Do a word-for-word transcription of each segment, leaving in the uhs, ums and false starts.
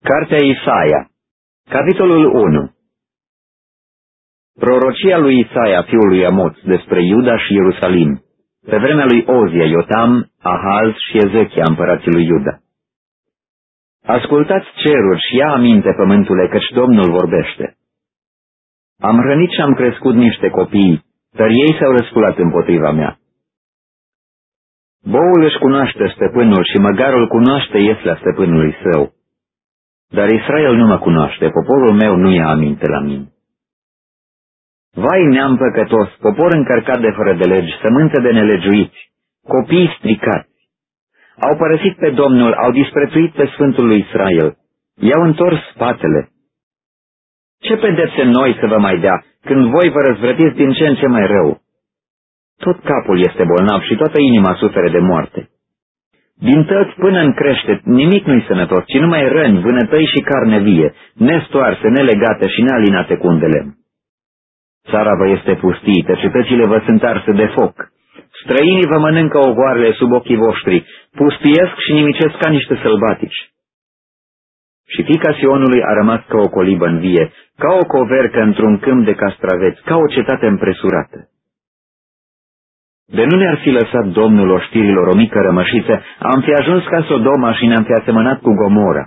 Cartea Isaia, capitolul unu. Prorocia lui Isaia, fiul lui Amoț, despre Iuda și Ierusalim, pe vremea lui Ozia, Iotam, Ahaz și Ezechia, împărații lui Iuda. Ascultați ceruri și ia aminte, pământule, căci Domnul vorbește. Am hrănit și am crescut niște copii, dar ei s-au răsculat împotriva mea. Boul își cunoaște stăpânul și măgarul cunoaște ieslea stăpânului său. Dar Israel nu mă cunoaște, poporul meu nu ia aminte la mine. Vai, neam păcătos, popor încărcat de fără de legi, sămânță de nelegiuiți, copii stricați. Au părăsit pe Domnul, au disprețuit pe Sfântul lui Israel, i-au întors spatele. Ce pedepse noi să vă mai dea, când voi vă răzvrătiți din ce în ce mai rău? Tot capul este bolnav și toată inima suferă de moarte. Din tăți până în creștet, nimic nu-i sănătos, ci numai răni, vânătăi și carne vie, nestoarse, nelegate și nealinate cu un de lemn. Țara vă este pustită, cetățile vă sunt arse de foc. Străinii vă mănâncă ogoarele sub ochii voștri, pustiesc și nimicesc ca niște sălbatici. Și fiica Sionului a rămas ca o colibă în vie, ca o covercă într-un câmp de castraveți, ca o cetate împresurată. De nu ne-ar fi lăsat Domnul oștirilor o mică rămășiță, am fi ajuns ca Sodoma și ne-am fi asemănat cu Gomora.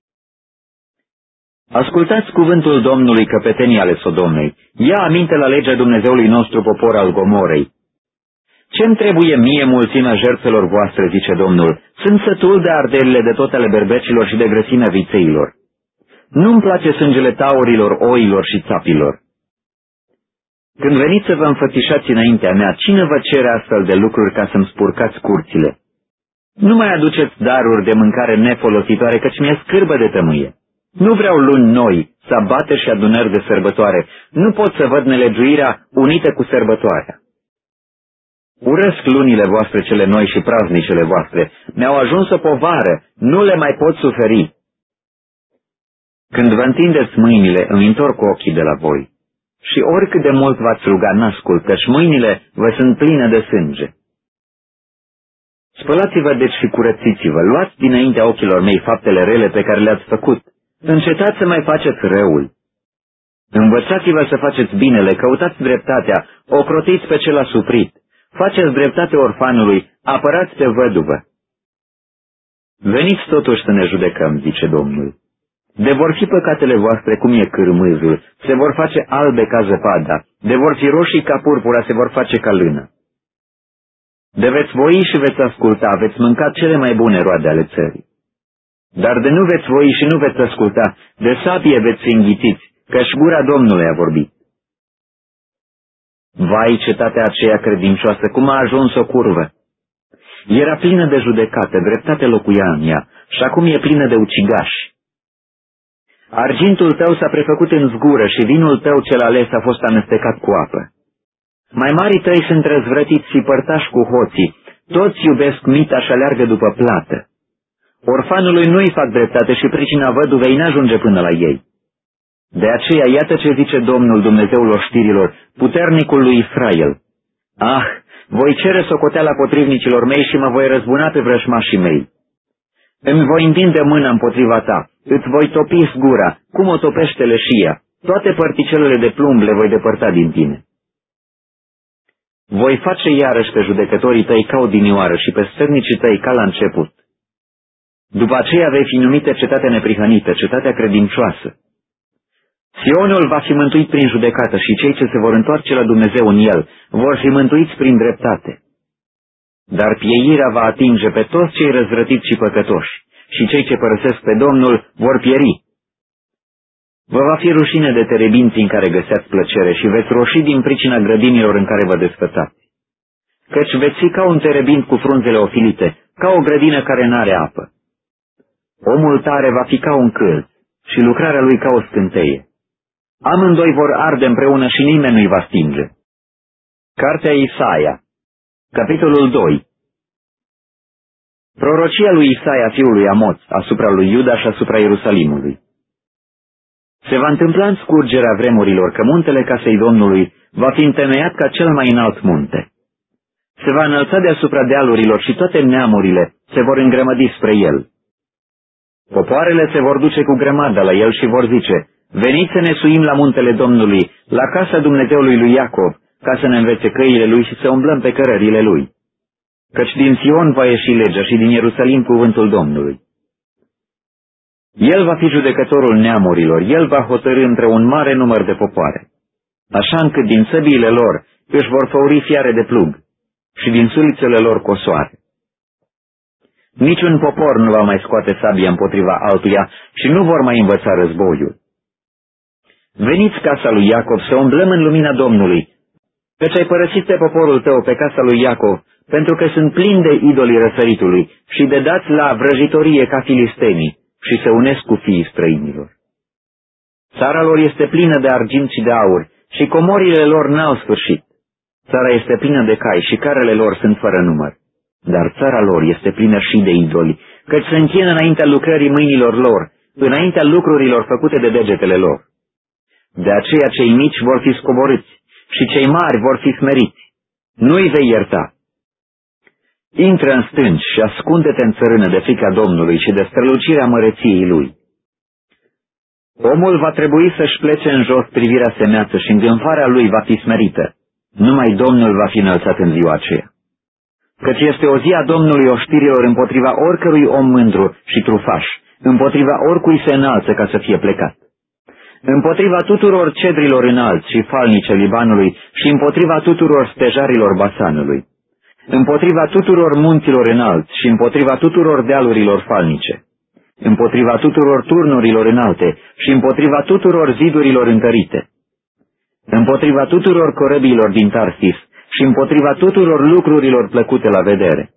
Ascultați cuvântul Domnului, căpetenii ale Sodomei. Ia aminte la legea Dumnezeului nostru, popor al Gomorei. Ce-mi trebuie mie mulțimea jertfelor voastre, zice Domnul? Sunt sătul de arderile de tot ale berbecilor și de grăsimea vițeilor. Nu-mi place sângele taurilor, oilor și țapilor. Când veniți să vă înfățișați înaintea mea, cine vă cere astfel de lucruri ca să-mi spurcați curțile? Nu mai aduceți daruri de mâncare nefolositoare, căci mi-e scârbă de tămâie. Nu vreau luni noi, sabate și adunări de sărbătoare. Nu pot să văd nelegiuirea unită cu sărbătoarea. Urăsc lunile voastre cele noi și praznicele voastre. Mi-au ajuns o povară, nu le mai pot suferi. Când vă întindeți mâinile, îmi întorc ochii de la voi. Și oricât de mult v-ați ruga, n-ascult, căci mâinile vă sunt pline de sânge. Spălați-vă deci și curățiți-vă, luați dinaintea ochilor mei faptele rele pe care le-ați făcut. Încetați să mai faceți răul. Învățați-vă să faceți binele, căutați dreptatea, ocrotiți pe cel asuprit, faceți dreptate orfanului, apărați pe văduvă. Veniți totuși să ne judecăm, zice Domnul. De vor fi păcatele voastre cum e cârmâzul, se vor face albe ca zăpada, de vor fi roșii ca purpura, se vor face ca lână. De veți voi și veți asculta, veți mânca cele mai bune roade ale țării. Dar de nu veți voi și nu veți asculta, de sabie veți fi înghițiți, căci gura Domnului a vorbit. Vai, cetatea aceea credincioasă, cum a ajuns o curvă! Era plină de judecată, dreptate locuia în ea, și acum e plină de ucigași. Argintul tău s-a prefăcut în zgură și vinul tău cel ales a fost amestecat cu apă. Mai marii tăi sunt răzvrătiți și părtași cu hoții, toți iubesc mita și aleargă după plată. Orfanului nu-i fac dreptate și pricina văduvei n-ajunge până la ei. De aceea, iată ce zice Domnul, Dumnezeul oștirilor, puternicul lui Israel. Ah, voi cere socoteala potrivnicilor mei și mă voi răzbuna pe vrășmașii mei. Îmi voi întinde mâna împotriva ta, îți voi topi zgura, cum o topește leșia, toate părticelele de plumb le voi depărta din tine. Voi face iarăși pe judecătorii tăi ca odinioară și pe stărnicii tăi ca la început. După aceea vei fi numită cetatea neprihănită, cetatea credincioasă. Sionul va fi mântuit prin judecată și cei ce se vor întoarce la Dumnezeu în el vor fi mântuiți prin dreptate. Dar pieirea va atinge pe toți cei răzvrătiți și păcătoși și cei ce părăsesc pe Domnul vor pieri. Vă va fi rușine de terebinții în care găseați plăcere și veți roși din pricina grădinilor în care vă desfătați. Căci veți fi ca un terebint cu frunzele ofilite, ca o grădină care n-are apă. Omul tare va fi ca un cârd și lucrarea lui ca o scânteie. Amândoi vor arde împreună și nimeni nu-i va stinge. Cartea Isaia, capitolul doi. Prorocia lui Isaia, fiul lui Amoț, asupra lui Iuda și asupra Ierusalimului. Se va întâmpla în scurgerea vremurilor că muntele casei Domnului va fi întemeiat ca cel mai înalt munte. Se va înălța deasupra dealurilor și toate neamurile se vor îngrămădi spre el. Popoarele se vor duce cu grămadă la el și vor zice, veniți să ne suim la muntele Domnului, la casa Dumnezeului lui Iacov, ca să ne învețe căile lui și să umblăm pe cărările lui. Căci din Sion va ieși legea și din Ierusalim cuvântul Domnului. El va fi judecătorul neamurilor, el va hotărî între un mare număr de popoare, așa încât din săbiile lor își vor făuri fiare de plug și din sulițele lor cosoare. Niciun popor nu va mai scoate sabia împotriva altuia și nu vor mai învăța războiul. Veniți casa lui Iacov să umblăm în lumina Domnului, căci ai părăsit pe poporul tău, pe casa lui Iacov, pentru că sunt plini de idolii răsăritului și de dați la vrăjitorie ca filistenii și se unesc cu fiii străinilor. Țara lor este plină de argint și de aur și comorile lor n-au sfârșit. Țara este plină de cai și carele lor sunt fără număr. Dar țara lor este plină și de idoli, căci se închină înaintea lucrării mâinilor lor, înaintea lucrurilor făcute de degetele lor. De aceea cei mici vor fi scoborâți și cei mari vor fi smeriți. Nu-i vei ierta. Intră în stânci și ascunde-te în țărână de frica Domnului și de strălucirea măreției Lui. Omul va trebui să-și plece în jos privirea semeață și îngânfarea lui va fi smerită. Numai Domnul va fi înălțat în ziua aceea. Căci este o zi a Domnului oștirilor împotriva oricărui om mândru și trufaș, împotriva oricui se înalță ca să fie plecat, împotriva tuturor cedrilor înalți și falnice Libanului și împotriva tuturor stejarilor Basanului, împotriva tuturor munților înalți și împotriva tuturor dealurilor falnice, împotriva tuturor turnurilor înalte și împotriva tuturor zidurilor întărite, împotriva tuturor corăbiilor din Tarsis și împotriva tuturor lucrurilor plăcute la vedere.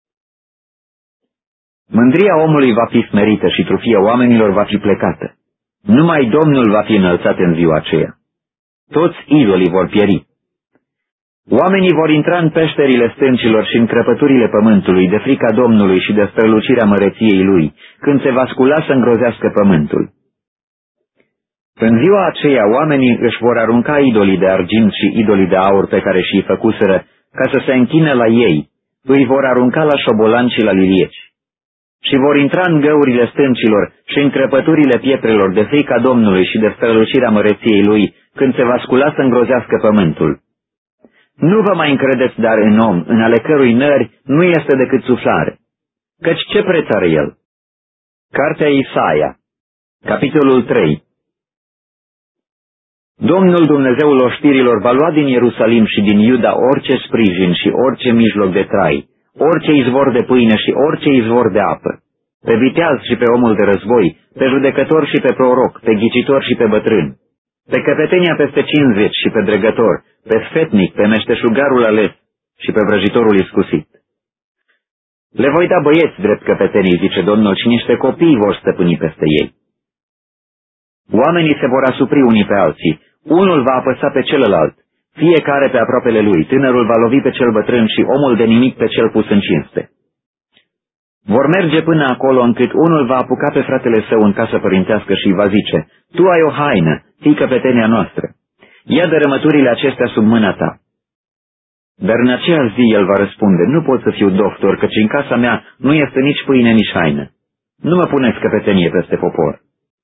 Mândria omului va fi smerită și trufia oamenilor va fi plecată. Numai Domnul va fi înălțat în ziua aceea. Toți idolii vor pieri. Oamenii vor intra în peșterile stâncilor și în crăpăturile pământului de frica Domnului și de strălucirea măreției Lui, când se va scula să îngrozească pământul. În ziua aceea oamenii își vor arunca idolii de argint și idolii de aur pe care și-i făcuseră, ca să se închine la ei, îi vor arunca la șobolan și la lilieci. Și vor intra în găurile stâncilor și în crăpăturile pietrelor de frica Domnului și de strălucirea măreției Lui, când se va scula să îngrozească pământul. Nu vă mai încredeți dar în om, în ale cărui nări nu este decât suflare. Căci ce preț are el? Cartea Isaia, capitolul trei. Domnul Dumnezeul oștirilor va lua din Ierusalim și din Iuda orice sprijin și orice mijloc de trai, orice izvor de pâine și orice izvor de apă, pe viteaz și pe omul de război, pe judecător și pe proroc, pe ghicitor și pe bătrân, pe căpetenia peste cincizeci și pe dregător, pe sfetnic, pe meșteșugarul ales și pe vrăjitorul iscusit. Le voi da băieți drept căpetenii, zice Domnul, și niște copii vor stăpâni peste ei. Oamenii se vor asupri unii pe alții, unul va apăsa pe celălalt, fiecare pe aproapele lui, tânărul va lovi pe cel bătrân și omul de nimic pe cel pus în cinste. Vor merge până acolo încât unul va apuca pe fratele său în casă părintească și îi va zice, tu ai o haină, fii căpetenia noastră, ia dărâmăturile acestea sub mâna ta. Dar în aceea zi el va răspunde, nu pot să fiu doctor, căci în casa mea nu este nici pâine, nici haină. Nu mă puneți căpetenie peste popor.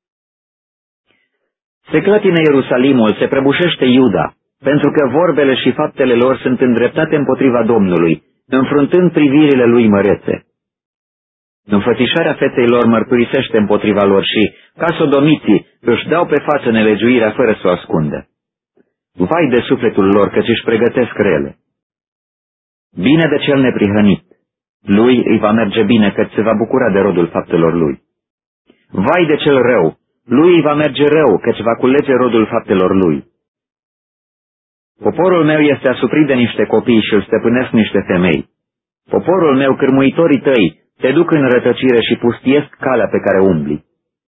Se clătină Ierusalimul, se prăbușește Iuda, pentru că vorbele și faptele lor sunt îndreptate împotriva Domnului, înfruntând privirile lui mărețe. Înfățișarea feței lor mărturisește împotriva lor și, ca sodomiții, își dau pe față nelegiuirea fără să o ascundă. Vai de sufletul lor, căci își pregătesc rele. Bine de cel neprihănit, lui îi va merge bine, căci se va bucura de rodul faptelor lui. Vai de cel rău, lui îi va merge rău, căci va culege rodul faptelor lui. Poporul meu este asuprit de niște copii și îl stăpânesc niște femei. Poporul meu, cârmuitorii tăi, te duc în rătăcire și pustiesc calea pe care umbli.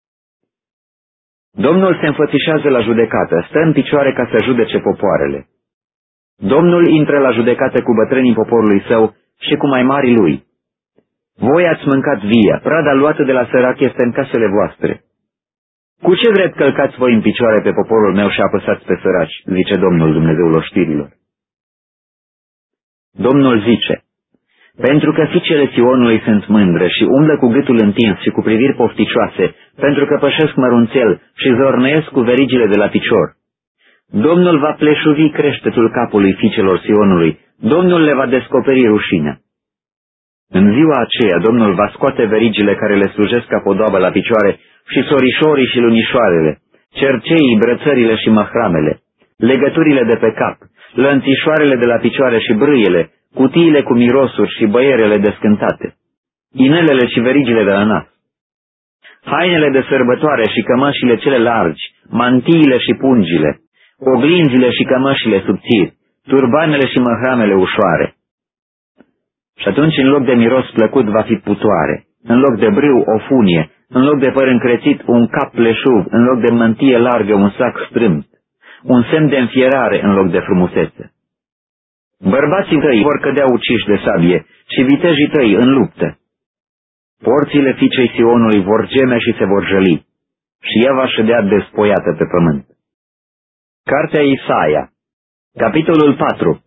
Domnul se înfățișează la judecată, stă în picioare ca să judece popoarele. Domnul intră la judecată cu bătrânii poporului său și cu mai marii lui. Voi ați mâncat via, prada luată de la sărac este în casele voastre. Cu ce drept călcați voi în picioare pe poporul meu și apăsați pe săraci, zice Domnul Dumnezeul oștirilor. Domnul zice, Pentru că fiicele Sionului sunt mândre și umblă cu gâtul întins și cu priviri pofticioase, pentru că pășesc mărunțel și zornăiesc cu verigile de la picior. Domnul va pleșuvi creștetul capului fiicelor Sionului, Domnul le va descoperi rușinea. În ziua aceea Domnul va scoate verigile care le slujesc ca podoabă la picioare și sorișorii și lunișoarele, cerceii, brățările și mahramele, legăturile de pe cap, lănțișoarele de la picioare și brâiele, cutiile cu mirosuri și băierele descântate, inelele și verigile de la nas, hainele de sărbătoare și cămășile cele largi, mantiile și pungile, oglinzile și cămășile subțiri, turbanele și măhramele ușoare. Și atunci în loc de miros plăcut va fi putoare, în loc de brâu o funie, în loc de păr încrețit un cap pleșuv, în loc de mântie largă un sac strâmt, un semn de înfierare în loc de frumusețe. Bărbații tăi vor cădea uciși de sabie și vitejii tăi în luptă. Porțile fiicei Sionului vor geme și se vor jăli și ea va ședea despoiată pe pământ. Cartea Isaia, capitolul patru.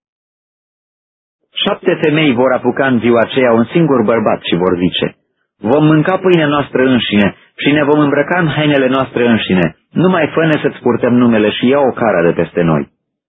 Șapte femei vor apuca în ziua aceea un singur bărbat și vor zice: vom mânca pâinea noastră înșine și ne vom îmbrăca în hainele noastre înșine, numai fă-ne să-ți purtăm numele și ia o cara de peste noi.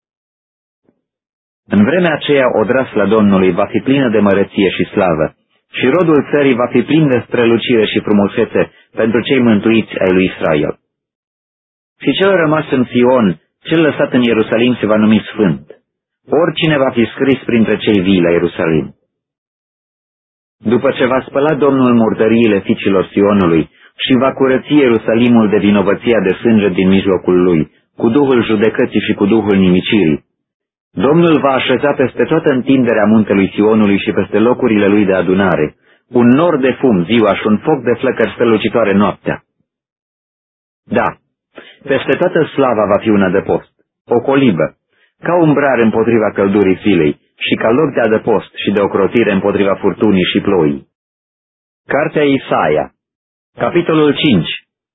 În vremea aceea odrasla Domnului va fi plină de măreție și slavă și rodul țării va fi plin de strălucire și frumusețe pentru cei mântuiți ai lui Israel. Și cel rămas în Sion, cel lăsat în Ierusalim se va numi sfânt. Oricine va fi scris printre cei vii la Ierusalim. După ce va spăla Domnul murdăriile fiicilor Sionului și va curăți Ierusalimul de vinovăția de sânge din mijlocul lui, cu duhul judecății și cu duhul nimicirii, Domnul va așeza peste toată întinderea muntelui Sionului și peste locurile lui de adunare un nor de fum ziua și un foc de flăcări strălucitoare noaptea. Da, peste toată slava va fi un adăpost, o colibă, ca umbrare împotriva căldurii zilei și ca loc de adăpost și de ocrotire împotriva furtunii și ploii. Cartea Isaia, capitolul cinci.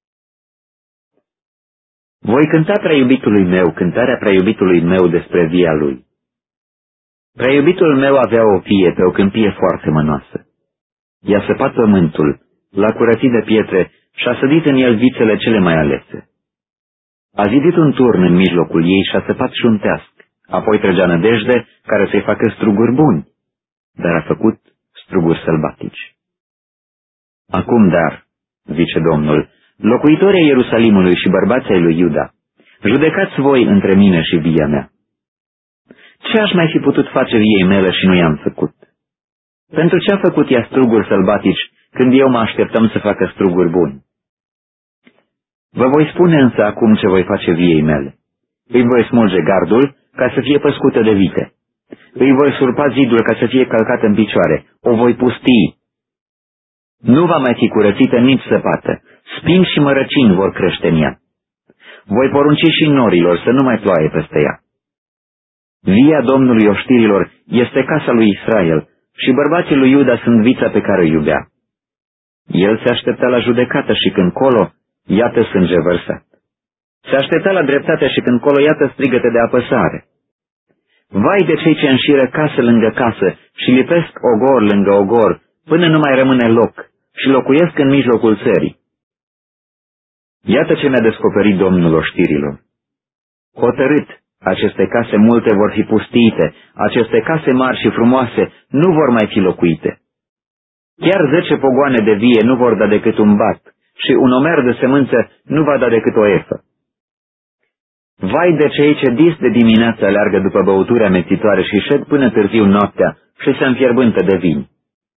Voi cânta prea iubitului meu cântarea prea iubitului meu despre via lui. Prea iubitul meu avea o vie pe o câmpie foarte mănoasă. I-a săpat pământul, l-a curățit de pietre și a sădit în el vițele cele mai alese. A zidit un turn în mijlocul ei și a săpat și un teasc, apoi trăgea nădejde care să-i facă struguri buni, dar a făcut struguri sălbatici. Acum, dar, zice Domnul, locuitorii Ierusalimului și bărbații ai lui Iuda, judecați voi între mine și via mea. Ce aș mai fi putut face viei mele și nu i-am făcut? Pentru ce a făcut ea struguri sălbatici când eu mă așteptam să facă struguri buni? Vă voi spune însă acum ce voi face viei mele. Îi voi smulge gardul ca să fie păscută de vite. Îi voi surpa zidul ca să fie călcat în picioare. O voi pustii. Nu va mai fi curățită nici săpată. Spini și mărăcini vor crește în ea. Voi porunci și norilor să nu mai ploaie peste ea. Via Domnului oștirilor este casa lui Israel și bărbații lui Iuda sunt vița pe care o iubea. El se aștepta la judecată și când colo, iată sânge vărsat. Se aștepta la dreptate și când colo, iată strigăte de apăsare. Vai de cei ce înșiră casă lângă casă și lipesc ogor lângă ogor, până nu mai rămâne loc și locuiesc în mijlocul țării. Iată ce mi-a descoperit Domnul oștirilor. Hotărât, aceste case multe vor fi pustiite, aceste case mari și frumoase nu vor mai fi locuite. Chiar zece pogoane de vie nu vor da decât un bat și un omer de semânță nu va da decât o efă. Vai de cei ce dis de dimineață aleargă după băuturi amețitoare și șed până târziu noaptea și se înfierbântă de vin.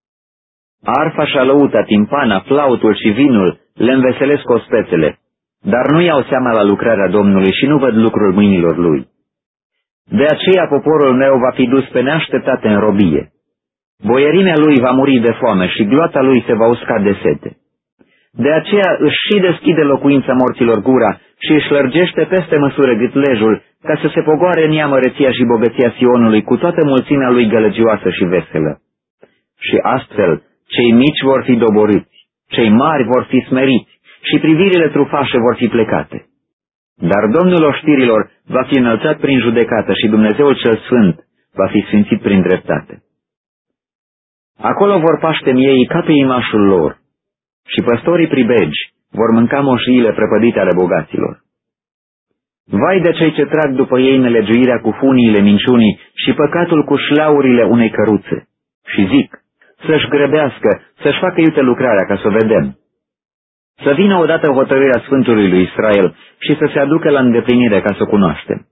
Arfa și alăuta, timpana, flautul și vinul le înveselesc ospețele, dar nu iau seama la lucrarea Domnului și nu văd lucrul mâinilor lui. De aceea poporul meu va fi dus pe neașteptate în robie. Boierimea lui va muri de foame și gloata lui se va usca de sete. De aceea își și deschide locuința morților gura și își lărgește peste măsură gâtlejul, ca să se pogoare în ea măreția și bogăția Sionului cu toată mulțimea lui gălăgioasă și veselă. Și astfel, cei mici vor fi doborâți, cei mari vor fi smeriți și privirile trufașe vor fi plecate. Dar Domnul oștirilor va fi înălțat prin judecată și Dumnezeul cel Sfânt va fi sfințit prin dreptate. Acolo vor paște miei ca pe imașul lor și păstorii pribegi vor mânca moșiile prăpădite ale bogaților. Vai de cei ce trag după ei nelegiuirea cu funiile minciunii și păcatul cu șlaurile unei căruțe. Și zic, să-și grăbească, să-și facă iute lucrarea ca să o vedem. Să vină odată hotărârea Sfântului lui Israel și să se aducă la îndeplinire ca să o cunoaștem.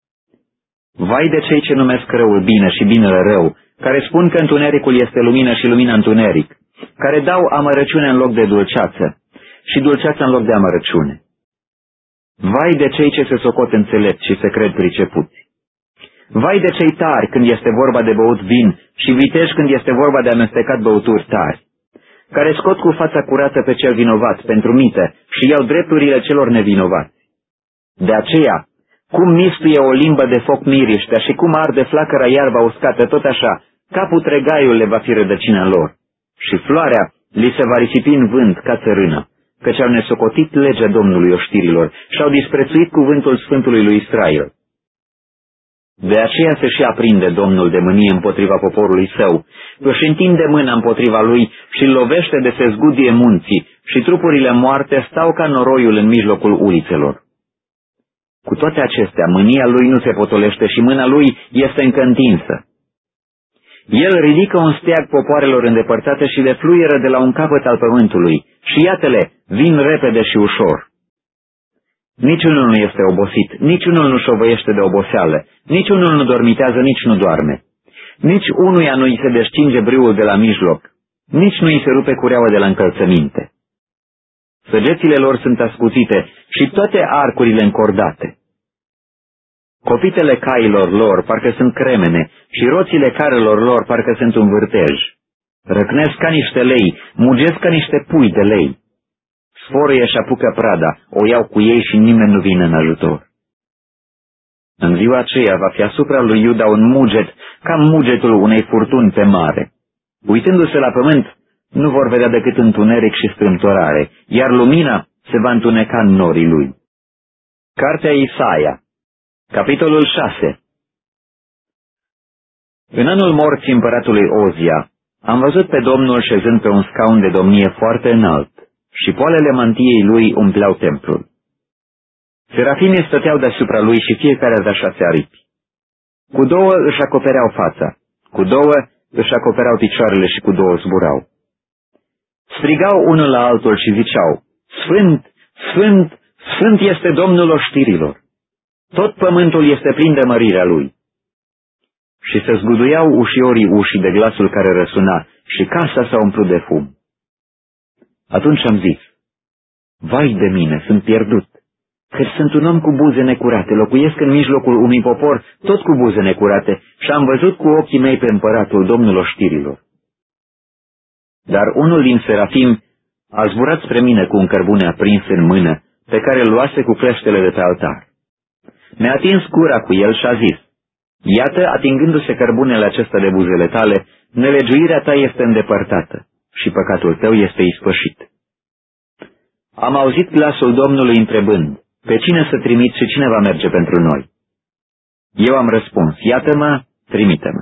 Vai de cei ce numesc răul bine și binele rău, care spun că întunericul este lumină și lumina întuneric, care dau amărăciune în loc de dulceață și dulceața în loc de amărăciune. Vai de cei ce se socot înțelepți și se cred pricepuți. Vai de cei tari când este vorba de băut vin și viteji când este vorba de amestecat băuturi tari, care scot cu fața curată pe cel vinovat pentru mită și iau drepturile celor nevinovați. De aceea, cum mistuie o limbă de foc miriștea și cum arde flacăra iarba uscată, tot așa, capul tregaiul le va fi rădăcina lor și floarea li se va risipi în vânt ca țărână, căci au nesocotit legea Domnului oștirilor și au disprețuit cuvântul Sfântului lui Israel. De aceea se și aprinde Domnul de mânie împotriva poporului său, își întinde mâna împotriva lui și îl lovește de se zgudie munții și trupurile moarte stau ca noroiul în mijlocul ulițelor. Cu toate acestea, mânia lui nu se potolește și mâna lui este încă întinsă. El ridică un steag popoarelor îndepărtate și le fluieră de la un capăt al pământului și iată-le, vin repede și ușor. Niciunul nu este obosit, niciunul nu șovăiește de oboseală, niciunul nu dormitează, nici nu doarme. Nici unuia nu îi se descinge brâul de la mijloc, nici nu îi se rupe cureaua de la încălțăminte. Săgețile lor sunt ascuțite și toate arcurile încordate. Copitele cailor lor parcă sunt cremene și roțile carelor lor parcă sunt un vârtej. Răcnesc ca niște lei, mugesc ca niște pui de lei. Sforie și apucă prada, o iau cu ei și nimeni nu vine în ajutor. În ziua aceea va fi asupra lui Iuda un muget, ca mugetul unei furtuni pe mare. Uitându-se la pământ, nu vor vedea decât întuneric și strâmtorare, iar lumina se va întuneca în norii lui. Cartea Isaia, capitolul șase. În anul morții împăratului Ozia, am văzut pe Domnul șezând pe un scaun de domnie foarte înalt și poalele mantiei lui umpleau templul. Serafimii stăteau deasupra lui și fiecare avea șase aripi. Cu două își acopereau fața, cu două își acopereau picioarele și cu două zburau. Strigau unul la altul și ziceau, Sfânt, Sfânt, Sfânt este Domnul oștirilor. Tot pământul este plin de mărirea lui. Și se zguduiau ușiorii ușii de glasul care răsuna și casa s-a umplut de fum. Atunci am zis, vai de mine, sunt pierdut, căci sunt un om cu buze necurate, locuiesc în mijlocul unui popor tot cu buze necurate și am văzut cu ochii mei pe împăratul, Domnul oștirilor. Dar unul din serafim a zburat spre mine cu un cărbune aprins în mână, pe care îl luase cu cleștele de pe altar. Mi-a atins gura cu el și a zis, iată, atingându-se cărbunele acesta de buzele tale, nelegiuirea ta este îndepărtată și păcatul tău este ispășit. Am auzit glasul Domnului întrebând, pe cine să trimit și cine va merge pentru noi? Eu am răspuns, iată-mă, trimite-mă.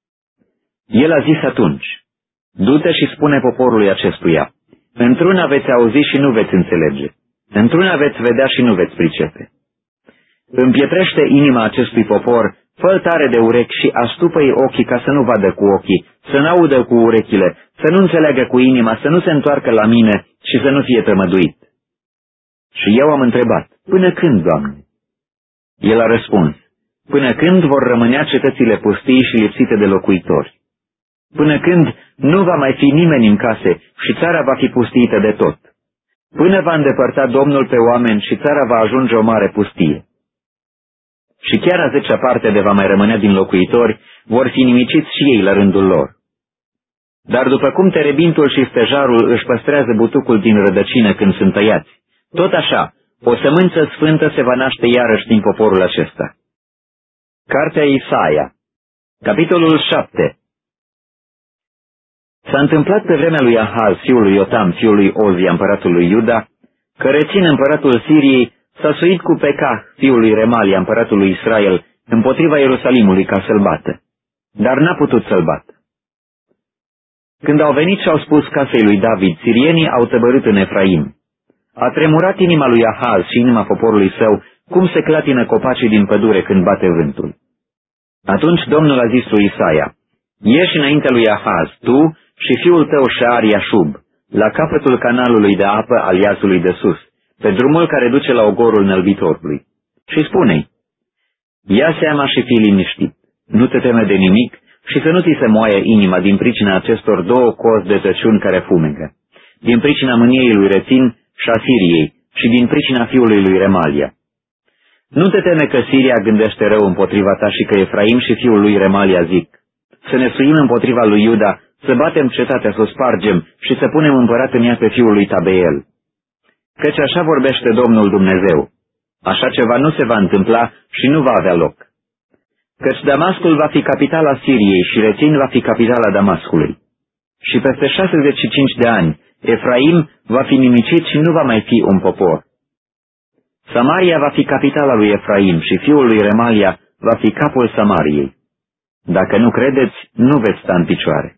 El a zis atunci, du-te și spune poporului acestuia, într-una veți auzi și nu veți înțelege, într-una veți vedea și nu veți pricepe. Împietrește inima acestui popor, fă-l tare de urechi și astupă-i ochii ca să nu vadă cu ochii, să n-audă cu urechile, să nu înțeleagă cu inima, să nu se întoarcă la mine și să nu fie tămăduit. Și eu am întrebat, până când, Doamne? El a răspuns, până când vor rămânea cetățile pustii și lipsite de locuitori? Până când nu va mai fi nimeni în case și țara va fi pustită de tot? Până va îndepărta Domnul pe oameni și țara va ajunge o mare pustie. Și chiar a zecea parte de va mai rămânea din locuitori vor fi nimiciți și ei la rândul lor. Dar după cum terebintul și stejarul își păstrează butucul din rădăcină când sunt tăiați, tot așa, o sămânță sfântă se va naște iarăși din poporul acesta. Cartea Isaia, capitolul șapte. S-a întâmplat pe vremea lui Ahaz, fiul lui Iotam, fiul lui Ozia, împăratul lui Iuda, că Rețin, împăratul Siriei, s-a suit cu Pecah, fiul lui Remalia, împăratul lui Israel, împotriva Ierusalimului ca să-l bată, dar n-a putut să-l bată. Când au venit și au spus casei lui David, sirienii au tăbărât în Efraim. A tremurat inima lui Ahaz și inima poporului său, cum se clatină copacii din pădure când bate vântul. Atunci Domnul a zis lui Isaia, ieși înaintea lui Ahaz, tu și fiul tău Șear Iașub, la capătul canalului de apă al iazului de sus, pe drumul care duce la ogorul înălbitorului. Și spune-i, ia seama și fii liniștit, nu te teme de nimic și să nu ți se moaie inima din pricina acestor două cozi de tăciuni care fumegă, din pricina mâniei lui Rețin și a Siriei și din pricina fiului lui Remalia. Nu te teme că Siria gândește rău împotriva ta și că Efraim și fiul lui Remalia zic, să ne suim împotriva lui Iuda, să batem cetatea, să o spargem și să punem împărat în ea pe fiul lui Tabeel. Căci așa vorbește Domnul Dumnezeu. Așa ceva nu se va întâmpla și nu va avea loc. Căci Damascul va fi capitala Siriei și Rețin va fi capitala Damascului. Și peste șaizeci și cinci de ani, Efraim va fi nimicit și nu va mai fi un popor. Samaria va fi capitala lui Efraim și fiul lui Remalia va fi capul Samariei. Dacă nu credeți, nu veți sta în picioare.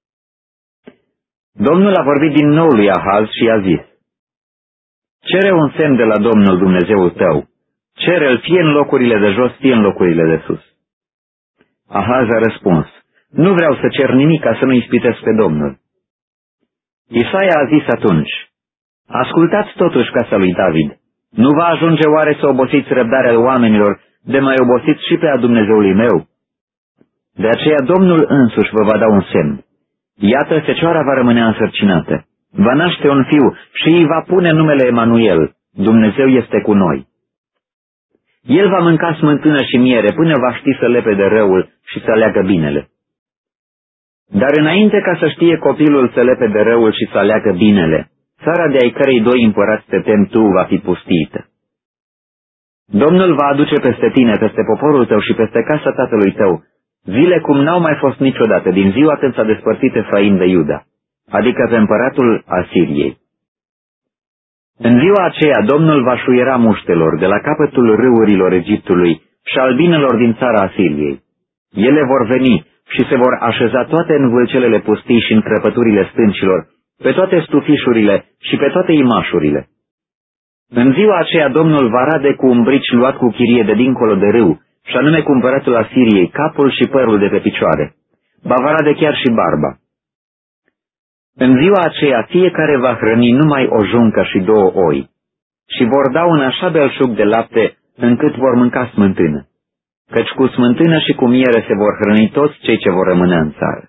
Domnul a vorbit din nou lui Ahaz și a zis, cere un semn de la Domnul Dumnezeul tău, cere-l fie în locurile de jos, fie în locurile de sus. Ahaz a răspuns, nu vreau să cer nimic ca să nu ispitesc pe Domnul. Isaia a zis atunci, ascultați totuși casa lui David, nu va ajunge oare să obosiți răbdarea oamenilor, de mai obosiți și pe a Dumnezeului meu? De aceea Domnul însuși vă va da un semn. Iată, fecioara va rămâne însărcinată, va naște un fiu și îi va pune numele Emanuel, Dumnezeu este cu noi. El va mânca smântână și miere până va ști să lepede răul și să aleagă binele. Dar înainte ca să știe copilul să lepede răul și să aleagă binele, țara de ai cărei doi împărați te tem tu va fi pustită. Domnul va aduce peste tine, peste poporul tău și peste casa tatălui tău, zile cum n-au mai fost niciodată din ziua când s-a despărțit Efraim de Iuda, adică pe împăratul Asiriei. În ziua aceea Domnul va șuiera muștelor de la capătul râurilor Egiptului și albinelor din țara Asiriei. Ele vor veni și se vor așeza toate în vâlcelele pustii și în crăpăturile stâncilor, pe toate stufișurile și pe toate imașurile. În ziua aceea Domnul va rade cu un brici luat cu chirie de dincolo de râu, și anume cu împăratul Asiriei, capul și părul de pe picioare. Ba va rade chiar și barba. În ziua aceea fiecare va hrăni numai o juncă și două oi, și vor da un așa belșug de lapte încât vor mânca smântână, căci cu smântână și cu miere se vor hrăni toți cei ce vor rămâne în țară.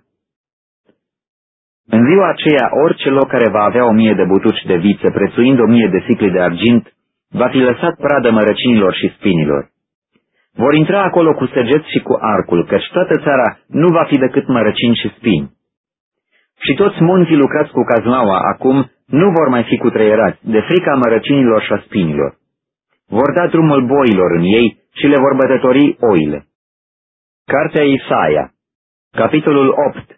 În ziua aceea orice loc care va avea o mie de butuci de viță, prețuind o mie de sicli de argint, va fi lăsat pradă mărăcinilor și spinilor. Vor intra acolo cu săgeți și cu arcul, căci toată țara nu va fi decât mărăcini și spini. Și toți munții lucrați cu cazmaua acum nu vor mai fi cutreierați, de frica mărăcinilor și a spinilor. Vor da drumul boilor în ei și le vor bătători oile. Cartea Isaia, capitolul opt.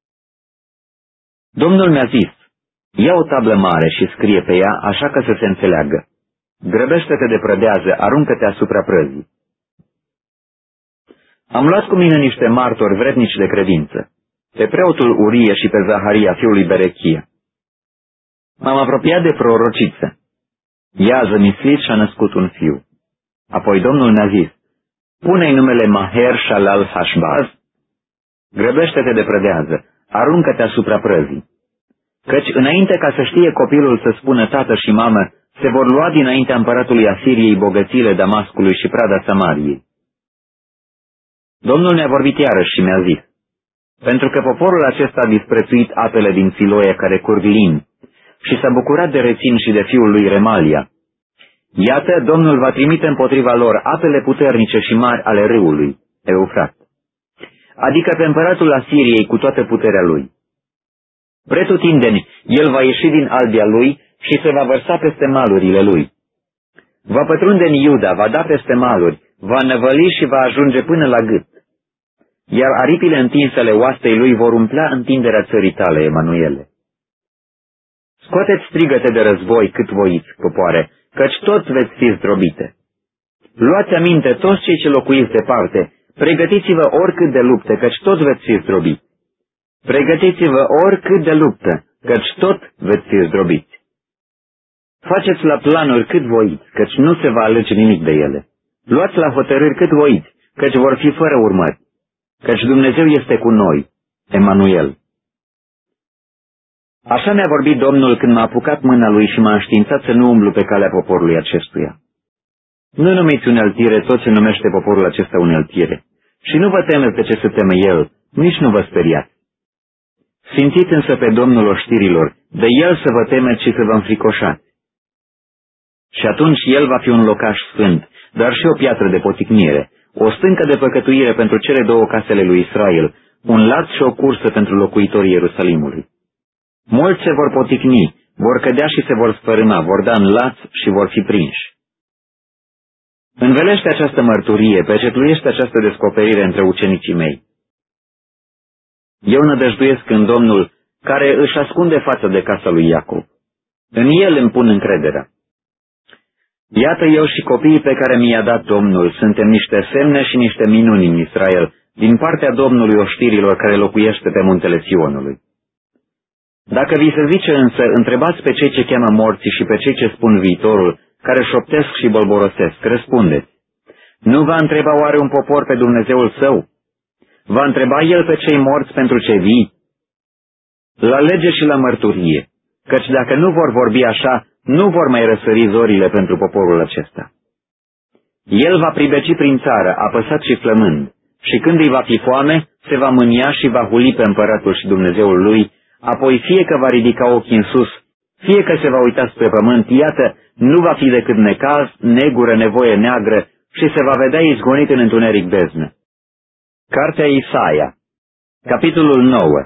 Domnul mi-a zis, ia o tablă mare și scrie pe ea așa că să se înțeleagă. Grăbește-te de prădează, aruncă-te asupra prăzii. Am luat cu mine niște martori vrednici de credință, pe preotul Urie și pe Zaharia, fiul lui Berechia. M-am apropiat de prorociță. Ea a zămislit și a născut un fiu. Apoi Domnul mi-a zis, pune-i numele Maher Shalal Hashbaz, grăbește-te de prădează, aruncă-te asupra prăzii. Căci înainte ca să știe copilul să spună tată și mamă, se vor lua dinaintea împăratului Asiriei bogățiile Damascului și prada Samariei. Domnul mi-a vorbit iarăși și mi-a zis, pentru că poporul acesta a disprețuit apele din Siloie care curg lin și s-a bucurat de Rețin și de fiul lui Remalia. Iată, Domnul va trimite împotriva lor apele puternice și mari ale râului, Eufrat, adică pe împăratul Asiriei cu toată puterea lui. Pretutindeni, el va ieși din albia lui și se va vărsa peste malurile lui. Va pătrunde în Iuda, va da peste maluri, va năvăli și va ajunge până la gât. Iar aripile întinsele oastei lui vor umplea întinderea țării tale, Emanuele. Scoateți strigăte de război cât voiți, popoare, căci toți veți fi zdrobite. Luați aminte toți cei ce locuiți departe, pregătiți-vă oricât de lupte, căci toți veți fi zdrobiți. Pregătiți-vă oricât de luptă, căci tot veți fi zdrobiți. Faceți la planuri cât voiți, căci nu se va alege nimic de ele. Luați la hotărâri cât voiți, căci vor fi fără urmări, căci Dumnezeu este cu noi, Emanuel. Așa mi-a vorbit Domnul când m-a apucat mâna lui și m-a înștiințat să nu umblu pe calea poporului acestuia. Nu numiți uneltire tot ce numește poporul acesta uneltire, și nu vă temeți de ce se teme el, nici nu vă speriați. Simțiți însă pe Domnul oștirilor, de el să vă temeți și să vă înfricoșați. Și atunci el va fi un locaș sfânt, dar și o piatră de poticnire, o stâncă de păcătuire pentru cele două casele lui Israel, un lat și o cursă pentru locuitorii Ierusalimului. Mulți se vor poticni, vor cădea și se vor sfărâma, vor da în laț și vor fi prinși. Învelește această mărturie, pecetluiește această descoperire între ucenicii mei. Eu nădăjduiesc în Domnul, care își ascunde fața de casa lui Iacov. În el îmi pun încrederea. Iată, eu și copiii pe care mi-a dat Domnul suntem niște semne și niște minuni în Israel, din partea Domnului oștirilor care locuiește pe muntele Sionului. Dacă vi se zice însă, întrebați pe cei ce cheamă morții și pe cei ce spun viitorul, care șoptesc și bolborosesc, răspundeți. Nu va întreba oare un popor pe Dumnezeul său? Va întreba el pe cei morți pentru cei vii? La lege și la mărturie, căci dacă nu vor vorbi așa, nu vor mai răsări zorile pentru poporul acesta. El va pribeci prin țară, apăsat și flămând, și când îi va fi foame, se va mânia și va huli pe împăratul și Dumnezeul lui, apoi fie că va ridica ochii în sus, fie că se va uita spre pământ, iată, nu va fi decât necaz, negură, nevoie neagră și se va vedea izgonit în întuneric beznă. Cartea Isaia, capitolul nouă.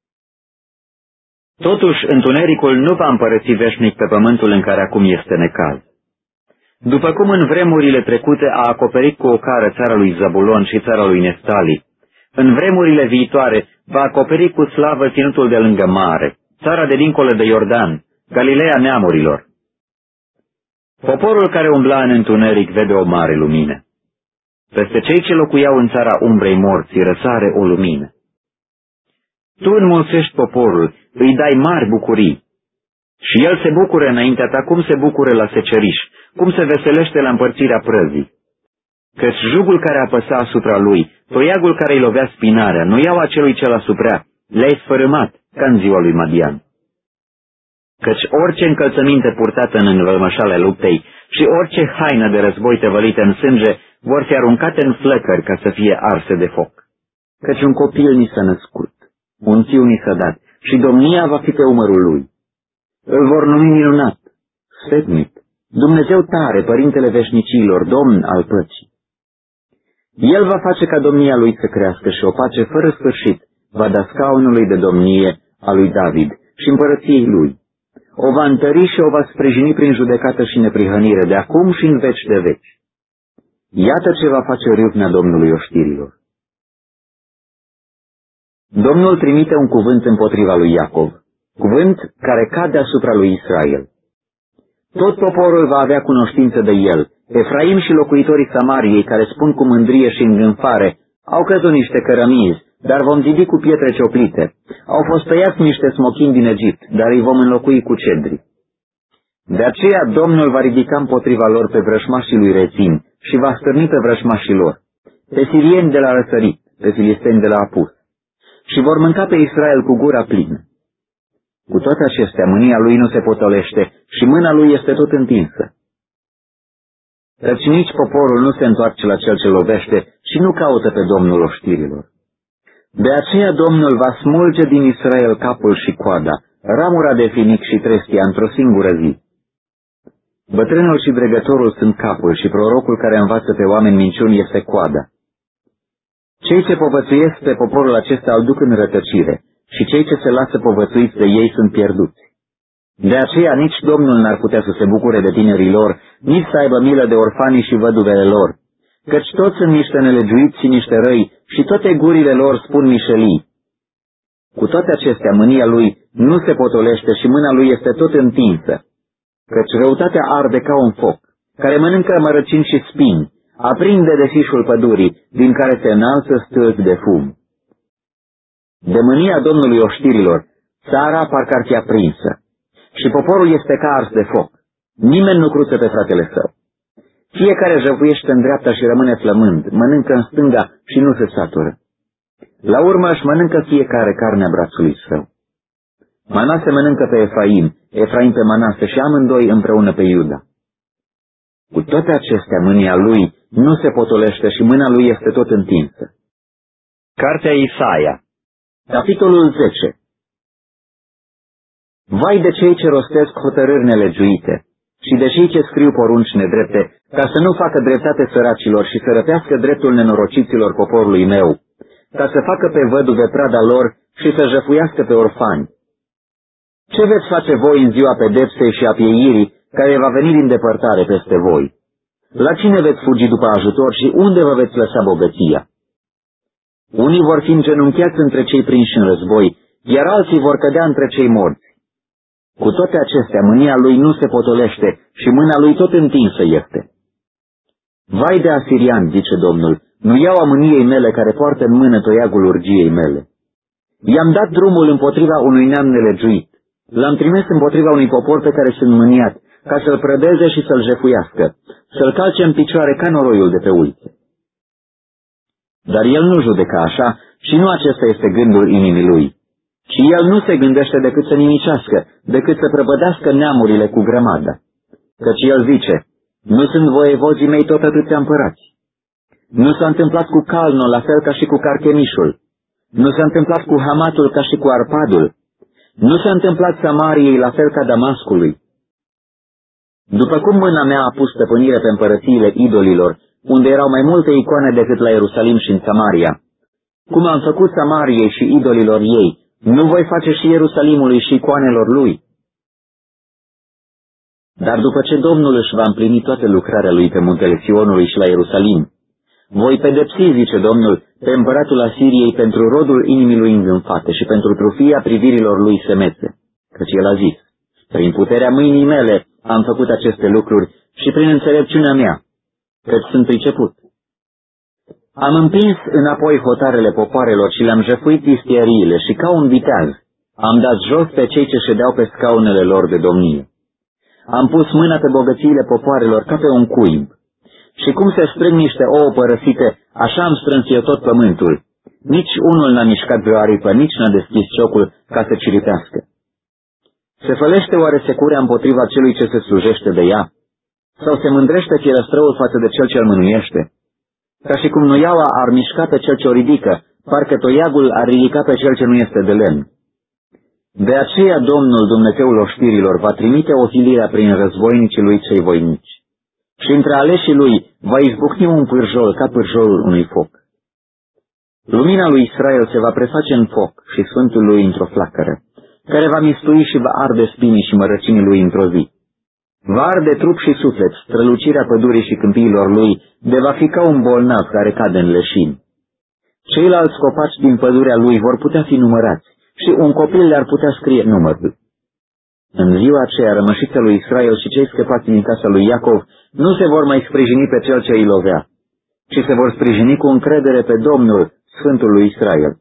Totuși, întunericul nu va împărăți veșnic pe pământul în care acum este necaz. După cum în vremurile trecute a acoperit cu o cară țara lui Zabulon și țara lui Neftali, în vremurile viitoare va acoperi cu slavă ținutul de lângă mare, țara de dincolo de Iordan, Galileea neamurilor. Poporul care umbla în întuneric vede o mare lumină. Peste cei ce locuiau în țara umbrei morții răsare o lumină. Tu înmulțești poporul, îi dai mari bucurii. Și el se bucură înaintea ta cum se bucură la seceriș, cum se veselește la împărțirea prăzii. Căci jugul care apăsa asupra lui, toiagul care îi lovea spinarea, noiaua celui ce l-asuprea, le-ai sfărâmat, ca în ziua lui Madian. Căci orice încălțăminte purtată în învălmășala luptei și orice haină de război tăvălită în sânge vor fi aruncate în flăcări ca să fie arse de foc. Căci un copil ni s-a născut, un fiu ni s-a dat și domnia va fi pe umărul lui. Îl vor numi minunat, sfetnic, Dumnezeu tare, Părintele veșnicilor, Domn al păcii. El va face ca domnia lui să crească și o pace fără sfârșit va da scaunului de domnie a lui David și împărăției lui. O va întări și o va sprijini prin judecată și neprihănire de acum și în veci de veci. Iată ce va face râvnea Domnului oștirilor. Domnul trimite un cuvânt împotriva lui Iacov, cuvânt care cade asupra lui Israel. Tot poporul va avea cunoștință de el. Efraim și locuitorii Samariei, care spun cu mândrie și îngânfare, au căzut niște cărămizi, dar vom zidi cu pietre cioplite. Au fost tăiați niște smochini din Egipt, dar îi vom înlocui cu cedri. De aceea Domnul va ridica împotriva lor pe vrășmașii lui Rezin și va stârni pe vrășmașii lor, pe sirieni de la răsărit, pe filisteni de la apus, și vor mânca pe Israel cu gura plină. Cu toate acestea, mânia lui nu se potolește și mâna lui este tot întinsă. Căci nici poporul nu se întoarce la cel ce lovește și nu caută pe Domnul oștirilor. De aceea Domnul va smulge din Israel capul și coada, ramura de finic și trestia într-o singură zi. Bătrânul și dregătorul sunt capul și prorocul care învață pe oameni minciuni este coada. Cei ce povățuiesc pe poporul acesta îl duc în rătăcire și cei ce se lasă povățuiți de ei sunt pierduți. De aceea nici Domnul n-ar putea să se bucure de tinerii lor, nici să aibă milă de orfanii și văduvele lor, căci toți sunt niște nelegiuiți și niște răi și toate gurile lor spun mișelii. Cu toate acestea, mânia lui nu se potolește și mâna lui este tot întinsă, căci răutatea arde ca un foc, care mănâncă mărăcini și spini, aprinde desișul pădurii, din care se înalță stâlpi de fum. De mânia Domnului oștirilor, țara parcă ar fi aprinsă și poporul este ca ars de foc. Nimeni nu cruță pe fratele său. Fiecare jăvuiește în dreapta și rămâne flămând, mănâncă în stânga și nu se satură. La urmă își mănâncă fiecare carnea brațului său. Manase mănâncă pe Efraim, Efraim pe Manase și amândoi împreună pe Iuda. Cu toate acestea, mânia lui nu se potolește și mâna lui este tot întinsă. Cartea Isaia, capitolul zece. Vai de cei ce rostesc hotărâri nelegiuite și de cei ce scriu porunci nedrepte, ca să nu facă dreptate săracilor și să răpească dreptul nenorociților poporului meu, ca să facă pe văduve prada lor și să jăfuiască pe orfani. Ce veți face voi în ziua pedepsei și a pieirii, care va veni din depărtare peste voi? La cine veți fugi după ajutor și unde vă veți lăsa bogăția? Unii vor fi îngenunchiați între cei prinși în război, iar alții vor cădea între cei morți. Cu toate acestea, mânia lui nu se potolește și mâna lui tot întinsă este. Vai de asirian, zice Domnul, nu iau a mâniei mele care poartă în mână toiagul urgiei mele. I-am dat drumul împotriva unui neam nelegiuit. L-am trimis împotriva unui popor pe care sunt mâniat, ca să-l prădeze și să-l jefuiască, să-l calce în picioare ca noroiul de pe ulițe. Dar el nu judecă așa și nu acesta este gândul inimii lui. Și el nu se gândește decât să nimicească, decât să prăpădească neamurile cu grămada. Căci el zice, nu sunt voievozii mei tot atâția împărați. Nu s-a întâmplat cu Calno la fel ca și cu Carchemișul. Nu s-a întâmplat cu Hamatul ca și cu Arpadul. Nu s-a întâmplat Samariei la fel ca Damascului. După cum mâna mea a pus stăpânire pe împărățiile idolilor, unde erau mai multe icoane decât la Ierusalim și în Samaria, cum am făcut Samariei și idolilor ei, nu voi face și Ierusalimului și icoanelor lui? Dar după ce Domnul își va împlini toată lucrarea lui pe muntele Sionului și la Ierusalim, voi pedepsi, zice Domnul, pe împăratul Asiriei pentru rodul inimii lui îngânfate și pentru trufia privirilor lui semețe, căci el a zis, prin puterea mâinii mele am făcut aceste lucruri și prin înțelepciunea mea, căci sunt priceput. Am împins înapoi hotarele popoarelor și le-am jefuit istieriile și ca un viteaz am dat jos pe cei ce ședeau pe scaunele lor de domnie. Am pus mâna pe bogățiile popoarelor ca pe un cuib. Și cum se strâng niște ouă părăsite, așa am strâns eu tot pământul. Nici unul n-a mișcat vreo aripă, nici n-a deschis ciocul ca să ciripească. Se fălește oare securea împotriva celui ce se slujește de ea? Sau se mândrește fierăstrăul față de cel ce-l mânuiește? Ca și cum nuiaua ar mișca pe cel ce o ridică, parcă toiagul ar ridica pe cel ce nu este de lemn. De aceea Domnul, Dumnezeul oștirilor, va trimite osilirea prin războinicii lui cei voinici. Și între aleșii lui va izbucni un pârjol ca pârjolul unui foc. Lumina lui Israel se va preface în foc și sfântul lui într-o flacără, care va mistui și va arde spinii și mărăcinii lui într-o zi. Va arde trup și suflet, strălucirea pădurii și câmpiilor lui, de va fi ca un bolnav care cade în leșin. Ceilalți copaci din pădurea lui vor putea fi numărați și un copil le-ar putea scrie numărul. În ziua aceea, rămășița lui Israel și cei scăpați din casa lui Iacov nu se vor mai sprijini pe cel ce îi lovea, ci se vor sprijini cu încredere pe Domnul, Sfântul lui Israel.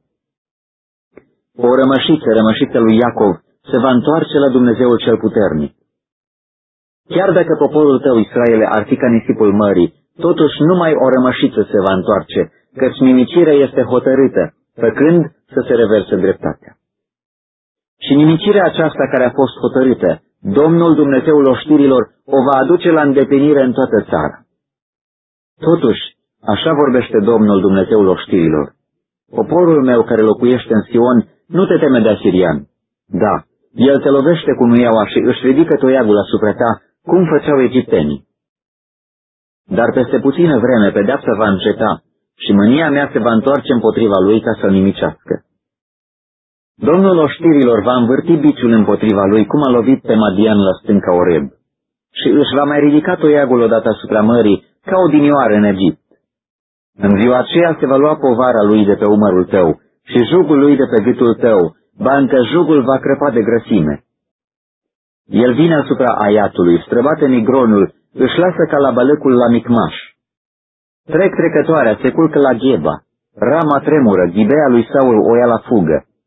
O rămășiță, rămășița lui Iacov, se va întoarce la Dumnezeul cel puternic. Chiar dacă poporul tău, Israele, ar fi ca nisipul mării, totuși numai o rămășiță se va întoarce, căci nimicirea este hotărâtă, făcând să se reverse dreptatea. Și nimicirea aceasta care a fost hotărâtă, Domnul Dumnezeul oștirilor o va aduce la îndeplinire în toată țara. Totuși, așa vorbește Domnul Dumnezeul oștirilor. Poporul meu care locuiește în Sion nu te teme de asirian. Da, el te lovește cu nuiaua și își ridică toiagul asupra ta, cum făceau egiptenii. Dar peste puțină vreme pedeapsa va înceta și mânia mea se va întoarce împotriva lui ca să-l nimicească. Domnul oștirilor va învârti biciul împotriva lui, cum a lovit pe Madian la stânca Oreb, și își va mai ridica toiagul odată asupra mării, ca o dinioară în Egipt. În ziua aceea se va lua povara lui de pe umărul tău și jugul lui de pe gâtul tău, ba încă jugul va crăpa de grăsime. El vine asupra Aiatului, străbate Migronul, își lasă ca la bălăcul la Micmaș. Trec trecătoarea, se culcă la Gheba, Rama tremură, Ghibea lui Saul o ia la fugă.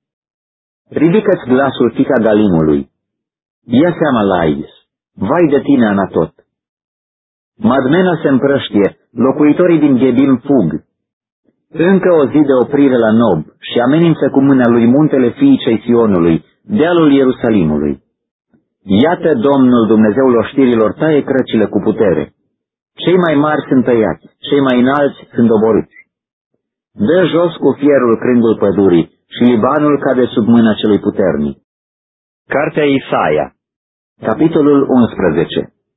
Ridică-ți glasul, fiica Galimului. Ia seama, Lais, vai de tine, Anatot. Madmena se împrăștie, locuitorii din Ghebim fug. Încă o zi de oprire la Nob și amenință cu mâna lui muntele fiicei Sionului, dealul Ierusalimului. Iată, Domnul, Dumnezeul oștirilor, taie crăcile cu putere. Cei mai mari sunt tăiați, cei mai înalți sunt doborâți. Dă jos cu fierul crângul pădurii și Libanul cade sub mâna celui puternic. Cartea Isaia, capitolul unsprezece.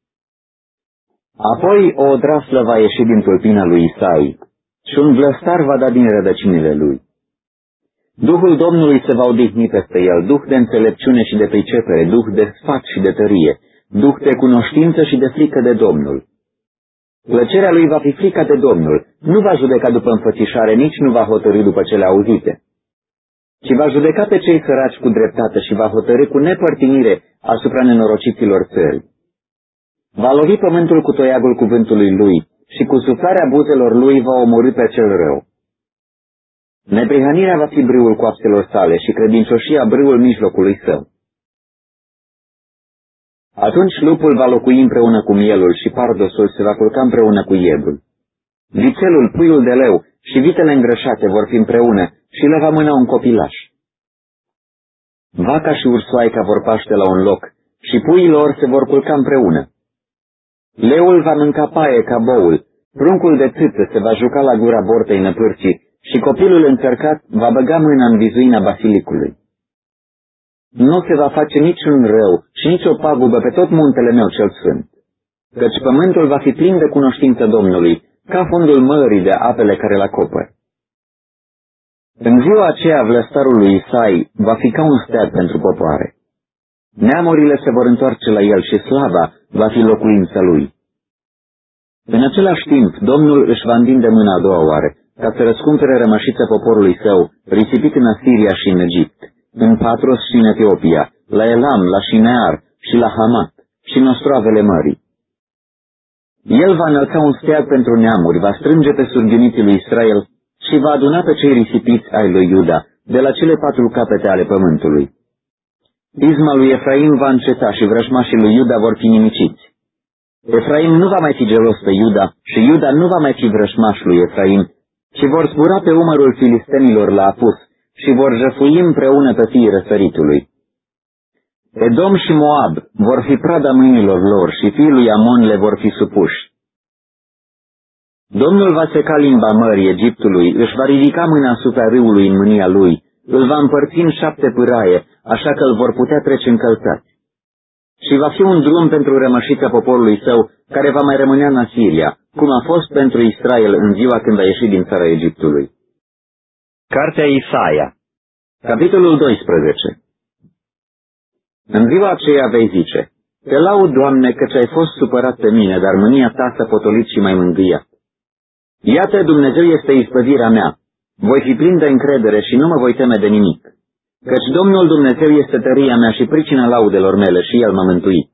Apoi o odraslă va ieși din tulpina lui Isai și un vlăstar va da din rădăcinile lui. Duhul Domnului se va odihni peste el, duh de înțelepciune și de pricepere, duh de sfat și de tărie, duh de cunoștință și de frică de Domnul. Plăcerea lui va fi frica de Domnul, nu va judeca după înfățișare, nici nu va hotărî după cele auzite, ci va judeca pe cei săraci cu dreptate și va hotărî cu nepărtinire asupra nenorociților țării. Va lovi pământul cu toiagul cuvântului lui și cu suflarea buzelor lui va omorî pe cel rău. Neprihănirea va fi brâul coapselor sale și credincioșia brâul mijlocului său. Atunci lupul va locui împreună cu mielul și pardosul se va culca împreună cu iedul. Vițelul, puiul de leu și vitele îngrășate vor fi împreună și le va mâna un copilaș. Vaca și ursoaica vor paște la un loc și puii lor se vor culca împreună. Leul va mânca paie ca boul, pruncul de țâță se va juca la gura bortei năpârcii și copilul înțărcat va băga mâna în vizuina basilicului. Nu se va face niciun rău și nici o pagubă pe tot muntele meu cel sfânt, căci pământul va fi plin de cunoștință Domnului, ca fundul mării de apele care l acopăr. În ziua aceea vlăstarul lui Isai va fi ca un steag pentru popoare. Neamurile se vor întoarce la el și slava va fi locuința lui. În același timp, Domnul își va întinde mâna a doua oară, ca să răscumpere rămășița poporului său, risipit în Asiria și în Egipt, în Patros și în Etiopia, la Elam, la Shinear și la Hamat și în ostroavele mării. El va înălța un steag pentru neamuri, va strânge pe surghiniții lui Israel și va aduna pe cei risipiți ai lui Iuda, de la cele patru capete ale pământului. Izma lui Efraim va înceta și vrăjmașii lui Iuda vor fi nimiciți. Efraim nu va mai fi gelos pe Iuda și Iuda nu va mai fi vrăjmaș lui Efraim, ci vor zbura pe umărul filistenilor la apus și vor jăfui împreună pe fiii răsăritului. Edom și Moab vor fi prada mâinilor lor și fiii lui Amon le vor fi supuși. Domnul va seca limba mării Egiptului, își va ridica mâna asupra râului în mânia lui, îl va împărți în șapte pâraie, așa că îl vor putea trece încălțați. Și va fi un drum pentru rămășița poporului său, care va mai rămânea în Asiria, cum a fost pentru Israel în ziua când a ieșit din țara Egiptului. Cartea Isaia, capitolul doisprezece. În ziua aceea vei zice: Te laud, Doamne, căci ai fost supărat pe mine, dar mânia ta s-a potolit și m-ai mângâiat. Iată, Dumnezeu este izbăvirea mea. Voi fi plin de încredere și nu mă voi teme de nimic, căci Domnul Dumnezeu este tăria mea și pricina laudelor mele și El m-a mântuit.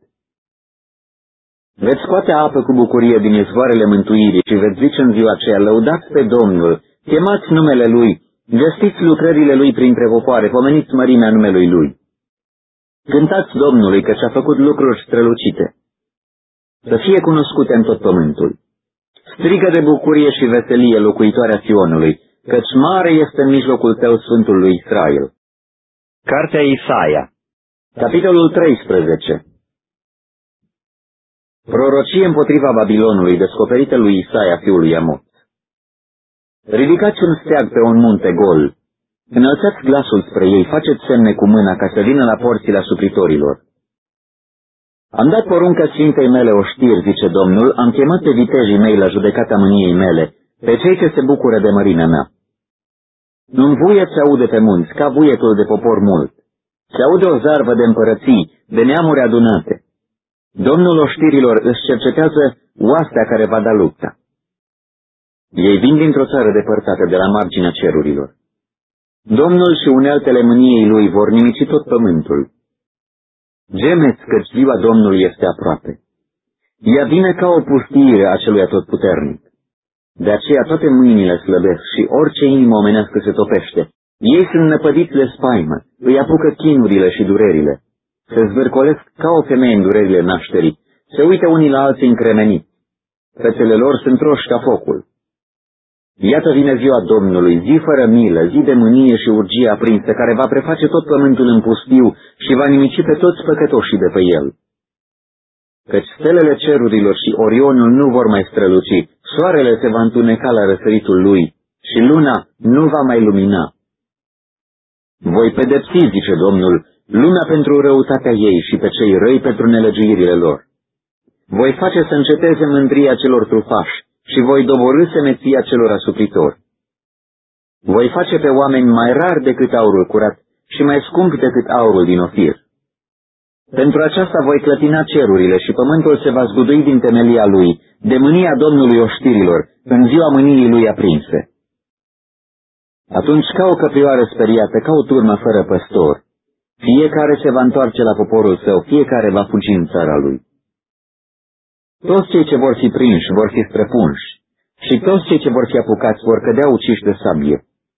Veți scoate apă cu bucurie din izvoarele mântuirii și veți zice în ziua aceea: Lăudați pe Domnul, chemați numele Lui, vestiți lucrările Lui printre popoare, pomeniți mărimea numelui Lui. Cântați Domnului, căci a făcut lucruri strălucite, să fie cunoscute în tot pământul. Strigă de bucurie și veselie, locuitoarea Sionului, căci mare este în mijlocul tău Sfântul lui Israel. Cartea Isaia, capitolul treisprezece. Prorocie împotriva Babilonului, descoperită lui Isaia, fiul lui Amoț. Ridicați un steag pe un munte gol, înălțați glasul spre ei, faceți semne cu mâna ca să vină la porțile asupritorilor. Am dat poruncă Sfintei mele oștiri, zice Domnul, am chemat pe vitejii mei la judecata mâniei mele, pe cei ce se bucură de mărimea mea. Un vuiet se aude pe munți, ca vuietul de popor mult. Se aude o zarvă de împărății, de neamuri adunate. Domnul oștirilor își cercetează oastea care va da lupta. Ei vin dintr-o țară depărtată, de la marginea cerurilor. Domnul și uneltele mâniei lui vor nimici tot pământul. Gemeți, căci ziua Domnului este aproape. Ea vine ca o pustiire a celui atotputernic. De aceea toate mâinile slăbesc și orice inimă omenească se topește, Ei sunt năpădiți de spaimă, îi apucă chinurile și durerile. Se zvârcolesc ca o femeie în durerile nașterii, se uită unii la alții încremeniți. Fețele lor sunt roși ca focul. Iată vine ziua Domnului, zi fără milă, zi de mânie și urgie aprinsă, care va preface tot pământul în pustiu și va nimici pe toți păcătoșii de pe el. Căci stelele cerurilor și Orionul nu vor mai străluci, soarele se va întuneca la răsăritul lui și luna nu va mai lumina. Voi pedepsi, zice Domnul, lumea pentru răutatea ei și pe cei răi pentru nelegiuirile lor. Voi face să înceteze mândria celor trufași și voi doborî semeția celor asupritori. Voi face pe oameni mai rari decât aurul curat și mai scumpi decât aurul din Ofir. Pentru aceasta voi clătina cerurile și pământul se va zgudui din temelia lui, de mânia Domnului oștirilor, în ziua mâniei lui aprinse. Atunci, ca o căprioară speriată, ca o turmă fără păstor, fiecare se va întoarce la poporul său, fiecare va fugi în țara lui. Toți cei ce vor fi prinși vor fi străpunși și toți cei ce vor fi apucați vor cădea uciși de sabie.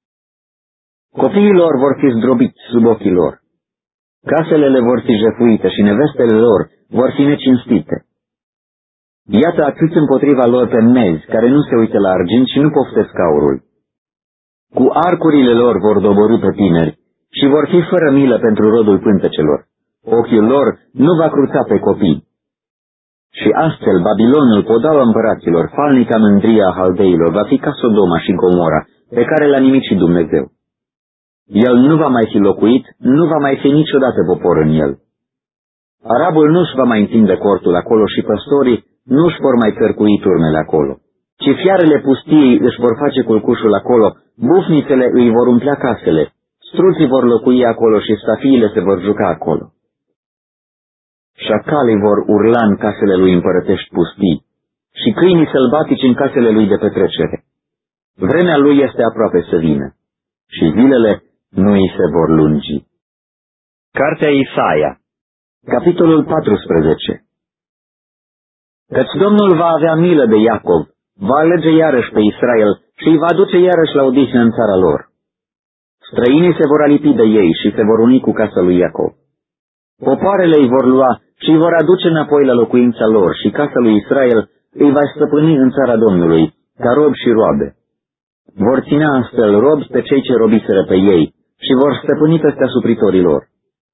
Copiii lor vor fi zdrobiți sub ochii lor. Casele le vor fi jefuite și nevestele lor vor fi necinstite. Iată atât împotriva lor pe mezi, care nu se uită la argint și nu poftesc aurul. Cu arcurile lor vor doborî pe tineri și vor fi fără milă pentru rodul pântecelor. Ochiul lor nu va cruța pe copii. Și astfel Babilonul, podaua împăraților, falnica mândria a haldeilor, va fi ca Sodoma și Gomora, pe care l-a nimicit Dumnezeu. El nu va mai fi locuit, nu va mai fi niciodată popor în el. Arabul nu-și va mai întinde cortul acolo și păstorii nu-și vor mai cărcui turmele acolo, ci fiarele pustiei își vor face culcușul acolo, bufnițele îi vor umplea casele, struții vor locui acolo și stafiile se vor juca acolo. Șacalii vor urla în casele lui împărătești pustii și câinii sălbatici în casele lui de petrecere. Vremea lui este aproape să vină și zilele nu îi se vor lungi. Cartea Isaia, capitolul paisprezece. Căci Domnul va avea milă de Iacov, va alege iarăși pe Israel și îi va duce iarăși la odihnă în țara lor. Străinii se vor alipi de ei și se vor uni cu casa lui Iacov. Popoarele îi vor lua și îi vor aduce înapoi la locuința lor și casa lui Israel îi va stăpâni în țara Domnului, ca robi și roabe. Vor ținea astfel robi pe cei ce robiseră pe ei și vor stăpâni peste asupritorii lor.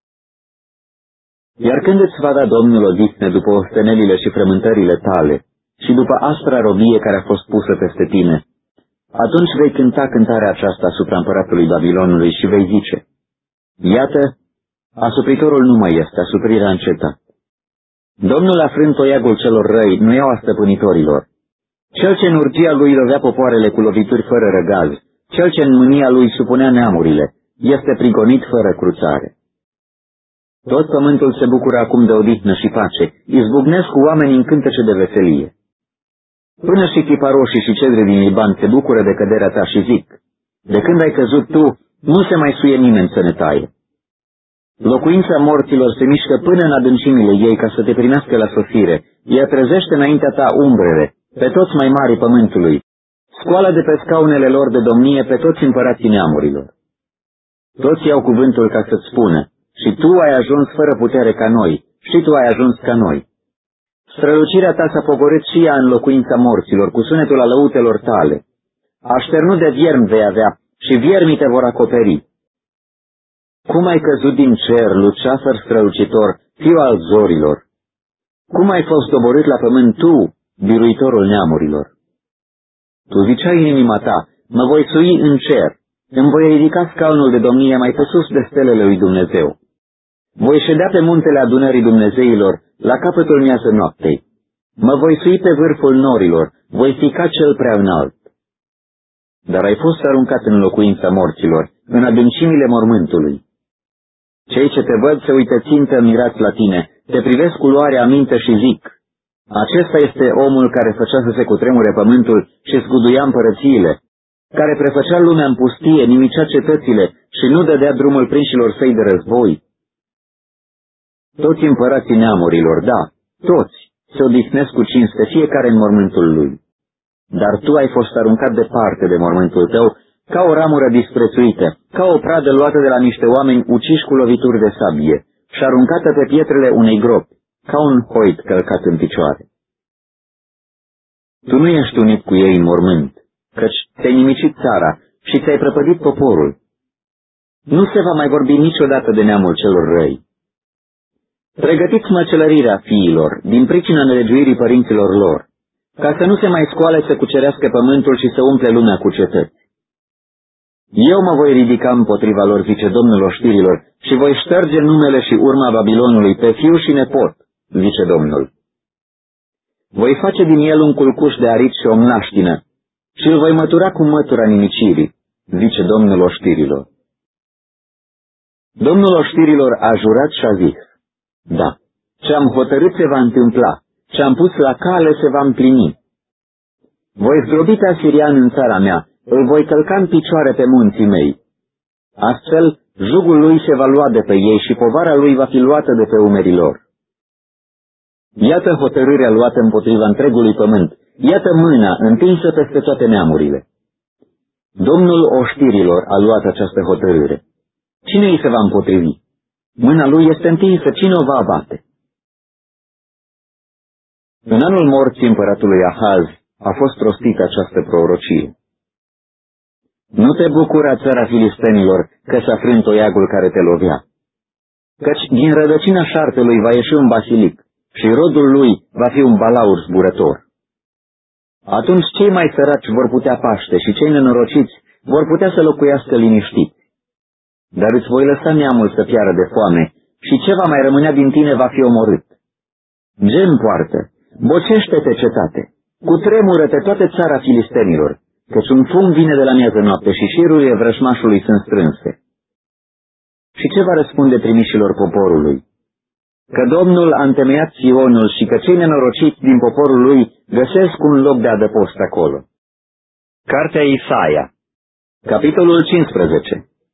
Iar când îți va da Domnul odihnă după ostenelile și frământările tale și după aspra robie care a fost pusă peste tine, atunci vei cânta cântarea aceasta asupra împăratului Babilonului și vei zice: Iată, asupritorul nu mai este, asuprirea încetat. Domnul a frânt toiagul celor răi, nu iau a stăpânitorilor. Cel ce în urgia lui lovea popoarele cu lovituri fără răgaz, cel ce în mânia lui supunea neamurile, este prigonit fără cruțare. Tot pământul se bucură acum de odihnă și pace, izbucnesc cu oamenii în cântece de veselie. Până și chiparoșii și cedre din Liban se bucură de căderea ta și zic: de când ai căzut tu, nu se mai suie nimeni să ne taie. Locuința morților se mișcă până în adâncimile ei ca să te primească la sosire, ea trezește înaintea ta umbrele, pe toți mai mari pământului, scoală de pe scaunele lor de domnie pe toți împărații neamurilor. Toți iau cuvântul ca să-ți spună: și tu ai ajuns fără putere ca noi, și tu ai ajuns ca noi. Strălucirea ta s-a pogorât și ea în locuința morților, cu sunetul alăutelor tale. Așternut de viermi vei avea și viermii te vor acoperi. Cum ai căzut din cer, luceafăr strălucitor, fiu al zorilor? Cum ai fost doborât la pământ tu, biruitorul neamurilor? Tu ziceai în inima ta: mă voi sui în cer, îmi voi ridica scaunul de domnie mai pe sus de stelele lui Dumnezeu. Voi ședea pe muntele adunării Dumnezeilor, la capătul miază noaptei. Mă voi sui pe vârful norilor, voi fi ca cel prea înalt. Dar ai fost aruncat în locuința morților, în adâncimile mormântului. Cei ce te văd se uită țintă mirați la tine, te privesc cu luare aminte și zic: acesta este omul care făcea să se cutremure pământul și zguduia împărățiile, care prefăcea lumea în pustie, nimicea cetățile și nu dădea drumul prinșilor săi de război. Toți împărații neamurilor, da, toți, se odihnesc cu cinste, fiecare în mormântul lui. Dar tu ai fost aruncat departe de mormântul tău, ca o ramură disprețuită, ca o pradă luată de la niște oameni uciși cu lovituri de sabie și aruncată pe pietrele unei gropi, ca un hoit călcat în picioare. Tu nu ești unit cu ei în mormânt, căci ți-ai nimicit țara și ți-ai prăpădit poporul. Nu se va mai vorbi niciodată de neamul celor răi. Pregătiți măcelărirea fiilor, din pricina nelegiuirii părinților lor, ca să nu se mai scoale să cucerească pământul și să umple lumea cu cetăți. Eu mă voi ridica împotriva lor, zice Domnul oștirilor, și voi șterge numele și urma Babilonului pe fiu și nepot, zice Domnul. Voi face din el un culcuș de arici și o mlaștină și îl voi mătura cu mătura nimicirii, zice Domnul oștirilor. Domnul oștirilor a jurat și a zis, da, ce-am hotărât se va întâmpla, ce-am pus la cale se va împlini. Voi zdrobi pe asirian în țara mea, îl voi călca în picioare pe munții mei. Astfel, jugul lui se va lua de pe ei și povara lui va fi luată de pe umerii lor. Iată hotărârea luată împotriva întregului pământ, iată mâna întinsă peste toate neamurile. Domnul oștirilor a luat această hotărâre. Cine îi se va împotrivi? Mâna lui este întinsă, cine o va abate? În anul morții împăratului Ahaz a fost rostită această prorocie. Nu te bucura, țara filistenilor, că s-a frânt toiagul care te lovea, căci din rădăcina șarpelui va ieși un basilic și rodul lui va fi un balaur zburător. Atunci cei mai săraci vor putea paște și cei nenorociți vor putea să locuiască liniștiți. Dar îți voi lăsa neamul să piară de foame și ce va mai rămânea din tine va fi omorât. Gem poartă, bocește-te cetate, cutremură-te toate țara filistenilor, căci un fum vine de la miază noapte și șirurile vrășmașului sunt strânse. Și ce va răspunde trimișilor poporului? Că Domnul a întemeiat Sionul și că cei nenorociți din poporul lui găsesc un loc de adăpost acolo. Cartea Isaia, capitolul cincisprezece.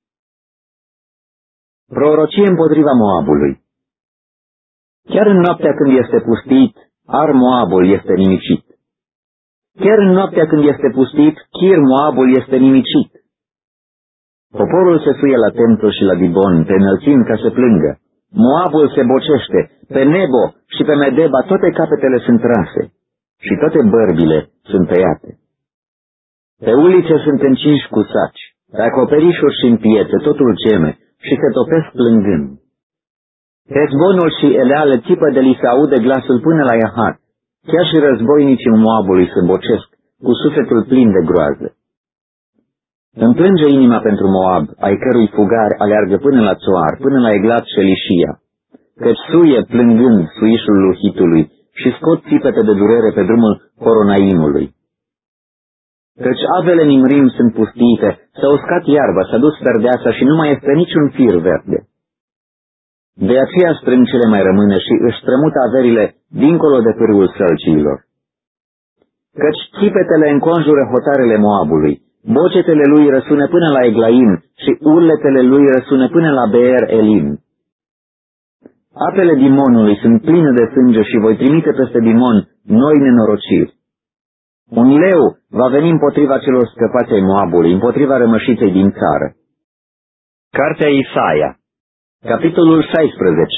Prorocie împotriva Moabului. Chiar în noaptea când este pustit, Ar Moabul este nimicit. Chiar în noaptea când este pustit, Kir Moabul este nimicit. Poporul se suie la templu și la Dibon, pe înălțimi ca să plângă. Moabul se bocește, pe Nebo și pe Medeba toate capetele sunt rase și toate bărbile sunt tăiate. Pe ulițe sunt încinși cu saci, pe acoperișuri și în piețe totul geme și se topesc plângând. Hezbonul și Eleale țipă de li se aude glasul până la Iahat. Chiar și războinicii Moabului se bocesc, cu sufletul plin de groază. Îmi plânge inima pentru Moab, ai cărui fugari aleargă până la Țoar, până la Eglat și Elishia, căci suie plângând suișul Luhitului și scot țipete de durere pe drumul Horonaimului. Căci avele Nimrim sunt pustiite, s-a uscat iarba, s-a dus verdeața și nu mai este niciun fir verde. De aceea strâng cele mai rămâne și își strămută averile dincolo de pârâul sălciilor. Căci țipetele înconjură hotarele Moabului, bocetele lui răsună până la Eglaim și urletele lui răsună până la Beer Elim. Apele Dimonului sunt pline de sânge și voi trimite peste Dimon noi nenorociri. Un leu va veni împotriva celor scăpați ai Moabului, împotriva rămășiței din țară. Cartea Isaia, capitolul șaisprezece.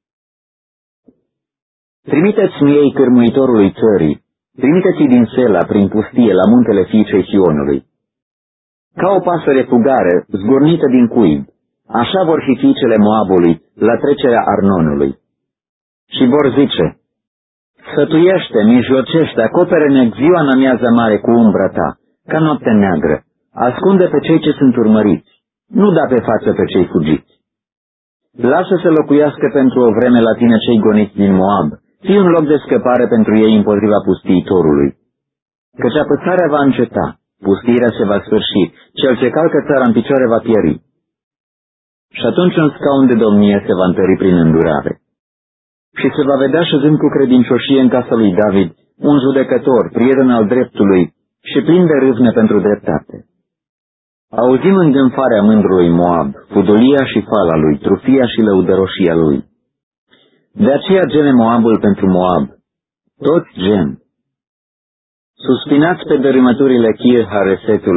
Trimiteți-mi ei cârmuitorului țării, trimiteți-i din Sela prin pustie la muntele fiicei Sionului. Ca o pasăre fugare, zgurnită din cuib, așa vor fi fiicele Moabului la trecerea Arnonului. Și vor zice, sfătuiește, mijlocește, acopere-ne ziua în amiază mare cu umbra ta, ca noapte neagră, ascunde pe cei ce sunt urmăriți, nu da pe față pe cei fugiți. Lasă să locuiască pentru o vreme la tine cei goniți din Moab, fii un loc de scăpare pentru ei împotriva pustiitorului. Căci apăsarea va înceta, pustirea se va sfârși, cel ce calcă țara în picioare va pieri. Și atunci un scaun de domnie se va întări prin îndurare. Și se va vedea șezând cu credincioșie în casa lui David, un judecător, prieten al dreptului și plin de râvne pentru dreptate. Auzim îngânfarea mândrului Moab, fudulia și fala lui, trufia și lăudăroșia lui. De aceea geme Moabul pentru Moab, toți gem. Suspinați pe dărâmăturile Kir Haresetului,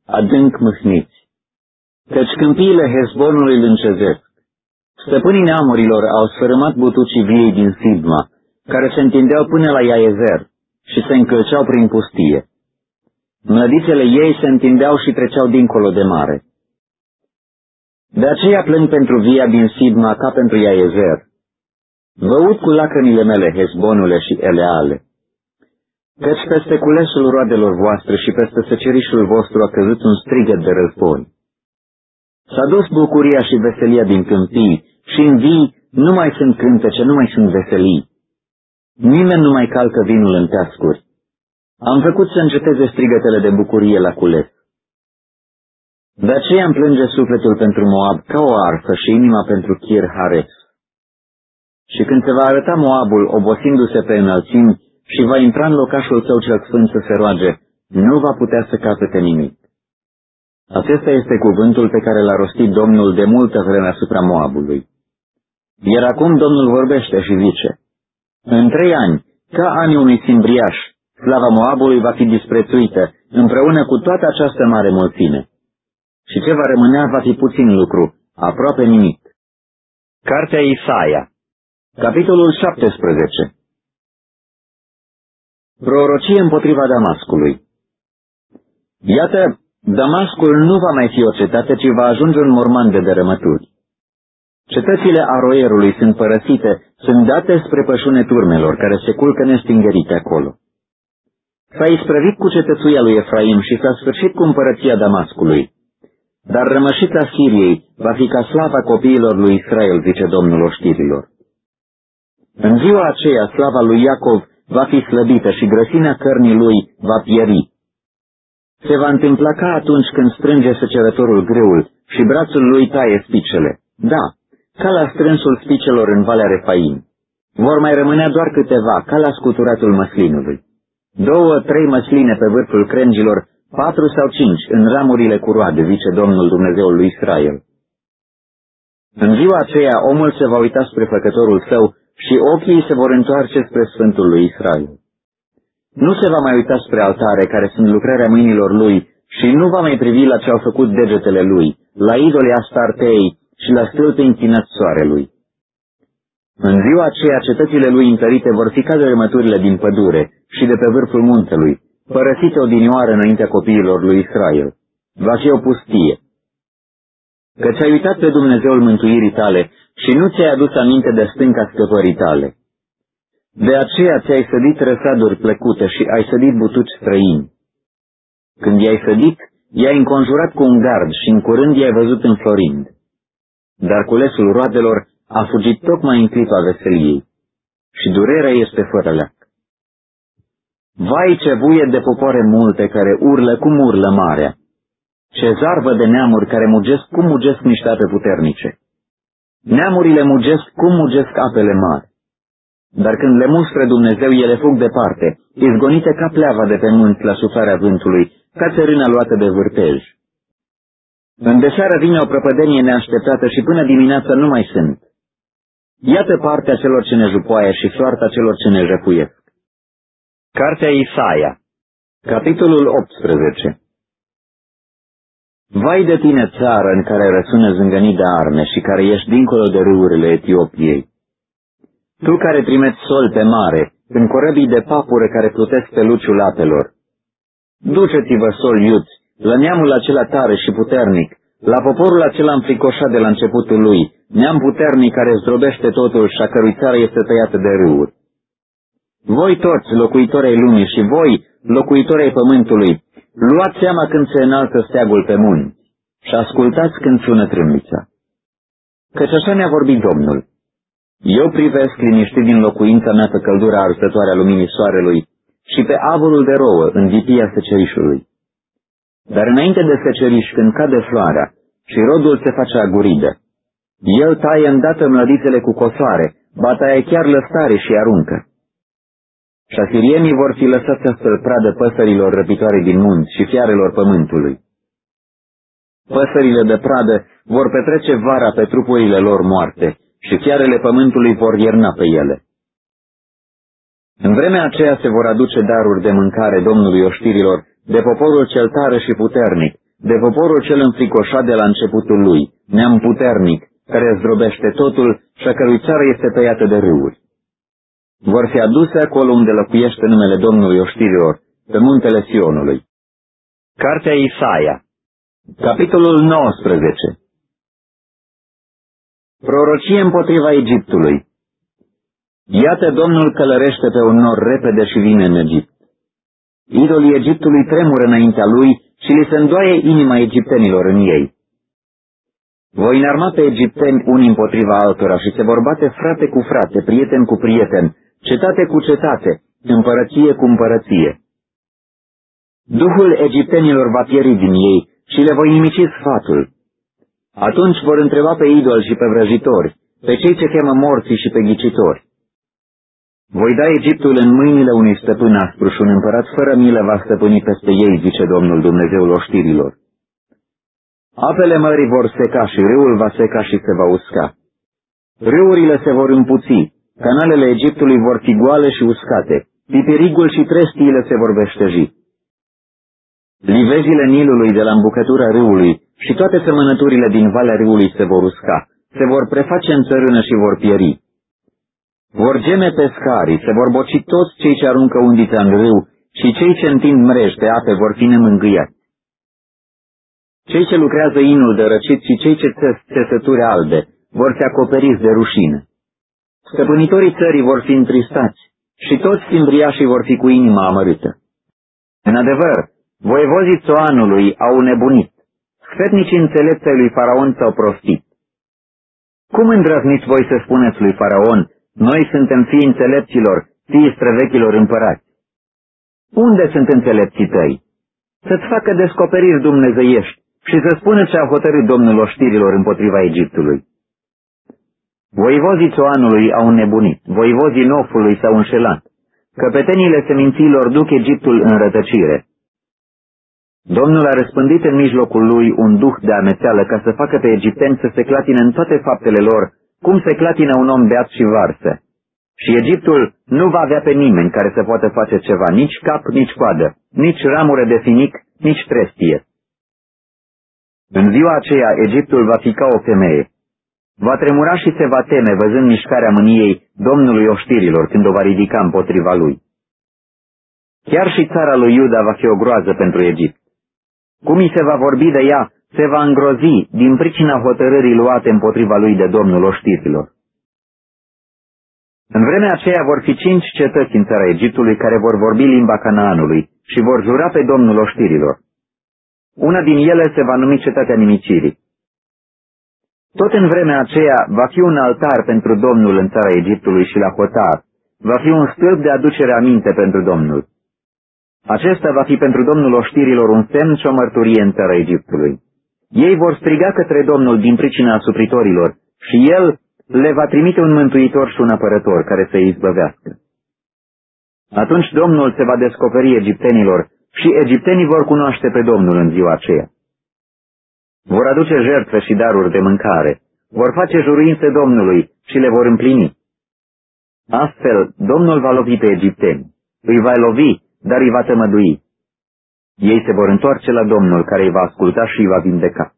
adânc mâhniți. Căci câmpiile Hezbonului îl încezesc. Stăpânii neamurilor au sfărâmat butucii viei din Sibma, care se întindeau până la Iaezer și se încălceau prin pustie. Mlădițele ei se întindeau și treceau dincolo de mare. De aceea plâng pentru via din Sibma ca pentru Iaezer. Vă ud cu lacrimile mele, Hezbonule și Eleale. Căci peste culesul roadelor voastre și peste secerișul vostru a căzut un strigăt de război. S-a dus bucuria și veselia din câmpii și în vii nu mai sunt cântece, nu mai sunt veselii. Nimeni nu mai calcă vinul în teascuri. Am făcut să înceteze strigătele de bucurie la cules. De aceea îmi plânge sufletul pentru Moab ca o arfă și inima pentru Kir Hares. Și când se va arăta Moabul obosindu-se pe înălțimi și va intra în locașul său cel sfânt să se roage, nu va putea să capete nimic. Acesta este cuvântul pe care l-a rostit Domnul de multă vreme asupra Moabului. Iar acum Domnul vorbește și zice, în trei ani, ca anii unui simbriaș, slava Moabului va fi disprețuită, împreună cu toată această mare mulțime. Și ce va rămânea va fi puțin lucru, aproape nimic. Cartea Isaia, capitolul șaptesprezece. Prorocie împotriva Damascului. Iată, Damascul nu va mai fi o cetate, ci va ajunge un morman de dărâmături. Cetățile Aroierului sunt părăsite, sunt date spre pășune turmelor, care se culcă nestingerite acolo. S-a isprăvit cu cetățuia lui Efraim și s-a sfârșit cu împărăția Damascului. Dar rămășița Siriei va fi ca slava copiilor lui Israel, zice Domnul oștirilor. În ziua aceea, slava lui Iacov va fi slăbită și grăsimea cărnii lui va pieri. Se va întâmpla ca atunci când strânge săcerătorul greul și brațul lui taie spicele. Da, ca la strânsul spicelor în Valea Refaim. Vor mai rămânea doar câteva, ca la scuturatul măslinului. Două, trei măsline pe vârful crengilor, patru sau cinci în ramurile cu roade, zice Domnul Dumnezeul lui Israel. În ziua aceea omul se va uita spre făcătorul său și ochii se vor întoarce spre Sfântul lui Israel. Nu se va mai uita spre altare, care sunt lucrarea mâinilor lui, și nu va mai privi la ce au făcut degetele lui, la idolii Astartei și la stâlpi închinați soarelui. În ziua aceea cetățile lui întărite vor fi ca dărâmăturile din pădure și de pe vârful muntelui, părăsite odinioară înaintea copiilor lui Israel. Va fi o pustie. Căci ai uitat pe Dumnezeul mântuirii tale și nu ți-ai adus aminte de stânca scăpării tale. De aceea ți-ai sădit răsaduri plăcute și ai sădit butuci străini. Când i-ai sădit, i-ai înconjurat cu un gard și în curând i-ai văzut înflorind. Dar culesul roadelor a fugit tocmai în clipa veseliei și durerea este fără leac. Vai ce buie de popoare multe care urlă cum urlă marea, ce zarvă de neamuri care mugesc cum mugesc niște ape puternice. Neamurile mugesc cum mugesc apele mari. Dar când le mustră Dumnezeu, ele fug departe, izgonite ca pleava de pe munți la suflarea vântului, ca țărâna luată de vârtej. În deseară vine o prăpădenie neașteptată și până dimineața nu mai sunt. Iată partea celor ce ne jupoaie și soarta celor ce ne jăpuiesc. Cartea Isaia, capitolul optsprezece. Vai de tine, țară în care răsună zângănit de arme și care ești dincolo de râurile Etiopiei. Tu care trimeți sol pe mare, în corăbii de papură care plutesc pe luciul apelor. Duceți-vă, sol iuți, la neamul acela tare și puternic, la poporul acela înfricoșat de la începutul lui, neam puternic care zdrobește totul și a cărui țară este tăiată de râuri. Voi toți, locuitori ai lumii, și voi, locuitori ai pământului, luați seama când se înalță steagul pe munți și ascultați când sună trâmbița. Căci așa ne-a vorbit Domnul. Eu privesc liniștit din locuința mea pe căldura arzătoare a luminii soarelui și pe aburul de rouă în vipia secerișului. Dar înainte de seceriș, când cade floarea și rodul se face aguridă, el taie îndată mlădițele cu cosoare, ba taie chiar lăstare și aruncă. Și asirienii vor fi lăsați astfel pradă păsărilor răpitoare din munți și fiarelor pământului. Păsările de pradă vor petrece vara pe trupurile lor moarte și fiarele pământului vor ierna pe ele. În vremea aceea se vor aduce daruri de mâncare Domnului oștirilor, de poporul cel tare și puternic, de poporul cel înfricoșat de la începutul lui, neam puternic, care zdrobește totul și a cărui țară este tăiată de râuri. Vor fi aduse acolo unde locuiește numele Domnului oștirilor, pe muntele Sionului. Cartea Isaia, capitolul nouăsprezece. Prorocie împotriva Egiptului. Iată, Domnul călărește pe un nor repede și vine în Egipt. Idolii Egiptului tremură înaintea lui și li se îndoaie inima egiptenilor în ei. Voi înarma pe egipteni unii împotriva altora și se vor bate frate cu frate, prieten cu prieten, cetate cu cetate, împărăție cu împărăție. Duhul egiptenilor va pieri din ei și le voi nimici sfatul. Atunci vor întreba pe idoli și pe vrăjitori, pe cei ce chemă morții și pe ghicitori. Voi da Egiptul în mâinile unui stăpân aspru și un împărat fără milă va stăpâni peste ei, zice Domnul Dumnezeul oștirilor. Apele mării vor seca și râul va seca și se va usca. Râurile se vor împuți, canalele Egiptului vor fi goale și uscate, pipirigul și trestiile se vor veșteji. Livezile Nilului de la îmbucătura râului și toate semănăturile din valea râului se vor usca, se vor preface în țărână și vor pieri. Vor geme pescarii, se vor boci toți cei ce aruncă undița în râu și cei ce întind mreji pe ape vor fi nemângâiați. Cei ce lucrează inul de răcit și cei ce țes țesături albe vor fi acoperiți de rușine. Stăpânitorii țării vor fi întristați și toți timbriașii vor fi cu inima amărâtă. În adevăr, voievozii țoanului au nebunit, sfetnicii înțelepței lui Faraon s-au prostit. Cum îndrăzniți voi să spuneți lui Faraon, noi suntem fii înțelepților, fii străvechilor împărați? Unde sunt înțelepții tăi? Să-ți facă descoperiri dumnezeiești și să spună ce a hotărât Domnul oștirilor împotriva Egiptului. Voivozii țoanului au nebunit, voivozii Nofului s-au înșelat, căpetenile seminților duc Egiptul în rătăcire. Domnul a răspândit în mijlocul lui un duh de amețeală ca să facă pe egipteni să se clatine în toate faptele lor, cum se clatină un om beat și varsă. Și Egiptul nu va avea pe nimeni care să poată face ceva, nici cap, nici coadă, nici ramură de finic, nici trestie. În ziua aceea Egiptul va fi ca o femeie. Va tremura și se va teme văzând mișcarea mâniei Domnului oștirilor când o va ridica împotriva lui. Chiar și țara lui Iuda va fi o groază pentru Egipt. Cum îi se va vorbi de ea, se va îngrozi din pricina hotărârii luate împotriva lui de Domnul oștirilor. În vremea aceea vor fi cinci cetăți în țara Egiptului care vor vorbi limba Canaanului și vor jura pe Domnul oștirilor. Una din ele se va numi Cetatea Nimicirii. Tot în vremea aceea va fi un altar pentru Domnul în țara Egiptului și la Hotar. Va fi un stâlp de aducere aminte pentru Domnul. Acesta va fi pentru Domnul oștirilor un semn și o mărturie în țara Egiptului. Ei vor striga către Domnul din pricina asupritorilor și El le va trimite un mântuitor și un apărător care să îi izbăvească. Atunci Domnul se va descoperi egiptenilor și egiptenii vor cunoaște pe Domnul în ziua aceea. Vor aduce jertfe și daruri de mâncare, vor face juruințe Domnului și le vor împlini. Astfel, Domnul va lovi pe egipteni, îi va lovi, dar îi va tămădui. Ei se vor întoarce la Domnul care îi va asculta și îi va vindeca.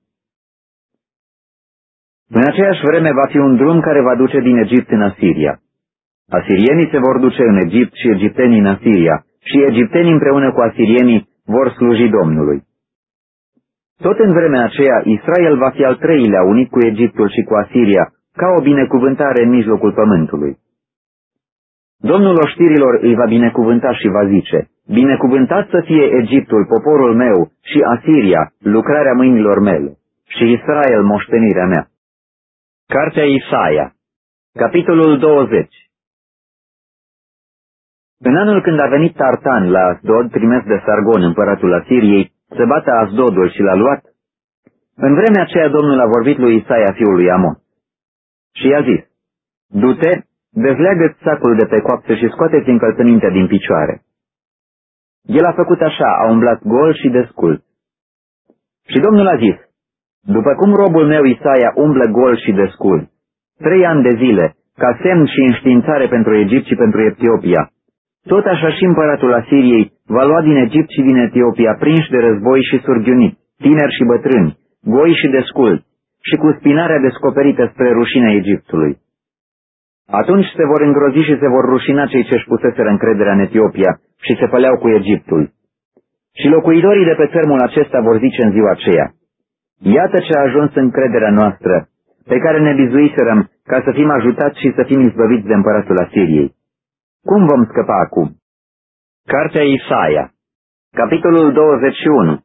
În aceeași vreme va fi un drum care va duce din Egipt în Asiria. Asirienii se vor duce în Egipt și egiptenii în Asiria, și egiptenii împreună cu asirienii vor sluji Domnului. Tot în vremea aceea, Israel va fi al treilea unit cu Egiptul și cu Asiria, ca o binecuvântare în mijlocul pământului. Domnul oștirilor îi va binecuvânta și va zice, binecuvântat să fie Egiptul, poporul meu, și Asiria, lucrarea mâinilor mele, și Israel, moștenirea mea. Cartea Isaia, capitolul douăzeci. În anul când a venit Tartan la Asdod, trimis de Sargon, împăratul Asiriei, să bată Asdodul și l-a luat, în vremea aceea Domnul a vorbit lui Isaia, fiul lui Amon, și i-a zis, du-te, dezleagă-ți sacul de pe coapsă și scoate-ți încălțămintea din picioare. El a făcut așa, a umblat gol și descult. Și Domnul a zis, după cum robul meu Isaia umblă gol și descult, trei ani de zile, ca semn și înștiințare pentru Egipt și pentru Etiopia, tot așa și împăratul Asiriei va lua din Egipt și din Etiopia prinși de război și surghiuniți, tineri și bătrâni, goi și desculți, și cu spinarea descoperită spre rușinea Egiptului. Atunci se vor îngrozi și se vor rușina cei ce-și puseseră încrederea în Etiopia și se păleau cu Egiptul. Și locuitorii de pe țărmul acesta vor zice în ziua aceea: iată ce a ajuns încrederea noastră, pe care ne bizuiserăm ca să fim ajutați și să fim izbăviți de împăratul Asiriei. Cum vom scăpa acum? Cartea Isaia, capitolul douăzeci și unu.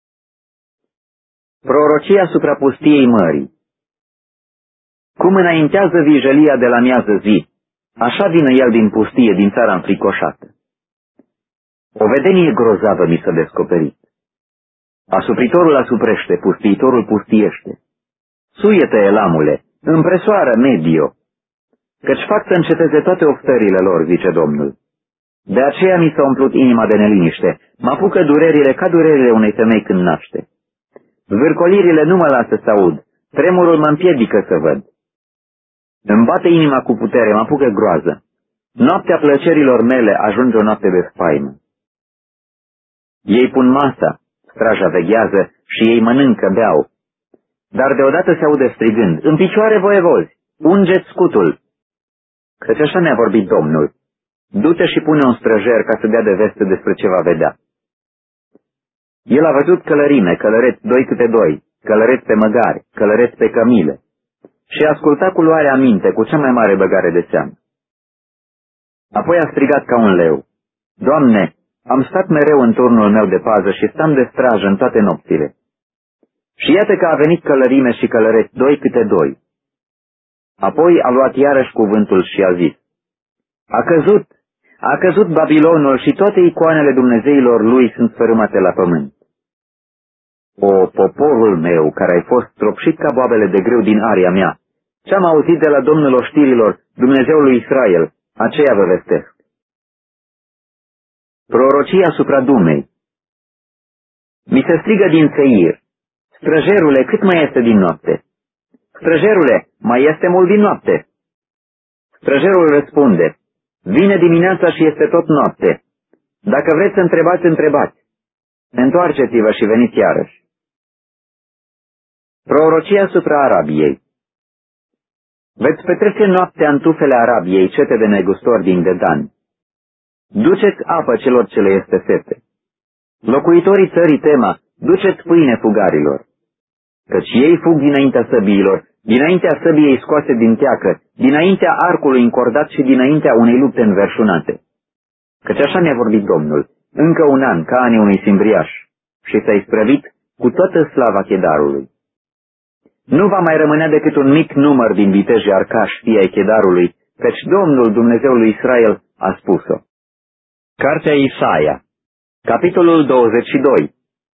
Prorocia asupra pustiei mării. Cum înaintează vijelia de la miază zi, așa vine el din pustie, din țara înfricoșată. O vedenie grozavă mi s-a descoperit. Asupritorul asuprește, pustiitorul pustiește. Suiete, Elamule, împresoară, Medio, căci fac să înceteze toate oftările lor, zice Domnul. De aceea mi s-a umplut inima de neliniște, mă apucă durerile ca durerile unei femei când naște. Zvârcolirile nu mă lasă să aud, tremurul mă împiedică să văd. Îmi bate inima cu putere, mă apucă groază. Noaptea plăcerilor mele ajunge o noapte de spaimă. Ei pun masa, straja veghează și ei mănâncă, beau. Dar deodată se aude strigând: în picioare, voievozi, ungeți scutul! Căci așa ne-a vorbit Domnul: du-te și pune un străjer ca să dea de veste despre ce va vedea. El a văzut călărime, călăreți doi câte doi, călăreți pe măgari, călăreți pe cămile, și asculta cu luarea minte, cu cea mai mare băgare de seamă. Apoi a strigat ca un leu: Doamne, am stat mereu în turnul meu de pază și stam de strajă în toate nopțile. Și iată că a venit călărime și călăreți doi câte doi. Apoi a luat iarăși cuvântul și a zis: a căzut, a căzut Babilonul și toate icoanele dumnezeilor lui sunt sfărâmate la pământ. O, poporul meu, care ai fost stropșit ca boabele de grâu din aria mea, ce-am auzit de la Domnul oștirilor, Dumnezeul lui Israel, aceea vă vestesc. Prorocia asupra Dumei. Mi se strigă din Seir: străjerule, cât mai este din noapte? Străjerule, mai este mult din noapte? Străjerul răspunde: vine dimineața și este tot noapte. Dacă vreți să întrebați, întrebați. Întoarceți-vă și veniți iarăși. Prorocia asupra Arabiei. Veți petrece noaptea în tufele Arabiei, cete de negustori din Dedan. Duceți apă celor ce le este sete. Locuitorii țării Tema, duceți pâine fugarilor. Căci ei fug dinaintea săbiilor, dinaintea săbiei scoase din teacă, dinaintea arcului încordat și dinaintea unei lupte înverșunate. Căci așa ne-a vorbit Domnul: încă un an, ca anii unui simbriaș, și s-a isprăvit cu toată slava Chedarului. Nu va mai rămânea decât un mic număr din vitejii arcași, fii ai Chedarului, căci Domnul, Dumnezeul lui Israel, a spus-o. Cartea Isaia, capitolul douăzeci și doi.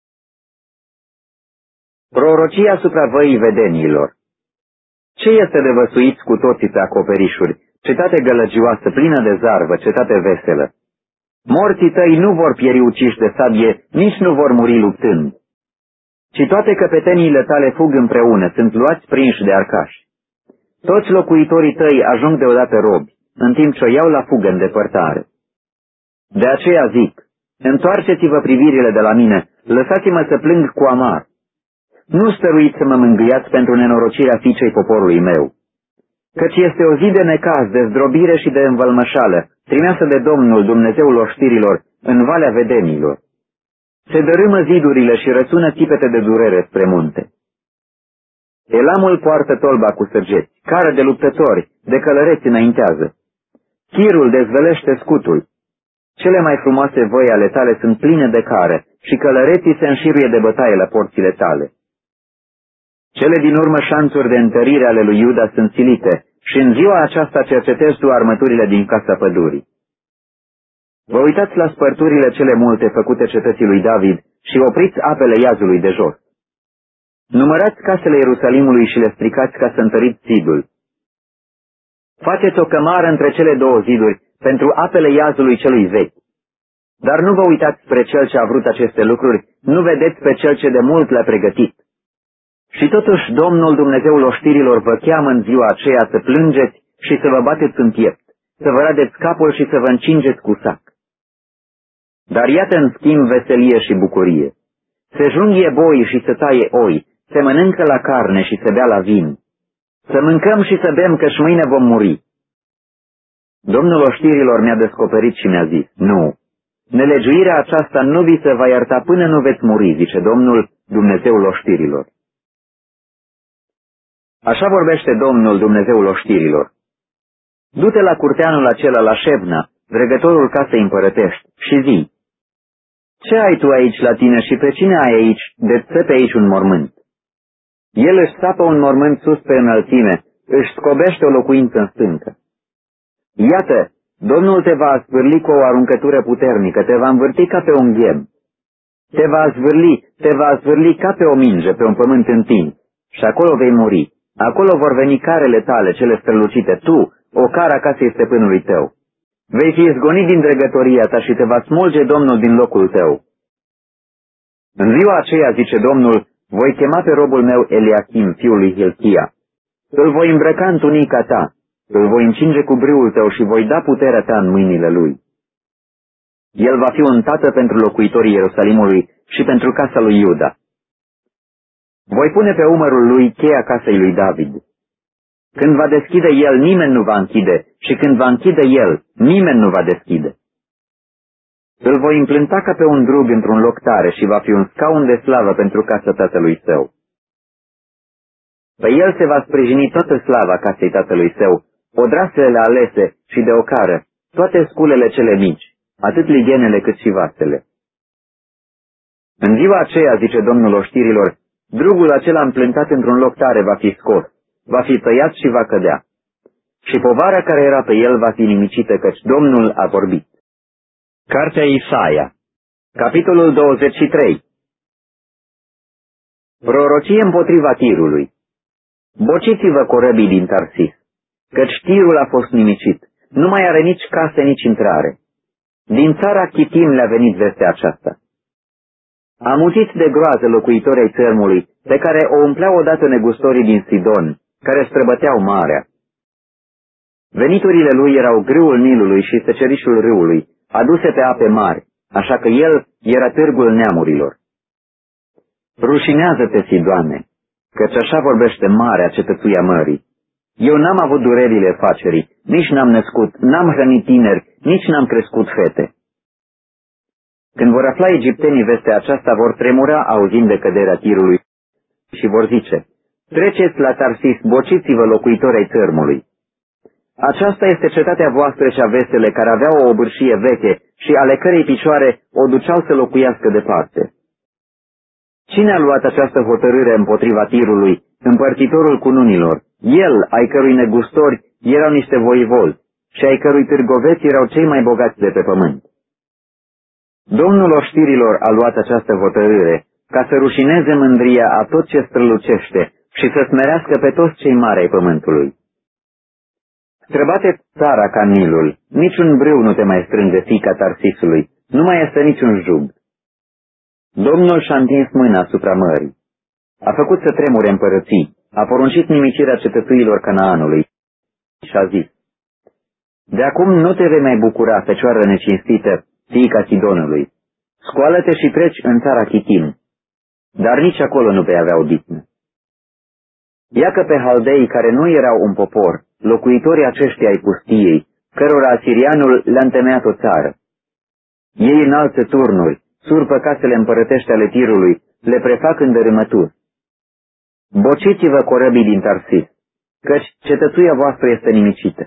Prorocia asupra văii vedeniilor. Ce este de văsuiți cu toții pe acoperișuri, cetate gălăgioasă, plină de zarvă, cetate veselă? Morții tăi nu vor pieri uciși de sabie, nici nu vor muri luptând. Ci toate căpeteniile tale fug împreună, sunt luați prinși de arcași. Toți locuitorii tăi ajung deodată robi, în timp ce o iau la fugă în depărtare. De aceea zic: întoarceți-vă privirile de la mine, lăsați-mă să plâng cu amar. Nu stăruiți să mă mângâiați pentru nenorocirea fiicei poporului meu. Căci este o zi de necaz, de zdrobire și de învălmășală, trimeasă de Domnul, Dumnezeul oștirilor, în Valea Vedenilor. Se dărâmă zidurile și răsună țipete de durere spre munte. Elamul poartă tolba cu săgeți, cară de luptători, de călăreți înaintează. Chirul dezvelește scutul. Cele mai frumoase voi ale tale sunt pline de care și călăreții se înșiruie de bătaie la porțile tale. Cele din urmă șanțuri de întărire ale lui Iuda sunt silite și în ziua aceasta cercetezi tu armăturile din casa pădurii. Vă uitați la spărturile cele multe făcute cetății lui David și opriți apele iazului de jos. Numărați casele Ierusalimului și le stricați ca să întăriți zidul. Faceți o cămară între cele două ziduri pentru apele iazului celui vechi. Dar nu vă uitați spre cel ce a vrut aceste lucruri, nu vedeți pe cel ce de mult le-a pregătit. Și totuși Domnul, Dumnezeul oștirilor, vă cheamă în ziua aceea să plângeți și să vă bateți în piept, să vă radeți capul și să vă încingeți cu sac. Dar iată în schimb veselie și bucurie. Se junghie boi și se taie oi, se mănâncă la carne și se bea la vin. Să mâncăm și să bem, căci mâine vom muri. Domnul oștirilor mi-a descoperit și mi-a zis, nu, nelegiuirea aceasta nu vi se va ierta până nu veți muri, zice Domnul, Dumnezeul oștirilor. Așa vorbește Domnul, Dumnezeul oștirilor. Du-te la curteanul acela, la Șebna, dregătorul casei împărătești, și zi, ce ai tu aici la tine și pe cine ai aici de țăpe aici un mormânt? El își sapă un mormânt sus pe înălțime, își scobește o locuință în stâncă. Iată, Domnul te va zvârli cu o aruncătură puternică, te va învârti ca pe un ghem. Te va zvârli, te va zvârli ca pe o minge, pe un pământ întins, și acolo vei muri. Acolo vor veni carele tale, cele strălucite, tu, o cara casei stăpânului tău. Vei fi izgonit din dregătoria ta și te va smulge Domnul din locul tău. În ziua aceea, zice Domnul, voi chema pe robul meu Eliachim, fiul lui Hilchia. Îl voi îmbrăca în tunica ta, îl voi încinge cu brâul tău și voi da puterea ta în mâinile lui. El va fi un tată pentru locuitorii Ierusalimului și pentru casa lui Iuda. Voi pune pe umărul lui cheia casei lui David. Când va deschide el, nimeni nu va închide, și când va închide el, nimeni nu va deschide. Îl voi împlânta ca pe un drug într-un loc tare și va fi un scaun de slavă pentru casa tatălui său. Pe el se va sprijini toată slava casei tatălui său, odrasele alese și de ocară, toate sculele cele mici, atât lighenele cât și vasele. În ziua aceea, zice Domnul oștirilor, drugul acela împlântat într-un loc tare va fi scos, va fi tăiat și va cădea. Și povara care era pe el va fi nimicită, căci Domnul a vorbit. Cartea Isaia, capitolul douăzeci și trei. Prorocie împotriva Tirului. Bociți-vă corăbii din Tarsis, căci Tirul a fost nimicit, nu mai are nici case, nici intrare. Din țara Chitim le-a venit vestea aceasta. Amuțiți de groază locuitorii țărmului, pe care o umpleau odată negustorii din Sidon, care străbăteau marea. Veniturile lui erau grâul Nilului și secerișul râului, aduse pe ape mari, așa că el era târgul neamurilor. Rușinează-te, Sidoane, căci așa vorbește marea cetățuia mării. Eu n-am avut durerile facerii, nici n-am născut, n-am hrănit tineri, nici n-am crescut fete. Când vor afla egiptenii vestea aceasta, vor tremura auzind de căderea Tirului și vor zice, treceți la Tarsis, bociți-vă locuitorii ai țărmului. Aceasta este cetatea voastră și a vesele care aveau o obârșie veche și ale cărei picioare o duceau să locuiască departe. Cine a luat această hotărâre împotriva Tirului, împărțitorul cununilor? El, ai cărui negustori erau niște voivozi și ai cărui târgoveți erau cei mai bogați de pe pământ. Domnul oștirilor a luat această hotărâre ca să rușineze mândria a tot ce strălucește și să smerească pe toți cei mari ai pământului. Străbate țara ca Nilul, niciun brâu nu te mai strânge, fiica Tarsisului, nu mai este niciun jug. Domnul și-a întins mâna asupra mării. A făcut să tremure împărății, a poruncit nimicirea cetățuilor Canaanului și a zis, de acum nu te vei mai bucura, fecioară necinstită, fiica Sidonului. Scoală-te și treci în țara Chitim, dar nici acolo nu vei avea odihnă. Iacă pe haldei care nu erau un popor, locuitorii aceștia ai pustiei, cărora asirianul le-a întemeiat o țară. Ei înalță turnuri, surpă casele împărătești ale Tirului, le prefac în dărâmături. Bociți-vă corăbii din Tarsis, căci cetățuia voastră este nimicită.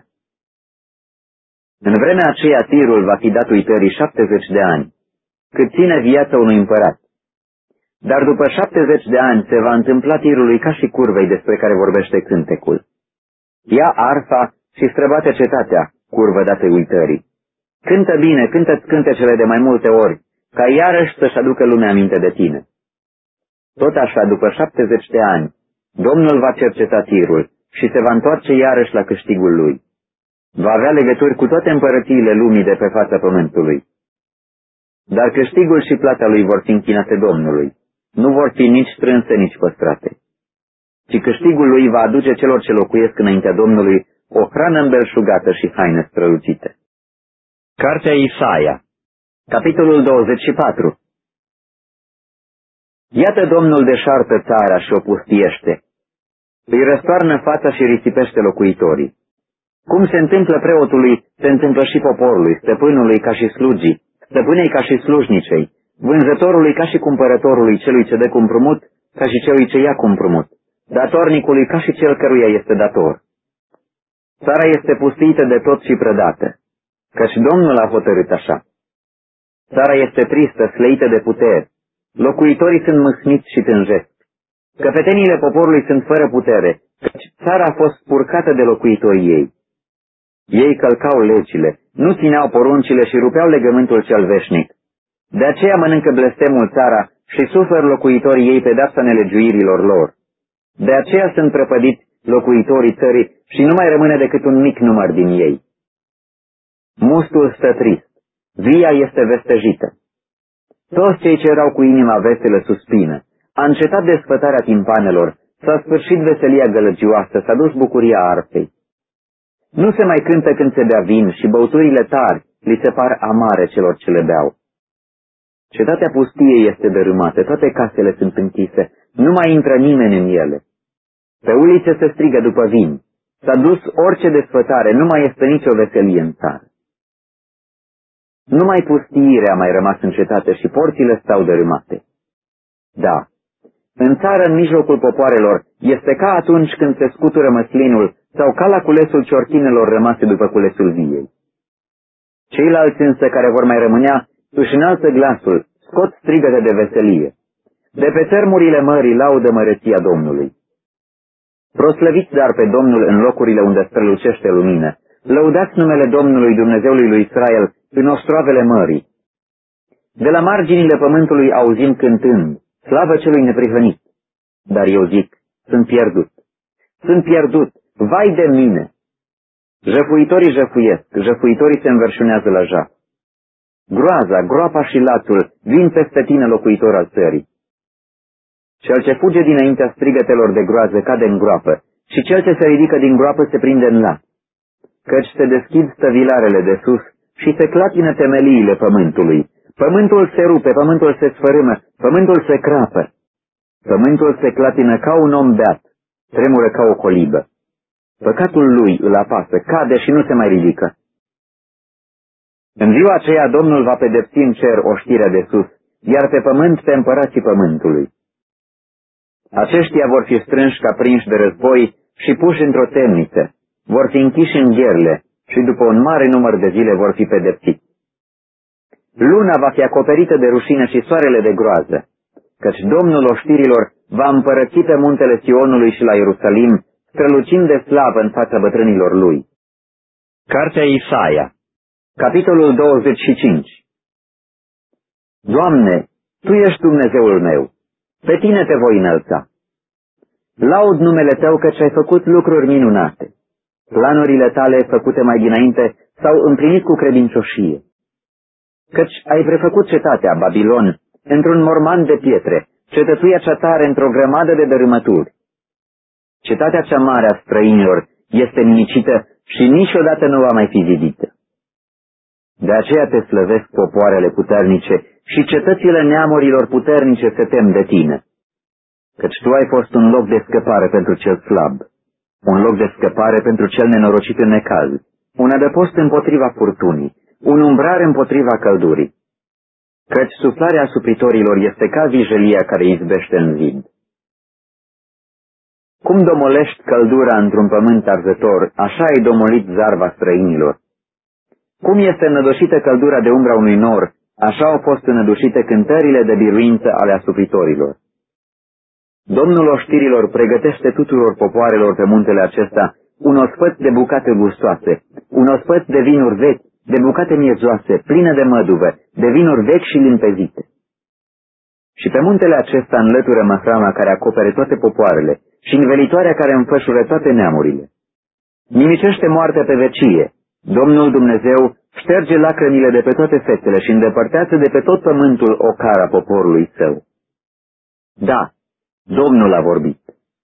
În vremea aceea Tirul va fi dat uitării șaptezeci de ani, cât ține viața unui împărat. Dar după șaptezeci de ani se va întâmpla Tirului ca și curvei despre care vorbește cântecul. Ia arfa și străbate cetatea, curvă dată uitării. Cântă bine, cântă-ți cântecele de mai multe ori, ca iarăși să-și aducă lumea aminte de tine. Tot așa, după șaptezeci de ani, Domnul va cerceta Tirul și se va întoarce iarăși la câștigul lui. Va avea legături cu toate împărățiile lumii de pe fața pământului. Dar câștigul și plata lui vor fi închinate Domnului. Nu vor fi nici strânse, nici păstrate. Ci câștigul lui va aduce celor ce locuiesc înaintea Domnului o hrană îmbelșugată și haine strălucite. Cartea Isaia, capitolul douăzeci și patru. Iată Domnul deșartă țara și o pustiește. Îi răstoarnă fața și risipește locuitorii. Cum se întâmplă preotului, se întâmplă și poporului, stăpânului ca și slugii, stăpânei ca și slujnicei, vânzătorului ca și cumpărătorului, celui ce dă cu împrumut, ca și celui ce ia cu împrumut, datornicului ca și cel căruia este dator. Țara este pustită de tot și prădată, căci Domnul a hotărât așa. Țara este tristă, sleită de putere, locuitorii sunt mâhniți și tânjesc. Căpeteniile poporului sunt fără putere, căci țara a fost spurcată de locuitorii ei. Ei călcau legile, nu țineau poruncile și rupeau legământul cel veșnic. De aceea mănâncă blestemul țara și suferă locuitorii ei pedeapsa nelegiuirilor lor. De aceea sunt prăpădiți locuitorii țării și nu mai rămâne decât un mic număr din ei. Mustul stă trist, via este vestejită. Toți cei ce erau cu inima veselă suspină. A încetat desfătarea timpanelor, s-a sfârșit veselia gălăgioasă, s-a dus bucuria arfei. Nu se mai cântă când se bea vin și băuturile tari li se par amare celor ce le beau. Cetatea pustiei este dărâmată, toate casele sunt închise, nu mai intră nimeni în ele. Pe ulițe se strigă după vin, s-a dus orice desfătare, nu mai este nicio veselie în țară. Numai pustiirea a mai rămas în cetate și porțile stau dărâmate. Da, în țară, în mijlocul popoarelor, este ca atunci când se scutură măslinul sau ca la culesul ciorchinelor rămase după culesul viei. Ceilalți însă care vor mai rămânea își înalță glasul, scot strigăte de veselie. De pe țărmurile mării laudă măreția Domnului. Proslăviți dar pe Domnul în locurile unde strălucește lumină. Lăudați numele Domnului Dumnezeului lui Israel în ostroavele mării. De la marginile pământului auzim cântând, slavă celui neprihănit. Dar eu zic, sunt pierdut. Sunt pierdut, vai de mine! Jăfuitorii jăfuiesc, jăfuitorii se înverșunează la jaf. Groaza, groapa și lațul vin peste tine, locuitor al țării. Cel ce fuge dinaintea strigătelor de groază cade în groapă și cel ce se ridică din groapă se prinde în laț. Căci se deschid stăvilarele de sus și se clatină temeliile pământului. Pământul se rupe, pământul se sfărâmă, pământul se crapă. Pământul se clatină ca un om beat, tremură ca o colibă. Păcatul lui îl apasă, cade și nu se mai ridică. În ziua aceea Domnul va pedepsi în cer oștirea de sus, iar pe pământ pe împărații pământului. Aceștia vor fi strânși ca prinși de război și puși într-o temniță, vor fi închiși în gherle și după un mare număr de zile vor fi pedepsiți. Luna va fi acoperită de rușine și soarele de groază, căci Domnul oștirilor va împărăți pe muntele Sionului și la Ierusalim, strălucind de slavă în fața bătrânilor lui. Cartea Isaia, capitolul douăzeci și cinci. Doamne, Tu ești Dumnezeul meu, pe Tine te voi înălța. Laud numele Tău căci ai făcut lucruri minunate. Planurile Tale făcute mai dinainte s-au împlinit cu credincioșie. Căci ai prefăcut cetatea, Babilon, într-un morman de pietre, cetățuia cea tare într-o grămadă de dărâmături. Cetatea cea mare a străinilor este nimicită și niciodată nu va mai fi zidită. De aceea te slăvesc popoarele puternice și cetățile neamurilor puternice se tem de tine. Căci tu ai fost un loc de scăpare pentru cel slab, un loc de scăpare pentru cel nenorocit în necaz, un adăpost împotriva furtunii, un umbrar împotriva căldurii. Căci suflarea asupritorilor este ca vijelia care izbește în zid. Cum domolești căldura într-un pământ arzător, așa ai domolit zarva străinilor. Cum este înădușită căldura de umbra unui nor, așa au fost înădușite cântările de biruință ale asupritorilor. Domnul oștirilor pregătește tuturor popoarelor pe muntele acesta un ospăț de bucate gustoase, un ospăț de vinuri vechi, de bucate miezoase, pline de măduve, de vinuri vechi și limpezite. Și pe muntele acesta înlătură măhrama care acopere toate popoarele și învelitoarea care înfășură toate neamurile. Nimicește moartea pe vecie. Domnul Dumnezeu șterge lacrămile de pe toate fețele și îndepărtează de pe tot pământul ocara poporului său. Da, Domnul a vorbit.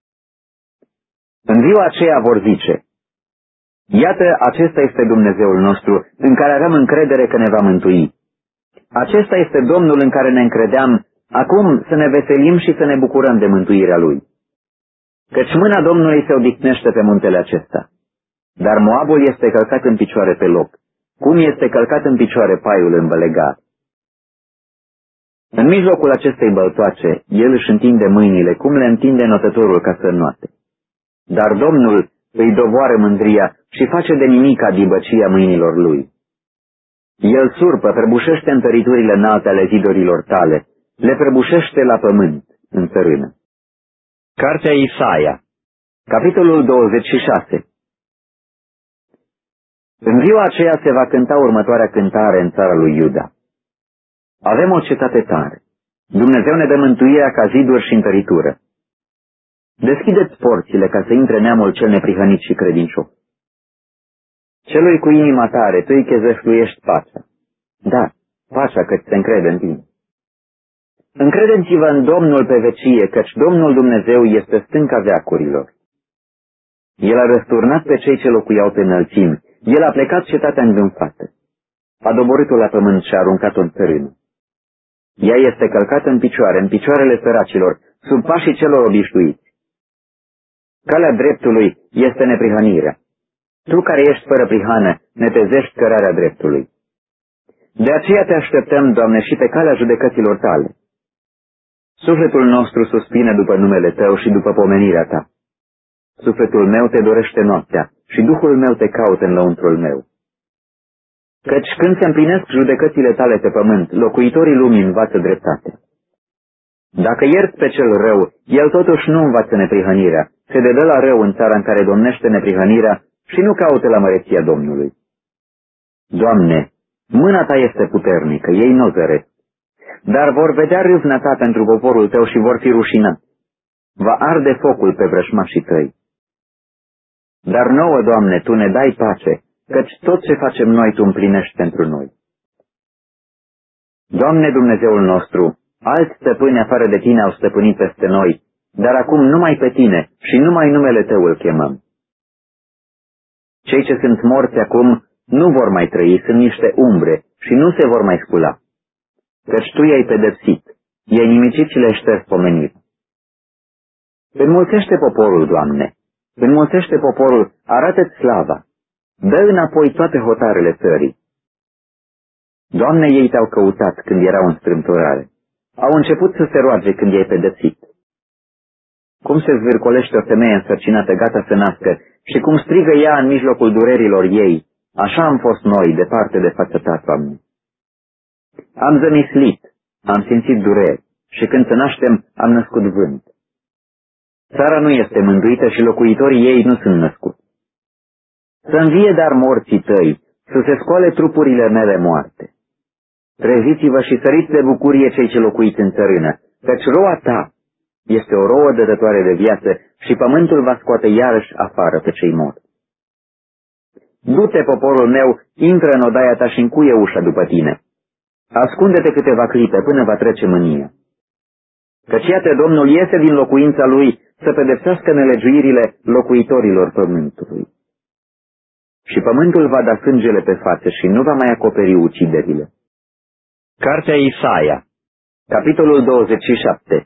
În ziua aceea vor zice, iată, acesta este Dumnezeul nostru, în care aveam încredere că ne va mântui. Acesta este Domnul în care ne încredeam, Acum să ne veselim și să ne bucurăm de mântuirea lui. Căci mâna Domnului se odihnește pe muntele acesta. Dar Moabul este călcat în picioare pe loc, cum este călcat în picioare paiul în bălegar. În mijlocul acestei băltoace, el își întinde mâinile, cum le întinde notătorul ca să înnoate. Dar Domnul îi doboară mândria și face de nimica dibăcia mâinilor lui. El surpă, prăbușește întăriturile înalte ale zidurilor tale, le prăbușește la pământ, în țărână. Cartea Isaia, capitolul douăzeci și șase. În ziua aceea se va cânta următoarea cântare în țara lui Iuda. Avem o cetate tare. Dumnezeu ne dă mântuirea ca ziduri și întăritură. Deschideți porțile ca să intre neamul cel neprihănit și credincios. Celui cu inima tare, tu îi chezășluiești pacea. Da, pacea căci se încrede în tine. Încredeți-vă în Domnul pe vecie, căci Domnul Dumnezeu este stânca veacurilor. El a răsturnat pe cei ce locuiau pe înălțimi, el a plecat cetatea îngânfată. A doborât-o la pământ și a aruncat-o în țărână. Ea este călcată în picioare, în picioarele săracilor, sub pașii celor obișnuiți. Calea dreptului este neprihănirea. Tu care ești fără prihană, netezești cărarea dreptului. De aceea te așteptăm, Doamne, și pe calea judecăților tale. Sufletul nostru suspină după numele Tău și după pomenirea Ta. Sufletul meu te dorește noaptea și Duhul meu te caută în lăuntrul meu. Căci când se împlinesc judecățile Tale pe pământ, locuitorii lumii învață dreptate. Dacă ierți pe cel rău, el totuși nu învață neprihănirea, se dedă la rău în țara în care domnește neprihănirea și nu caută la măreția Domnului. Doamne, mâna Ta este puternică, ei nu zăresc, dar vor vedea râvna Ta pentru poporul Tău și vor fi rușinați. Va arde focul pe vrășmașii Tăi. Dar nouă, Doamne, Tu ne dai pace, căci tot ce facem noi Tu împlinești pentru noi. Doamne Dumnezeul nostru, alți stăpâni afară de Tine au stăpânit peste noi, dar acum numai pe Tine și numai numele Tău îl chemăm. Cei ce sunt morți acum nu vor mai trăi, sunt niște umbre și nu se vor mai scula, căci Tu i-ai pedepsit, i-ai nimicit și le-ai șters pomenirea. Înmulțește poporul, Doamne, înmulțește poporul, arată-ți slava, dă înapoi toate hotarele țării. Doamne, ei Te-au căutat când erau în strâmtorare, au început să se roage când i-ai pedepsit. Cum se zvârcolește o femeie însărcinată gata să nască și cum strigă ea în mijlocul durerilor ei, așa am fost noi departe de fața Ta, Doamne. Am zămislit, am simțit dureri și când se naștem am născut vânt. Țara nu este mântuită și locuitorii ei nu sunt născuți. Să învie dar morții Tăi, să se scoale trupurile mele moarte. Treziți-vă și săriți de bucurie cei ce locuiți în țărână, căci roa Ta este o rouă dătătoare de viață și pământul va scoate iarăși afară pe cei morți. Du-te, poporul meu, intră în odaia Ta și încuie ușa după Tine. Ascunde-te câteva clipe până va trece mânia. Căci iată Domnul iese din locuința Lui să pedepsească nelegiuirile locuitorilor pământului. Și pământul va da sângele pe față și nu va mai acoperi uciderile. Cartea Isaia, capitolul douăzeci și șapte.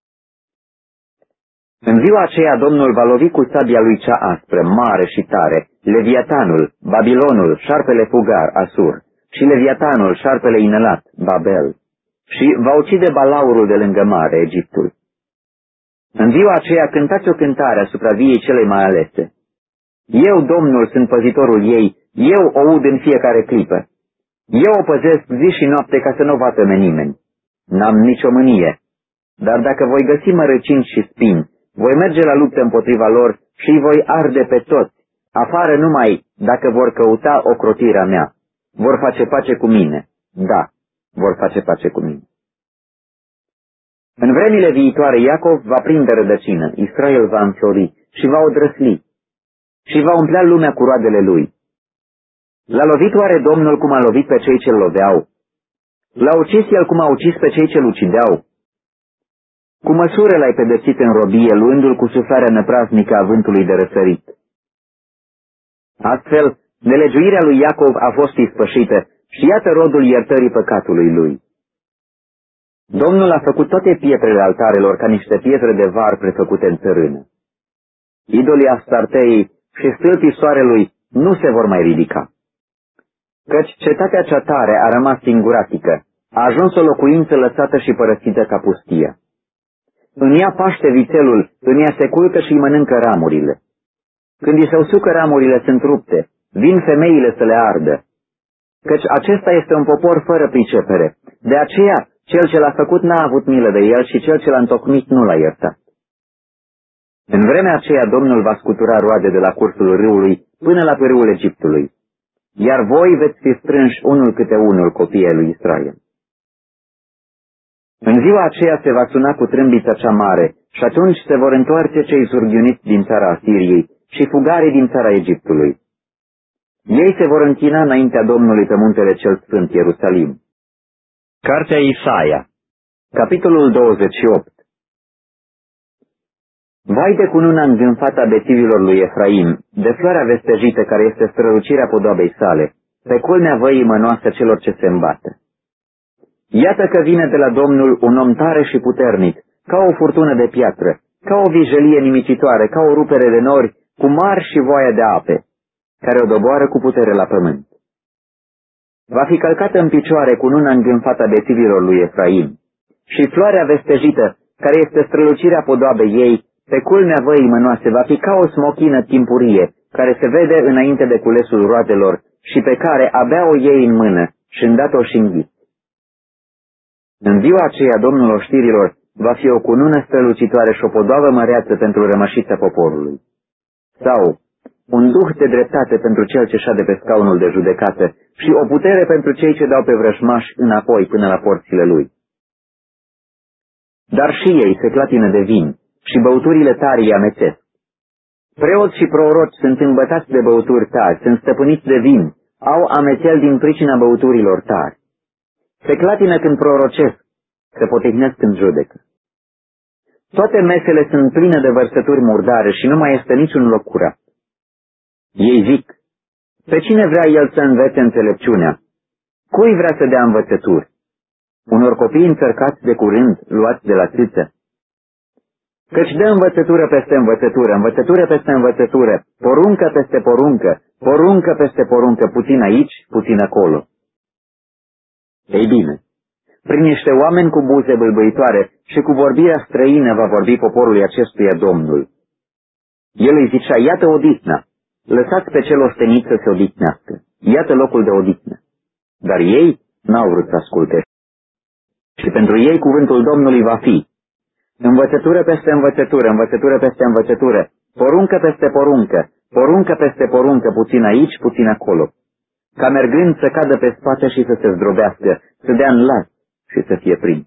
În ziua aceea Domnul va lovi cu sabia Lui cea aspră, mare și tare, Leviatanul, Babilonul, șarpele fugar, Asur, și Leviatanul, șarpele inelat, Babel, și va ucide balaurul de lângă mare, Egiptul. În ziua aceea cântați o cântare asupra viei celei mai alese. Eu, Domnul, sunt păzitorul ei, eu o ud în fiecare clipă. Eu o păzesc zi și noapte ca să nu o vatăme nimeni. N-am nicio mânie, dar dacă voi găsi mărăcini și spini, voi merge la luptă împotriva lor și îi voi arde pe toți, afară numai dacă vor căuta ocrotirea mea. Vor face pace cu mine. Da, vor face pace cu mine. În vremile viitoare Iacov va prinde rădăcină, Israel va înflori și va odrăsli și va umplea lumea cu roadele lui. L-a lovit oare Domnul cum a lovit pe cei ce-l loveau? L-a ucis el cum a ucis pe cei ce-l ucideau? Cu măsură l-ai pedepsit în robie, luându-l cu suflarea năpraznică a vântului de răsărit. Astfel, nelegiuirea lui Iacov a fost ispășită și iată rodul iertării păcatului lui. Domnul a făcut toate pietrele altarelor ca niște pietre de var prefăcute în țărână. Idolii Astartei și stâlpii soarelui nu se vor mai ridica. Căci cetatea cea tare a rămas singuratică, a ajuns o locuință lăsată și părăsită ca pustia. În ea paște vițelul, în ea se culcă și îi mănâncă ramurile. Când îi se usucă ramurile sunt rupte, vin femeile să le ardă. Căci acesta este un popor fără pricepere, de aceea cel ce l-a făcut n-a avut milă de el și cel ce l-a întocmit nu l-a iertat. În vremea aceea Domnul va scutura roade de la cursul râului până la pârâul Egiptului, iar voi veți fi strânși unul câte unul copiii lui Israel. În ziua aceea se va suna cu trâmbița cea mare și atunci se vor întoarce cei zurghiuniți din țara Asiriei și fugarii din țara Egiptului. Ei se vor închina înaintea Domnului pe muntele cel sfânt Ierusalim. Cartea Isaia, capitolul douăzeci și opt. Vai de cununa îngânfată a bețivilor lui Efraim, de floarea vestejită care este strălucirea podoabei sale, pe culmea văii mănoasă celor ce se îmbată. Iată că vine de la Domnul un om tare și puternic, ca o furtună de piatră, ca o vijelie nimicitoare, ca o rupere de nori, cu mari și voie de ape, care o doboară cu putere la pământ. Va fi călcată în picioare cununa îngânfată a bețivilor lui Efraim, și floarea vestejită, care este strălucirea podoabei ei, pe culmea văii mănoase, va fi ca o smochină timpurie, care se vede înainte de culesul roadelor și pe care abia o iei în mână și îndată o și înghiți. În ziua aceea, Domnul oștirilor va fi o cunună strălucitoare și o podoabă măreață pentru rămășița poporului. Sau un duh de dreptate pentru cel ce șade pe scaunul de judecată și o putere pentru cei ce dau pe vrăjmași înapoi până la porțile lui. Dar și ei se clatină de vin și băuturile tari îi amețesc. Preoți și proroci sunt îmbătați de băuturi tari, sunt stăpâniți de vin, au amețel din pricina băuturilor tari. Se clatină când prorocesc, se potihnesc când judecă. Toate mesele sunt pline de vărsături murdare și nu mai este niciun loc curat. Ei zic, pe cine vrea el să învețe înțelepciunea? Cui vrea să dea învățături? Unor copii înțărcați de curând, luați de la țâță? Căci dă învățătură peste învățătură, învățătură peste învățătură, poruncă peste poruncă, poruncă peste poruncă, puțin aici, puțin acolo. Ei bine, prin niște oameni cu buze bâlbâitoare și cu vorbirea străină va vorbi poporului acestuia Domnul. El îi zicea, iată odihna, lăsați pe cel ostenit să se odihnească, iată locul de odihnă. Dar ei n-au vrut să asculte. Și pentru ei cuvântul Domnului va fi învățătură peste învățătură, învățătură peste învățătură, poruncă peste poruncă, poruncă peste poruncă, puțin aici, puțin acolo, ca mergând să cadă pe spate și să se zdrobească, să dea în las și să fie prins.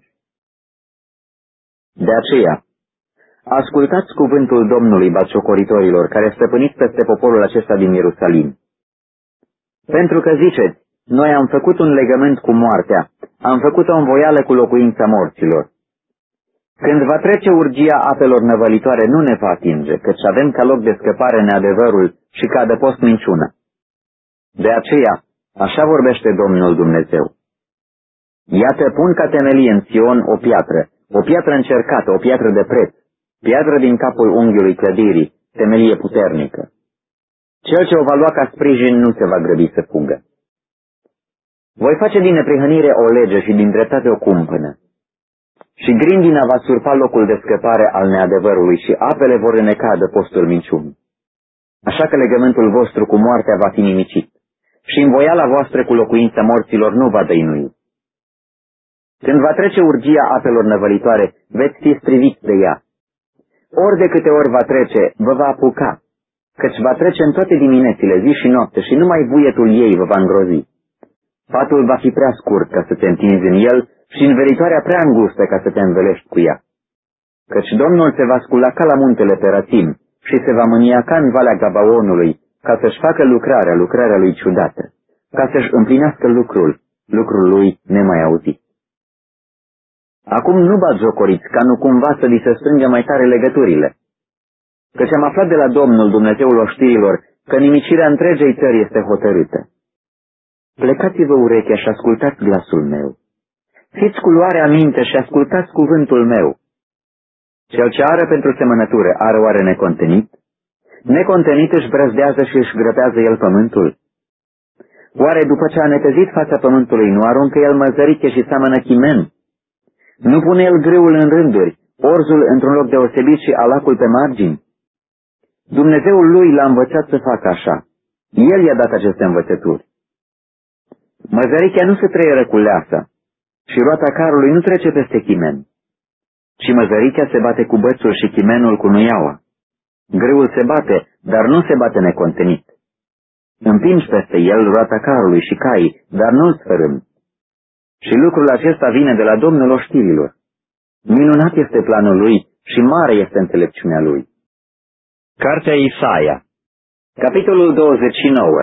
De aceea, ascultați cuvântul Domnului batjocoritorilor, care stăpâniți peste poporul acesta din Ierusalim. Pentru că ziceți, noi am făcut un legământ cu moartea, am făcut o învoială cu locuința morților. Când va trece urgia apelor năvălitoare, nu ne va atinge, căci avem ca loc de scăpare neadevărul și ca adăpost minciună. De aceea, așa vorbește Domnul Dumnezeu. Iată, pun ca temelie în Sion o piatră, o piatră încercată, o piatră de preț, piatră din capul unghiului clădirii, temelie puternică. Cel ce o va lua ca sprijin nu se va grăbi să fugă. Voi face din neprihănire o lege și din dreptate o cumpănă. Și grindina va surpa locul de scăpare al neadevărului și apele vor îneca de postul minciunii. Așa că legământul vostru cu moartea va fi nimicit și învoiala voastră cu locuința morților nu va dăinui. Când va trece urgia apelor năvălitoare, veți fi striviți de ea. Ori de câte ori va trece, vă va apuca, căci va trece în toate diminețile, zi și noapte, și numai vuietul ei vă va îngrozi. Patul va fi prea scurt ca să te întinzi în el și învelitoarea prea îngustă ca să te învelești cu ea. Căci Domnul se va scula ca la muntele Peratim și se va mânia ca în Valea Gabaonului, ca să-și facă lucrarea, lucrarea lui ciudată, ca să-și împlinească lucrul, lucrul lui nemai auzit. Acum nu batjocoriți, ca nu cumva să li se strângă mai tare legăturile. Căci am aflat de la Domnul, Dumnezeul oștirilor, că nimicirea întregei țări este hotărâtă. Plecați-vă urechea și ascultați glasul meu. fiți cu luare aminte și ascultați cuvântul meu. Cel ce are pentru semănătură are oare necontenit? Necontenit își brăzdează și își grăbează el pământul? Oare după ce a netezit fața pământului, nu aruncă el măzăriche și seamănă chimen? Nu pune el grâul în rânduri, orzul într-un loc deosebit și alacul pe margini? Dumnezeul lui l-a învățat să facă așa. El i-a dat aceste învățături. Măzărichea nu se trăieră cu leasa și roata carului nu trece peste chimen, ci măzărichea se bate cu bățul și chimenul cu nuiaua. Grâul se bate, dar nu se bate necontenit. Împingi peste el roata carului și caii, dar nu-l sfărâm. Și lucrul acesta vine de la Domnul oștirilor. Minunat este planul lui și mare este înțelepciunea lui. Cartea Isaia, capitolul douăzeci și nouă.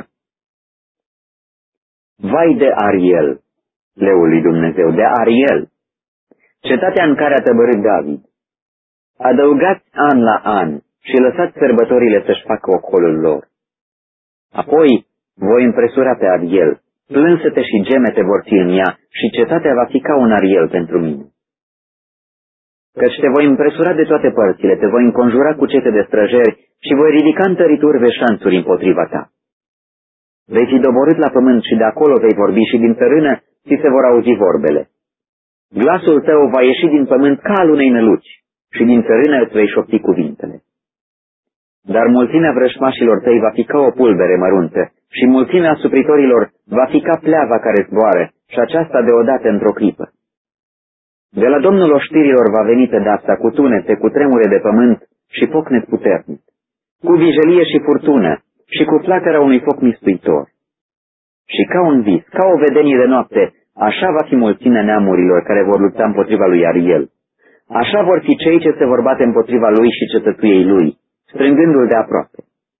Vai de Ariel, leul lui Dumnezeu, de Ariel, cetatea în care a tăbărât David. Adăugați an la an și lăsați sărbătorile să-și facă ocolul lor. Apoi voi împresura pe Ariel, plânsete și gemete vor fi în ea și cetatea va fi ca un Ariel pentru mine. Căci te voi împresura de toate părțile, te voi înconjura cu cete de străjeri și voi ridica întărituri veșanțuri împotriva ta. Vei fi doborât la pământ și de acolo vei vorbi și din țărână ți se vor auzi vorbele. Glasul tău va ieși din pământ ca al unei năluci și din țărână îți vei șopti cuvintele. Dar mulțimea vrășmașilor tăi va fi ca o pulbere măruntă și mulțimea asupritorilor va fi ca pleava care zboară și aceasta deodată într-o clipă. De la Domnul oștirilor va veni pedeapsa cu tunete, cu tremure de pământ și focnet puternic, cu vijelie și furtună și cu flacăra unui foc mistuitor. Și ca un vis, ca o vedenie de noapte, așa va fi mulțimea neamurilor care vor lupta împotriva lui Ariel. Așa vor fi cei ce se vor bate împotriva lui și cetățuiei lui, strângându-l de aproape.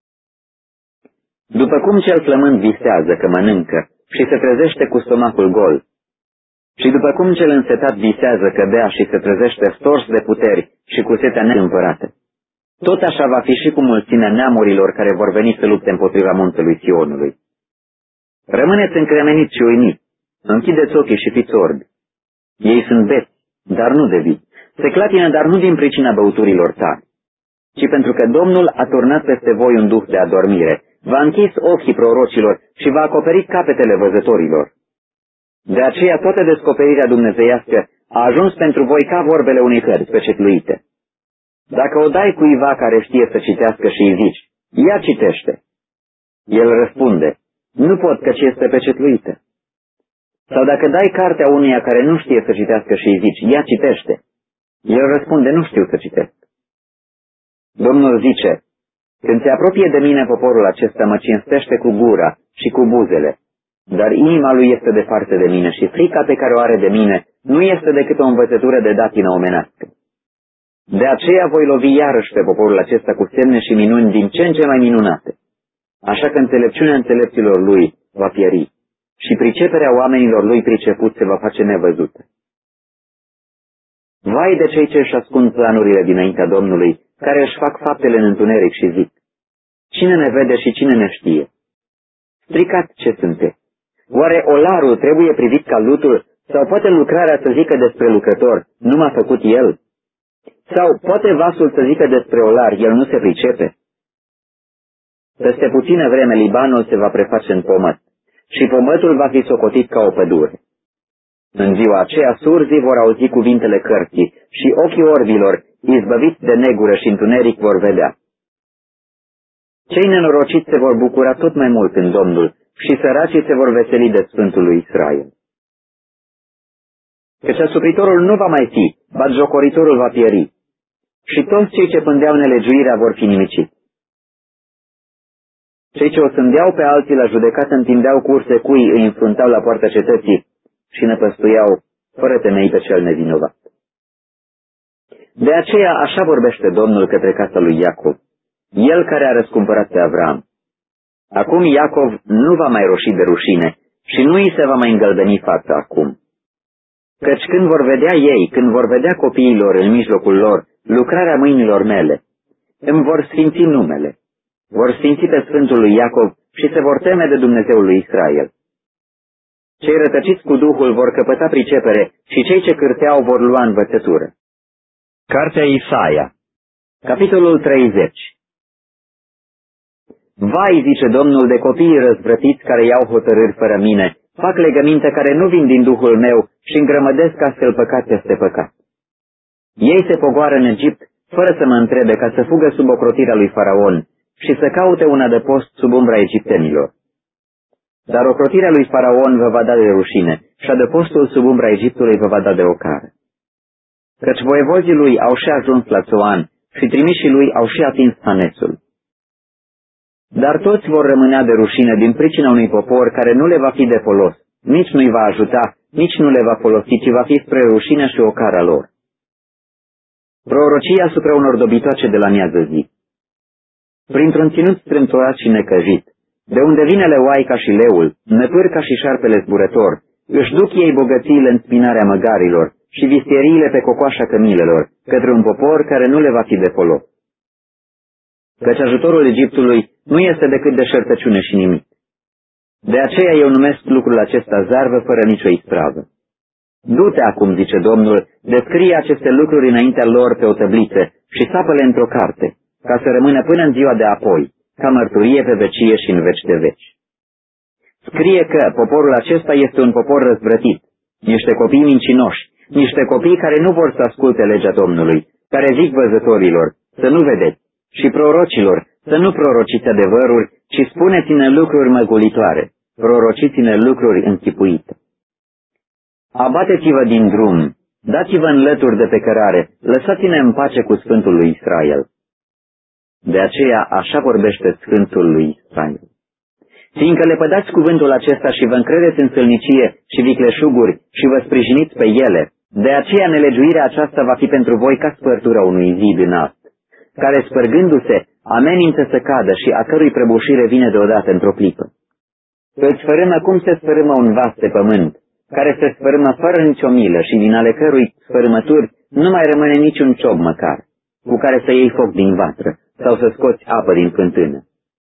După cum cel flămând visează că mănâncă și se trezește cu stomacul gol, și după cum cel însetat visează că bea și se trezește stors de puteri și cu setea neîmpărată, tot așa va fi și cu mulțimea neamurilor care vor veni să lupte împotriva muntelui Sionului. Rămâneți încremeniți și uimiți, închideți ochii și fiți orbi. Ei sunt beți, dar nu de vii, se clatină, dar nu din pricina băuturilor tari, ci pentru că Domnul a turnat peste voi un duh de adormire, v-a închis ochii prorocilor și v-a acoperit capetele văzătorilor. De aceea toată descoperirea dumnezeiască a ajuns pentru voi ca vorbele unei cărți pecetluite. Dacă o dai cuiva care știe să citească și îi zici, ia citește, el răspunde, nu pot căci este pecetluită. Sau dacă dai cartea unuia care nu știe să citească și îi zici, ia citește, el răspunde, nu știu să citesc. Domnul zice, când se apropie de mine poporul acesta mă cinstește cu gura și cu buzele, dar inima lui este departe de mine și frica pe care o are de mine nu este decât o învățătură de datină omenească. De aceea voi lovi iarăși pe poporul acesta cu semne și minuni din ce în ce mai minunate, așa că înțelepciunea înțelepților lui va pieri și priceperea oamenilor lui priceput se va face nevăzută. Vai de cei ce își ascund planurile dinaintea Domnului, care își fac faptele în întuneric și zic, cine ne vede și cine ne știe? Stricat ce sunteți! Oare olarul trebuie privit ca lutul sau poate lucrarea să zică despre lucrător, nu m-a făcut el? Sau poate vasul să zică despre olar, el nu se pricepe? Peste puțină vreme Libanul se va preface în pomăt și pomătul va fi socotit ca o pădure. În ziua aceea surzii vor auzi cuvintele cărții și ochii orbilor, izbăviți de negură și întuneric, vor vedea. Cei nenorociți se vor bucura tot mai mult în Domnul și săracii se vor veseli de Sfântul lui Israel. Căci asupritorul nu va mai fi, batjocoritorul va pieri și toți cei ce pândeau nelegiuirea vor fi nimiciți. Cei ce o sândeau pe alții la judecată întindeau curse cui îi înfruntau la poarta cetății și năpăstuiau fără temei pe cel nevinovat. De aceea așa vorbește Domnul către casa lui Iacov, el care a răscumpărat pe Avram. Acum Iacov nu va mai roși de rușine și nu îi se va mai îngălbeni fața acum. Căci când vor vedea ei, când vor vedea copiilor în mijlocul lor lucrarea mâinilor mele, îmi vor sfinți numele, vor sfinți pe Sfântul lui Iacov și se vor teme de Dumnezeul lui Israel. Cei rătăciți cu Duhul vor căpăta pricepere și cei ce cârteau vor lua învățătură. Cartea Isaia, capitolul treizeci. Vai, zice Domnul, de copiii răzvrătiți care iau hotărâri fără mine, fac legăminte care nu vin din Duhul meu și îngrămădesc astfel păcat peste păcat. Ei se pogoară în Egipt, fără să mă întrebe, ca să fugă sub ocrotirea lui Faraon și să caute un adăpost sub umbra egiptenilor. Dar ocrotirea lui Faraon vă va da de rușine și adăpostul sub umbra Egiptului vă va da de ocară. Căci voievozii lui au și ajuns la Țoan și trimișii lui au și atins Hanesul. Dar toți vor rămânea de rușine din pricina unui popor care nu le va fi de folos, nici nu-i va ajuta, nici nu le va folosi, ci va fi spre rușinea și ocara lor. Prorocia asupra unor dobitoace de la miază zi. Printr-un ținut strâmtorat și necăjit, de unde vine leoaica și leul, năpârca și șarpele zburător, își duc ei bogățiile în spinarea măgarilor și vistieriile pe cocoașa cămilelor, către un popor care nu le va fi de folos. Căci ajutorul Egiptului nu este decât deșertăciune și nimic. De aceea eu numesc lucrul acesta zarvă fără nicio ispravă. Du-te acum, zice Domnul, descrie aceste lucruri înaintea lor pe o tăbliță și sapă-le într-o carte, ca să rămână până în ziua de apoi, ca mărturie pe vecie și în veci de veci. Scrie că poporul acesta este un popor răzvrătit, niște copii mincinoși, niște copii care nu vor să asculte legea Domnului, care zic văzătorilor, să nu vedeți, și prorocilor, să nu prorociți adevăruri, ci spuneți-ne lucruri măgulitoare, prorociți-ne lucruri închipuite. Abateți-vă din drum, dați-vă în lături de pe cărare, lăsați-ne în pace cu Sfântul lui Israel. De aceea așa vorbește Sfântul lui Israel. Fiindcă lepădați cuvântul acesta și vă încredeți în sălnicie și vicleșuguri și vă sprijiniți pe ele, de aceea nelegiuirea aceasta va fi pentru voi ca spărtura unui zid înalt, care spărgându-se amenință să cadă și a cărui prăbușire vine deodată într-o clipă. Îți sfărâmă cum se sfărâmă un vas de pământ, care se sfărâmă fără nicio milă și din ale cărui sfărâmături nu mai rămâne niciun ciob măcar, cu care să iei foc din vatră sau să scoți apă din fântână.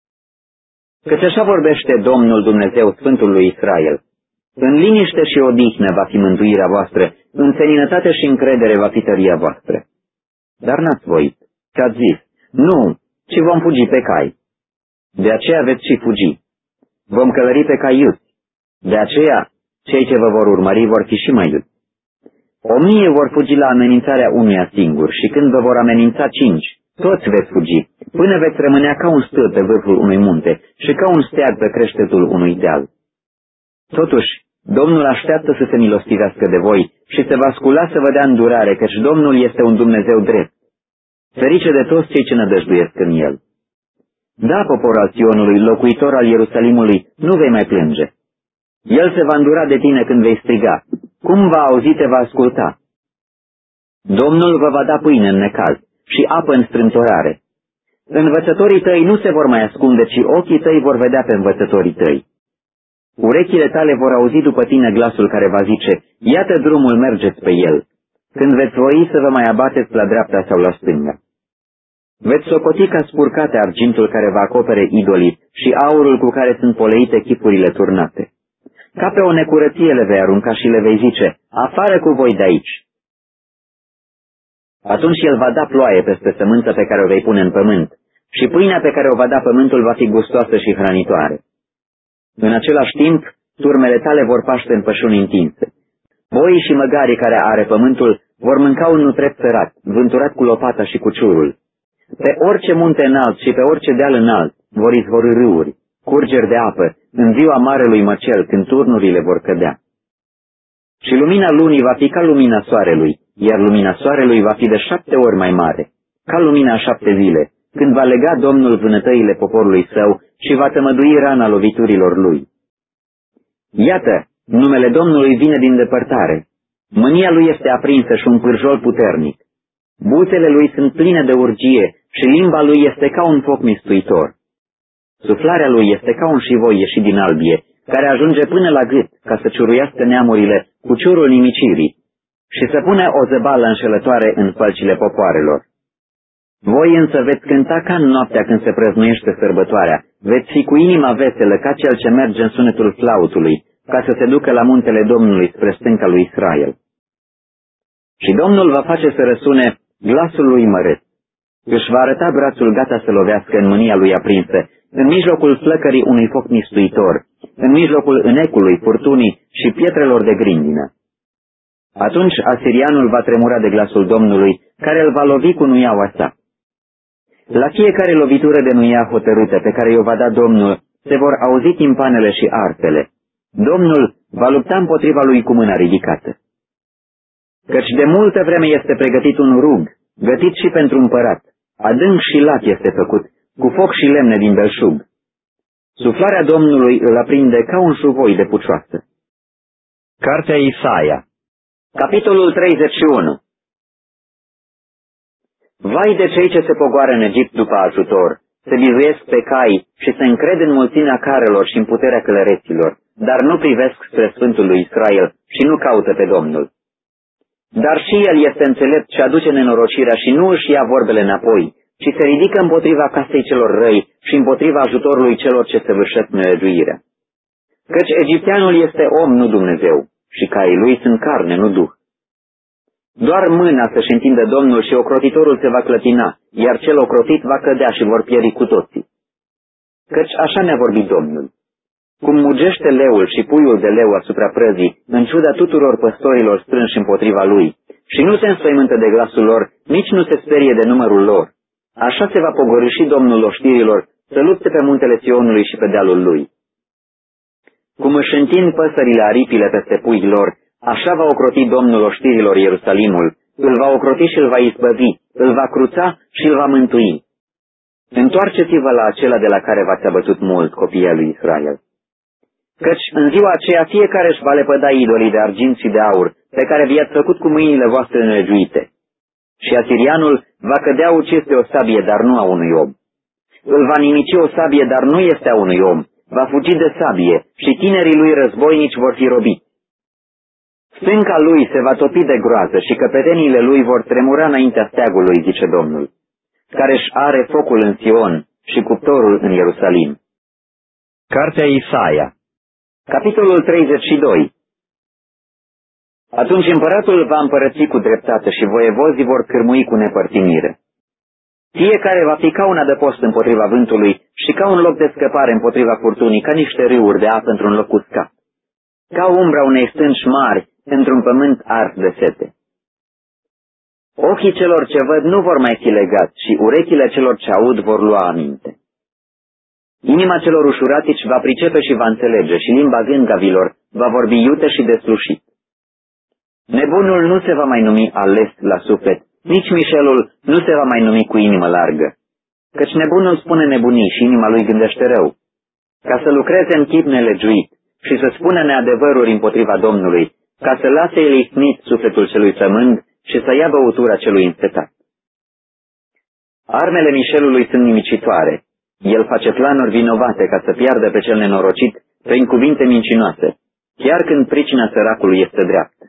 Căci așa vorbește Domnul Dumnezeu, Sfântul lui Israel. În liniște și odihnă va fi mântuirea voastră, în seninătate și încredere va fi tăria voastră. Dar n-ați voit, că ați zis, nu, ci vom fugi pe cai. De aceea veți și fugi. Vom călări pe cai iuți. De aceea, cei ce vă vor urmări vor fi și mai iuți. O mie vor fugi la amenințarea unuia singur și când vă vor amenința cinci, toți veți fugi, până veți rămânea ca un stâlp pe vârful unui munte și ca un steag pe creștetul unui deal. Totuși, Domnul așteaptă să se milostivească de voi și se va scula să vă dea îndurare, căci Domnul este un Dumnezeu drept. Ferice de toți cei ce nădăjduiesc în El. Da, popor al Sionului, locuitor al Ierusalimului, nu vei mai plânge. El se va îndura de tine când vei striga. Cum va auzi, te va asculta. Domnul vă va da pâine în necaz și apă în strâmtorare. Învățătorii tăi nu se vor mai ascunde, ci ochii tăi vor vedea pe învățătorii tăi. Urechile tale vor auzi după tine glasul care va zice, iată drumul, mergeți pe el, când veți voi să vă mai abateți la dreapta sau la stânga. Veți socoti ca spurcate argintul care vă acopere idolii și aurul cu care sunt poleite chipurile turnate. Ca pe o necurăție le vei arunca și le vei zice, afară cu voi de aici. Atunci el va da ploaie peste sămânța pe care o vei pune în pământ și pâinea pe care o va da pământul va fi gustoasă și hrănitoare. În același timp, turmele tale vor paște în pășuni întinse. Boii și măgarii care are pământul vor mânca un nutreț sărat, vânturat cu lopata și cu ciurul. Pe orice munte înalt și pe orice deal înalt vor izvorî râuri, curgeri de apă, în ziua marelui măcel, când turnurile vor cădea. Și lumina lunii va fi ca lumina soarelui, iar lumina soarelui va fi de șapte ori mai mare, ca lumina șapte zile, când va lega Domnul vânătăile poporului său și va tămădui rana loviturilor lui. Iată, numele Domnului vine din depărtare. Mânia lui este aprinsă și un pârjol puternic. Buzele lui sunt pline de urgie și limba lui este ca un foc mistuitor. Suflarea lui este ca un șivoi ieșit din albie, care ajunge până la gât ca să ciuruiască neamurile cu ciurul nimicirii și să pune o zăbală înșelătoare în pălcile popoarelor. Voi însă veți cânta ca în noaptea când se prăznuiește sărbătoarea, veți fi cu inima veselă ca cel ce merge în sunetul flautului, ca să se ducă la muntele Domnului spre stânca lui Israel. Și Domnul va face să răsune glasul lui măreț. Își va arăta brațul gata să lovească în mânia lui aprinsă, în mijlocul flăcării unui foc mistuitor, în mijlocul înecului, furtunii și pietrelor de grindină. Atunci asirianul va tremura de glasul Domnului, care îl va lovi cu nuiaua sa. La fiecare lovitură de nuia hotărâtă pe care i-o va da Domnul, se vor auzi timpanele și arfele. Domnul va lupta împotriva lui cu mâna ridicată. Căci de multă vreme este pregătit un rug, gătit și pentru împărat, adânc și lat este făcut, cu foc și lemne din belșug. Suflarea Domnului îl aprinde ca un șuvoi de pucioasă. Cartea Isaia, capitolul treizeci și unu. Vai de cei ce se pogoară în Egipt după ajutor, se bizuiesc pe cai și se încred în mulțimea carelor și în puterea călăreților, dar nu privesc spre Sfântul lui Israel și nu caută pe Domnul. Dar și el este înțelept și aduce nenorocirea și nu își ia vorbele înapoi, ci se ridică împotriva casei celor răi și împotriva ajutorului celor ce săvârșesc nelegiuirea. Căci egipteanul este om, nu Dumnezeu, și caii lui sunt carne, nu duh. Doar mâna să-și întindă Domnul și ocrotitorul se va clătina, iar cel ocrotit va cădea și vor pieri cu toții. Căci așa ne-a vorbit Domnul. Cum mugește leul și puiul de leu asupra prăzii, în ciuda tuturor păstorilor strânși împotriva lui, și nu se înspăimântă de glasul lor, nici nu se sperie de numărul lor, așa se va pogorî și Domnul oștirilor să lupte pe muntele Sionului și pe dealul lui. Cum își întind păsările aripile peste puii lor, așa va ocroti Domnul oștirilor Ierusalimul, îl va ocroti și îl va izbăvi, îl va cruța și îl va mântui. Întoarceți-vă la acela de la care v-ați abătut mult, copiii lui Israel. Căci în ziua aceea fiecare își va lepăda idolii de argint și de aur, pe care vi-ați făcut cu mâinile voastre nelegiuite. Și asirianul va cădea ucis de o sabie, dar nu a unui om. Îl va nimici o sabie, dar nu este a unui om. Va fugi de sabie și tinerii lui războinici vor fi robiți. Stânca lui se va topi de groază și căpeteniile lui vor tremura înaintea steagului, zice Domnul, care își are focul în Sion și cuptorul în Ierusalim. Cartea Isaia, capitolul treizeci și doi. Atunci împăratul va împărăți cu dreptate și voievozii vor cârmui cu nepărtinire. Fiecare va fi ca un adăpost împotriva vântului și ca un loc de scăpare împotriva furtunii, ca niște râuri de apă într-un loc uscat, ca umbra unei stânci mari într-un pământ ars de sete. Ochii celor ce văd nu vor mai fi legați și urechile celor ce aud vor lua aminte. Inima celor ușuratici va pricepe și va înțelege și limba gângavilor va vorbi iute și deslușit. Nebunul nu se va mai numi ales la suflet, nici mișelul nu se va mai numi cu inimă largă, căci nebunul spune nebunii și inima lui gândește rău, ca să lucreze în chip nelegiuit și să spună neadevăruri împotriva Domnului, ca să lase el isnit sufletul celui flămând și să ia băutura celui însetat. Armele mișelului sunt nimicitoare, el face planuri vinovate ca să piardă pe cel nenorocit prin cuvinte mincinoase, chiar când pricina săracului este dreaptă.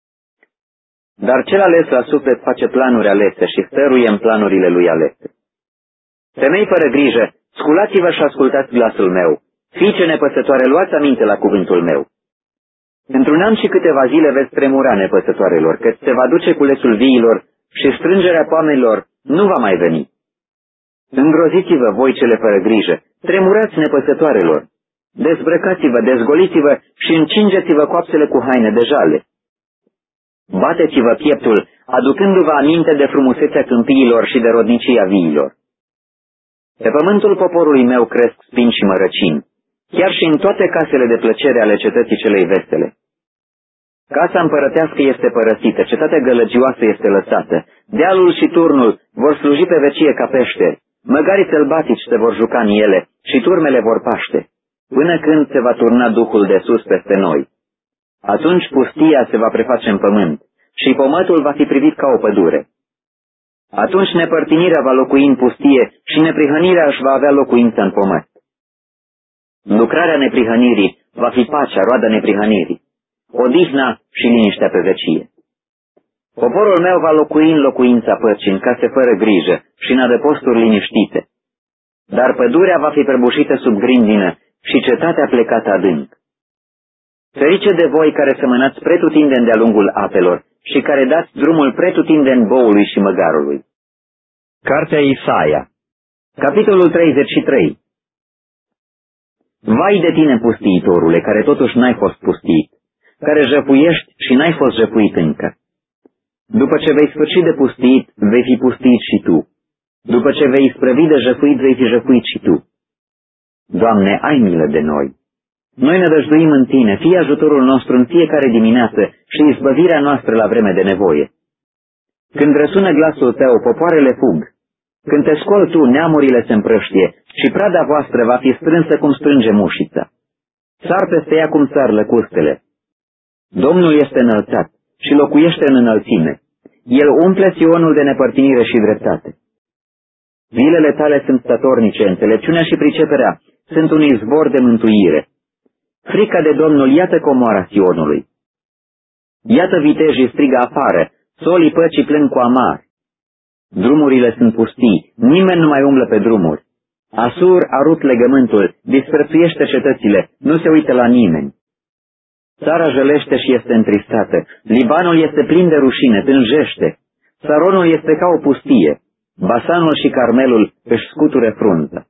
Dar cel ales la suflet face planuri alese și stăruie în planurile lui alese. Femei fără grijă, sculați-vă și ascultați glasul meu. Fiice nepăsătoare, luați aminte la cuvântul meu. Într-un an și câteva zile veți tremura, nepăsătoarelor, că se va duce culesul viilor și strângerea poamenilor nu va mai veni. Îngroziți-vă, voi cele fără grijă, tremurați, nepăsătoarelor. Dezbrăcați-vă, dezgoliți-vă și încingeți-vă coapsele cu haine de jale. Bateți-vă pieptul, aducându-vă aminte de frumusețea câmpiilor și de rodnicia viilor. Pe pământul poporului meu cresc spini și mărăcini, chiar și în toate casele de plăcere ale cetății celei vesele. Casa împărătească este părăsită, cetatea gălăgioasă este lăsată, dealul și turnul vor sluji pe vecie ca pește, măgarii sălbatici se vor juca în ele și turmele vor paște, până când se va turna Duhul de sus peste noi. Atunci pustia se va preface în pământ și pământul va fi privit ca o pădure. Atunci nepărtinirea va locui în pustie și neprihănirea își va avea locuință în pământ. Lucrarea neprihănirii va fi pacea, roada neprihănirii, odihna și liniștea pe vecie. Poporul meu va locui în locuința păcii, în case fără grijă și în adăposturi liniștite. Dar pădurea va fi prăbușită sub grindină și cetatea plecată adânc. Ferice de voi care semănați pretutindeni de-a lungul apelor și care dați drumul pretutindeni boului și măgarului. Cartea Isaia, capitolul treizeci și trei. Vai de tine, pustiitorule, care totuși n-ai fost pustit, care jăpuiești și n-ai fost jăpuit încă. După ce vei sfârși de pustit, vei fi pustit și tu. După ce vei isprăvi de jăpuit, vei fi jăpuit și tu. Doamne, ai milă de noi. Noi ne dăjduim în tine, fie ajutorul nostru în fiecare dimineață și izbăvirea noastră la vreme de nevoie. Când răsună glasul tău, popoarele fug. Când te scoli tu, neamurile se împrăștie și prada voastră va fi strânsă cum strânge mușița. Sar peste ea cum sar lăcustele. Domnul este înălțat și locuiește în înălțime. El umple Sionul de nepărtinire și dreptate. Zilele tale sunt statornice, înțelepciunea și priceperea sunt un izvor de mântuire. Frica de Domnul, iată comoara Sionului. Iată vitejii strigă afară, solii păcii plâng cu amar. Drumurile sunt pustii, nimeni nu mai umblă pe drumuri. Asur a rupt legământul, disprețuiește cetățile, nu se uită la nimeni. Țara jălește și este întristată, Libanul este plin de rușine, tânjește, Saronul este ca o pustie, Basanul și Carmelul își scuture frunza.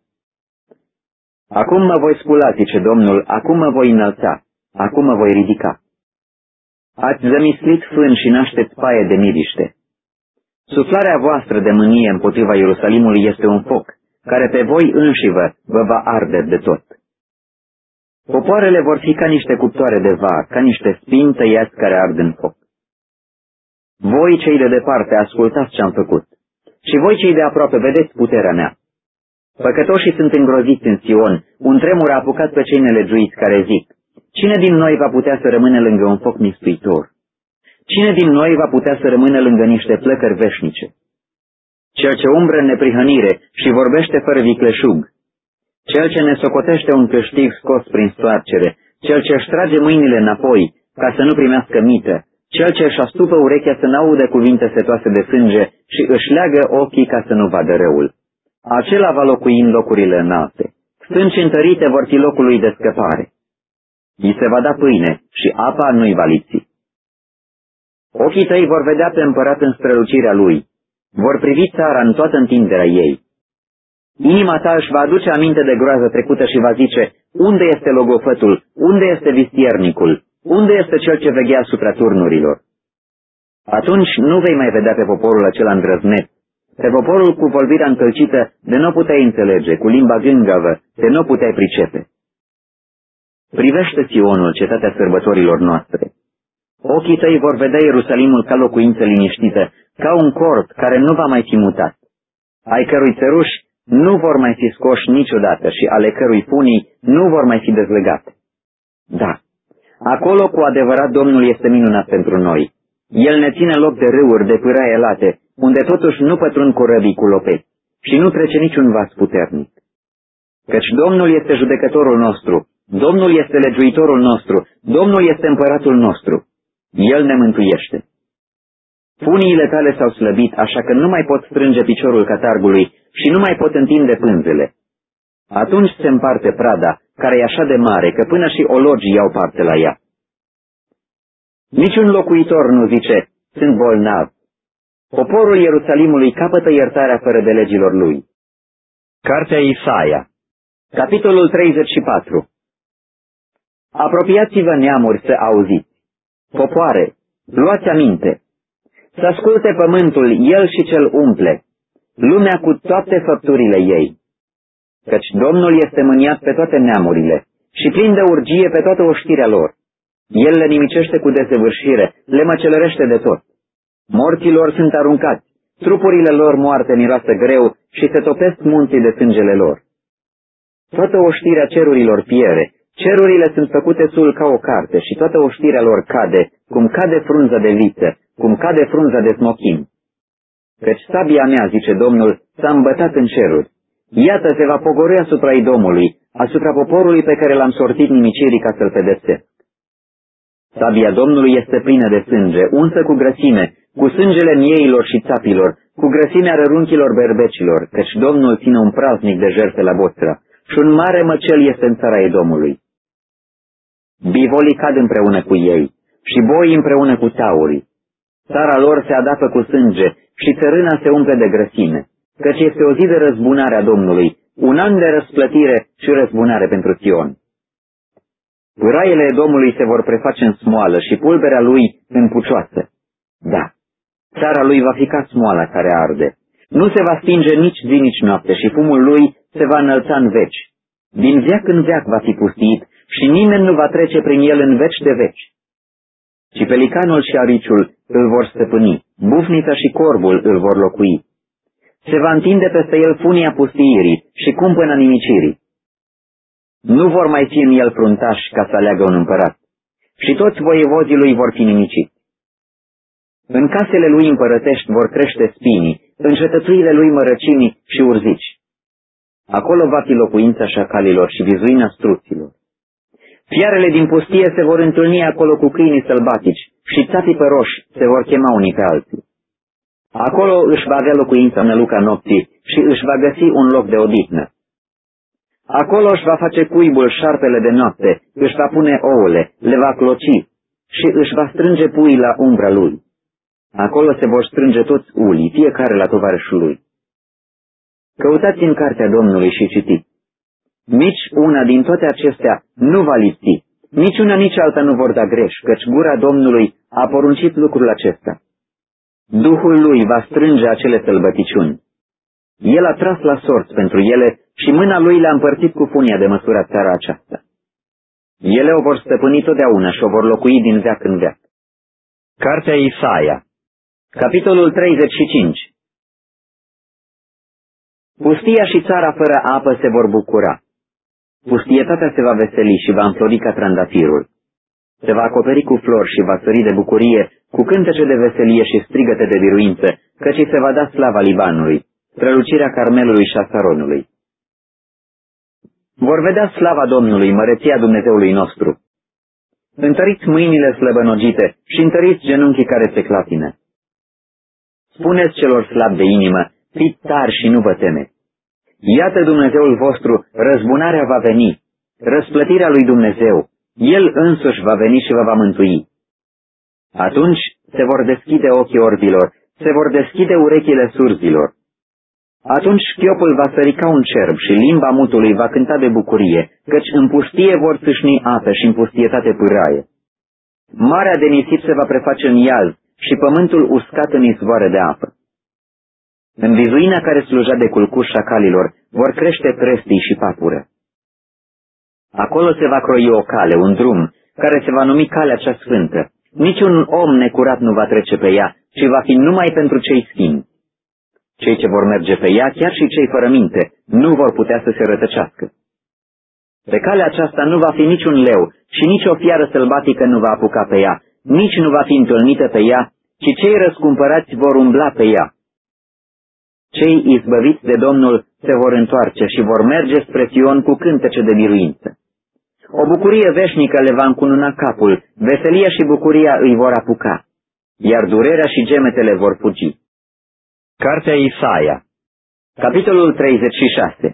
Acum mă voi scula, zice Domnul, acum mă voi înălța, acum mă voi ridica. Ați zămislit fân și nașteți paie de miriște. Suflarea voastră de mânie împotriva Ierusalimului este un foc, care pe voi înșivă vă va arde de tot. Popoarele vor fi ca niște cuptoare de var, ca niște spini tăiați care ard în foc. Voi, cei de departe, ascultați ce-am făcut. Și voi, cei de aproape, vedeți puterea mea. Păcătoșii sunt îngroziți în Sion, un tremur a apucat pe cei nelegiuiți care zic, cine din noi va putea să rămână lângă un foc mistuitor? Cine din noi va putea să rămână lângă niște plăcări veșnice? Cel ce umbră în neprihănire și vorbește fără vicleșug, cel ce ne socotește un câștig scos prin stoarcere, cel ce își trage mâinile înapoi ca să nu primească mită, cel ce își astupă urechea să n-audă cuvinte setoase de sânge și își leagă ochii ca să nu vadă răul. Acela va locui în locurile înalte. Stânci întărite vor fi locul lui de scăpare. I se va da pâine și apa nu-i va lipsi. Ochii tăi vor vedea pe împărat în strălucirea lui. Vor privi țara în toată întinderea ei. Inima ta își va aduce aminte de groază trecută și va zice, unde este logofătul, unde este vistiernicul, unde este cel ce veghea asupra turnurilor? Atunci nu vei mai vedea pe poporul acela îndrăzneț, pe poporul cu vorbirea încălcită de nu puteai înțelege, cu limba gângavă de nu puteai pricepe. Privește Sionul, cetatea sărbătorilor noastre. Ochii tăi vor vedea Ierusalimul ca locuință liniștită, ca un cort care nu va mai fi mutat, ai cărui țăruși nu vor mai fi scoși niciodată și ale cărui punii nu vor mai fi dezlegate. Da, acolo cu adevărat Domnul este minunat pentru noi. El ne ține loc de râuri, de pâraie late, unde totuși nu pătrund corăbii cu lopeți și nu trece niciun vas puternic. Căci Domnul este judecătorul nostru, Domnul este legiuitorul nostru, Domnul este împăratul nostru. El ne mântuiește. Puniile tale s-au slăbit, așa că nu mai pot strânge piciorul catargului și nu mai pot întinde pânzele. Atunci se împarte prada, care e așa de mare, că până și ologii iau parte la ea. Niciun locuitor nu zice, sunt bolnav. Poporul Ierusalimului capătă iertarea fără de legilor lui. Cartea Isaia, capitolul treizeci și patru. Apropiați-vă, neamuri, să auziți. Popoare, luați aminte. Să asculte pământul, el și cel umple, lumea cu toate făpturile ei. Căci Domnul este mâniat pe toate neamurile și plin de urgie pe toată oștirea lor. El le nimicește cu desăvârșire, le măcelărește de tot. Morților sunt aruncați, trupurile lor moarte miroasă greu și se topesc munții de sângele lor. Toată oștirea cerurilor piere, cerurile sunt făcute sul ca o carte și toată oștirea lor cade, cum cade frunza de viță, cum cade frunza de smochin. Căci sabia mea, zice Domnul, s-a îmbătat în ceruri. Iată, se va pogorî asupra Idomului, asupra poporului pe care l-am sortit nimicirii ca să-l pedepsesc. Sabia Domnului este plină de sânge, unsă cu grăsime, cu sângele mieilor și țapilor, cu grăsimea rărunchilor berbecilor, căci Domnul ține un praznic de jertfe la Boțra și un mare măcel este în țara Edomului. Bivolii cad împreună cu ei și boii împreună cu taurii. Țara lor se adapă cu sânge și țărâna se umple de grăsime, căci este o zi de răzbunare a Domnului, un an de răsplătire și răzbunare pentru Sion. Raiele Domnului se vor preface în smoală și pulberea lui în pucioasă. Da, țara lui va fi ca smoala care arde. Nu se va stinge nici zi, nici noapte și fumul lui se va înălța în veci. Din veac în veac va fi pustit și nimeni nu va trece prin el în veci de veci. Și pelicanul și ariciul îl vor stăpâni, bufnița și corbul îl vor locui. Se va întinde peste el funia pustiirii și cumpăna nimicirii. Nu vor mai fi în el fruntași ca să aleagă un împărat, și toți voievozii lui vor fi nimiciți. În casele lui împărătești vor crește spinii, în cetățuile lui mărăcinii și urzici. Acolo va fi locuința șacalilor și vizuina struților. Fiarele din pustie se vor întâlni acolo cu câinii sălbatici și țapii păroși se vor chema unii pe alții. Acolo își va avea locuința năluca nopții și își va găsi un loc de odihnă. Acolo își va face cuibul șarpele de noapte, își va pune ouăle, le va cloci și își va strânge puii la umbra lui. Acolo se vor strânge toți ulii, fiecare la tovarășul lui. Căutați în cartea Domnului și citiți. Nici una din toate acestea nu va lipsi, nici una, nici alta nu vor da greș, căci gura Domnului a poruncit lucrul acesta. Duhul lui va strânge acele sălbăticiuni. El a tras la sorți pentru ele și mâna lui le-a împărțit cu funia de măsurat țara aceasta. Ele o vor stăpâni totdeauna și o vor locui din veac în veac. Cartea Isaia, capitolul treizeci și cinci. Pustia și țara fără apă se vor bucura. Pustietatea se va veseli și va înflori ca trandafirul. Se va acoperi cu flori și va sări de bucurie, cu cântece de veselie și strigăte de biruință, căci se va da slava Libanului, strălucirea Carmelului și a Saronului. Vor vedea slava Domnului, măreția Dumnezeului nostru. Întăriți mâinile slăbănogite și întăriți genunchii care se clatină. Spuneți celor slabi de inimă, fiți tari și nu vă temeți. Iată Dumnezeul vostru, răzbunarea va veni, răsplătirea lui Dumnezeu, El însuși va veni și vă va mântui. Atunci se vor deschide ochii orbilor, se vor deschide urechile surzilor. Atunci chiopul va sări ca un cerb și limba mutului va cânta de bucurie, căci în pustie vor țâșni apă și în pustietate pâraie. Marea de nisip se va preface în iaz și pământul uscat în izvoare de apă. În vizuina care sluja de culcuș șacalilor vor crește trestii și papură. Acolo se va croi o cale, un drum, care se va numi calea cea sfântă. Niciun om necurat nu va trece pe ea, ci va fi numai pentru cei sfinți. Cei ce vor merge pe ea, chiar și cei fără minte, nu vor putea să se rătăcească. Pe calea aceasta nu va fi niciun leu și nici o fiară sălbatică nu va apuca pe ea, nici nu va fi întâlnită pe ea, ci cei răscumpărați vor umbla pe ea. Cei izbăviți de Domnul se vor întoarce și vor merge spre Sion cu cântece de biruință. O bucurie veșnică le va încununa capul, veselia și bucuria îi vor apuca, iar durerea și gemetele vor fugi. Cartea Isaia, capitolul treizeci și șase.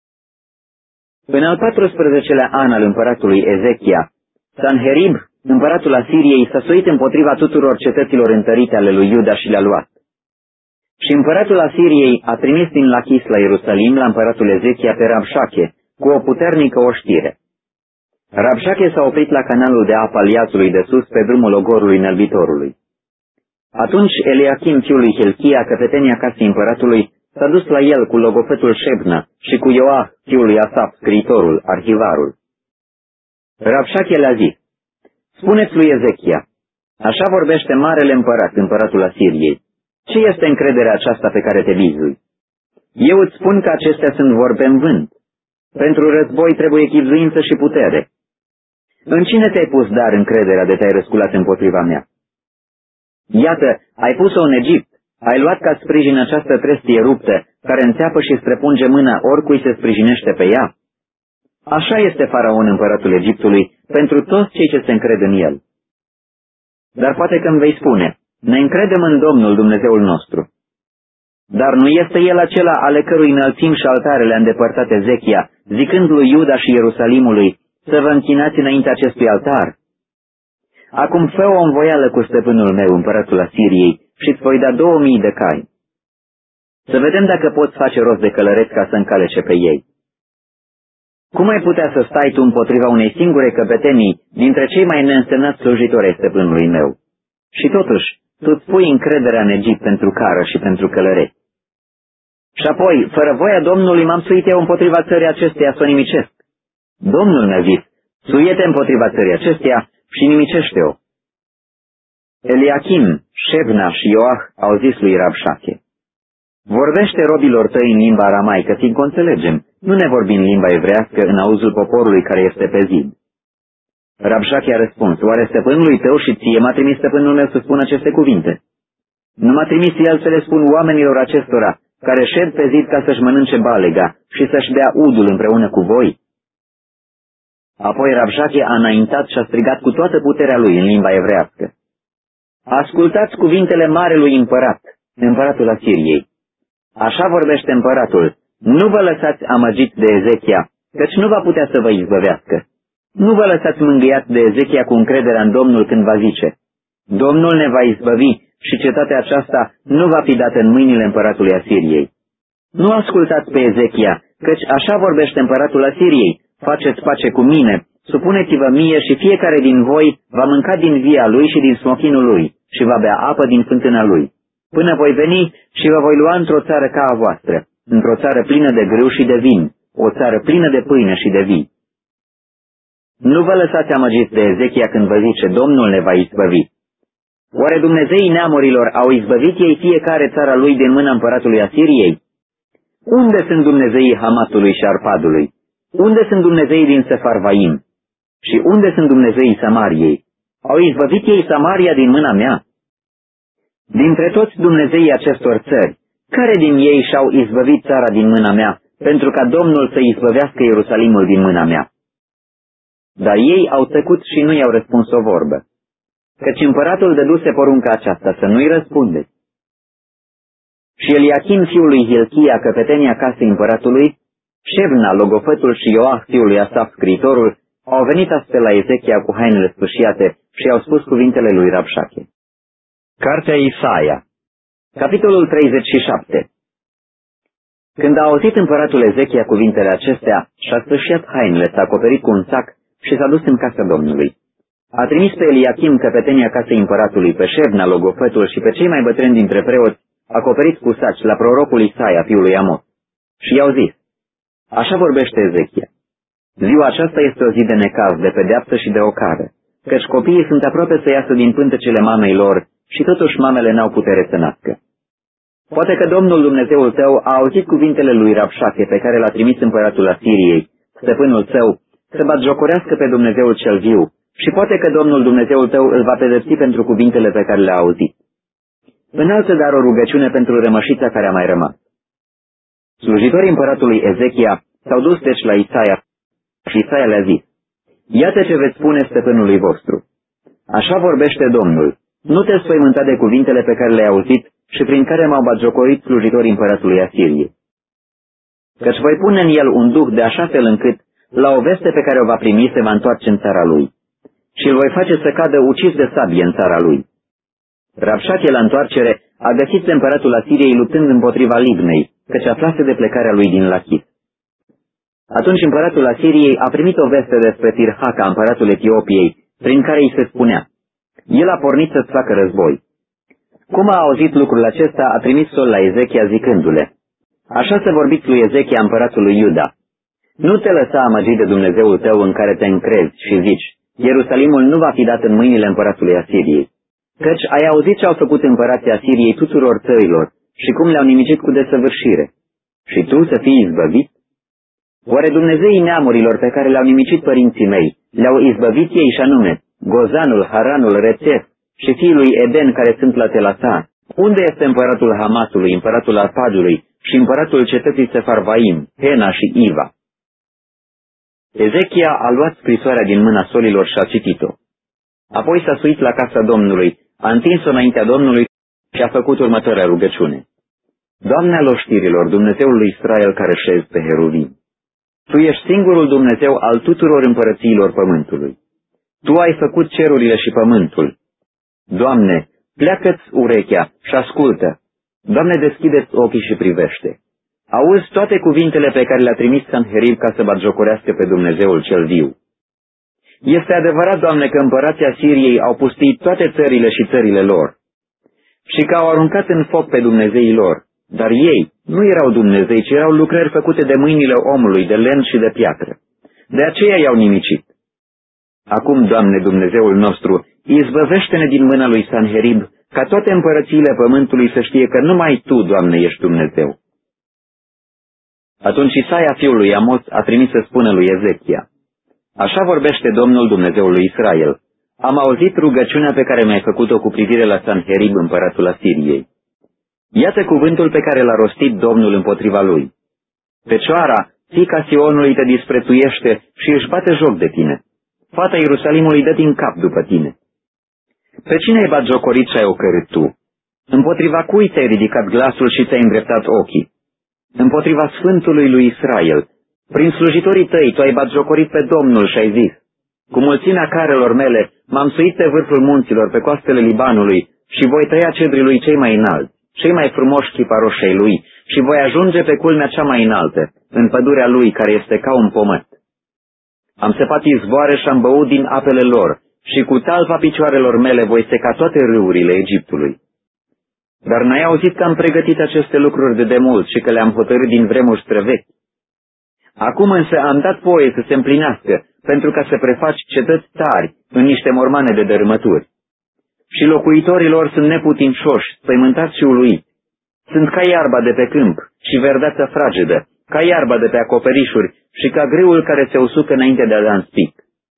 În al patrusprezecelea an al împăratului Ezechia, Sanherib, împăratul Asiriei, s-a suit împotriva tuturor cetăților întărite ale lui Iuda și le-a luat. Și împăratul Asiriei a trimis din Lachis la Ierusalim la împăratul Ezechia pe Rabșache, cu o puternică oștire. Rabșache s-a oprit la canalul de apă al Iazului de sus pe drumul ogorului înălbitorului. Atunci Eliachim fiul lui Hilchia, căpetenia casei împăratului, s-a dus la el cu logofetul Șebna și cu Ioah fiul lui Asaf, scriitorul, arhivarul. Rabșache le-a zis: spuneți lui Ezechia, așa vorbește marele împărat, împăratul Asiriei. Ce este încrederea aceasta pe care te bizui? Eu îți spun că acestea sunt vorbe în vânt. Pentru război trebuie chibzuință și putere. În cine te-ai pus dar încrederea de te-ai răsculat împotriva mea? Iată, ai pus-o în Egipt, ai luat ca sprijin această trestie ruptă, care înțeapă și străpunge mâna oricui se sprijinește pe ea. Așa este Faraon, împăratul Egiptului, pentru toți cei ce se încred în el. Dar poate că îmi vei spune, ne încredem în Domnul Dumnezeul nostru. Dar nu este El acela ale cărui înălțim și altarele a îndepărtat Ezechia, zicând lui Iuda și Ierusalimului, să vă închinați înainte acestui altar? Acum fă o învoială cu stăpânul meu, împăratul Asiriei, și îți voi da două mii de cai. Să vedem dacă poți face rost de călăreți ca să încalece pe ei. Cum ai putea să stai tu împotriva unei singure căpetenii dintre cei mai neînsemnați slujitori ai stăpânului meu? Și totuși, tu îți pui încrederea în Egipt pentru cară și pentru călăreți. Și apoi, fără voia Domnului, m-am suit eu împotriva țării acesteia să o nimicesc. Domnul mi-a zis, suie-te împotriva țării acesteia și nimicește-o. Eliachim, Șebna și Ioah au zis lui Rabșache, vorbește robilor tăi în limba aramaică, fiindcă înțelegem, nu ne vorbi în limba evrească în auzul poporului care este pe zid. Rabșache a răspuns, oare stăpânului tău și ție m-a trimis stăpânul meu să spun aceste cuvinte? Nu m-a trimis el să le spun oamenilor acestora, care șed pe zid ca să-și mănânce balega și să-și dea udul împreună cu voi? Apoi Rabșache a înaintat și a strigat cu toată puterea lui în limba evrească. Ascultați cuvintele marelui împărat, împăratul Asiriei. Așa vorbește împăratul, nu vă lăsați amăgiți de Ezechia, căci nu va putea să vă izbăvească. Nu vă lăsați mângâiați de Ezechia cu încrederea în Domnul când va zice, Domnul ne va izbăvi și cetatea aceasta nu va fi dată în mâinile împăratului Asiriei. Nu ascultați pe Ezechia, căci așa vorbește împăratul Asiriei, faceți pace cu mine, supuneți-vă mie și fiecare din voi va mânca din via lui și din smochinul lui și va bea apă din fântâna lui, până voi veni și vă voi lua într-o țară ca a voastră, într-o țară plină de grâu și de vin, o țară plină de pâine și de vii. Nu vă lăsați amăgiți de Ezechia când vă zice, Domnul ne va izbăvi. Oare Dumnezeii neamurilor au izbăvit ei fiecare țara lui din mâna împăratului Asiriei? Unde sunt Dumnezeii Hamatului și Arpadului? Unde sunt Dumnezeii din Sefarvaim? Și unde sunt Dumnezeii Samariei? Au izbăvit ei Samaria din mâna mea? Dintre toți Dumnezeii acestor țări, care din ei și-au izbăvit țara din mâna mea, pentru ca Domnul să izbăvească Ierusalimul din mâna mea? Dar ei au tăcut și nu i-au răspuns o vorbă, căci împăratul dăduse porunca aceasta să nu-i răspundeți. Și Eliachim fiul lui Hilchia, căpetenia casei împăratului, Șebna, logofătul și Ioah fiul lui Asaf, scriitorul, au venit astfel la Ezechia cu hainele spășiate și au spus cuvintele lui Rabșache. Cartea Isaia, capitolul treizeci și șapte. Când a auzit împăratul Ezechia cuvintele acestea, și-a spășiat hainele, s-a acoperit cu un sac și s-a dus în casa Domnului. A trimis pe Eliachim, căpetenia casei împăratului, pe Șebna, logofătul și pe cei mai bătrâni dintre preoți, acoperiți cu saci, la prorocul Isaia, fiul lui Amos. Și i-au zis, așa vorbește Ezechia. Ziua aceasta este o zi de necaz, de pedeapsă și de ocară, căci copiii sunt aproape să iasă din pântecele mamei lor și totuși mamele n-au putere să nască. Poate că Domnul Dumnezeul tău a auzit cuvintele lui Rabșache pe care l-a trimis împăratul Asiriei, stăpânul său, să batjocorească pe Dumnezeul cel viu, și poate că Domnul Dumnezeul tău îl va pedepsi pentru cuvintele pe care le-a auzit. Înalță dar o rugăciune pentru rămășița care a mai rămas. Slujitorii împăratului Ezechia s-au dus deci la Isaia și Isaia le-a zis, iată ce veți spune stăpânului vostru. Așa vorbește Domnul, nu te spăimânta de cuvintele pe care le-ai auzit și prin care m-au batjocorit slujitorii împăratului Asiriei. Căci voi pune în el un duh de așa fel încât, la o veste pe care o va primi, se va întoarce în țara lui. Și îl voi face să cadă ucis de sabie în țara lui. Rabșache, la întoarcere, a găsit pe împăratul Asiriei luptând împotriva Libnei, căci aflase de plecarea lui din Lachis. Atunci împăratul Asiriei a primit o veste despre Tirhaka, împăratul Etiopiei, prin care îi se spunea, el a pornit să-ți facă război. Cum a auzit lucrul acesta, a trimis-o la Ezechia zicându-le, așa să vorbiți lui Ezechia, împăratul lui Iuda, nu te lăsa amăgit de Dumnezeul tău în care te încrezi și zici, Ierusalimul nu va fi dat în mâinile împăratului Asiriei, căci ai auzit ce au făcut împărații Asiriei tuturor țărilor și cum le-au nimicit cu desăvârșire. Și tu să fii izbăvit? Oare Dumnezeii neamurilor pe care le-au nimicit părinții mei, le-au izbăvit ei și anume, Gozanul, Haranul, Rețef și fiul lui Eden care sunt la Telasa? Unde este împăratul Hamatului, împăratul Arpadului și împăratul cetății Sefarvaim, Hena și Iva? Ezechia a luat scrisoarea din mâna solilor și a citit-o. Apoi s-a suit la casa Domnului, a întins-o înaintea Domnului și a făcut următoarea rugăciune. Doamne al oștirilor, Dumnezeul lui Israel care șezi pe heruvim, Tu ești singurul Dumnezeu al tuturor împărățiilor pământului. Tu ai făcut cerurile și pământul. Doamne, pleacă-ți urechea și ascultă. Doamne, deschide-ți ochii și privește. Auzi toate cuvintele pe care le-a trimis Sanherib ca să batjocorească pe Dumnezeul cel viu. Este adevărat, Doamne, că împărații Asiriei au pustit toate țările și țările lor și că au aruncat în foc pe Dumnezeii lor, dar ei nu erau Dumnezei, ci erau lucrări făcute de mâinile omului, de lemn și de piatră. De aceea i-au nimicit. Acum, Doamne, Dumnezeul nostru, izbăvește-ne din mâna lui Sanherib, ca toate împărățiile pământului să știe că numai Tu, Doamne, ești Dumnezeu. Atunci Isaia fiul lui Amoț a trimis să spună lui Ezechia: Așa vorbește Domnul Dumnezeul lui Israel. Am auzit rugăciunea pe care mi-ai făcut-o cu privire la Sanherib, împăratul Asiriei. Iată cuvântul pe care l-a rostit Domnul împotriva lui. Fecioara, fiica Sionului te disprețuiește și își bate joc de tine. Fata Ierusalimului dă din cap după tine. Pe cine ai batjocorit și ai ocărât tu? Împotriva cui ți-ai ridicat glasul și ți-ai îndreptat ochii? Împotriva Sfântului lui Israel. Prin slujitorii tăi tu ai batjocorit pe Domnul și ai zis: Cu mulțimea carelor mele m-am suit pe vârful munților, pe coastele Libanului, și voi tăia cedrii lui cei mai înalți, cei mai frumoși chiparoși ai lui, și voi ajunge pe culmea cea mai înaltă, în pădurea lui, care este ca un pomăt. Am săpat izvoare și am băut din apele lor, și cu talpa picioarelor mele voi seca toate râurile Egiptului. Dar n-ai auzit că am pregătit aceste lucruri de demult și că le-am hotărât din vremuri străvechi? Acum însă am dat voie să se împlinească, pentru ca să prefaci cetăți tari în niște mormane de dărâmături. Și locuitorii lor sunt neputincioși, spăimântați și uluiți. Sunt ca iarba de pe câmp și verdeața fragedă, ca iarba de pe acoperișuri și ca grâul care se usucă înainte de a da în spic.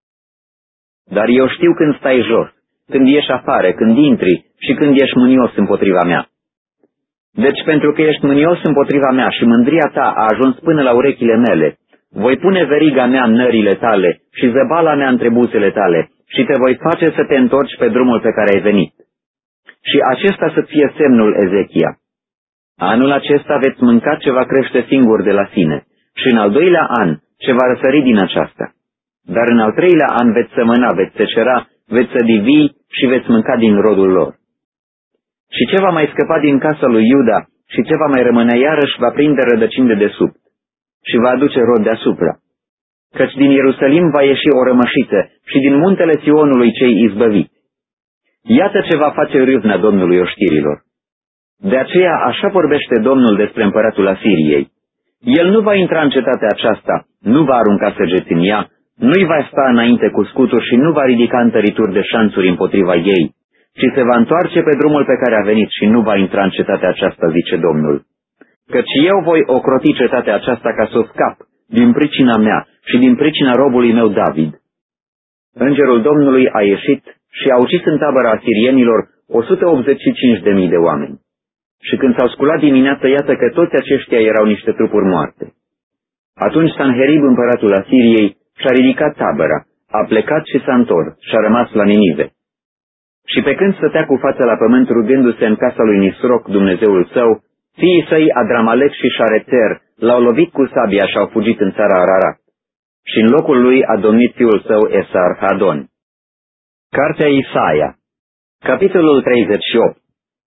Dar eu știu când stai jos, când ieși afară, când intri și când ești mânios împotriva mea. Deci pentru că ești mânios împotriva mea și mândria ta a ajuns până la urechile mele, voi pune veriga mea în nările tale și zăbala mea între buzele tale și te voi face să te întorci pe drumul pe care ai venit. Și acesta să fie semnul, Ezechia. Anul acesta veți mânca ce va crește singur de la sine și în al doilea an ce va răsări din aceasta. Dar în al treilea an veți sămâna, veți secera, veți sădivi și veți mânca din rodul lor. Și ce va mai scăpa din casa lui Iuda și ce va mai rămâne iarăși va prinde rădăcini de desubt și va aduce rod deasupra. Căci din Ierusalim va ieși o rămășiță și din muntele Sionului cei izbăviți. Iată ce va face râvna Domnului oștirilor. De aceea așa vorbește Domnul despre împăratul Asiriei. El nu va intra în cetatea aceasta, nu va arunca săgeți în ea, nu-i va sta înainte cu scuturi și nu va ridica întărituri de șanțuri împotriva ei, ci se va întoarce pe drumul pe care a venit și nu va intra în cetatea aceasta, zice Domnul. Căci eu voi ocroti cetatea aceasta ca să o scap, din pricina mea și din pricina robului meu David. Îngerul Domnului a ieșit și a ucis în tabăra asirienilor o sută optzeci și cinci de mii de oameni. Și când s-au sculat dimineața, iată că toți aceștia erau niște trupuri moarte. Atunci Sanherib, împăratul Asiriei, și-a ridicat tabăra, a plecat și s-a întors și a rămas la Ninive. Și pe când stătea cu fața la pământ rugându-se în casa lui Nisroc, Dumnezeul său, fiii săi Adramalec și Șarețer l-au lovit cu sabia și au fugit în țara Ararat. Și în locul lui a domnit fiul său Esar-Hadon. Cartea Isaia, capitolul treizeci și opt.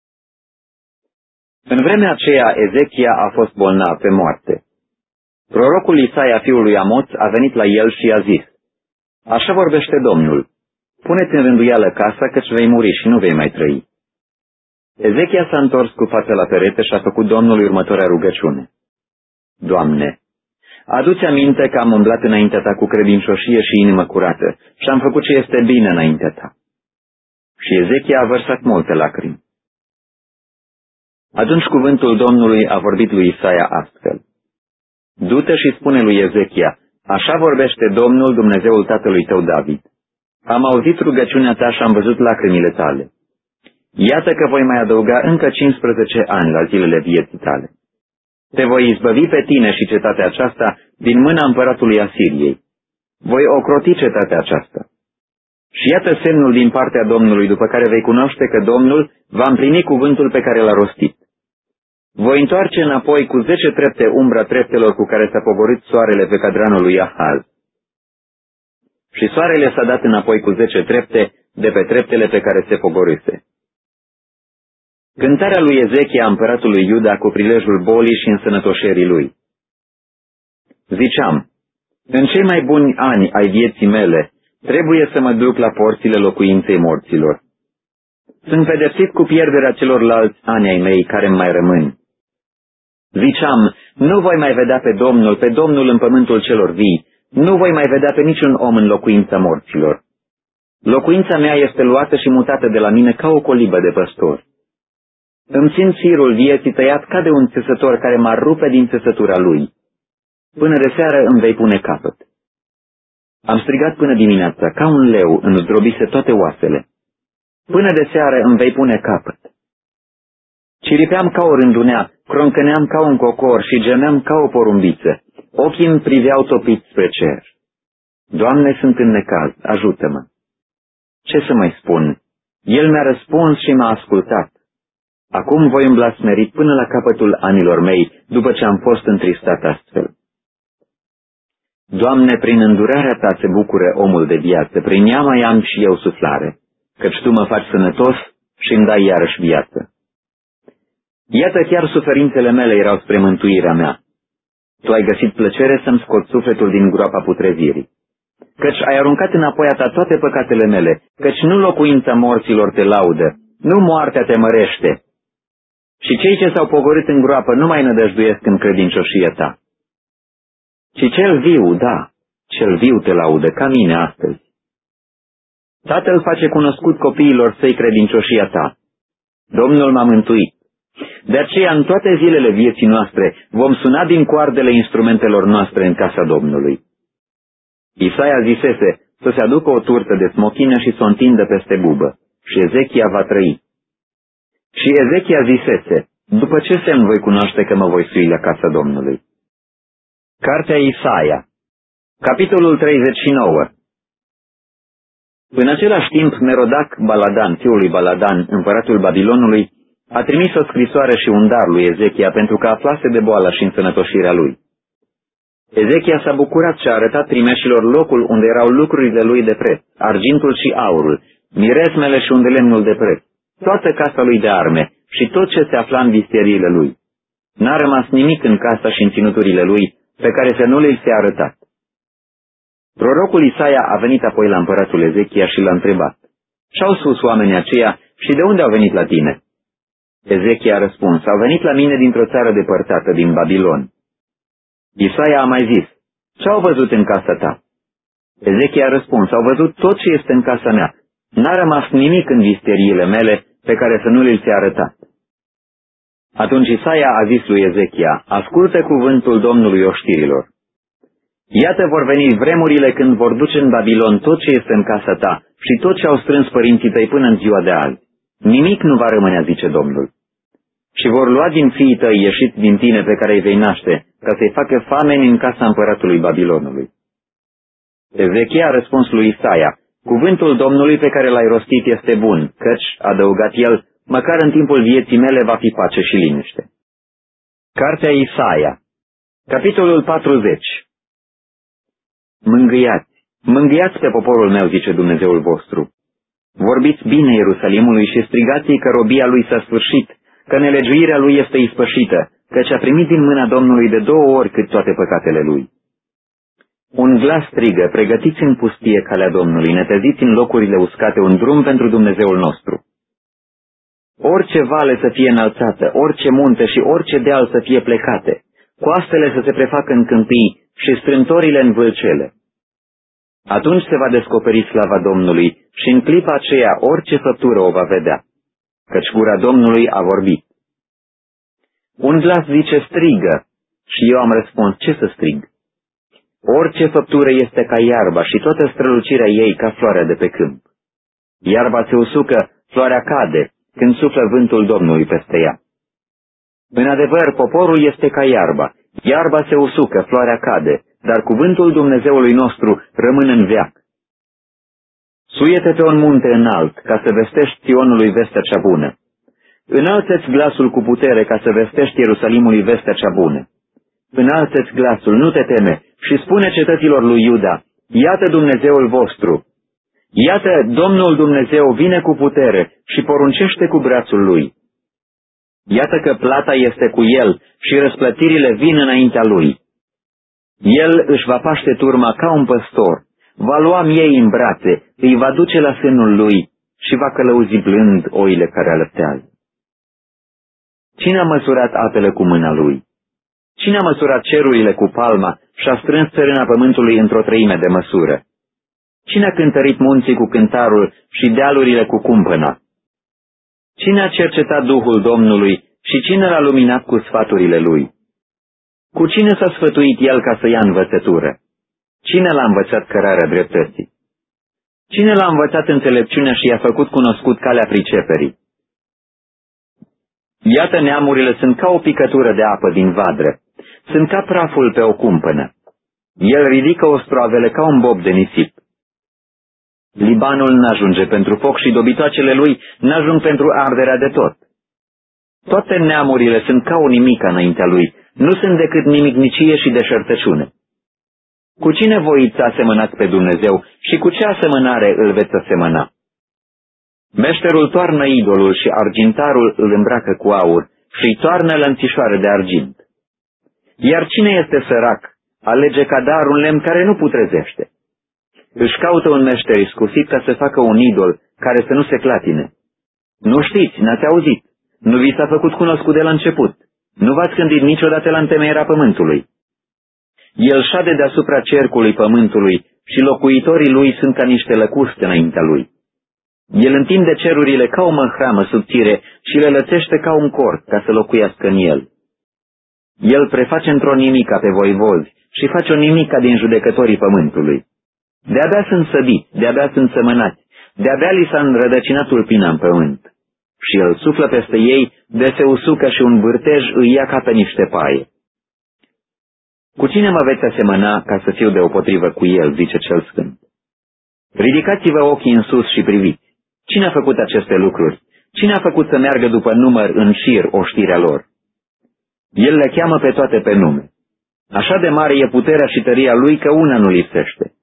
În vremea aceea Ezechia a fost bolnav pe moarte. Prorocul Isaia fiul lui Amoț a venit la el și i-a zis: Așa vorbește Domnul, pune-ți în rânduială casa, căci vei muri și nu vei mai trăi. Ezechia s-a întors cu fața la perete și a făcut Domnului următoarea rugăciune: Doamne, adu-ți aminte că am umblat înaintea ta cu credincioșie și inimă curată și am făcut ce este bine înaintea ta. Și Ezechia a vărsat multe lacrimi. Atunci cuvântul Domnului a vorbit lui Isaia astfel: Du-te și spune lui Ezechia: Așa vorbește Domnul, Dumnezeul tatălui tău David. Am auzit rugăciunea ta și am văzut lacrimile tale. Iată că voi mai adăuga încă cincisprezece ani la zilele vieții tale. Te voi izbăvi pe tine și cetatea aceasta din mâna împăratului Asiriei. Voi ocroti cetatea aceasta. Și iată semnul din partea Domnului, după care vei cunoaște că Domnul va împlini cuvântul pe care l-a rostit. Voi întoarce înapoi cu zece trepte umbra treptelor cu care s-a pogorât soarele pe cadranul lui Ahaz. Și soarele s-a dat înapoi cu zece trepte de pe treptele pe care se pogorâse. Cântarea lui Ezechia, împăratului Iuda, cu prilejul bolii și însănătoșerii lui. Ziceam, în cei mai buni ani ai vieții mele, trebuie să mă duc la porțile locuinței morților. Sunt pedepsit cu pierderea celorlalți ani ai mei care mai rămân. Ziceam, nu voi mai vedea pe Domnul, pe Domnul în pământul celor vii, nu voi mai vedea pe niciun om în locuința morților. Locuința mea este luată și mutată de la mine ca o colibă de păstor. Îmi țin firul vieții tăiat ca de un țesător care m-ar rupe din țesătura lui. Până de seară îmi vei pune capăt. Am strigat până dimineața, ca un leu îmi zdrobise toate oasele. Până de seară îmi vei pune capăt. Ciripeam ca o rândunea, croncăneam ca un cocor și gemeam ca o porumbiță. Ochii îmi priveau topiți spre cer. Doamne, sunt în necaz, ajută-mă. Ce să mai spun? El mi-a răspuns și m-a ascultat. Acum voi umbla smerit până la capătul anilor mei, după ce am fost întristat astfel. Doamne, prin îndurarea Ta se bucură omul de viață, prin ea mai am și eu suflare, căci Tu mă faci sănătos și îmi dai iarăși viață. Iată, chiar suferințele mele erau spre mântuirea mea. Tu ai găsit plăcere să-mi scoți sufletul din groapa putrezirii. Căci ai aruncat înapoi a Ta toate păcatele mele, căci nu locuința morților te laudă, nu moartea te mărește. Și cei ce s-au pogorât în groapă nu mai nădăjduiesc în credincioșia Ta. Ci cel viu, da, cel viu te laudă, ca mine astăzi. Tatăl face cunoscut copiilor săi credincioșia Ta. Domnul m-a mântuit. De aceea, în toate zilele vieții noastre, vom suna din coardele instrumentelor noastre în casa Domnului. Isaia zisese să se aducă o turtă de smochină și să o întindă peste bubă, și Ezechia va trăi. Și Ezechia zisese, după ce semn voi cunoaște că mă voi sui la casa Domnului? Cartea Isaia, capitolul treizeci și nouă. În același timp, Merodac Baladan, fiul lui Baladan, împăratul Babilonului, a trimis o scrisoare și un dar lui Ezechia pentru că aflase de boala și însănătoșirea lui. Ezechia s-a bucurat și a arătat trimeșilor locul unde erau lucrurile lui de preț, argintul și aurul, miresmele și unde lemnul de preț, toată casa lui de arme și tot ce se afla în visteriile lui. N-a rămas nimic în casa și în ținuturile lui pe care să nu le-i fie arătat. Prorocul Isaia a venit apoi la împăratul Ezechia și l-a întrebat, ce-au spus oamenii aceia și de unde au venit la tine? Ezechia a răspuns, au venit la mine dintr-o țară depărtată, din Babilon. Isaia a mai zis, ce-au văzut în casa ta? Ezechia a răspuns, au văzut tot ce este în casa mea. N-a rămas nimic în visteriile mele pe care să nu le-l fi arătat. Atunci Isaia a zis lui Ezechia, ascultă cuvântul Domnului oștirilor. Iată vor veni vremurile când vor duce în Babilon tot ce este în casa ta și tot ce au strâns părinții tăi până în ziua de azi. Nimic nu va rămâne, zice Domnul. Și vor lua din fiii tăi ieșiți din tine pe care îi vei naște, ca să-i facă fameni în casa împăratului Babilonului. Ezechia a răspuns lui Isaia, cuvântul Domnului pe care l-ai rostit este bun, căci, adăugat el, măcar în timpul vieții mele va fi pace și liniște. Cartea Isaia, capitolul patruzeci. Mângâiați, mângâiați pe poporul meu, zice Dumnezeul vostru. Vorbiți bine Ierusalimului și strigați-i că robia lui s-a sfârșit, că nelegiuirea lui este ispășită, căci a primit din mâna Domnului de două ori cât toate păcatele lui. Un glas strigă, pregătiți în pustie calea Domnului, neteziți în locurile uscate un drum pentru Dumnezeul nostru. Orice vale să fie înălțată, orice munte și orice deal să fie plecate, coastele să se prefacă în câmpii și strâmtorile în vâlcele. Atunci se va descoperi slava Domnului și în clipa aceea orice făptură o va vedea, căci gura Domnului a vorbit. Un glas zice, strigă, și eu am răspuns, ce să strig? Orice făptură este ca iarba și toată strălucirea ei ca floarea de pe câmp. Iarba se usucă, floarea cade, când suflă vântul Domnului peste ea. În adevăr, poporul este ca iarba, iarba se usucă, floarea cade, dar cuvântul Dumnezeului nostru rămâne în veac. Suie-te pe un munte înalt, ca să vestești Sionului vestea cea bună. Înalță-ți glasul cu putere ca să vestești Ierusalimului vestea cea bună. Înalță-ți glasul, nu te teme, și spune cetăților lui Iuda, iată Dumnezeul vostru. Iată, Domnul Dumnezeu vine cu putere și poruncește cu brațul lui. Iată că plata este cu el și răsplătirile vin înaintea lui. El își va paște turma ca un păstor, va lua miei în brațe, îi va duce la sânul lui și va călăuzi blând oile care alăptează. Cine a măsurat apele cu mâna lui? Cine a măsurat cerurile cu palma și a strâns țărâna pământului într-o treime de măsură? Cine a cântărit munții cu cântarul și dealurile cu cumpăna? Cine a cercetat Duhul Domnului și cine l-a luminat cu sfaturile lui? Cu cine s-a sfătuit el ca să ia învățătură? Cine l-a învățat cărarea dreptății? Cine l-a învățat înțelepciunea și i-a făcut cunoscut calea priceperii? Iată, neamurile sunt ca o picătură de apă din vadră, sunt ca praful pe o cumpănă. El ridică ostroavele ca un bob de nisip. Libanul n-ajunge pentru foc și dobitoacele lui n-ajung pentru arderea de tot. Toate neamurile sunt ca o nimică înaintea lui, nu sunt decât nimicnicie și deșertăciune. Cu cine voiți să asemănați pe Dumnezeu și cu ce asemănare îl veți asemăna? Meșterul toarnă idolul și argintarul îl îmbracă cu aur și îi toarnă lănțișoare de argint. Iar cine este sărac, alege ca dar un lemn care nu putrezește. Își caută un meșter iscusit ca să facă un idol care să nu se clatine. Nu știți, n-ați auzit, nu vi s-a făcut cunoscut de la început, nu v-ați gândit niciodată la întemeierea pământului. El șade deasupra cercului pământului și locuitorii lui sunt ca niște lăcuste înaintea lui. El întinde cerurile ca o măhramă subțire și le lățește ca un cort ca să locuiască în el. El preface într-o nimica pe voivozi și face o nimica din judecătorii pământului. De-abia sunt sădiți, de-abia sunt sămânați, de-abia li s-a înrădăcinat tulpina în pământ. Și el suflă peste ei, de se usucă și un vârtej îi ia ca pe niște paie. Cu cine mă veți asemăna ca să fiu deopotrivă cu el, zice cel sfânt? Ridicați-vă ochii în sus și priviți. Cine a făcut aceste lucruri? Cine a făcut să meargă după număr în șir oștirea lor? El le cheamă pe toate pe nume. Așa de mare e puterea și tăria lui că una nu lipsește.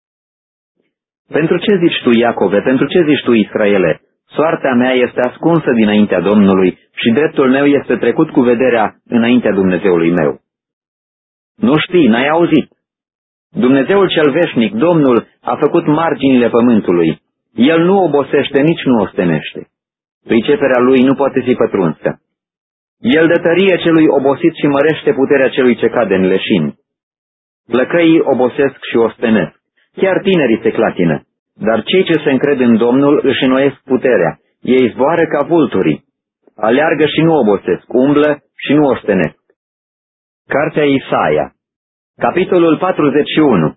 Pentru ce zici tu, Iacove, pentru ce zici tu, Israele? Soarta mea este ascunsă dinaintea Domnului și dreptul meu este trecut cu vederea înaintea Dumnezeului meu. Nu știi, n-ai auzit. Dumnezeul cel veșnic, Domnul, a făcut marginile pământului. El nu obosește, nici nu ostenește. Priceperea lui nu poate fi pătrunsă. El dă tărie celui obosit și mărește puterea celui ce cade în leșini. Plăcăii obosesc și ostenesc. Chiar tinerii se clatină, dar cei ce se încred în Domnul își înnoiesc puterea. Ei zboară ca vulturii. Aleargă și nu obosesc, umblă și nu ostenesc. Cartea Isaia, capitolul patruzeci și unu.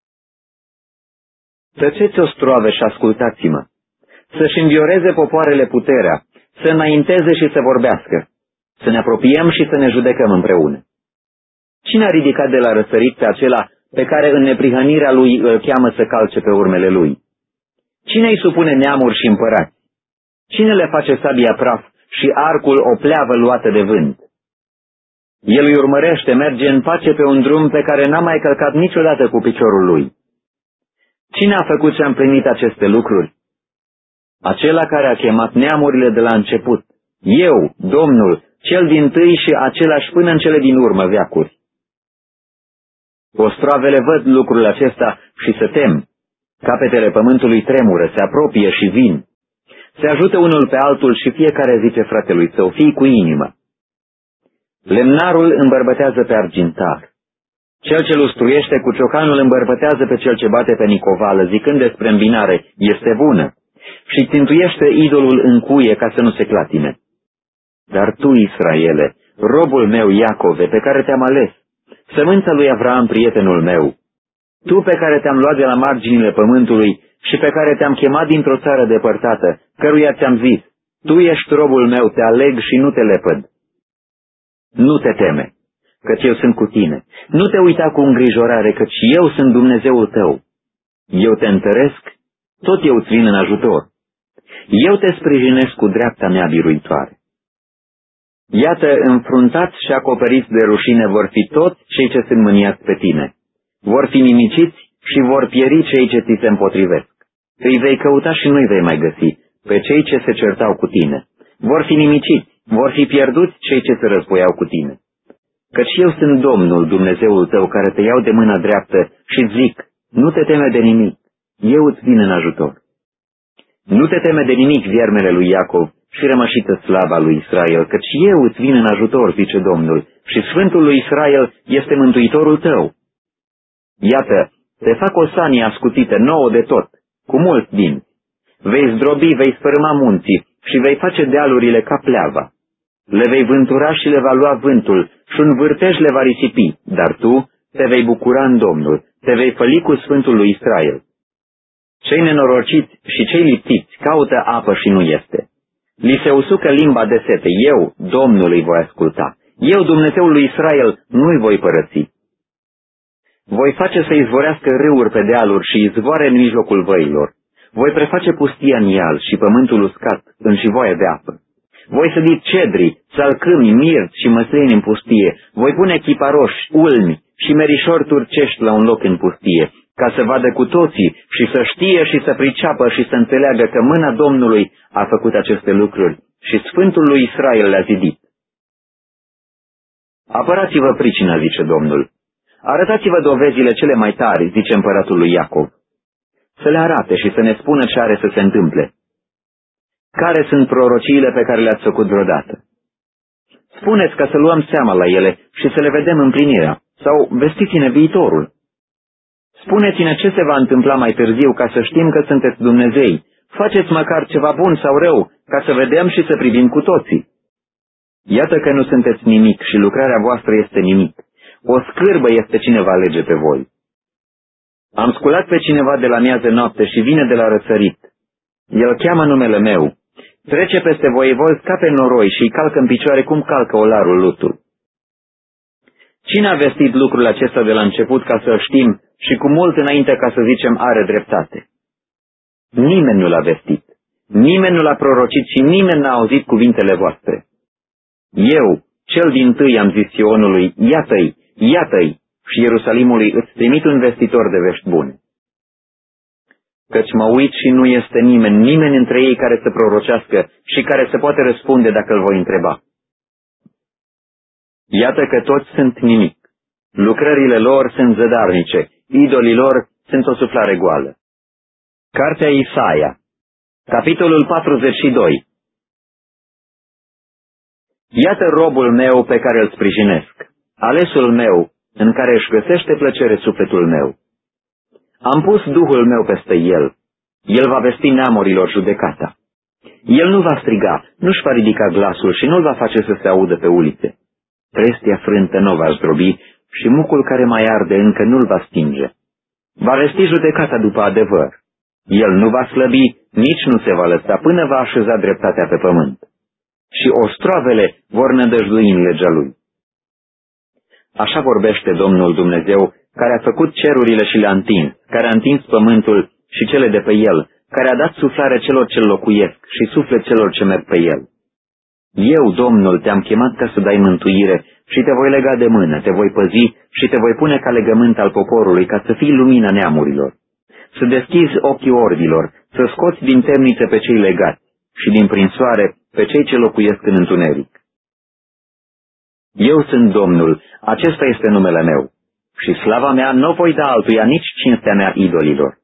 Tăceți ostroave și ascultați-mă, să-și învioreze popoarele puterea, să înainteze și să vorbească, să ne apropiem și să ne judecăm împreună. Cine a ridicat de la răsărit pe acela pe care în neprihănirea lui îl cheamă să calce pe urmele lui? Cine îi supune neamuri și împărați? Cine le face sabia praf și arcul o pleavă luată de vânt? El îi urmărește, merge în pace pe un drum pe care n-a mai călcat niciodată cu piciorul lui. Cine a făcut și a împlinit aceste lucruri? Acela care a chemat neamurile de la început. Eu, Domnul, cel dintâi și același până în cele din urmă veacuri. Ostroavele văd lucrul acesta și se tem. Capetele pământului tremură, se apropie și vin. Se ajută unul pe altul și fiecare zice fratelui său, fii cu inimă. Lemnarul îmbărbătează pe argintar. Cel ce lustruiește cu ciocanul îmbărbătează pe cel ce bate pe nicovală, zicând despre îmbinare, este bună, și țintuiește idolul în cuie ca să nu se clatine. Dar tu, Israele, robul meu Iacove, pe care te-am ales, sămânța lui Avraam, prietenul meu, tu pe care te-am luat de la marginile pământului și pe care te-am chemat dintr-o țară depărtată, căruia ți-am zis, tu ești robul meu, te aleg și nu te lepăd. Nu te teme, căci eu sunt cu tine. Nu te uita cu îngrijorare, căci eu sunt Dumnezeul tău. Eu te întăresc, tot eu îți vin în ajutor. Eu te sprijinesc cu dreapta mea biruitoare. Iată, înfruntați și acoperiți de rușine vor fi toți cei ce sunt mâniați pe tine. Vor fi nimiciți și vor pieri cei ce ți se împotrivesc. Îi vei căuta și nu-i vei mai găsi, pe cei ce se certau cu tine. Vor fi nimiciți, vor fi pierduți cei ce se războiau cu tine. Căci eu sunt Domnul, Dumnezeul tău, care te iau de mâna dreaptă și zic, nu te teme de nimic, eu îți vin în ajutor. Nu te teme de nimic, viermele lui Iacov, și rămășită slava lui Israel, căci eu îți vin în ajutor, zice Domnul, și Sfântul lui Israel este mântuitorul tău. Iată, te fac o sanie ascutită, nouă de tot, cu mult dinți. Vei zdrobi, vei sfărâma munții și vei face dealurile ca pleava. Le vei vântura și le va lua vântul și un vârtej le va risipi, dar tu te vei bucura în Domnul, te vei făli cu Sfântul lui Israel. Cei nenorociți și cei lipsiți caută apă și nu este. Li se usucă limba de sete, eu, Domnul, îi voi asculta. Eu, Dumnezeul lui Israel, nu-i voi părăsi. Voi face să izvorească râuri pe dealuri și izvoare în mijlocul văilor. Voi preface pustia în ial și pământul uscat în șivoaie de apă. Voi sădi cedri, salcâmi, mirți și măslini în pustie. Voi pune chiparoși, ulmi și merișori turcești la un loc în pustie, ca să vadă cu toții și să știe și să priceapă și să înțeleagă că mâna Domnului a făcut aceste lucruri și Sfântul lui Israel le-a zidit. Apărați-vă pricina, zice Domnul. Arătați-vă dovezile cele mai tari, zice împăratul lui Iacov. Să le arate și să ne spună ce are să se întâmple. Care sunt prorociile pe care le-ați făcut vreodată? Spuneți ca să luăm seama la ele și să le vedem împlinirea, sau vestiți-ne viitorul. Spuneți-ne ce se va întâmpla mai târziu ca să știm că sunteți Dumnezei. Faceți măcar ceva bun sau rău, ca să vedem și să privim cu toții. Iată că nu sunteți nimic și lucrarea voastră este nimic. O scârbă este cine va alege pe voi. Am sculat pe cineva de la miază noapte și vine de la răsărit. El cheamă numele meu. Trece peste voivozi ca pe noroi și îi calcă în picioare cum calcă olarul lutul. Cine a vestit lucrul acesta de la început ca să știm și cu mult înainte ca să zicem are dreptate? Nimeni nu l-a vestit, nimeni nu l-a prorocit și nimeni n-a auzit cuvintele voastre. Eu, cel dintâi, am zis Sionului, iată-i, iată-i, și Ierusalimului îți trimit un vestitor de vești bune. Căci mă uit și nu este nimeni, nimeni între ei care să prorocească și care să poate răspunde dacă îl voi întreba. Iată că toți sunt nimic. Lucrările lor sunt zădarnice, idolii lor sunt o suflare goală. Cartea Isaia, capitolul patruzeci și doi. Iată robul meu pe care îl sprijinesc, alesul meu, în care își găsește plăcere sufletul meu. Am pus Duhul meu peste el. El va vesti neamurilor judecata. El nu va striga, nu-și va ridica glasul și nu-l va face să se audă pe ulițe. Trestia frântă nu va zdrobi și mucul care mai arde încă nu-l va stinge. Va vesti judecata după adevăr. El nu va slăbi, nici nu se va lăsa până va așeza dreptatea pe pământ. Și ostroavele vor nădăjdui în legea lui. Așa vorbește Domnul Dumnezeu, care a făcut cerurile și le-a întins, care a întins pământul și cele de pe el, care a dat suflare celor ce locuiesc și suflet celor ce merg pe el. Eu, Domnul, te-am chemat ca să dai mântuire și te voi lega de mână, te voi păzi și te voi pune ca legământ al poporului, ca să fii lumina neamurilor. Să deschizi ochii orbilor, să scoți din temnițe pe cei legați și din prin soare pe cei ce locuiesc în întuneric. Eu sunt Domnul, acesta este numele meu, și slava mea nu voi da altuia, nici cinstea mea idolilor.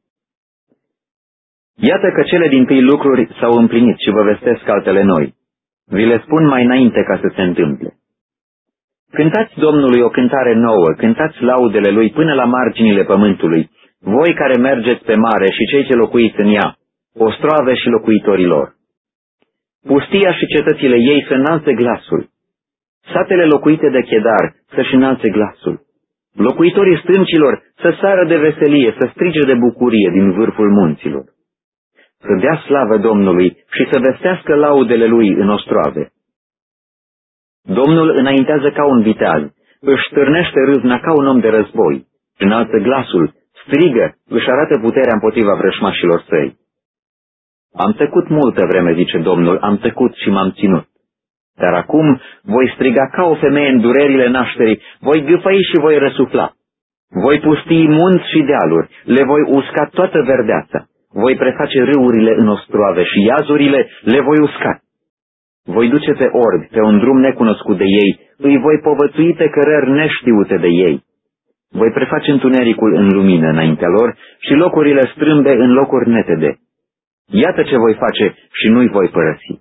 Iată că cele dintâi lucruri s-au împlinit și vă vestesc altele noi. Vi le spun mai înainte ca să se întâmple. Cântați Domnului o cântare nouă, cântați laudele Lui până la marginile pământului, voi care mergeți pe mare și cei ce locuiți în ea, ostroave și locuitorilor. Pustia și cetățile ei să înalțe glasul. Satele locuite de Chedar să-și înalțe glasul. Locuitorii stâncilor să sară de veselie, să strige de bucurie din vârful munților. Să dea slavă Domnului și să vestească laudele Lui în ostroave. Domnul înaintează ca un viteaz, își stârnește râvna ca un om de război, înalță glasul, strigă, își arată puterea împotriva vrășmașilor săi. Am tăcut multă vreme, zice Domnul, am tăcut și m-am ținut. Dar acum voi striga ca o femeie în durerile nașterii, voi gâfăi și voi răsufla. Voi pustii munți și dealuri, le voi usca toată verdeața. Voi preface râurile în ostroave și iazurile le voi usca. Voi duce pe orbi pe un drum necunoscut de ei, îi voi povățui pe cărări neștiute de ei. Voi preface întunericul în lumină înaintea lor și locurile strâmbe în locuri netede. Iată ce voi face și nu-i voi părăsi.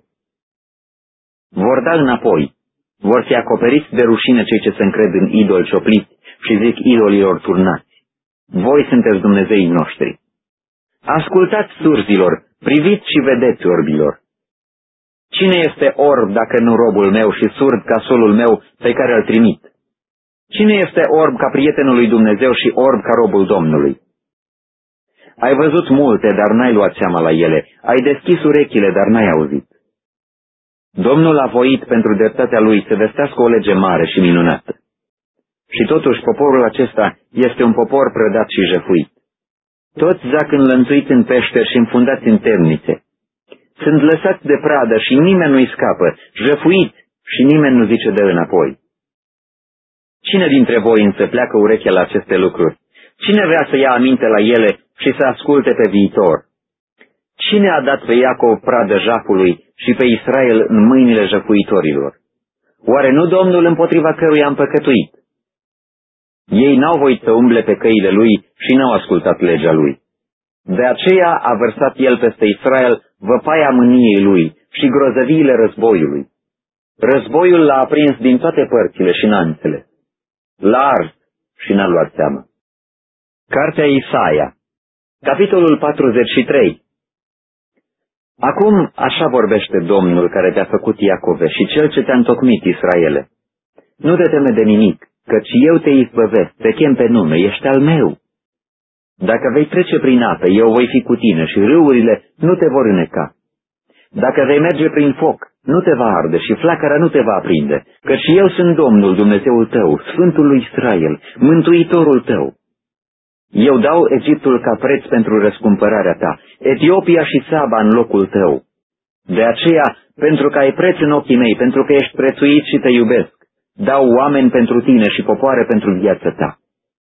Vor da înapoi, vor fi acoperiți de rușine cei ce se încred în idoli ciopliți și zic idolilor turnați. Voi sunteți Dumnezeii noștri. Ascultați surzilor, priviți și vedeți orbilor. Cine este orb dacă nu robul meu și surd ca solul meu pe care îl trimit? Cine este orb ca prietenul lui Dumnezeu și orb ca robul Domnului? Ai văzut multe, dar n-ai luat seama la ele. Ai deschis urechile, dar n-ai auzit. Domnul a voit pentru dreptatea lui să vestească o lege mare și minunată. Și totuși poporul acesta este un popor prădat și jefuit. Toți zac înlănțuiți în peșteri și înfundați în temnițe. Sunt lăsați de pradă și nimeni nu-i scapă, jefuiți și nimeni nu zice de înapoi. Cine dintre voi însă pleacă urechea la aceste lucruri? Cine vrea să ia aminte la ele și să asculte pe viitor? Cine a dat pe Iacov pradă jafului și pe Israel în mâinile jăfuitorilor? Oare nu Domnul împotriva căruia am păcătuit? Ei n-au voit să umble pe căile lui și n-au ascultat legea lui. De aceea a vărsat el peste Israel văpaia mâniei lui și grozăviile războiului. Războiul l-a aprins din toate părțile și n-a înțeles. L-a ars și n-a luat seama. Cartea Isaia, capitolul patruzeci și trei. Acum așa vorbește Domnul care te-a făcut Iacove și Cel ce te-a întocmit, Israele. Nu te teme de nimic, căci eu te izbăvesc, te chem pe nume, ești al meu. Dacă vei trece prin ape, eu voi fi cu tine și râurile nu te vor îneca. Dacă vei merge prin foc, nu te va arde și flacăra nu te va aprinde, căci eu sunt Domnul Dumnezeul tău, Sfântul lui Israel, Mântuitorul tău. Eu dau Egiptul ca preț pentru răscumpărarea ta, Etiopia și Saba în locul tău. De aceea, pentru că ai preț în ochii mei, pentru că ești prețuit și te iubesc, dau oameni pentru tine și popoare pentru viața ta.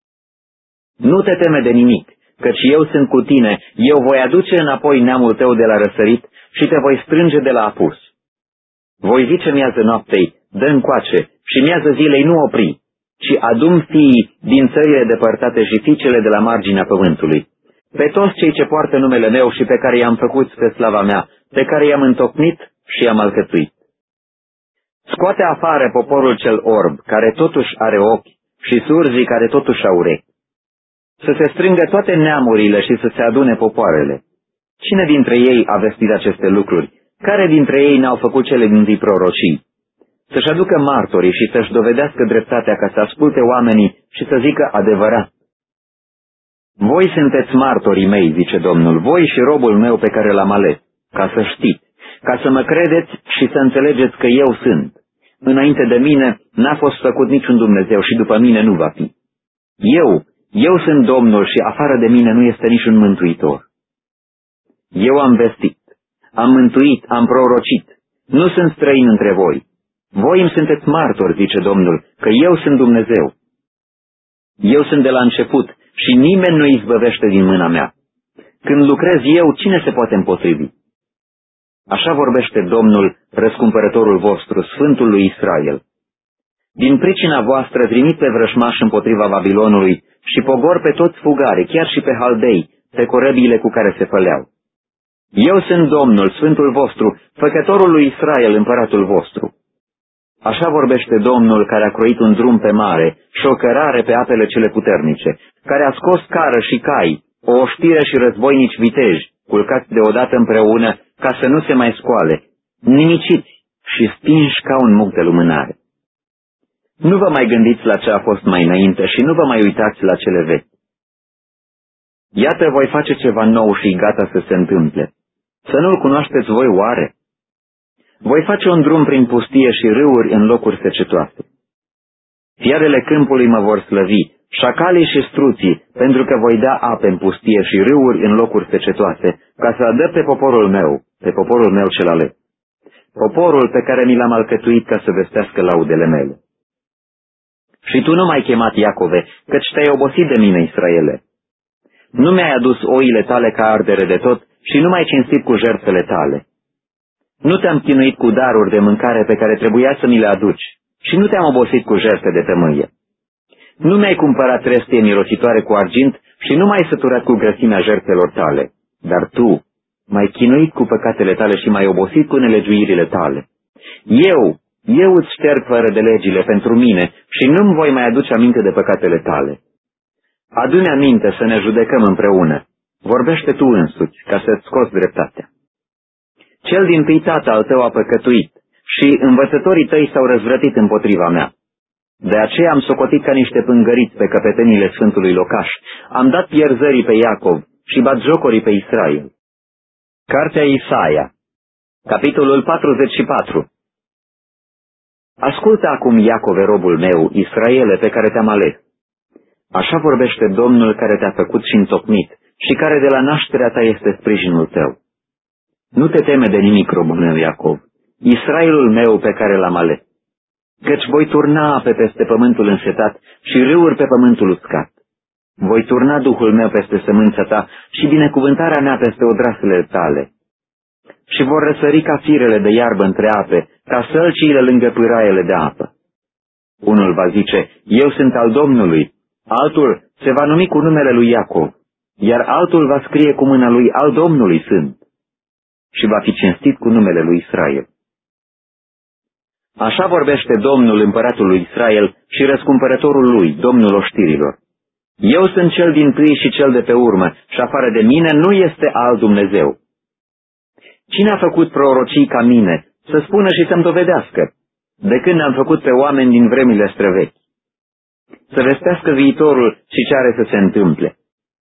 Nu te teme de nimic, căci eu sunt cu tine, eu voi aduce înapoi neamul tău de la răsărit și te voi strânge de la apus. Voi zice miază noaptei, dă încoace, și miază zilei nu opri, ci adum fiii din țările depărtate și fiicele de la marginea pământului, pe toți cei ce poartă numele meu și pe care i-am făcut spre slava mea, pe care i-am întocmit și i-am alcătuit. Scoate afară poporul cel orb, care totuși are ochi, și surzii care totuși au urechi. Să se strângă toate neamurile și să se adune popoarele. Cine dintre ei a vestit aceste lucruri? Care dintre ei n-au făcut cele dintâi prorocii? Să-și aducă martorii și să-și dovedească dreptatea ca să asculte oamenii și să zică adevărat. Voi sunteți martorii mei, zice Domnul, voi și robul meu pe care l-am ales, ca să știți, ca să mă credeți și să înțelegeți că eu sunt. Înainte de mine n-a fost făcut niciun Dumnezeu și după mine nu va fi. Eu, eu sunt Domnul și afară de mine nu este niciun mântuitor. Eu am vestit, am mântuit, am prorocit, nu sunt străin între voi. Voi îmi sunteți martori, zice Domnul, că eu sunt Dumnezeu. Eu sunt de la început și nimeni nu izbăvește din mâna mea. Când lucrez eu, cine se poate împotrivi? Așa vorbește Domnul, răscumpărătorul vostru, Sfântul lui Israel. Din pricina voastră trimit pe vrășmași împotriva Babilonului și pogor pe toți fugare, chiar și pe haldei, pe corăbiile cu care se făleau. Eu sunt Domnul, Sfântul vostru, făcătorul lui Israel, împăratul vostru. Așa vorbește Domnul care a croit un drum pe mare și o cărare pe apele cele puternice, care a scos cară și cai, o oștire și războinici viteji, culcați deodată împreună ca să nu se mai scoale, nimiciți și spinși ca un muc de lumânare. Nu vă mai gândiți la ce a fost mai înainte și nu vă mai uitați la cele vechi. Iată, voi face ceva nou și gata să se întâmple. Să nu-l cunoașteți voi oare? Voi face un drum prin pustie și râuri în locuri secetoase. Fiarele câmpului mă vor slăvi, șacalii și struții, pentru că voi da ape în pustie și râuri în locuri secetoase, ca să adăpte poporul meu, pe poporul meu cel ales. poporul pe care mi l-am alcătuit ca să vestească laudele mele. Și tu nu m-ai chemat, Iacove, căci te-ai obosit de mine, Israele. Nu mi-ai adus oile tale ca ardere de tot și nu m-ai cinstit cu jertfele tale. Nu te-am chinuit cu daruri de mâncare pe care trebuia să mi le aduci și nu te-am obosit cu jertfe de tămâie. Nu mi-ai cumpărat trestie mirositoare cu argint și nu m-ai săturat cu grăsimea jertfelor tale, dar tu m-ai chinuit cu păcatele tale și m-ai obosit cu nelegiuirile tale. Eu, eu îți șterg fără de legile pentru mine și nu-mi voi mai aduce aminte de păcatele tale. Adu-ne aminte să ne judecăm împreună. Vorbește tu însuți, ca să-ți scoți dreptatea. Cel dintâi tată al tău a păcătuit și învățătorii tăi s-au răzvrătit împotriva mea. De aceea am socotit ca niște pângăriți pe căpetenile Sfântului Locaș, am dat pierzării pe Iacov și batjocorii pe Israel. Cartea Isaia, capitolul patruzeci și patru. Ascultă acum, Iacove, robul meu, Israele, pe care te-am ales. Așa vorbește Domnul care te-a făcut și întocmit și care de la nașterea ta este sprijinul tău. Nu te teme de nimic, robul meu Iacov, Israelul meu pe care l-am ales, căci voi turna ape peste pământul însetat și râuri pe pământul uscat. Voi turna Duhul meu peste sămânța ta și binecuvântarea mea peste odrasele tale. Și vor răsări ca firele de iarbă între ape, ca sălciile lângă pâraiele de apă. Unul va zice, eu sunt al Domnului, altul se va numi cu numele lui Iacov, iar altul va scrie cu mâna lui, al Domnului sunt, și va fi cinstit cu numele lui Israel. Așa vorbește Domnul, împăratul lui Israel și răscumpărătorul lui, Domnul oștirilor. Eu sunt cel dintâi și cel de pe urmă și afară de mine nu este alt Dumnezeu. Cine a făcut prorocii ca mine, să spună și să-mi dovedească, de când am făcut pe oameni din vremile străvechi? Să vestească viitorul și ce are să se întâmple.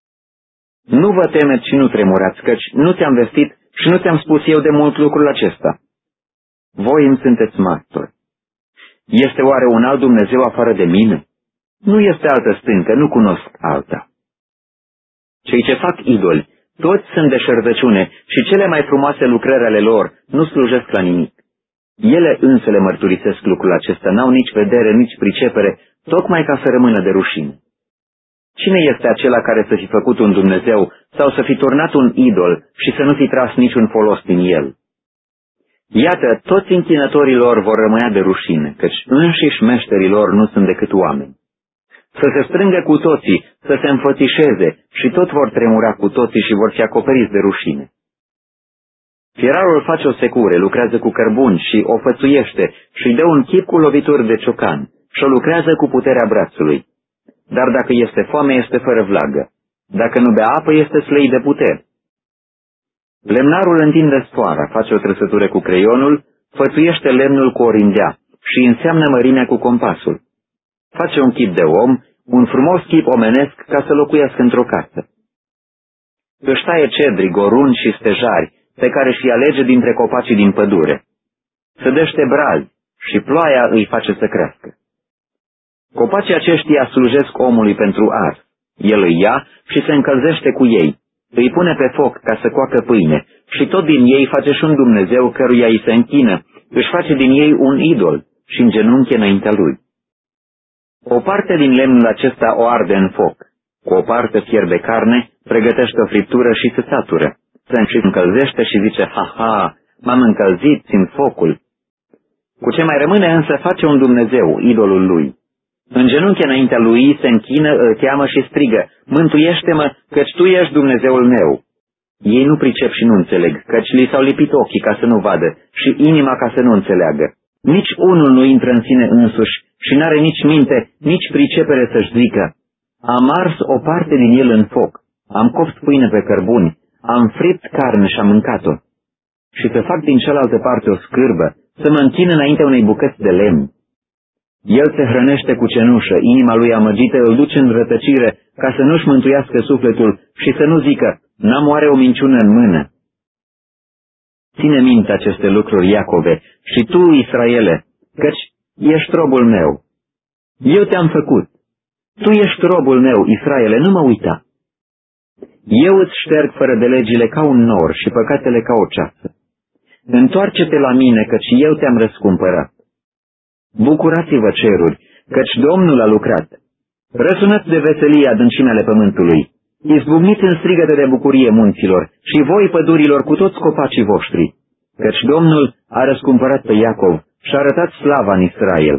Nu vă temeți și nu tremurați, căci nu ți-am vestit și nu ți-am spus eu de mult lucrul acesta. Voi îmi sunteți martori. Este oare un alt Dumnezeu afară de mine? Nu este altă stâncă, nu cunosc alta. Cei ce fac idoli, toți sunt de șervăciune și cele mai frumoase lucrări ale lor nu slujesc la nimic. Ele însele mărturisesc lucrul acesta, n-au nici vedere, nici pricepere, tocmai ca să rămână de rușine. Cine este acela care să fi făcut un Dumnezeu sau să fi turnat un idol și să nu fi tras niciun folos din el? Iată, toți închinătorii lor vor rămâne de rușine, căci înșiși meșterii lor nu sunt decât oameni. Să se strângă cu toții, să se înfățișeze și tot vor tremura cu toții și vor fi acoperiți de rușine. Fierarul face o secure, lucrează cu cărbuni și o fățuiește și dă un chip cu lovituri de ciocan și o lucrează cu puterea brațului. Dar dacă este foame, este fără vlagă. Dacă nu bea apă, este slăit de putere. Lemnarul întinde sfoara, face o trăsătură cu creionul, fățuiește lemnul cu o rindea și înseamnă mărimea cu compasul. Face un chip de om, un frumos chip omenesc ca să locuiască într-o casă. Își taie cedri, goruni și stejari, pe care și alege dintre copacii din pădure. Sădește brazi și ploaia îi face să crească. Copacii aceștia slujesc omului pentru ars. El îi ia și se încălzește cu ei, îi pune pe foc ca să coacă pâine și tot din ei face și un Dumnezeu căruia îi se închină, își face din ei un idol și îngenunche înaintea lui. O parte din lemnul acesta o arde în foc, cu o parte fierbe carne, pregătește o friptură și se satură, se încălzește și zice, ha-ha, m-am încălzit, țin focul. Cu ce mai rămâne însă face un Dumnezeu, idolul lui. În genunchi înaintea lui se închină, îl cheamă și strigă, mântuiește-mă, căci tu ești Dumnezeul meu. Ei nu pricep și nu înțeleg, căci li s-au lipit ochii ca să nu vadă și inima ca să nu înțeleagă. Nici unul nu intră în sine însuși și n-are nici minte, nici pricepere să-și zică, am ars o parte din el în foc, am copt pâine pe cărbuni, am fript carne și am mâncat-o. Și să fac din cealaltă parte o scârbă, să mă închin înaintea unei bucăți de lemn. El se hrănește cu cenușă, inima lui amăgită îl duce în rătăcire, ca să nu-și mântuiască sufletul și să nu zică, n-am oare o minciună în mână. Ține minte aceste lucruri, Iacove, și tu, Israele, căci ești robul meu. Eu te-am făcut. Tu ești robul meu, Israele, nu mă uita. Eu îți șterg fără de legile ca un nor și păcatele ca o ceasă. întoarce-te la mine, căci eu te-am răscumpărat. Bucurați-vă, ceruri, căci Domnul a lucrat. Răsunați de veselie adâncimele pământului. Izbucniți în strigăte de bucurie munților și voi pădurilor cu toți copacii voștri, căci Domnul a răscumpărat pe Iacov și a arătat slava în Israel.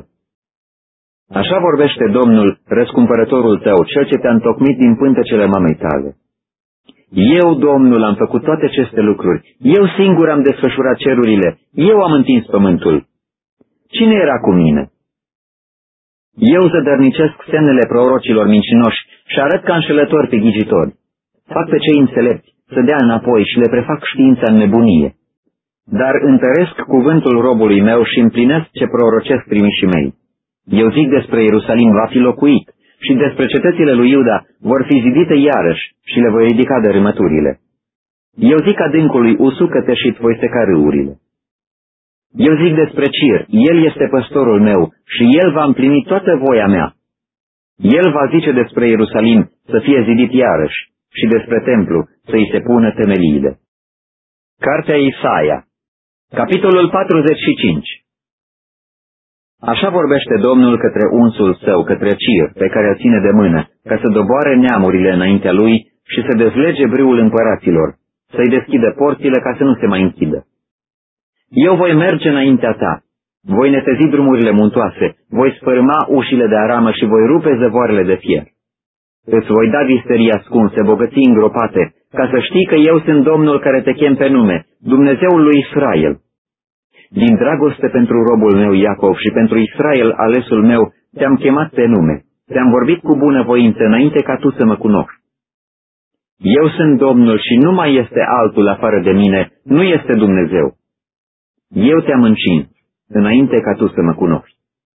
Așa vorbește Domnul, răscumpărătorul tău, cel ce te-a întocmit din pântecele mamei tale. Eu, Domnul, am făcut toate aceste lucruri. Eu singur am desfășurat cerurile. Eu am întins pământul. Cine era cu mine? Eu zădărnicesc semnele prorocilor mincinoși și arăt ca înșelători pe ghijitori. Fac pe cei înțelepți să dea înapoi și le prefac știința în nebunie. Dar întăresc cuvântul robului meu și împlinesc ce prorocesc trimișii mei. Eu zic despre Ierusalim va fi locuit și despre cetățile lui Iuda vor fi zidite iarăși și le voi ridica dărâmăturile. Eu zic adâncului, usucă-te și îți voi seca râurile. Eu zic despre Cir, el este păstorul meu și el va împlini toată voia mea. El va zice despre Ierusalim să fie zidit iarăși și despre templu să-i se pună temeliile. Cartea Isaia, capitolul patruzeci și cinci. Așa vorbește Domnul către unsul său, către Cir, pe care îl ține de mână, ca să doboare neamurile înaintea lui și să dezlege brâul împăraților, să-i deschidă porțile ca să nu se mai închidă. Eu voi merge înaintea ta, voi netezi drumurile muntoase, voi sfârma ușile de aramă și voi rupe zăvoarele de fier. Îți voi da visterii ascunse, bogății îngropate, ca să știi că eu sunt Domnul care te chem pe nume, Dumnezeul lui Israel. Din dragoste pentru robul meu Iacov și pentru Israel, alesul meu, te-am chemat pe nume, te-am vorbit cu bunăvoință înainte ca tu să mă cunoști. Eu sunt Domnul și nu mai este altul afară de mine, nu este Dumnezeu. Eu te-am încins, înainte ca tu să mă cunoști.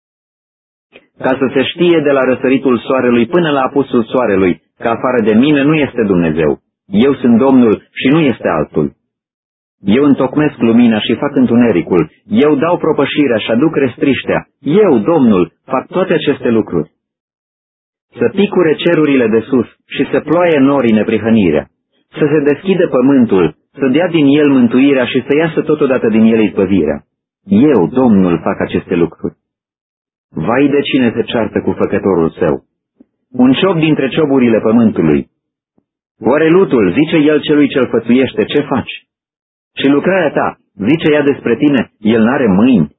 Ca să se știe de la răsăritul soarelui până la apusul soarelui, că afară de mine nu este Dumnezeu. Eu sunt Domnul și nu este altul. Eu întocmesc lumina și fac întunericul, eu dau propășirea și aduc restriștea, eu, Domnul, fac toate aceste lucruri. Să picure cerurile de sus și să ploaie norii neprihănirea, să se deschidă pământul, să dea din el mântuirea și să iasă totodată din el izbăvirea. Eu, Domnul, fac aceste lucruri. Vai de cine se ceartă cu făcătorul său! Un ciop dintre cioburile pământului. Oare lutul, zice el celui ce-l fățuiește, ce faci? Și lucrarea ta, zice ea despre tine, el n-are mâini.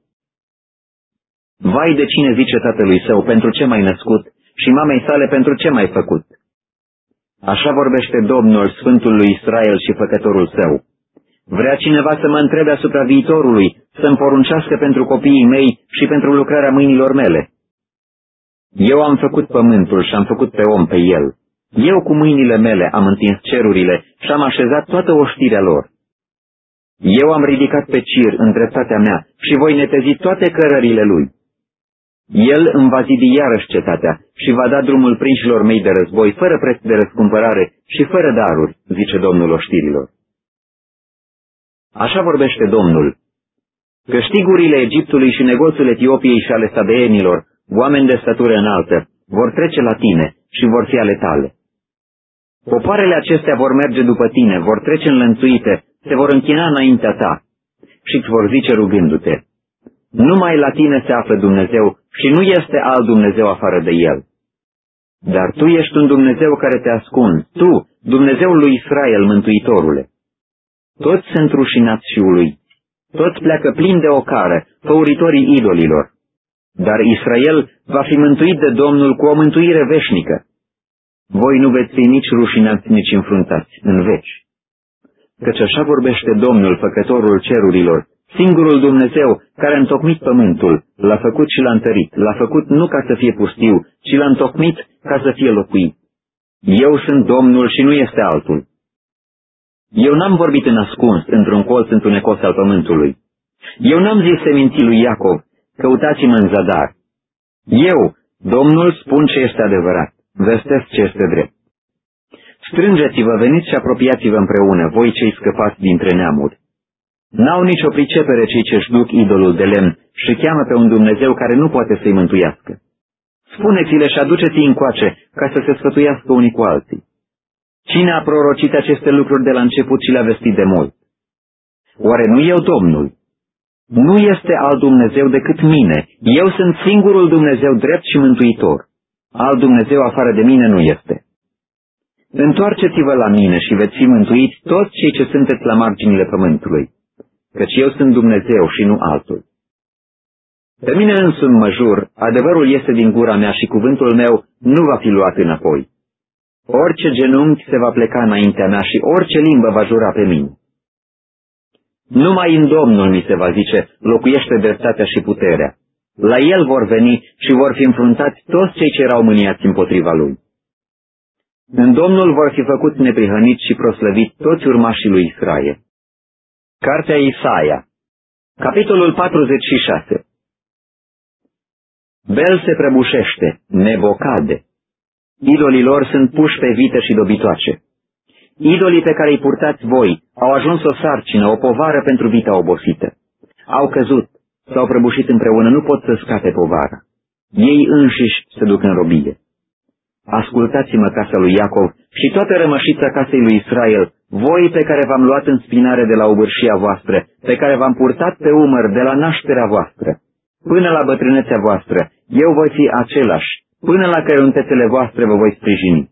Vai de cine zice tatălui său, pentru ce m-ai născut, și mamei sale, pentru ce m-ai făcut? Așa vorbește Domnul, Sfântul lui Israel și Făcătorul său. Vrea cineva să mă întrebe asupra viitorului, să-mi poruncească pentru copiii mei și pentru lucrarea mâinilor mele. Eu am făcut pământul și am făcut pe om pe el. Eu cu mâinile mele am întins cerurile și am așezat toată oștirea lor. Eu am ridicat pe Cir în dreptatea mea și voi netezi toate cărările lui. El îmi va zidi iarăși cetatea și va da drumul prinșilor mei de război, fără preț de răscumpărare și fără daruri, zice Domnul oștirilor. Așa vorbește Domnul. Câștigurile Egiptului și negoțul Etiopiei și ale sabeenilor, oameni de statură înaltă, vor trece la tine și vor fi ale tale. Popoarele acestea vor merge după tine, vor trece înlănțuite, se vor închina înaintea ta și îți vor zice rugându-te: numai la tine se află Dumnezeu și nu este alt Dumnezeu afară de El. Dar tu ești un Dumnezeu care te ascunzi, tu, Dumnezeul lui Israel, Mântuitorule. Toți sunt rușinați și ului, toți pleacă plini de ocară, făuritorii idolilor. Dar Israel va fi mântuit de Domnul cu o mântuire veșnică. Voi nu veți fi nici rușinați, nici înfruntați în veci. Căci așa vorbește Domnul, Făcătorul cerurilor, singurul Dumnezeu care a întocmit pământul, l-a făcut și l-a întărit, l-a făcut nu ca să fie pustiu, ci l-a întocmit ca să fie locuit. Eu sunt Domnul și nu este altul. Eu n-am vorbit în ascuns, într-un colț întunecos al pământului. Eu n-am zis seminții lui Iacov: căutați-mă în zadar. Eu, Domnul, spun ce este adevărat, vestesc ce este drept. Strângeți-vă, veniți și apropiați-vă împreună, voi cei scăpați dintre neamuri. N-au nicio pricepere cei ce-și duc idolul de lemn și cheamă pe un Dumnezeu care nu poate să-i mântuiască. Spuneți-le și aduceți-i încoace, ca să se sfătuiască unii cu alții. Cine a prorocit aceste lucruri de la început și le-a vestit de mult? Oare nu eu Domnul? Nu este alt Dumnezeu decât mine. Eu sunt singurul Dumnezeu drept și mântuitor. Alt Dumnezeu afară de mine nu este. Întoarceți-vă la mine și veți fi mântuiți toți cei ce sunteți la marginile pământului, căci eu sunt Dumnezeu și nu altul. Pe mine însumi mă jur, adevărul este din gura mea și cuvântul meu nu va fi luat înapoi. Orice genunchi se va pleca înaintea mea și orice limbă va jura pe mine. Numai în Domnul, mi se va zice, locuiește dreptatea și puterea. La El vor veni și vor fi înfruntați toți cei ce erau mâniați împotriva Lui. În Domnul vor fi făcuți neprihăniți și proslăviți toți urmașii lui Israel. Cartea Isaia, capitolul patruzeci și șase. Bel se prăbușește, Nebo cade. Idolii lor sunt puși pe vite și dobitoace. Idolii pe care îi purtați voi au ajuns o sarcină, o povară pentru vita obosită. Au căzut, s-au prăbușit împreună, nu pot să scape povara. Ei înșiși se duc în robie. Ascultați-mă, casa lui Iacov și toată rămășița casei lui Israel, voi pe care v-am luat în spinare de la obârșia voastră, pe care v-am purtat pe umăr de la nașterea voastră. Până la bătrânețea voastră, eu voi fi același, până la căruntețele voastre vă voi sprijini.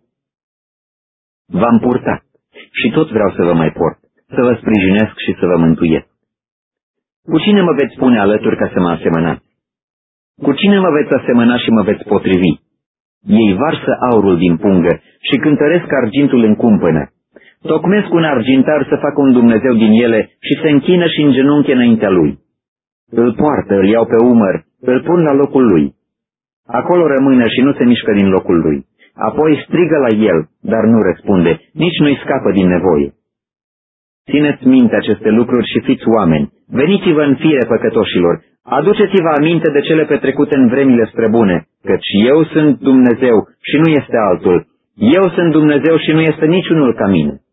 V-am purtat și tot vreau să vă mai port, să vă sprijinesc și să vă mântuiesc. Cu cine mă veți pune alături ca să mă asemănați? Cu cine mă veți asemăna și mă veți potrivi? Ei varsă aurul din pungă și cântăresc argintul în cumpănă. Tocmesc un argintar să facă un Dumnezeu din ele și se închină și în genunchi înaintea lui. Îl poartă, îl iau pe umăr, îl pun la locul lui. Acolo rămâne și nu se mișcă din locul lui. Apoi strigă la el, dar nu răspunde, nici nu-i scapă din nevoie. Țineți minte aceste lucruri și fiți oameni. Veniți-vă în fire, păcătoșilor. Aduceți-vă aminte de cele petrecute în vremile străbune, căci eu sunt Dumnezeu și nu este altul. Eu sunt Dumnezeu și nu este niciunul ca mine.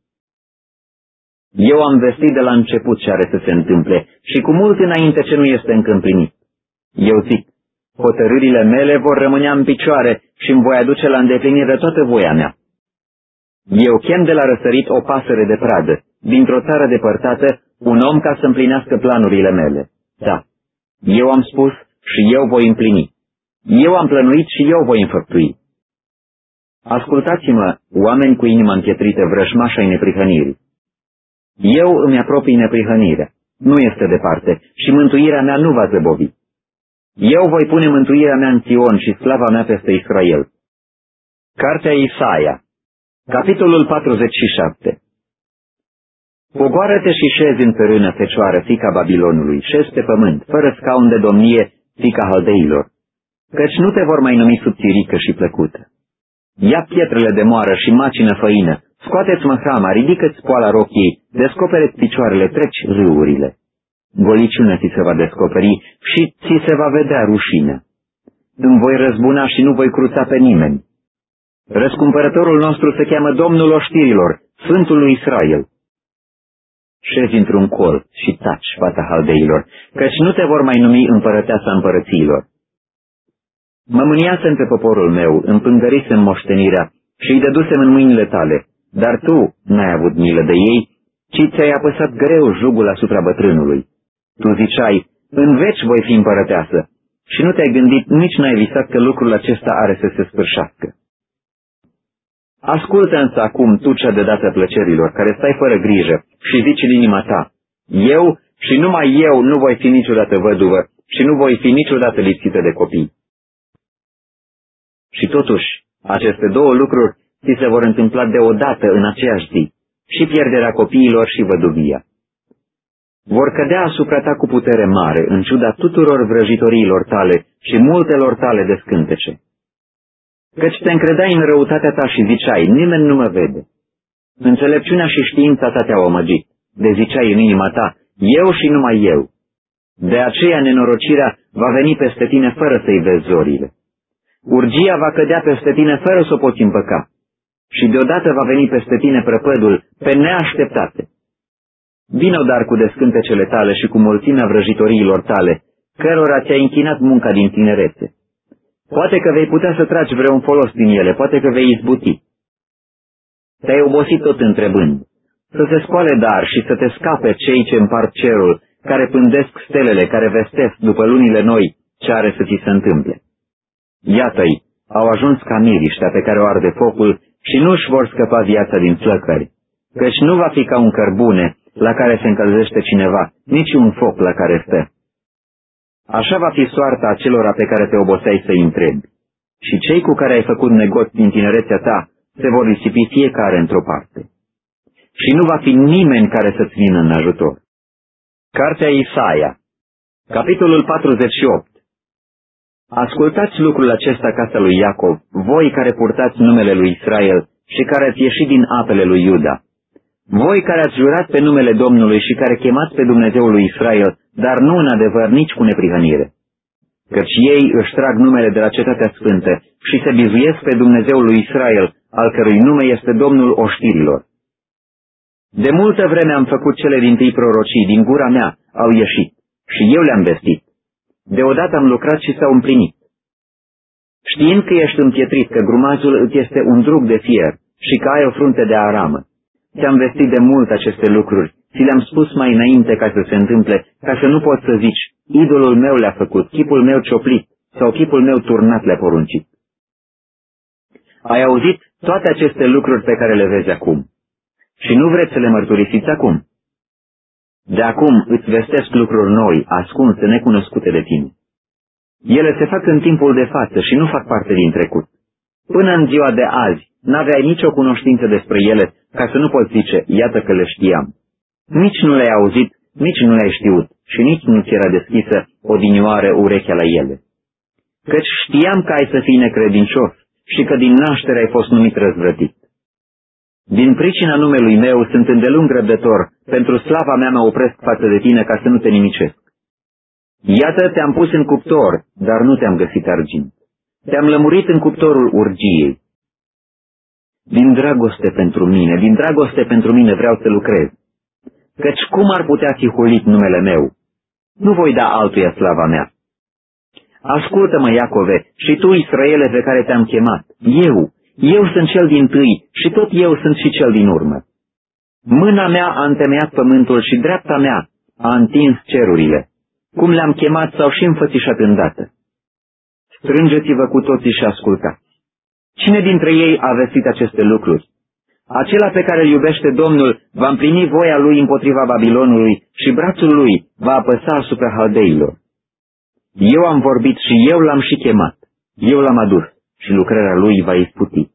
Eu am vestit de la început ce are să se întâmple și cu mult înainte ce nu este încă împlinit. Eu zic, hotărârile mele vor rămâne în picioare și îmi voi aduce la îndeplinire toată voia mea. Eu chem de la răsărit o pasăre de pradă, dintr-o țară depărtată, un om ca să împlinească planurile mele. Da, eu am spus și eu voi împlini. Eu am plănuit și eu voi înfăptui. Ascultați-mă, oameni cu inima împietrită, vrăjmași ai neprihănirii. Eu îmi apropii neprihănirea, nu este departe, și mântuirea mea nu va zăbovi. Eu voi pune mântuirea mea în Sion și slava mea peste Israel. Cartea Isaia, capitolul patruzeci și șapte. Pogoară-te și șezi în țărână, fecioară, fiica Babilonului, șezi pe pământ, fără scaun de domnie, fiica Haldeilor, căci nu te vor mai numi subțirică și plăcută. Ia pietrele de moară și macină făină, scoateți măhrama, ridică-ți poala rochiei, descopere-ți picioarele, treci râurile. Goliciunea ți se va descoperi și ți se va vedea rușine. Îmi voi răzbuna și nu voi cruța pe nimeni. Răscumpărătorul nostru se cheamă Domnul oștirilor, Sfântul lui Israel. Șezi într-un colț și taci, fata Haldeilor, căci nu te vor mai numi împărăteasa împărățiilor. Mă mâniasem pe poporul meu, împângărisem moștenirea și îi dădusem în mâinile tale, dar tu n-ai avut milă de ei, ci ți-ai apăsat greu jugul asupra bătrânului. Tu ziceai, în veci voi fi împărăteasă, și nu te-ai gândit, nici n-ai visat că lucrul acesta are să se sfârșească. Ascultă însă acum tu cea de dată plăcerilor, care stai fără grijă și zici în inima ta, eu și numai eu nu voi fi niciodată văduvă și nu voi fi niciodată lipsită de copii. Și totuși, aceste două lucruri ți se vor întâmpla deodată în aceeași zi, și pierderea copiilor și văduvia. Vor cădea asupra ta cu putere mare, în ciuda tuturor vrăjitoriilor tale și multelor tale de scântece. Căci te încredeai în răutatea ta și ziceai, nimeni nu mă vede. Înțelepciunea și știința ta te-au amăgit, de ziceai în inima ta, eu și numai eu. De aceea nenorocirea va veni peste tine fără să-i vezi zorile. Urgia va cădea peste tine fără să o poți împăca. Și deodată va veni peste tine prăpădul, pe neașteptate. Vino dar cu descântecele tale și cu mulțimea vrăjitoriilor tale, cărora ți-a închinat munca din tinerețe. Poate că vei putea să tragi vreun folos din ele, poate că vei izbuti. Te-ai obosit tot întrebând, să se scoale dar și să te scape cei ce împart cerul, care pândesc stelele, care vestesc după lunile noi ce are să ți se întâmple. Iată-i, au ajuns ca miriștea pe care o arde focul și nu-și vor scăpa viața din flăcări, căci nu va fi ca un cărbune la care se încălzește cineva, nici un foc la care stă. Așa va fi soarta acelora pe care te oboseai să-i întrebi. Și cei cu care ai făcut negoți din tinerețea ta se vor risipi fiecare într-o parte. Și nu va fi nimeni care să-ți vină în ajutor. Cartea Isaia, capitolul patruzeci și opt. Ascultați lucrul acesta, casa lui Iacov, voi care purtați numele lui Israel și care ați ieșit din apele lui Iuda. Voi care ați jurat pe numele Domnului și care chemați pe Dumnezeul lui Israel, dar nu în adevăr nici cu neprihănire. Căci ei își trag numele de la cetatea sfântă și se bizuiesc pe Dumnezeul lui Israel, al cărui nume este Domnul oștirilor. De multă vreme am făcut cele dintâi prorocii, din gura mea au ieșit și eu le-am vestit. Deodată am lucrat și s-au împlinit. Știind că ești împietrit, că grumazul îți este un drug de fier și că ai o frunte de aramă, ți-am vestit de mult aceste lucruri, ți le-am spus mai înainte ca să se întâmple, ca să nu poți să zici, idolul meu le-a făcut, chipul meu cioplit sau chipul meu turnat le-a poruncit. Ai auzit toate aceste lucruri pe care le vezi acum și nu vreți să le mărturisiți acum. De acum îți vestesc lucruri noi, ascunse, necunoscute de tine. Ele se fac în timpul de față și nu fac parte din trecut. Până în ziua de azi n-aveai nicio cunoștință despre ele, ca să nu poți zice, iată că le știam. Nici nu le-ai auzit, nici nu le-ai știut și nici nu ți era deschisă odinioară urechea la ele. Căci știam că ai să fii necredincios și că din naștere ai fost numit răzvrătit. Din pricina numelui meu sunt îndelung răbdător, pentru slava mea mă opresc față de tine ca să nu te nimicesc. Iată, te-am pus în cuptor, dar nu te-am găsit argint. Te-am lămurit în cuptorul urgiei. Din dragoste pentru mine, din dragoste pentru mine vreau să lucrez. Căci cum ar putea fi hulit numele meu? Nu voi da altuia slava mea. Ascultă-mă, Iacove, și tu, Israele, pe care te-am chemat. Eu, eu sunt cel dintâi și tot eu sunt și cel din urmă. Mâna mea a întemeiat pământul și dreapta mea a întins cerurile. Cum le-am chemat s-au și înfățișat îndată. Strângeți-vă cu toții și ascultați. Cine dintre ei a vestit aceste lucruri? Acela pe care îl iubește Domnul va împlini voia lui împotriva Babilonului și brațul lui va apăsa asupra haldeilor. Eu am vorbit și eu l-am și chemat. Eu l-am adus și lucrarea lui va izputi.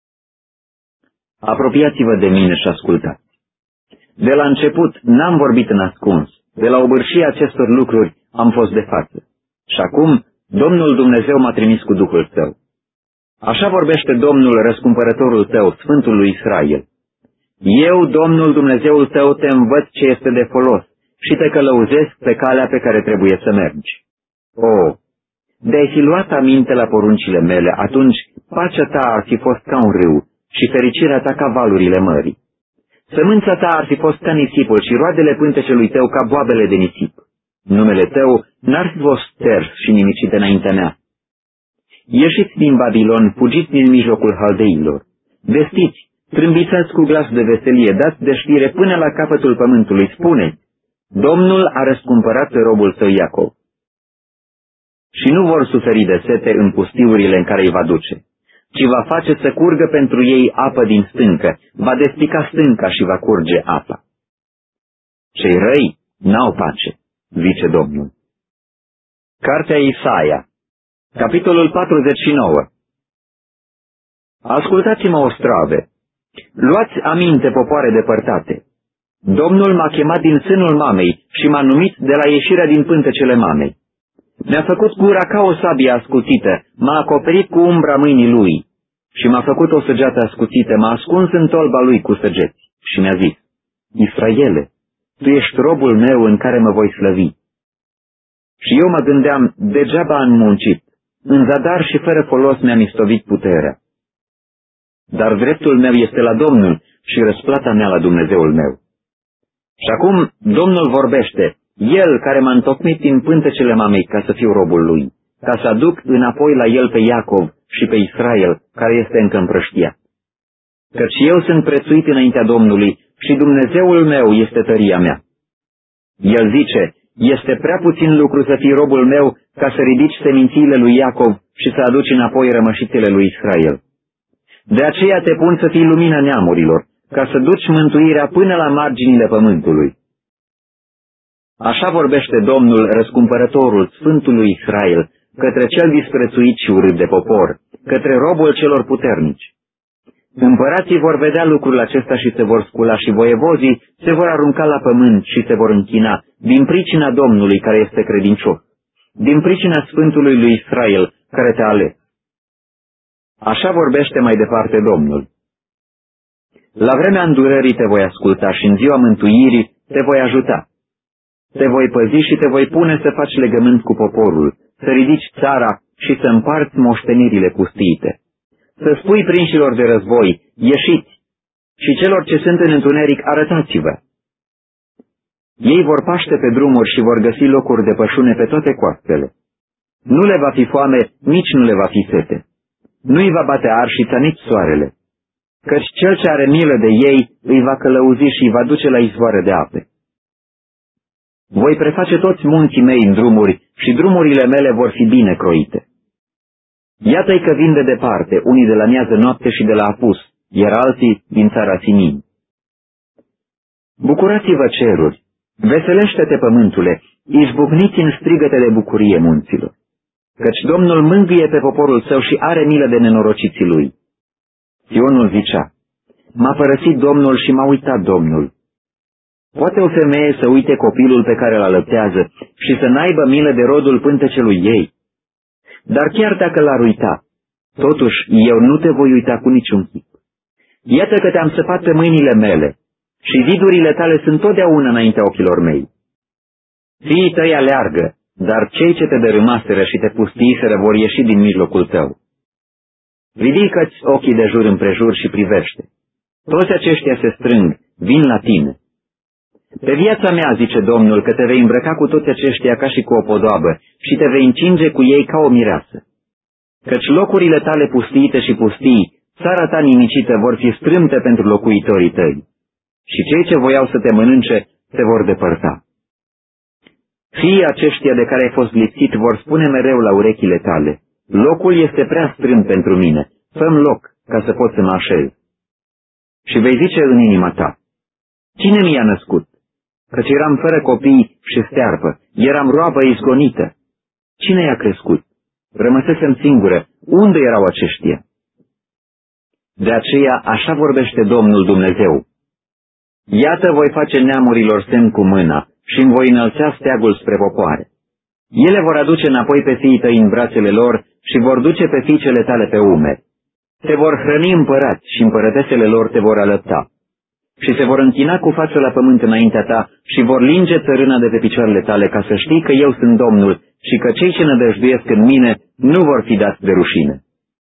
Apropiați-vă de mine și ascultați. De la început n-am vorbit în ascuns. De la obârșia acestor lucruri am fost de față. Și acum Domnul Dumnezeu m-a trimis cu Duhul Său. Așa vorbește Domnul, răscumpărătorul tău, Sfântul lui Israel. Eu, Domnul Dumnezeul tău, te învăț ce este de folos și te călăuzesc pe calea pe care trebuie să mergi. O, de-ai fi luat aminte la poruncile mele, atunci pacea ta ar fi fost ca un râu și fericirea ta ca valurile mării. Sămânța ta ar fi fost ca nisipul și roadele pântecelui tău ca boabele de nisip. Numele tău n-ar fi fost sters și nimicit înaintea mea. Ieșiți din Babilon, fugiți din mijlocul haldeilor. Vestiți, trâmbițați cu glas de veselie, dați de știre până la capătul pământului, spuneți, Domnul a răscumpărat pe robul său Iacov. Și nu vor suferi de sete în pustiurile în care îi va duce, ci va face să curgă pentru ei apă din stâncă, va despica stânca și va curge apa. Cei răi n-au pace, zice Domnul. Cartea Isaia, capitolul patruzeci și nouă. Ascultați-mă, ostrave, luați aminte, popoare depărtate. Domnul m-a chemat din sânul mamei și m-a numit de la ieșirea din pântecele mamei. Mi-a făcut gura ca o sabie ascuțită, m-a acoperit cu umbra mâinii lui și m-a făcut o săgeată ascuțită, m-a ascuns în tolba lui cu săgeți și mi-a zis, Israele, tu ești robul meu în care mă voi slăvi. Și eu mă gândeam, degeaba am muncit, în zadar și fără folos mi-am istovit puterea. Dar dreptul meu este la Domnul și răsplata mea la Dumnezeul meu. Și acum Domnul vorbește, El care m-a întocmit din pântecele mamei ca să fiu robul lui, ca să aduc înapoi la El pe Iacov și pe Israel, care este încă împrăștiat. Căci eu sunt prețuit înaintea Domnului și Dumnezeul meu este tăria mea. El zice, este prea puțin lucru să fii robul meu ca să ridici semințiile lui Iacov și să aduci înapoi rămășițele lui Israel. De aceea te pun să fii lumina neamurilor, ca să duci mântuirea până la marginile pământului. Așa vorbește Domnul, răscumpărătorul Sfântului Israel, către cel disprețuit și urât de popor, către robul celor puternici. Împărații vor vedea lucrul acesta și se vor scula și voievozii se vor arunca la pământ și se vor închina din pricina Domnului care este credincios, din pricina Sfântului lui Israel care te-a ales. Așa vorbește mai departe Domnul. La vremea îndurării te voi asculta și în ziua mântuirii te voi ajuta. Te voi păzi și te voi pune să faci legământ cu poporul, să ridici țara și să împarți moștenirile pustiite. Să spui prinșilor de război, ieșiți, și celor ce sunt în întuneric, arătați-vă. Ei vor paște pe drumuri și vor găsi locuri de pășune pe toate coastele. Nu le va fi foame, nici nu le va fi sete. Nu-i va bate arșița, nici soarele, căci cel ce are milă de ei îi va călăuzi și îi va duce la izvoare de ape. Voi preface toți munții mei în drumuri și drumurile mele vor fi bine croite. Iată-i că vin de departe, unii de la miază noapte și de la apus, iar alții din țara Sinin. Bucurați-vă ceruri, veselește-te pământule, izbucniți în strigăte de bucurie munților, căci Domnul mângâie pe poporul său și are milă de nenorociții lui. Sionul zicea, m-a părăsit Domnul și m-a uitat Domnul. Poate o femeie să uite copilul pe care îl alăptează și să n-aibă milă de rodul pântecelui ei? Dar chiar dacă l-ar uita, totuși eu nu te voi uita cu niciun chip. Iată că te-am săpat pe mâinile mele și zidurile tale sunt totdeauna înaintea ochilor mei. Fiii tăi aleargă, dar cei ce te dărâmaseră și te pustiiseră vor ieși din mijlocul tău. Ridică-ți ochii de jur împrejur și privește. Toți aceștia se strâng, vin la tine. Pe viața mea, zice Domnul, că te vei îmbrăca cu toți aceștia ca și cu o podoabă și te vei încinge cu ei ca o mireasă. Căci locurile tale pustiite și pustii, țara ta nimicită, vor fi strâmte pentru locuitorii tăi. Și cei ce voiau să te mănânce, te vor depărta. Fiii aceștia de care ai fost lipsit vor spune mereu la urechile tale, locul este prea strâmt pentru mine, fă-mi loc ca să pot să mă așez. Și vei zice în inima ta, cine mi-a născut? Căci eram fără copii și stearpă, eram roabă izgonită. Cine i-a crescut? Rămăsesem singură. Unde erau aceștia? De aceea așa vorbește Domnul Dumnezeu. Iată voi face neamurilor semn cu mâna și îmi voi înălța steagul spre popoare. Ele vor aduce înapoi pe fiii tăi în brațele lor și vor duce pe fiicele tale pe umeri. Te vor hrăni împărați și împărătesele lor te vor alăpta. Și se vor închina cu fața la pământ înaintea ta și vor linge țărâna de pe picioarele tale, ca să știi că eu sunt Domnul și că cei ce nădăjduiesc în mine nu vor fi dați de rușine.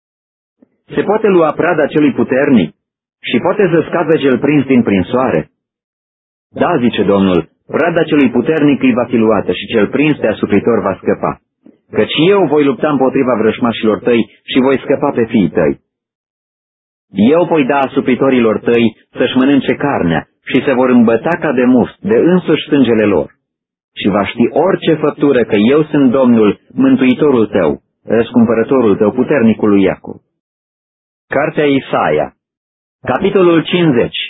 Se poate lua prada celui puternic și poate să scape cel prins din prinsoare? Da, zice Domnul, prada celui puternic îi va fi luată și cel prins de asupritor va scăpa. Căci eu voi lupta împotriva vrășmașilor tăi și voi scăpa pe fiii tăi. Eu voi da asupritorilor tăi să-și mănânce carnea și se vor îmbăta ca de mus, de însuși sângele lor. Și va ști orice făptură că eu sunt Domnul, mântuitorul tău, răscumpărătorul tău, puternicul lui Iacov. Cartea Isaia, capitolul cincizeci.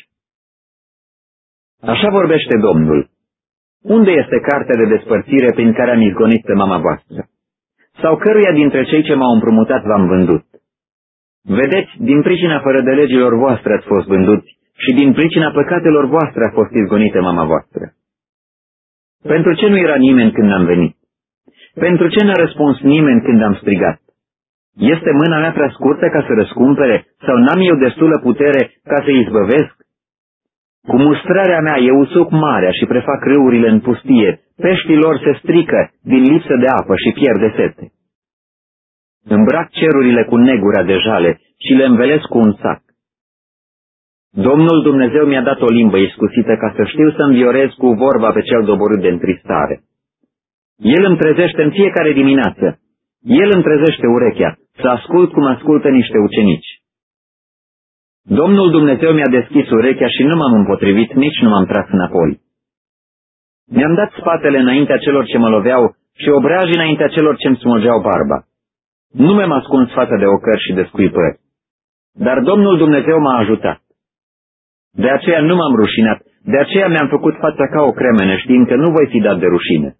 Așa vorbește Domnul. Unde este cartea de despărțire prin care am izgonit pe mama voastră? Sau căruia dintre cei ce m-au împrumutat v-am vândut? Vedeți, din pricina fără de legilor voastre ați fost vânduți și din pricina păcatelor voastre a fost izgonită mama voastră. Pentru ce nu era nimeni când am venit? Pentru ce n-a răspuns nimeni când am strigat? Este mâna mea prea scurtă ca să răscumpere sau n-am eu destulă putere ca să izbăvesc? Cu mustrarea mea eu usuc marea și prefac râurile în pustie, peștii lor se strică din lipsă de apă și pierd de sete. Îmbrac cerurile cu negura de jale și le învelesc cu un sac. Domnul Dumnezeu mi-a dat o limbă iscusită ca să știu să înviorez cu vorba pe cel doborât de întristare. El îmi trezește în fiecare dimineață. El îmi trezește urechea, să ascult cum ascultă niște ucenici. Domnul Dumnezeu mi-a deschis urechea și nu m-am împotrivit, nici nu m-am tras înapoi. Mi-am dat spatele înaintea celor ce mă loveau și obrajii înaintea celor ce îmi smulgeau barba. Nu mi-am ascuns fața de ocări și de scuipări. Dar Domnul Dumnezeu m-a ajutat. De aceea nu m-am rușinat, de aceea mi-am făcut fața ca o cremene, știind că nu voi fi dat de rușine.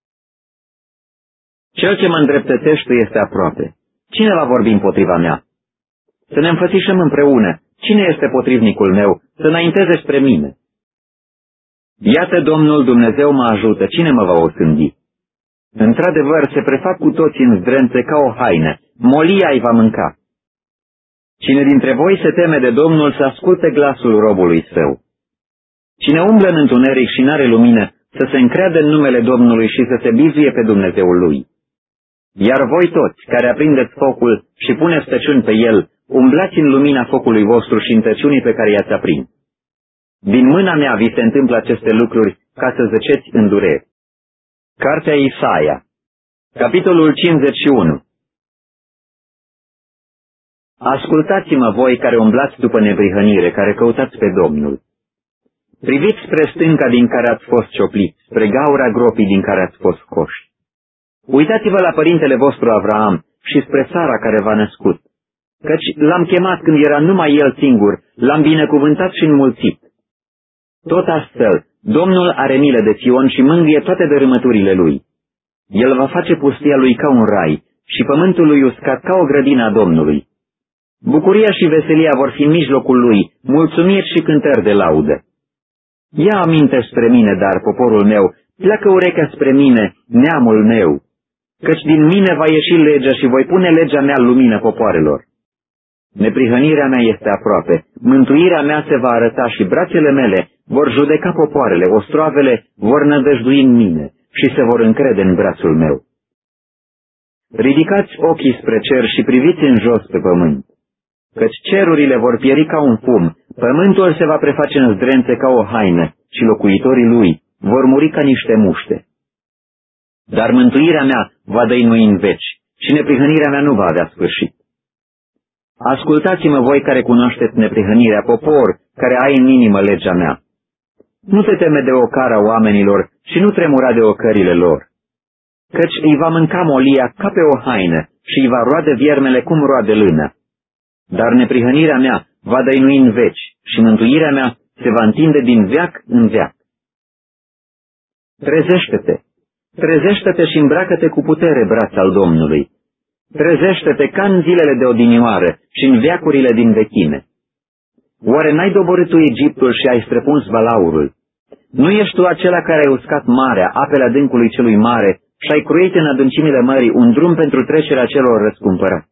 Cel ce mă îndreptățește este aproape. Cine va vorbi împotriva mea? Să ne înfățișăm împreună. Cine este potrivnicul meu? Să înainteze spre mine. Iată, Domnul Dumnezeu mă ajută. Cine mă va osândi? Într-adevăr, se prefac cu toți în zdrențe ca o haină. Molia îi va mânca. Cine dintre voi se teme de Domnul să asculte glasul robului său. Cine umblă în întuneric și n-are lumină, să se încreadă în numele Domnului și să se bizuie pe Dumnezeul lui. Iar voi toți, care aprindeți focul și puneți tăciuni pe el, umblați în lumina focului vostru și în tăciunii pe care i-ați aprins. Din mâna mea vi se întâmplă aceste lucruri, ca să zăceți în durere. Cartea Isaia, capitolul cincizeci și unu. Ascultați-mă voi care umblați după neprihănire, care căutați pe Domnul. Priviți spre stânca din care ați fost ciopliți, spre gaura gropii din care ați fost coși. Uitați-vă la părintele vostru Avraam și spre Sara care v-a născut, căci l-am chemat când era numai el singur, l-am binecuvântat și înmulțit. Tot astfel, Domnul are milă de Sion și mângâie toate dărâmăturile lui. El va face pustia lui ca un rai și pământul lui uscat ca o grădină a Domnului. Bucuria și veselia vor fi în mijlocul lui, mulțumiri și cântări de laudă. Ia aminte spre mine, dar, poporul meu, pleacă urechea spre mine, neamul meu, căci din mine va ieși legea și voi pune legea mea în lumină popoarelor. Neprihănirea mea este aproape, mântuirea mea se va arăta și brațele mele vor judeca popoarele, ostroavele vor nădăjdui în mine și se vor încrede în brațul meu. Ridicați ochii spre cer și priviți în jos pe pământ, căci cerurile vor pieri ca un fum, pământul se va preface în zdrențe ca o haină și locuitorii lui vor muri ca niște muște. Dar mântuirea mea va dăinui în veci și neprihănirea mea nu va avea sfârșit. Ascultați-mă voi care cunoașteți neprihănirea, popor care ai în inimă legea mea. Nu te teme de ocara oamenilor și nu tremura de ocările lor, căci îi va mânca molia ca pe o haină și îi va roade viermele cum roade lână. Dar neprihănirea mea va dăinui în veci și mântuirea mea se va întinde din veac în veac. Trezește-te, trezește-te și îmbracă-te cu putere, braț al Domnului. Trezește-te ca în zilele de odinioară și în veacurile din vechime. Oare n-ai doborât tu Egiptul și ai străpuns balaurul? Nu ești tu acela care ai uscat marea, apele adâncului celui mare și ai cruit în adâncimile mării un drum pentru trecerea celor răscumpărați?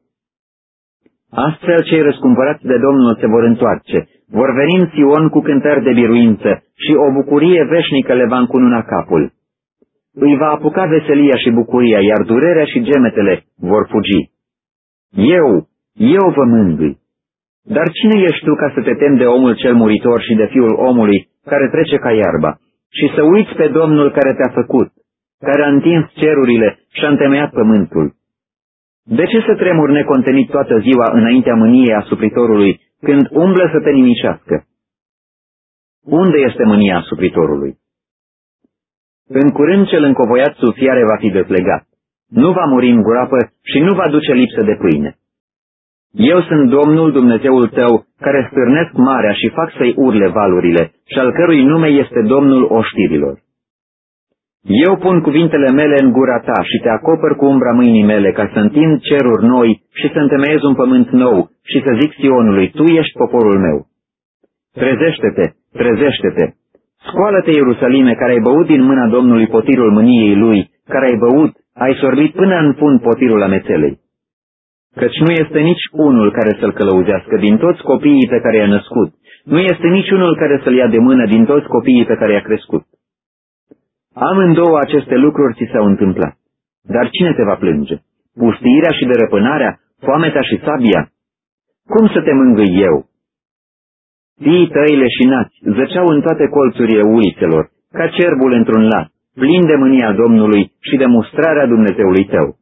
Astfel cei răscumpărați de Domnul se vor întoarce, vor veni în Sion cu cântări de biruință și o bucurie veșnică le va încununa capul. Îi va apuca veselia și bucuria, iar durerea și gemetele vor fugi. Eu, eu vă mângâi. Dar cine ești tu ca să te temi de omul cel muritor și de fiul omului care trece ca iarba și să uiți pe Domnul care te-a făcut, care a întins cerurile și a întemeiat pământul? De ce să tremuri necontenit toată ziua înaintea mâniei asupritorului când umblă să te nimicească? Unde este mânia asupritorului? În curând cel încovoiat sub fiare va fi deplegat, nu va muri în groapă și nu va duce lipsă de pâine. Eu sunt Domnul Dumnezeul tău, care stârnesc marea și fac să-i urle valurile, și al cărui nume este Domnul oștirilor. Eu pun cuvintele mele în gura ta și te acopăr cu umbra mâinii mele, ca să întind ceruri noi și să întemeiez un pământ nou și să zic Sionului, tu ești poporul meu. Trezește-te, trezește-te! Scoală-te, Ierusalime, care ai băut din mâna Domnului potirul mâniei lui, care ai băut, ai sorbit până în fund potirul amețelei. Căci nu este nici unul care să-l călăuzească din toți copiii pe care i-a născut, nu este nici unul care să-l ia de mână din toți copiii pe care i-a crescut. Amândouă aceste lucruri ți s-au întâmplat. Dar cine te va plânge? Pustiirea și derăpânarea, foamea și sabia? Cum să te mângâi eu? Fiii tăi leșinați zăceau în toate colțurile ulițelor, ca cerbul într-un lat, plin de mânia Domnului și de mustrarea Dumnezeului tău.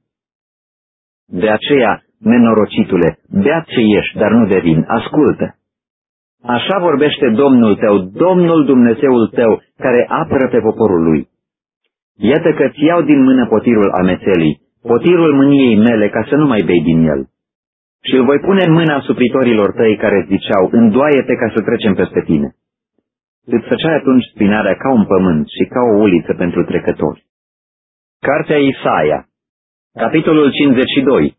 De aceea, nenorocitule, bea ce ești, dar nu de vin, ascultă! Așa vorbește Domnul tău, Domnul Dumnezeul tău, care apără pe poporul lui. Iată că ți iau din mână potirul amețelii, potirul mâniei mele, ca să nu mai bei din el. Și îl voi pune în mâna supritorilor tăi care ziceau, îndoaie-te ca să trecem peste tine. Îți făceai atunci spinarea ca un pământ și ca o uliță pentru trecători. Cartea Isaia, capitolul cincizeci și doi.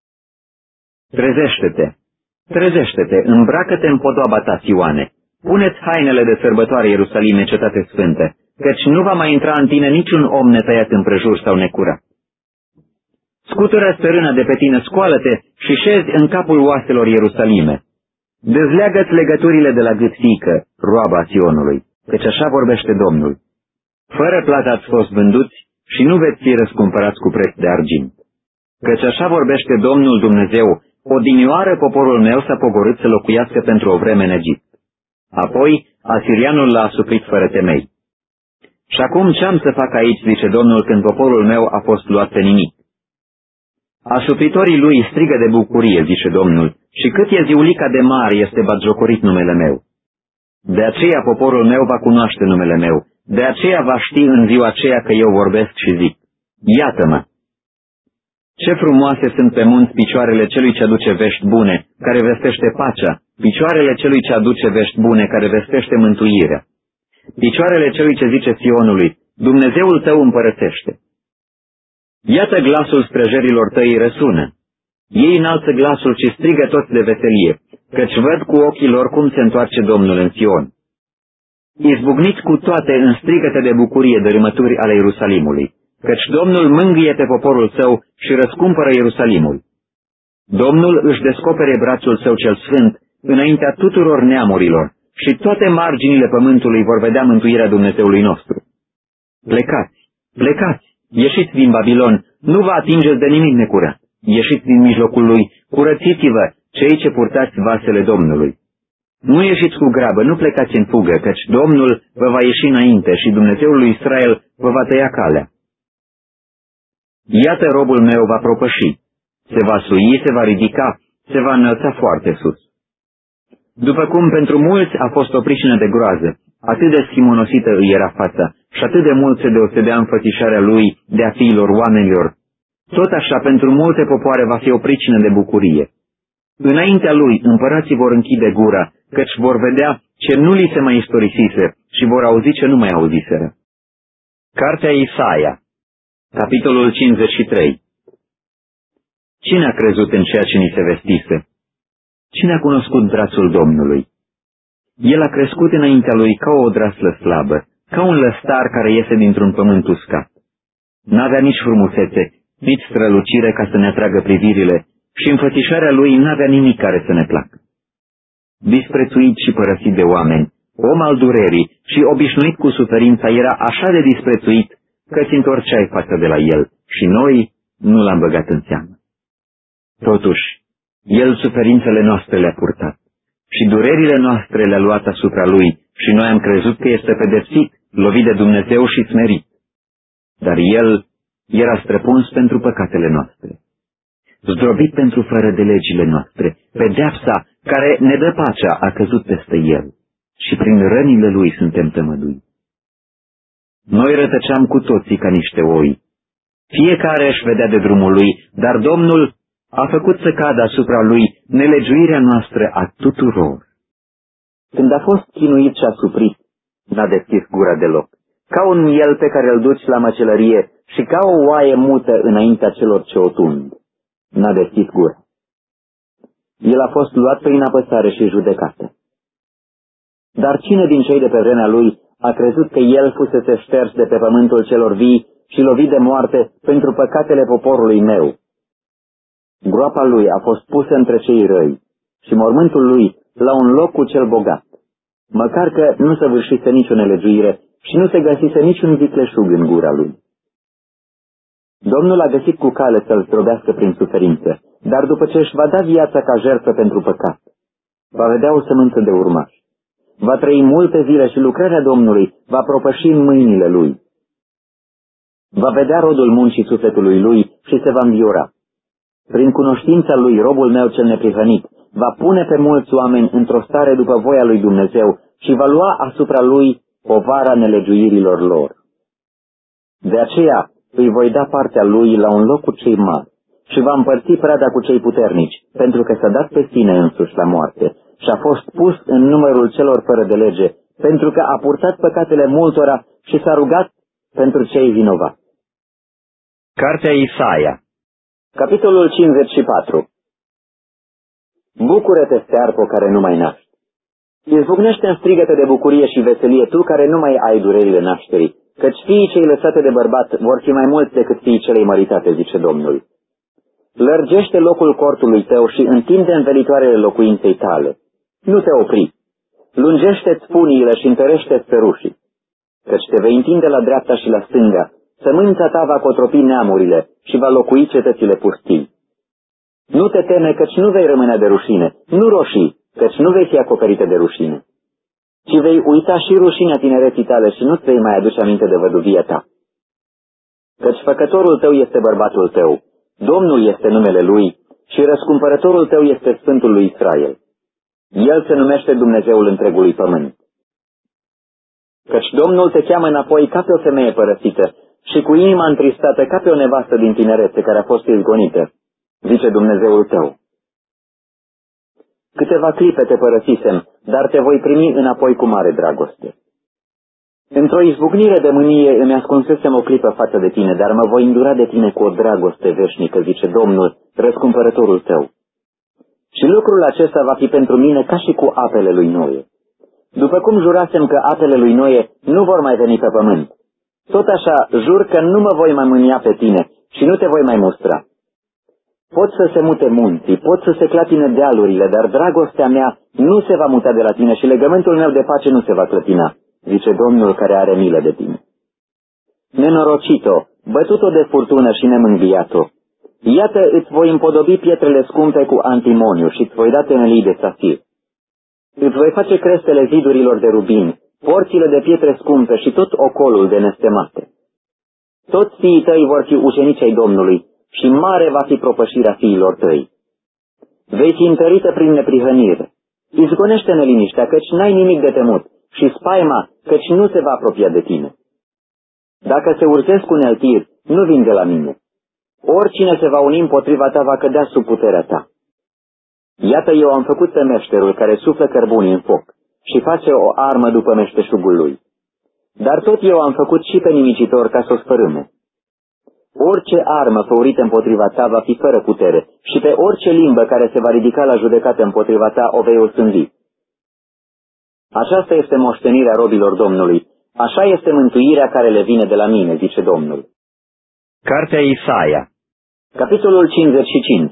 Trezește-te, trezește-te, îmbracă-te în podoaba ta, Sioane, pune-ți hainele de sărbătoare, Ierusalime, cetate sfântă, căci nu va mai intra în tine niciun om netăiat împrejur sau necurat. Scutură stărâna de pe tine, scoală-te și șezi în capul oaselor, Ierusalime. Dezleagă-ți legăturile de la gât, fiică, roaba Sionului, căci așa vorbește Domnul. Fără plată ați fost vânduți și nu veți fi răscumpărați cu preț de argint. Căci așa vorbește Domnul Dumnezeu, odinioară poporul meu s-a pogorât să locuiască pentru o vreme în Egipt. Apoi asirianul l-a asuprit fără temei. Și acum ce-am să fac aici, zice Domnul, când poporul meu a fost luat pe nimic? Asupritorii lui strigă de bucurie, zice Domnul, și cât e ziulica de mare este batjocorit numele meu. De aceea poporul meu va cunoaște numele meu, de aceea va ști în ziua aceea că eu vorbesc și zic, iată-mă! Ce frumoase sunt pe munți picioarele celui ce aduce vești bune, care vestește pacea, picioarele celui ce aduce vești bune, care vestește mântuirea. Picioarele celui ce zice Sionului, Dumnezeul tău împărățește. Iată glasul străjerilor tăi răsună. Ei înalță glasul și strigă toți de veselie, căci văd cu ochii lor cum se întoarce Domnul în Sion. Izbucniți cu toate în strigăte de bucurie dărâmături ale Ierusalimului, căci Domnul mângâie pe poporul său și răscumpără Ierusalimul. Domnul își descopere brațul său cel sfânt înaintea tuturor neamurilor și toate marginile pământului vor vedea mântuirea Dumnezeului nostru. Plecați, plecați, ieșiți din Babilon, nu vă atingeți de nimic necurat. Ieșiți din mijlocul lui, curățiți-vă, cei ce purtați vasele Domnului. Nu ieșiți cu grabă, nu plecați în fugă, căci Domnul vă va ieși înainte și Dumnezeul lui Israel vă va tăia calea. Iată robul meu va propăși, se va sui, se va ridica, se va înălța foarte sus. După cum pentru mulți a fost o pricină de groază, atât de schimonosită îi era fața și atât de mult se deosebea înfățișarea lui de a fiilor oamenilor, tot așa pentru multe popoare va fi o pricină de bucurie. Înaintea lui împărații vor închide gura, căci vor vedea ce nu li se mai istorisise și vor auzi ce nu mai auziseră. Cartea Isaia, capitolul cincizeci și trei. Cine a crezut în ceea ce ni se vestise? Cine a cunoscut brațul Domnului? El a crescut înaintea lui ca o odraslă slabă, ca un lăstar care iese dintr-un pământ uscat. N-avea nici frumusețe, nici strălucire ca să ne atragă privirile și înfățișarea lui n-avea nimic care să ne placă. Disprețuit și părăsit de oameni, om al durerii și obișnuit cu suferința, era așa de disprețuit că ți întorceai față de la el și noi nu l-am băgat în seamă. Totuși, el suferințele noastre le-a purtat și durerile noastre le-a luat asupra lui și noi am crezut că este pedepsit, lovit de Dumnezeu și smerit. Dar el era străpuns pentru păcatele noastre, zdrobit pentru fără de legile noastre, pedeapsa care ne dă pacea a căzut peste el și prin rănile lui suntem tămăduiți. Noi rătăceam cu toții ca niște oi, fiecare își vedea de drumul lui, dar Domnul a făcut să cadă asupra lui nelegiuirea noastră a tuturor. Când a fost chinuit și asuprit, n-a deschis gura deloc, ca un miel pe care îl duci la măcelărie și ca o oaie mută înaintea celor ce o tund. N-a deschis gura. El a fost luat prin apăsare și judecată. Dar cine din cei de pe vremea lui a crezut că el fusese șters de pe pământul celor vii și lovit de moarte pentru păcatele poporului meu? Groapa lui a fost pusă între cei răi și mormântul lui la un loc cu cel bogat, măcar că nu săvârșise nicio nelegiuire și nu se găsise niciun vicleșug în gura lui. Domnul a găsit cu cale să-l zdrobească prin suferință, dar după ce își va da viața ca jertfă pentru păcat, va vedea o sămânță de urmași. Va trăi multe zile și lucrarea Domnului va propăși în mâinile lui. Va vedea rodul muncii sufletului lui și se va înviora. Prin cunoștința lui, robul meu cel neprihănit, va pune pe mulți oameni într-o stare după voia lui Dumnezeu și va lua asupra lui povara nelegiuirilor lor. De aceea îi voi da partea lui la un loc cu cei mari și va împărți prada cu cei puternici, pentru că s-a dat pe sine însuși la moarte și a fost pus în numărul celor fără de lege, pentru că a purtat păcatele multora și s-a rugat pentru cei vinovați. Cartea Isaia, capitolul cincizeci și patru. Bucură-te, stearpo, care nu mai naști. Izbucnește în strigăte de bucurie și veselie tu care nu mai ai durerile nașterii, căci fiii cei lăsate de bărbat vor fi mai mulți decât fiii celei măritate, zice Domnul. Lărgește locul cortului tău și întinde învelitoarele locuinței tale. Nu te opri. Lungește-ți funiile și întărește-ți perușii, căci te vei întinde la dreapta și la stânga, sămânța ta va cotropi neamurile și va locui cetățile pustii. Nu te teme, căci nu vei rămâne de rușine, nu roșii, căci nu vei fi acoperită de rușine, ci vei uita și rușinea tinereții tale și nu-ți vei mai aduce aminte de văduvia ta. Căci făcătorul tău este bărbatul tău, Domnul este numele lui și răscumpărătorul tău este Sfântul lui Israel. El se numește Dumnezeul întregului pământ. Căci Domnul te cheamă înapoi ca pe o femeie părăsită și cu inima întristată ca pe o nevastă din tinerețe care a fost izgonită, zice Dumnezeul tău. Câteva clipe te părăsisem, dar te voi primi înapoi cu mare dragoste. Într-o izbucnire de mânie îmi ascunsesem o clipă față de tine, dar mă voi îndura de tine cu o dragoste veșnică, zice Domnul, răscumpărătorul tău. Și lucrul acesta va fi pentru mine ca și cu apele lui Noe. După cum jurasem că apele lui Noe nu vor mai veni pe pământ, tot așa jur că nu mă voi mai mânia pe tine și nu te voi mai mustra. Pot să se mute munții, pot să se clatine dealurile, dar dragostea mea nu se va muta de la tine și legământul meu de pace nu se va clătina, zice Domnul care are milă de tine. Nenorocito, bătut-o de furtună și nemângâiat-o, iată îți voi împodobi pietrele scumpe cu antimoniu și îți voi da temelii de safir. Îți voi face crestele zidurilor de rubin, porțile de pietre scumpe și tot ocolul de nestemate. Toți fiii tăi vor fi ucenici ai Domnului și mare va fi propășirea fiilor tăi. Vei fi întărită prin neprihănire. Izgonește neliniștea, căci n-ai nimic de temut, și spaima, căci nu se va apropia de tine. Dacă se urzesc uneltiri, nu vin de la mine. Oricine se va uni împotriva ta va cădea sub puterea ta. Iată, eu am făcut pe meșterul care suflă cărbunii în foc și face o armă după meșteșugul lui. Dar tot eu am făcut și pe nimicitor ca să o sfărâme. Orice armă făurită împotriva ta va fi fără putere și pe orice limbă care se va ridica la judecată împotriva ta o vei osândi. Aceasta este moștenirea robilor Domnului, așa este mântuirea care le vine de la mine, zice Domnul. Cartea Isaia, capitolul cincizeci și cinci.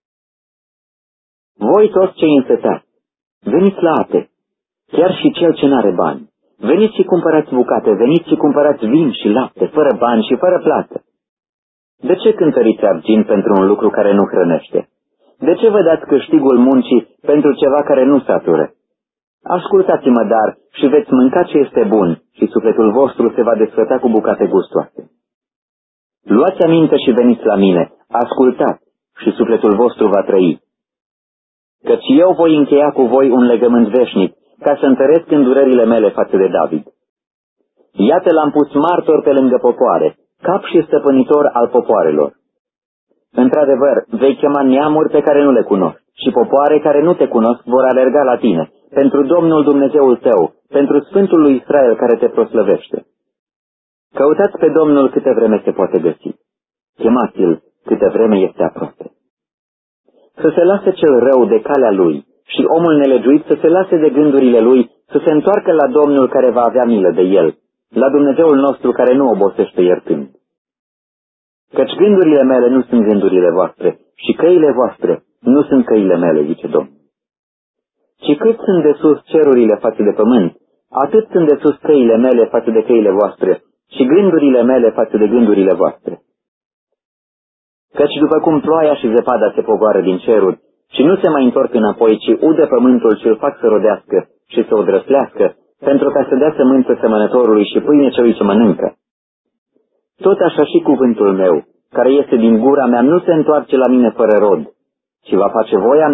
Voi toți cei însetați, veniți la ape, chiar și cel ce n-are bani. Veniți și cumpărați bucate, veniți și cumpărați vin și lapte, fără bani și fără plată. De ce cântăriți argint pentru un lucru care nu hrănește? De ce vă dați câștigul muncii pentru ceva care nu satură? Ascultați-mă, dar, și veți mânca ce este bun și sufletul vostru se va desfăta cu bucate gustoase. Luați aminte și veniți la mine, ascultați și sufletul vostru va trăi. Căci eu voi încheia cu voi un legământ veșnic, ca să întăresc îndurările mele față de David. Iată l-am pus martor pe lângă popoare, cap și stăpânitor al popoarelor. Într-adevăr, vei chema neamuri pe care nu le cunosc și popoare care nu te cunosc vor alerga la tine, pentru Domnul Dumnezeul tău, pentru Sfântul lui Israel care te proslăvește. Căutați pe Domnul câte vreme se poate găsi. Chemați-l câte vreme este aproape. Să se lase cel rău de calea lui și omul nelegiuit să se lase de gândurile lui, să se întoarcă la Domnul care va avea milă de el, la Dumnezeul nostru care nu obosește iertând. Căci gândurile mele nu sunt gândurile voastre și căile voastre nu sunt căile mele, zice Domnul. Ci cât sunt de sus cerurile față de pământ, atât sunt de sus căile mele față de căile voastre și gândurile mele față de gândurile voastre. Căci după cum ploaia și zăpada se pogoară din ceruri și nu se mai întorc înapoi, ci udă pământul și îl fac să rodească și să o drăslească, pentru ca să dea sămânță semănătorului și pâine celui ce mănâncă. Tot așa și cuvântul meu, care este din gura mea, nu se întoarce la mine fără rod, ci va face voia mea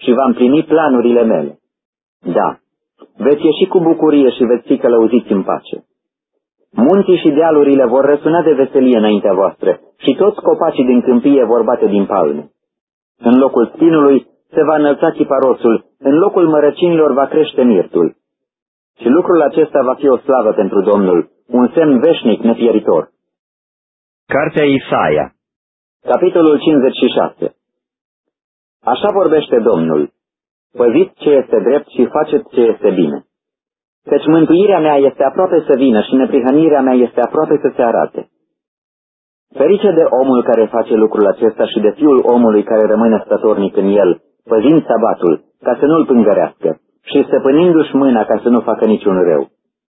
și va împlini planurile mele. Da, veți ieși cu bucurie și veți fi călăuziți în pace. Munții și dealurile vor răsuna de veselie înaintea voastră și toți copacii din câmpie vor bate din palme. În locul spinului se va înălța chiparosul, în locul mărăcinilor va crește mirtul. Și lucrul acesta va fi o slavă pentru Domnul, un semn veșnic nepieritor. Cartea Isaia. Capitolul cincizeci și șase. Așa vorbește Domnul: păziți ce este drept și faceți ce este bine. Căci mântuirea mea este aproape să vină și neprihănirea mea este aproape să se arate. Ferice de omul care face lucrul acesta și de fiul omului care rămâne statornic în el, păzind sabatul, ca să nu-l pângărească, și stăpânindu-și mâna ca să nu facă niciun rău.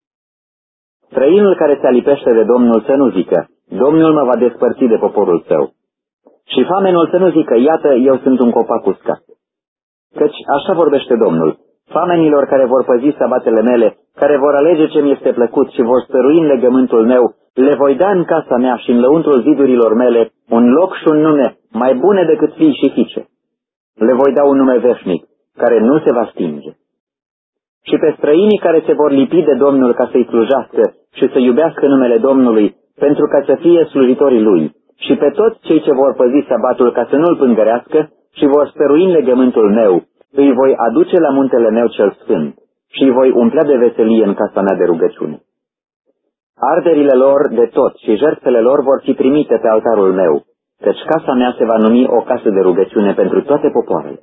Străinul care se alipește de Domnul să nu zică: Domnul mă va despărți de poporul său. Și famenul să nu zică: iată, eu sunt un copac uscat. Căci așa vorbește Domnul: famenilor care vor păzi sabatele mele, care vor alege ce-mi este plăcut și vor stărui în legământul meu, le voi da în casa mea și în lăuntrul zidurilor mele un loc și un nume mai bune decât fii și fiice. Le voi da un nume veșnic, care nu se va stinge. Și pe străinii care se vor lipi de Domnul ca să-i slujească și să iubească numele Domnului, pentru ca să fie slujitorii Lui, și pe toți cei ce vor păzi sabatul ca să nu-l pângărească și vor stărui în legământul meu, îi voi aduce la muntele meu cel sfânt și îi voi umplea de veselie în casa mea de rugăciune. Arderile lor de tot și jertfele lor vor fi primite pe altarul meu, căci casa mea se va numi o casă de rugăciune pentru toate popoarele.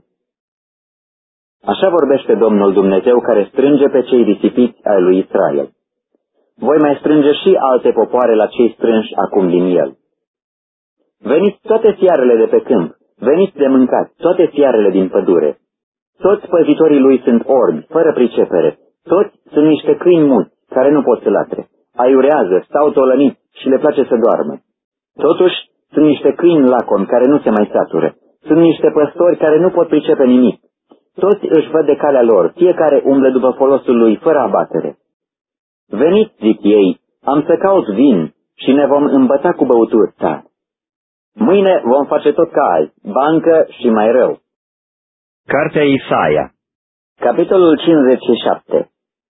Așa vorbește Domnul Dumnezeu, care strânge pe cei risipiți ai lui Israel. Voi mai strânge și alte popoare la cei strânși acum din el. Veniți toate fiarele de pe câmp, veniți de mâncat, toate fiarele din pădure. Toți păzitorii lui sunt orbi, fără pricepere, toți sunt niște câini mulți, care nu pot să latre. Aiurează, stau tolăniți și le place să doarmă. Totuși, sunt niște câini lacomi care nu se mai satură. Sunt niște păstori care nu pot pricepe nimic. Toți își văd de calea lor, fiecare umblă după folosul lui, fără abatere. Veniți, zic ei, am să caut vin și ne vom îmbăta cu băuturi tari. Mâine vom face tot ca azi, bancă și mai rău. Cartea Isaia. Capitolul cincizeci și șapte.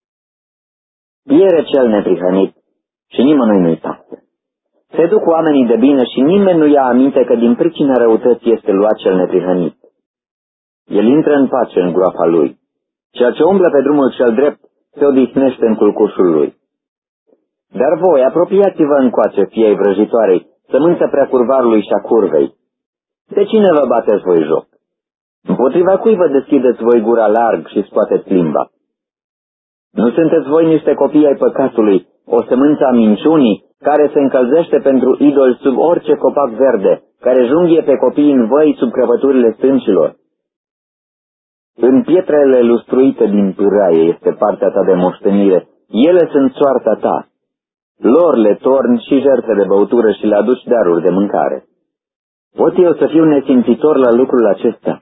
Piere cel neprihănit și nimănui nu-i pasă. Se duc oamenii de bine și nimeni nu ia aminte că din pricina răutății este luat cel neprihănit. El intră în pace în groapa lui. Cel ce umblă pe drumul cel drept se odihnește în culcușul lui. Dar voi, apropiați-vă încoace, fiei vrăjitoarei, sămânță prea curvarului și a curvei. De cine vă bateți voi joc? Împotriva cui vă deschideți voi gura larg și scoateți limba? Nu sunteți voi niște copii ai păcatului, o sămânță a minciunii, care se încălzește pentru idoli sub orice copac verde, care junghie pe copii în văi sub crăpăturile stâncilor? În pietrele lustruite din pâraie este partea ta de moștenire, ele sunt soarta ta. Lor le torni și jertfe de băutură și le aduci daruri de mâncare. Pot eu să fiu nesimțitor la lucrul acesta?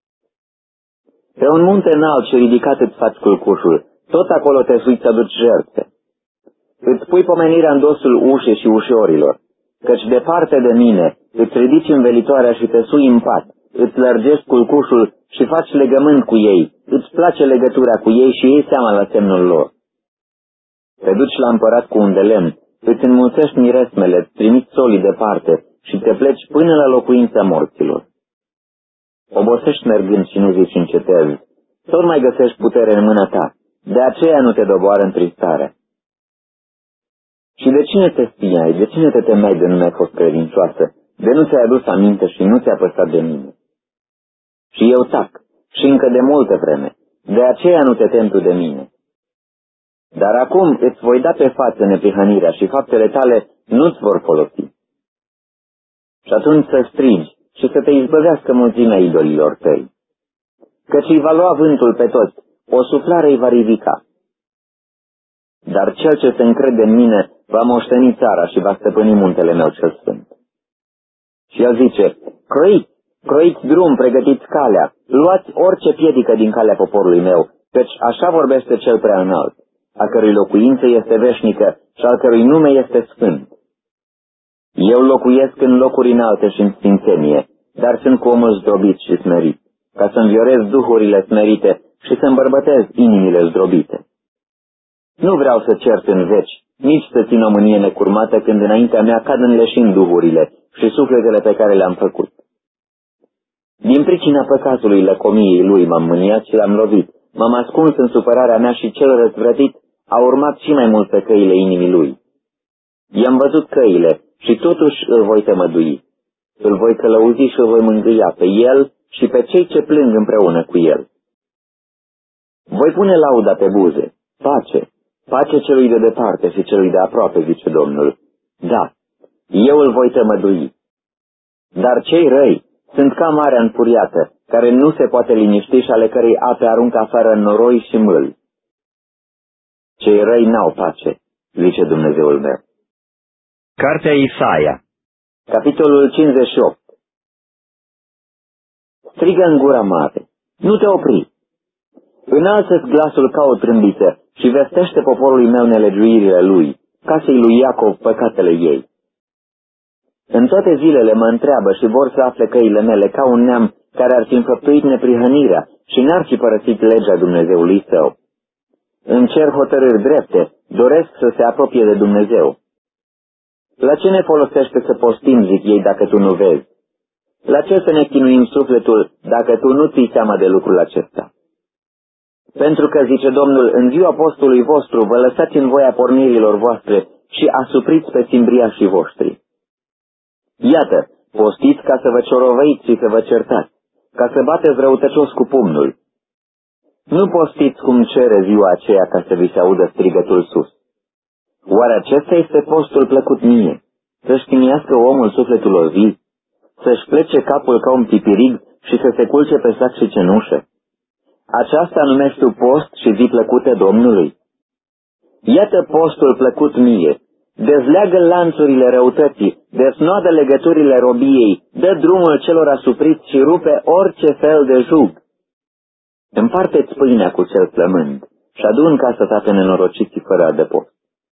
Pe un munte înalt și ridicat îți faci culcușul, tot acolo te sui să aduci jertfe. Îți pui pomenirea în dosul ușii și ușorilor, căci departe de mine îți ridici învelitoarea și te sui în pat, îți lărgești culcușul și faci legământ cu ei, îți place legătura cu ei și iei seama la semnul lor. Te duci la împărat cu un de lemn, îți înmulțești miresmele, trimiți solii departe și te pleci până la locuința morților. Obosești mergând și nu zici încetezi, tot mai găsești putere în mâna ta, de aceea nu te doboară întristarea. Și de cine te spiai, de cine te temeai de nu mi-ai fost credincioasă, de nu ți-ai adus aminte și nu ți-a păsat de mine? Și eu tac, și încă de multă vreme, de aceea nu te temi tu de mine. Dar acum îți voi da pe față neprihănirea și faptele tale nu-ți vor folosi. Și atunci să strigi și să te izbăvească mulțimea idolilor tăi. Căci îi va lua vântul pe toți, o suflare îi va ridica. Dar cel ce se încrede în mine va moșteni țara și va stăpâni muntele meu cel sfânt. Și el zice, croiți, croiți drum, pregătiți calea, luați orice piedică din calea poporului meu, căci așa vorbește cel prea înalt, a cărui locuință este veșnică și al cărui nume este sfânt. Eu locuiesc în locuri înalte și în sfințenie, dar sunt cu omul zdrobit și smerit, ca să înviorez duhurile smerite și să îmbărbătez inimile zdrobite. Nu vreau să cert în veci, nici să țin o mânie necurmată când înaintea mea cad înleșind duhurile și sufletele pe care le-am făcut. Din pricina păcatului lăcomiei lui m-am mâniat și l-am lovit, m-am ascuns în supărarea mea și cel răzvrătit a urmat și mai mult pe căile inimii lui. I-am văzut căile și totuși îl voi tămădui. Îl voi călăuzi și îl voi mângâia pe el și pe cei ce plâng împreună cu el. Voi pune lauda pe buze, pace, pace celui de departe și celui de aproape, zice Domnul. Da, eu îl voi tămădui. Dar cei răi sunt ca marea înfuriată, care nu se poate liniști și ale cărei ape aruncă afară în noroi și mâl. Cei răi n-au pace, zice Dumnezeul meu. Cartea Isaia, capitolul cincizeci și opt. Strigă în gura mare, nu te opri. Înalță-ți glasul ca o trâmbiță și vestește poporului meu nelegiuirile lui, casei lui Iacov păcatele ei. În toate zilele mă întreabă și vor să afle căile mele ca un neam care ar fi înfăptuit neprihănirea și n-ar fi părăsit legea Dumnezeului său. În cer hotărâri drepte, doresc să se apropie de Dumnezeu. La ce ne folosește să postim, zic ei, dacă tu nu vezi? La ce să ne chinuim sufletul dacă tu nu ții seama de lucrul acesta? Pentru că, zice Domnul, în ziua postului vostru vă lăsați în voia pornirilor voastre și asupriți pe simbriașii voștri. Iată, postiți ca să vă ciorovăiți și să vă certați, ca să bateți răutăcios cu pumnul. Nu postiți cum cere ziua aceea ca să vi se audă strigătul sus. Oare acesta este postul plăcut mie? Să-și chinuiască omul sufletul o zi? Să-și plece capul ca un pipirig și să se culce pe sac și cenușă? Aceasta numești tu post și zi plăcută Domnului? Iată postul plăcut mie. Dezleagă lanțurile răutății, desnoadă legăturile robiei, dă drumul celor asupriți și rupe orice fel de jug. Împarte-ți pâinea cu cel flămând și adu în casă ta pe nenorociții fără adăpost.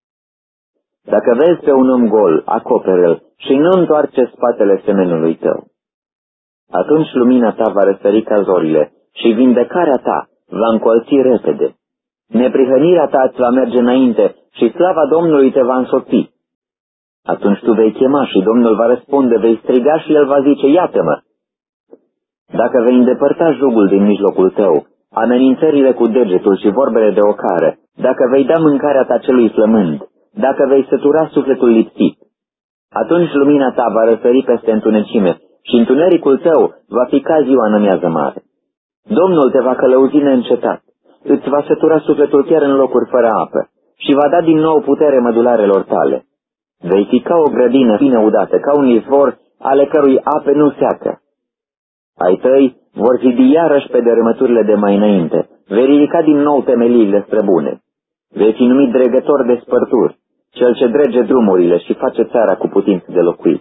Dacă vezi pe un om gol, acoperă-l și nu întoarce spatele semenului tău. Atunci lumina ta va răsări ca zorile și vindecarea ta va încolți repede. Neprihănirea ta îți va merge înainte și slava Domnului te va însoți. Atunci tu vei chema și Domnul va răspunde, vei striga și El va zice, iată-mă. Dacă vei îndepărta jugul din mijlocul tău, amenințările cu degetul și vorbele de ocară, dacă vei da mâncarea ta celui flămând, dacă vei sătura sufletul lipsit, atunci lumina ta va răsări peste întunecime și întunericul tău va fi ca ziua în amiază mare. Domnul te va călăuzi neîncetat, îți va sătura sufletul chiar în locuri fără apă și va da din nou putere mădularelor tale. Vei fi ca o grădină bine udată, ca un izvor ale cărui ape nu seacă. Ai tăi vor zidi iarăși pe dărâmăturile de mai înainte, vei ridica din nou temeliile străbune. Vei fi numit dregător de spărturi, cel ce drege drumurile și face țara cu putință de locuit.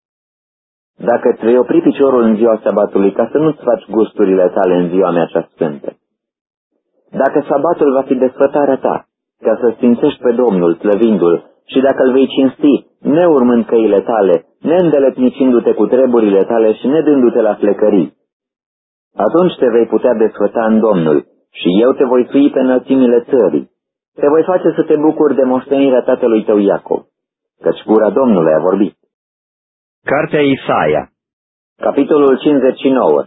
Dacă îți vei opri piciorul în ziua sabatului ca să nu-ți faci gusturile tale în ziua mea cea sfântă. Dacă sabatul va fi desfătarea ta, ca să sfințești pe Domnul, slăvindu-l, și dacă îl vei cinsti, neurmând căile tale, neîndeletnicindu-te cu treburile tale și nedându-te la flecării, atunci te vei putea desfăta în Domnul și eu te voi sui pe înălțimile țării. Te voi face să te bucuri de moștenirea tatălui tău Iacov, căci gura Domnului a vorbit. Cartea Isaia, capitolul cincizeci și nouă.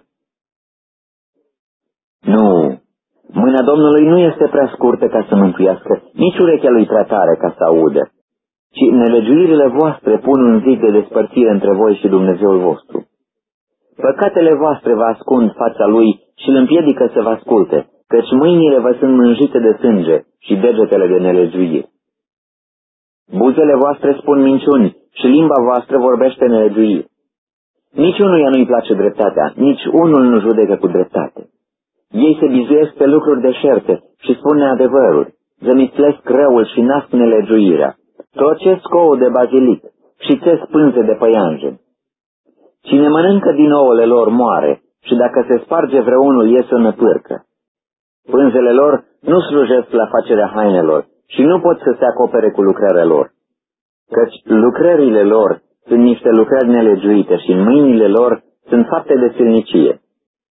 Nu, mâna Domnului nu este prea scurtă ca să mântuiască, nici urechea lui prea tare ca să audă, ci nelegiuirile voastre pun un zid de despărțire între voi și Dumnezeul vostru. Păcatele voastre vă ascund fața lui și îl împiedică să vă asculte, căci mâinile vă sunt mânjite de sânge și degetele de nelegiuire. Buzele voastre spun minciuni și limba voastră vorbește nelegiuire. Nici unuia nu-i place dreptatea, nici unul nu judecă cu dreptate. Ei se bizuiesc pe lucruri deșerte și spun neadevăruri, zămislesc răul și nasc nelegiuirea, tocesc ouă de bazilic și țesc pânze de păianjen. Cine mănâncă din ouăle lor moare și dacă se sparge vreunul iese o năpârcă. Pânzele lor nu slujesc la facerea hainelor și nu pot să se acopere cu lucrarea lor, căci lucrările lor sunt niște lucrări nelegiuite și în mâinile lor sunt fapte de silnicie.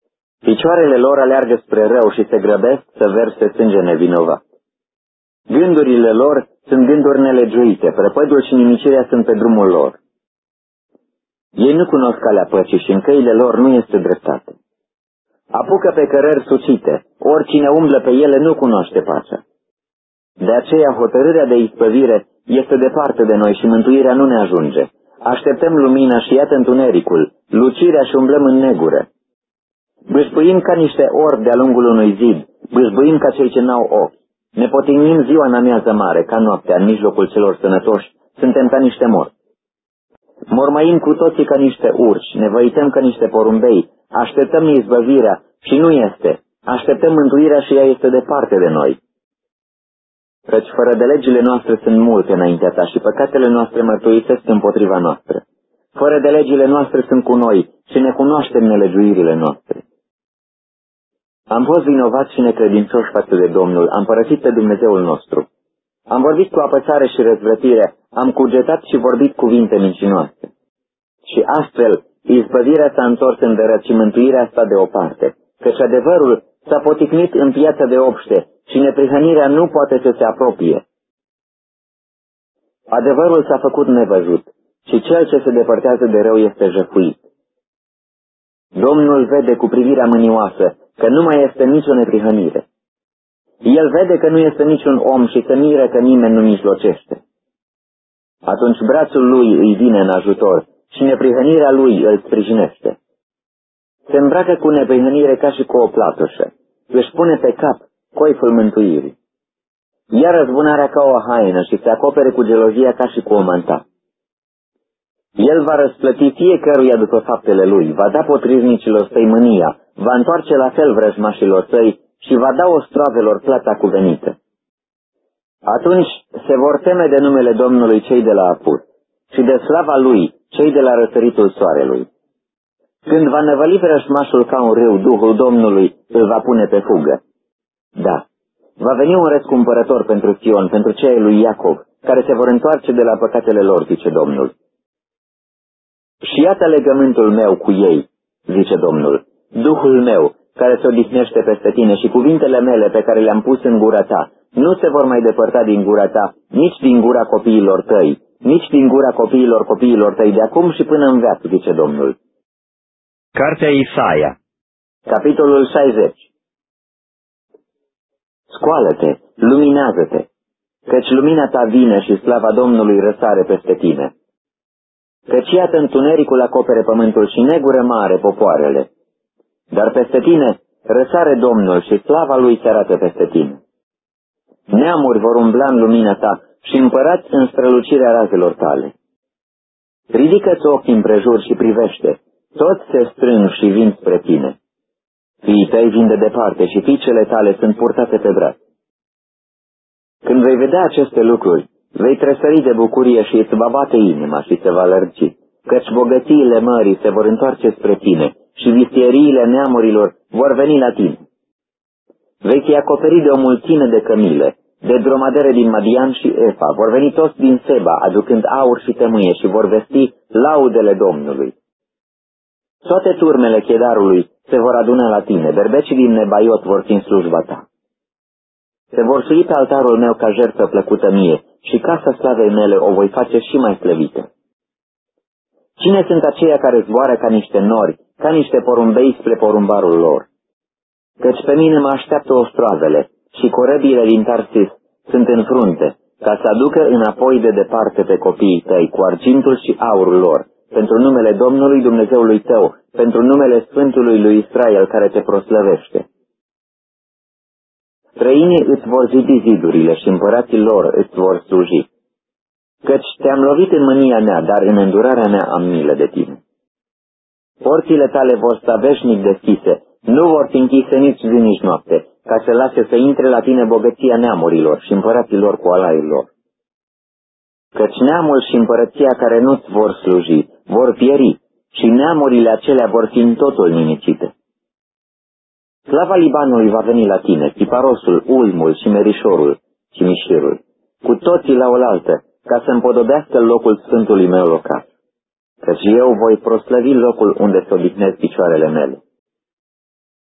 Picioarele lor aleargă spre rău și se grăbesc să verse sânge nevinovat. Gândurile lor sunt gânduri nelegiuite, prăpădul și nimicirea sunt pe drumul lor. Ei nu cunosc calea păcii și în căile lor nu este dreptate. Apucă pe cărări sucite, oricine umblă pe ele nu cunoaște pacea. De aceea hotărârea de ispăvire este departe de noi și mântuirea nu ne ajunge. Așteptăm lumina și iată întunericul, lucirea și umblăm în negură. Bâșbâim ca niște orbi de-a lungul unui zid, bâșbâim ca cei ce n-au ochi. Ne potignim ziua în amiază mare, ca noaptea, în mijlocul celor sănătoși, suntem ca niște morți. Mormăim cu toții ca niște urși, ne văităm ca niște porumbei, așteptăm izbăvirea și nu este, așteptăm mântuirea și ea este departe de noi. Căci fără de legile noastre sunt multe înaintea ta și păcatele noastre mărturisesc împotriva noastră. Fără de legile noastre sunt cu noi și ne cunoaștem nelegiuirile noastre. Am fost vinovați și necredincioși față de Domnul, am părăsit pe Dumnezeul nostru. Am vorbit cu apăsare și răzvrătire, am cugetat și vorbit cuvinte mincinoase. Și astfel, izbăvirea s-a întors în dărăt și mântuirea sta deoparte, căci adevărul s-a poticnit în piața de obște și neprihănirea nu poate să se apropie. Adevărul s-a făcut nevăzut și cel ce se depărtează de rău este jăfuit. Domnul vede cu privirea mânioasă că nu mai este nicio neprihănire. El vede că nu este niciun om și se miră că nimeni nu mijlocește. Atunci brațul lui îi vine în ajutor și neprihănirea lui îl sprijinește. Se îmbracă cu neprihănire ca și cu o platoșă, își pune pe cap coiful mântuirii. Ia răzbunarea ca o haină și se acopere cu gelozia ca și cu o manta. El va răsplăti fiecăruia după faptele lui, va da potrivnicilor săi mânia, va întoarce la fel vrăjmașilor săi și va da ostroavelor plata cuvenită. Atunci se vor teme de numele Domnului cei de la apus și de slava lui cei de la răsăritul soarelui. Când va năvăli vrăjmașul ca un râu, Duhul Domnului îl va pune pe fugă. Da, va veni un răscumpărător pentru Sion, pentru cei lui Iacov, care se vor întoarce de la păcatele lor, zice Domnul. Și iată legământul meu cu ei, zice Domnul, Duhul meu, care se odihnește peste tine și cuvintele mele pe care le-am pus în gura ta, nu se vor mai depărta din gura ta, nici din gura copiilor tăi, nici din gura copiilor copiilor tăi, de acum și până în veac, zice Domnul. Cartea Isaia. Capitolul șaizeci. Scoală-te, luminează-te, căci lumina ta vine și slava Domnului răsare peste tine. Căci iată întunericul acopere pământul și negură mare popoarele. Dar peste tine răsare Domnul și slava lui se arată peste tine. Neamuri vor umbla în lumina ta și împărați în strălucirea razelor tale. Ridică-ți ochii împrejur și privește, toți se strâng și vin spre tine. Fiii tăi vin de departe și fiicele tale sunt purtate pe braț. Când vei vedea aceste lucruri, vei tresări de bucurie și îți va bate inima și se va lărgi, căci bogățiile mării se vor întoarce spre tine și vistieriile neamurilor vor veni la tine. Vei fi acoperit de o mulțime de cămile, de dromadere din Madian și Efa, vor veni toți din Seba, aducând aur și tămâie și vor vesti laudele Domnului. Toate turmele Chedarului se vor aduna la tine, berbecii din Nebaiot vor fi în slujba ta. Se vor sui pe altarul meu ca jertfă plăcută mie și casa slavei mele o voi face și mai slăvită. Cine sunt aceia care zboară ca niște nori, ca niște porumbei spre porumbarul lor? Căci pe mine mă așteaptă ostroavele și corăbile din Tarsis sunt în frunte, ca să aducă înapoi de departe pe copiii tăi cu argintul și aurul lor, pentru numele Domnului Dumnezeului tău, pentru numele Sfântului lui Israel care te proslăvește. Străinii îți vor zidi zidurile și împărații lor îți vor sluji. Căci te-am lovit în mânia mea, dar în îndurarea mea am milă de tine. Porțile tale vor sta veșnic deschise, nu vor fi închise nici zi, nici noapte, ca să lase să intre la tine bogăția neamurilor și împăraților cu alaiul lor. Căci neamul și împărăția care nu-ți vor sluji vor pieri și neamurile acelea vor fi în totul nimicite. Slava Libanului va veni la tine, chiparosul, ulmul și merișorul și mișirul, cu toții la oaltă, ca să împodobească locul sfântului meu locaș, căci eu voi proslăvi locul unde se odihnesc picioarele mele.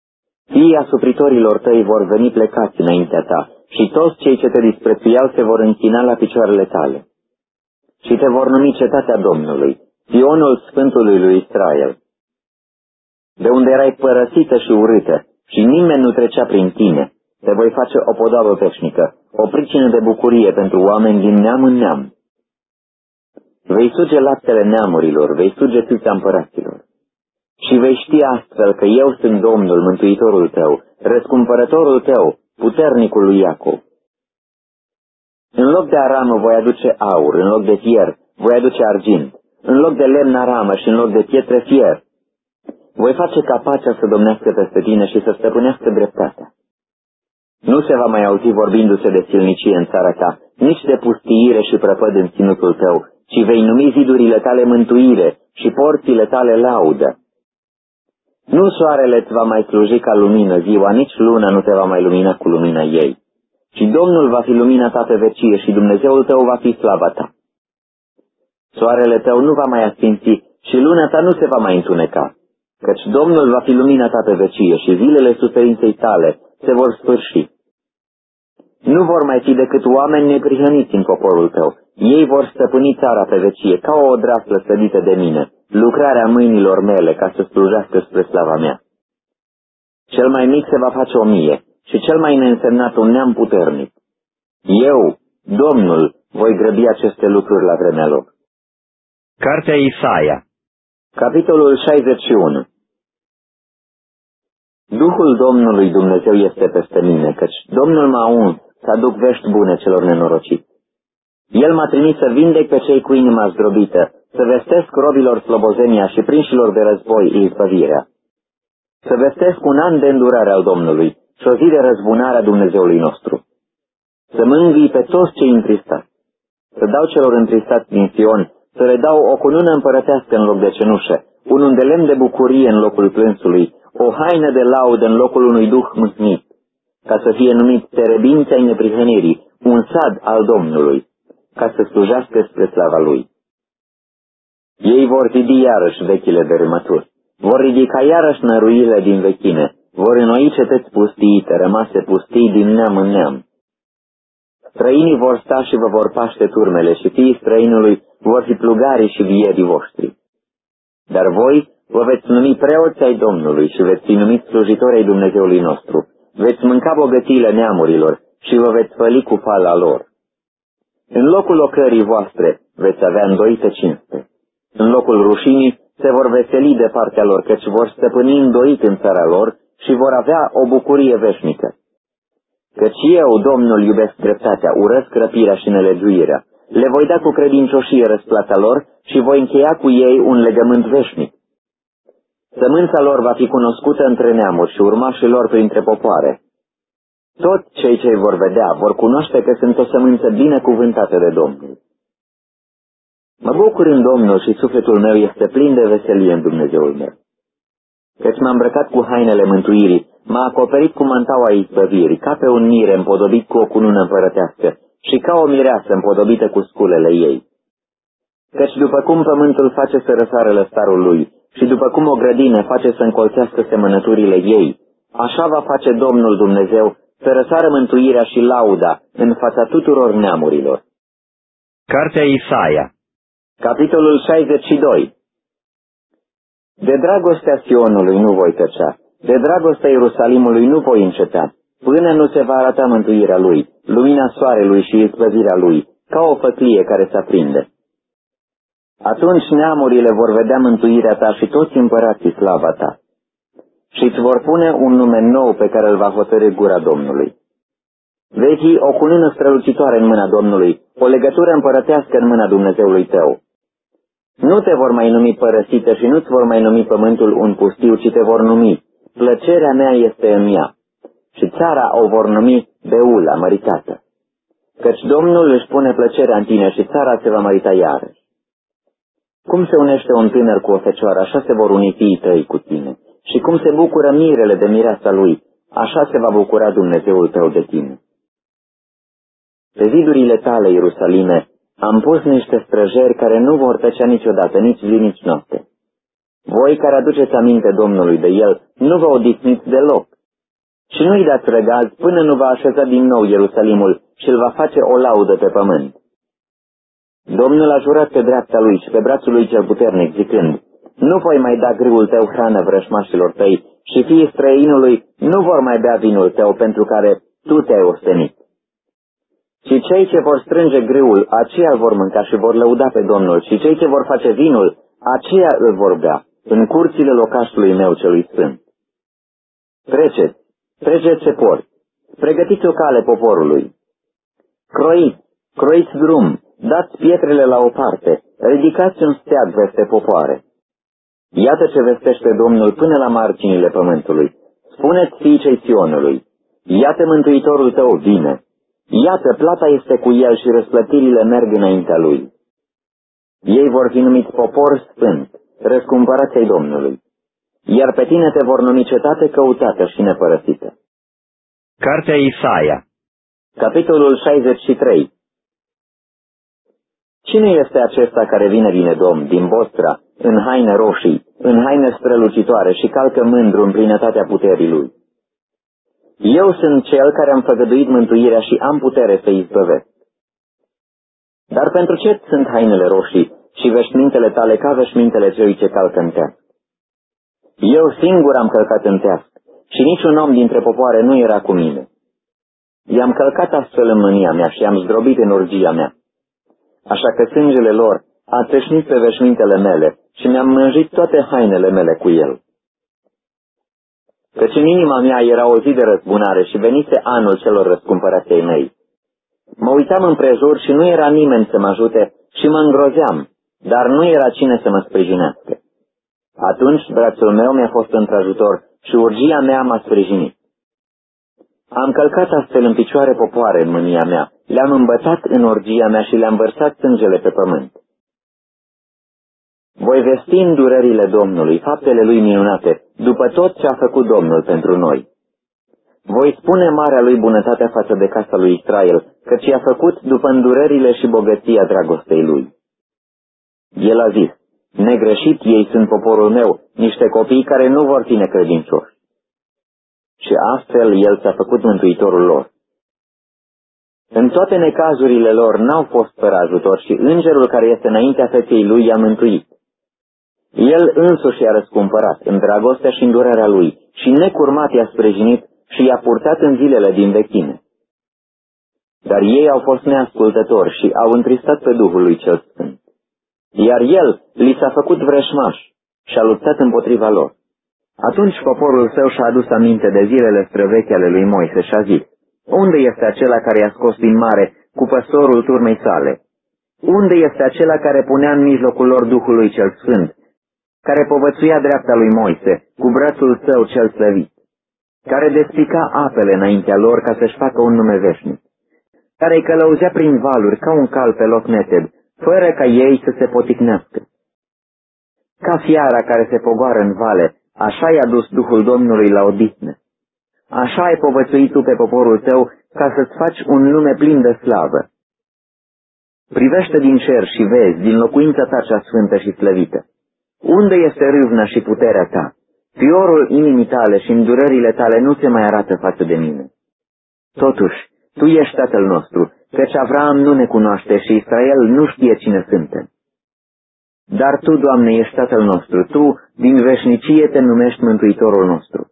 Fiii asupritorilor tăi vor veni plecați înaintea ta și toți cei ce te disprețuiau se vor închina la picioarele tale. Și te vor numi cetatea Domnului, Sionul Sfântului lui Israel. De unde erai părăsită și urâtă și nimeni nu trecea prin tine, te voi face o podoabă veșnică, o pricină de bucurie pentru oameni din neam în neam. Vei suge laptele neamurilor, vei suge țâța împăraților. Și vei ști astfel că eu sunt Domnul, Mântuitorul tău, răscumpărătorul tău, puternicul lui Iacov. În loc de aramă voi aduce aur, în loc de fier voi aduce argint, în loc de lemn aramă și în loc de pietre fier. Voi face ca pacea să domnească peste tine și să stăpânească dreptatea. Nu se va mai auzi vorbindu-se de silnicie în țara ta, nici de pustiire și prăpăd în ținutul tău, ci vei numi zidurile tale mântuire și porțile tale laudă. Nu soarele îți va mai sluji ca lumină ziua, nici luna nu te va mai lumina cu lumina ei. Și Domnul va fi lumina ta pe vecie și Dumnezeul tău va fi slava ta. Soarele tău nu va mai asfinți și luna ta nu se va mai întuneca, căci Domnul va fi lumina ta pe vecie și zilele suferinței tale se vor sfârși. Nu vor mai fi decât oameni neprihăniți în poporul tău. Ei vor stăpâni țara pe vecie ca o odraslă sădită de mine, lucrarea mâinilor mele ca să slujească spre slava mea. Cel mai mic se va face o mie și cel mai neînsemnat un neam puternic. Eu, Domnul, voi grăbi aceste lucruri la vremea lor. Cartea Isaia. Capitolul șaizeci și unu. Duhul Domnului Dumnezeu este peste mine, căci Domnul m-a uns să aduc vești bune celor nenorociți. El m-a trimis să vindec pe cei cu inima zdrobită, să vestesc robilor slobozenia și prinșilor de război izbăvirea. Să vestesc un an de îndurare al Domnului și o zi de răzbunare a Dumnezeului nostru. Să mângâi pe toți cei întristați. Să dau celor întristați din Sion, să le dau o cunună împărătească în loc de cenușă, un undelem de bucurie în locul plânsului, o haină de laudă în locul unui duh mâhnit, ca să fie numit terebinți ai neprihănirii, un sad al Domnului, ca să slujească spre slava Lui. Ei vor zidi iarăși vechile dărâmături, vor ridica iarăși năruile din vechime, vor înnoi cetăți pustiite, rămase pustii din neam în neam. Străinii vor sta și vă vor paște turmele și fiii străinului vor fi plugarii și vierii voștri. Dar voi vă veți numi preoți ai Domnului și veți fi numiți slujitori ai Dumnezeului nostru. Veți mânca bogățiile neamurilor și vă veți făli cu fala lor. În locul ocării voastre veți avea îndoită cinste. În locul rușinii se vor veseli de partea lor, căci vor stăpâni îndoit în țara lor și vor avea o bucurie veșnică. Căci eu, Domnul, iubesc dreptatea, urăsc răpirea și nelegiuirea. Le voi da cu credincioșie răsplata lor și voi încheia cu ei un legământ veșnic. Sămânța lor va fi cunoscută între neamuri și urmașii lor printre popoare. Toți cei ce vor vedea vor cunoaște că sunt o sămânță binecuvântată de Domnul. Mă bucur în Domnul și sufletul meu este plin de veselie în Dumnezeul meu. Căci m-a îmbrăcat cu hainele mântuirii, m-a acoperit cu mantaua izbăvirii, ca pe un mire împodobit cu o cunună împărătească și ca o mireasă împodobită cu sculele ei. Căci după cum pământul face să răsară lăstarul lui și după cum o grădină face să încolțească semănăturile ei, așa va face Domnul Dumnezeu să răsară mântuirea și lauda în fața tuturor neamurilor. Cartea Isaia. Capitolul șaizeci și doi. De dragostea Sionului nu voi tăcea, de dragostea Ierusalimului nu voi înceta, până nu se va arăta mântuirea lui, lumina soarelui și izbăvirea lui, ca o făclie care se aprinde. Atunci neamurile vor vedea mântuirea ta și toți împărații slava ta. Și îți vor pune un nume nou pe care îl va hotărî gura Domnului. Vei fi o cunună strălucitoare în mâna Domnului, o legătură împărătească în mâna Dumnezeului tău. Nu te vor mai numi părăsită și nu-ți vor mai numi pământul un pustiu, ci te vor numi plăcerea mea este în ea. Și țara o vor numi Beula, măritată. Căci Domnul își pune plăcerea în tine și țara se va mărita iarăși. Cum se unește un tânăr cu o fecioară, așa se vor uni fiii tăi cu tine. Și cum se bucură mirele de mireasa lui, așa se va bucura Dumnezeul tău de tine. Pe zidurile tale, Ierusalime, am pus niște străjeri care nu vor tăcea niciodată, nici zi, nici noapte. Voi care aduceți aminte Domnului de el, nu vă odihniți deloc, și nu-i dați răgaz până nu va așeza din nou Ierusalimul și îl va face o laudă pe pământ. Domnul a jurat pe dreapta lui și pe brațul lui cel puternic, zicând, nu voi mai da grâul tău hrană vrășmașilor tăi și fiii străinului nu vor mai bea vinul tău pentru care tu te-ai ostenit. Și cei ce vor strânge grâul, aceia îl vor mânca și vor lăuda pe Domnul, și cei ce vor face vinul, aceia îl vor bea în curțile locașului meu celui sfânt. Treceți, treceți ce porți, pregătiți o cale poporului. Croiți, croiți drum, dați pietrele la o parte, ridicați un steag peste popoare. Iată ce vestește Domnul până la marginile pământului. Spuneți fiicei Sionului, iată Mântuitorul tău vine. Iată, plata este cu el și răsplătirile merg înaintea lui. Ei vor fi numiți popor sfânt, răscumpărați ai Domnului. Iar pe tine te vor numi cetate căutată și nepărăsită. Cartea Isaia. Capitolul șaizeci și trei. Cine este acesta care vine din Edom, din Bostra, în haine roșii, în haine strălucitoare și calcă mândru în plinătatea puterii lui? Eu sunt cel care am făgăduit mântuirea și am putere să izbăvesc. Dar pentru ce sunt hainele roșii și veșmintele tale ca veșmintele celui ce calcă în teasc? Eu singur am călcat în teasc și niciun om dintre popoare nu era cu mine. I-am călcat astfel în mânia mea și am zdrobit în urgia mea. Așa că sângele lor a țâșnit pe veșmintele mele și mi-am mânjit toate hainele mele cu el. Căci în inima mea era o zi de răzbunare și venise anul celor răscumpărați ai mei. Mă uitam împrejur și nu era nimeni să mă ajute și mă îngrozeam, dar nu era cine să mă sprijinească. Atunci brațul meu mi-a fost într-ajutor și urgia mea m-a sprijinit. Am călcat astfel în picioare popoare în mânia mea, le-am îmbătat în orgia mea și le-am vărsat sângele pe pământ. Voi vesti îndurările Domnului, faptele lui minunate, după tot ce a făcut Domnul pentru noi. Voi spune marea lui bunătatea față de casa lui Israel, căci i-a făcut după îndurările și bogăția dragostei lui. El a zis, negreșit ei sunt poporul meu, niște copii care nu vor fi necredincioși. Și astfel el s-a făcut mântuitorul lor. În toate necazurile lor n-au fost fără ajutor și îngerul care este înaintea feței lui i-a mântuit. El însuși i-a răscumpărat în dragostea și îndurarea lui și necurmat i-a sprijinit și i-a purtat în zilele din vechime. Dar ei au fost neascultători și au întristat pe Duhul lui cel Sfânt. Iar el li s-a făcut vrășmaș și a luptat împotriva lor. Atunci poporul său și-a adus aminte de zilele străvechi ale lui Moise și a zis, unde este acela care i-a scos din mare cu păstorul turmei sale? Unde este acela care punea în mijlocul lor Duhului cel Sfânt, care povățuia dreapta lui Moise cu brațul său cel slăvit, care despica apele înaintea lor ca să-și facă un nume veșnic, care îi călăuzea prin valuri ca un cal pe loc neted, fără ca ei să se poticnească? Ca fiara care se pogoară în vale, așa i-a dus Duhul Domnului la odihnă. Așa ai povățuit tu pe poporul tău ca să-ți faci un nume plin de slavă. Privește din cer și vezi, din locuința ta cea sfântă și slăvită. Unde este râvna și puterea ta? Fiorul inimii tale și îndurările tale nu se mai arată față de mine. Totuși, tu ești Tatăl nostru, căci Avraam nu ne cunoaște și Israel nu știe cine suntem. Dar tu, Doamne, ești Tatăl nostru, tu, din veșnicie, te numești Mântuitorul nostru.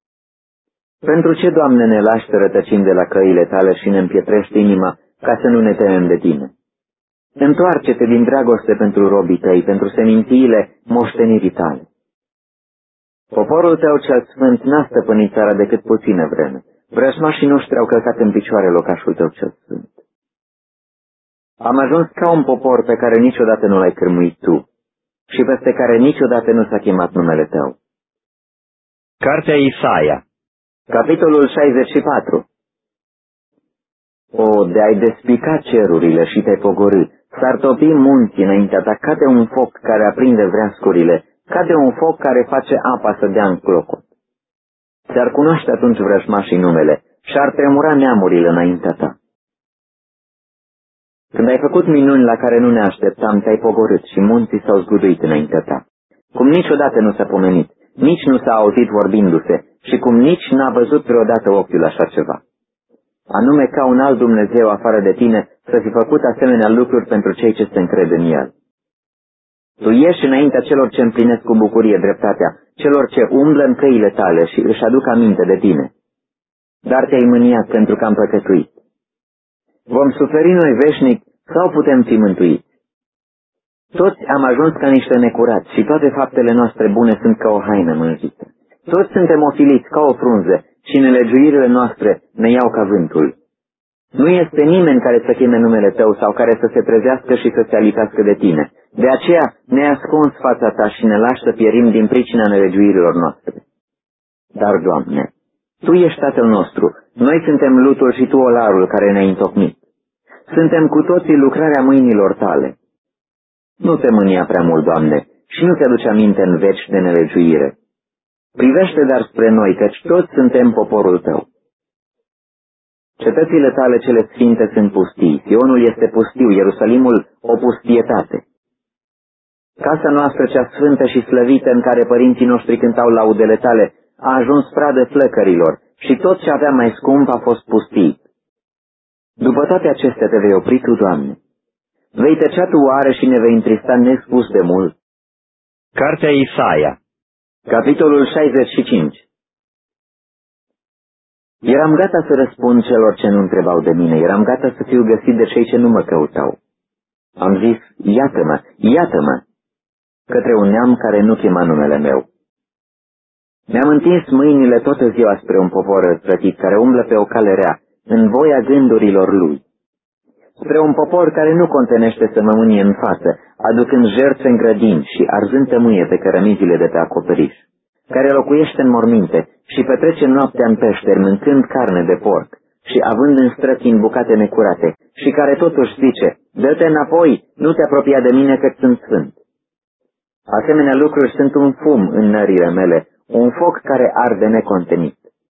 Pentru ce, Doamne, ne lași să rătăcim de la căile tale și ne împietrești inima ca să nu ne temem de tine? Întoarce-te din dragoste pentru robii tăi, pentru semințiile moștenirii tale. Poporul tău cel sfânt n-a stăpânit țara decât puțină vreme. Vrăjmașii noștri au călcat în picioare locașul tău cel sfânt. Am ajuns ca un popor pe care niciodată nu l-ai cârmuit tu și peste care niciodată nu s-a chemat numele tău. Cartea Isaia. Capitolul șaizeci și patru. O, de-ai despica cerurile și te-ai pogorât, s-ar topi munții înaintea ta ca de un foc care aprinde vreascurile, ca de un foc care face apa să dea în clocot. Ți-ar cunoaște atunci vrăjmașii numele și-ar tremura neamurile înaintea ta. Când ai făcut minuni la care nu ne așteptam, te-ai pogorât și munții s-au zguduit înaintea ta, cum niciodată nu s-a pomenit, nici nu s-a auzit vorbindu-se și cum nici n-a văzut vreodată ochiul așa ceva. Anume ca un alt Dumnezeu afară de tine să fi făcut asemenea lucruri pentru cei ce se încred în El. Tu ieși înaintea celor ce împlinesc cu bucurie dreptatea, celor ce umblă în căile tale și își aduc aminte de tine. Dar te-ai mâniat pentru că am păcătuit. Vom suferi noi veșnic sau putem fi mântuiți? Toți am ajuns ca niște necurați și toate faptele noastre bune sunt ca o haină mânjită. Toți suntem ofiliți ca o frunză și nelegiuirile noastre ne iau ca vântul. Nu este nimeni care să cheme numele tău sau care să se trezească și să se alipească de tine. De aceea ne-ai ascuns fața ta și ne lași să pierim din pricina nelegiuirilor noastre. Dar, Doamne, Tu ești Tatăl nostru, noi suntem lutul și Tu olarul care ne-ai întocmit. Suntem cu toții lucrarea mâinilor Tale. Nu te mânia prea mult, Doamne, și nu te aduce aminte în veci de nelegiuire. Privește dar spre noi, căci toți suntem poporul Tău. Cetățile Tale cele sfinte sunt pustii, Sionul este pustiu, Ierusalimul o pustietate. Casa noastră cea sfântă și slăvită în care părinții noștri cântau laudele Tale a ajuns pradă flăcărilor și tot ce avea mai scump a fost pustit. După toate acestea te vei opri Tu, Doamne. Vei tăcea Tu oare și ne vei întrista nespus de mult? Cartea Isaia. Capitolul șaizeci și cinci. Eram gata să răspund celor ce nu întrebau de mine, eram gata să fiu găsit de cei ce nu mă căutau. Am zis, iată-mă, iată-mă, către un neam care nu chema numele meu. Mi-am întins mâinile toată ziua spre un popor răzvrătit care umblă pe o cale rea, în voia gândurilor lui. Spre un popor care nu contenește să mă mânie în față, aducând jertfe în grădini și arzând tămâie pe cărămizile de pe acoperiș, care locuiește în morminte și petrece noaptea în peșteri, mâncând carne de porc și având în străchini bucate necurate, și care totuși zice, dă-te înapoi, nu te apropia de mine că sunt sfânt. Asemenea lucruri sunt un fum în nările mele, un foc care arde necontenit.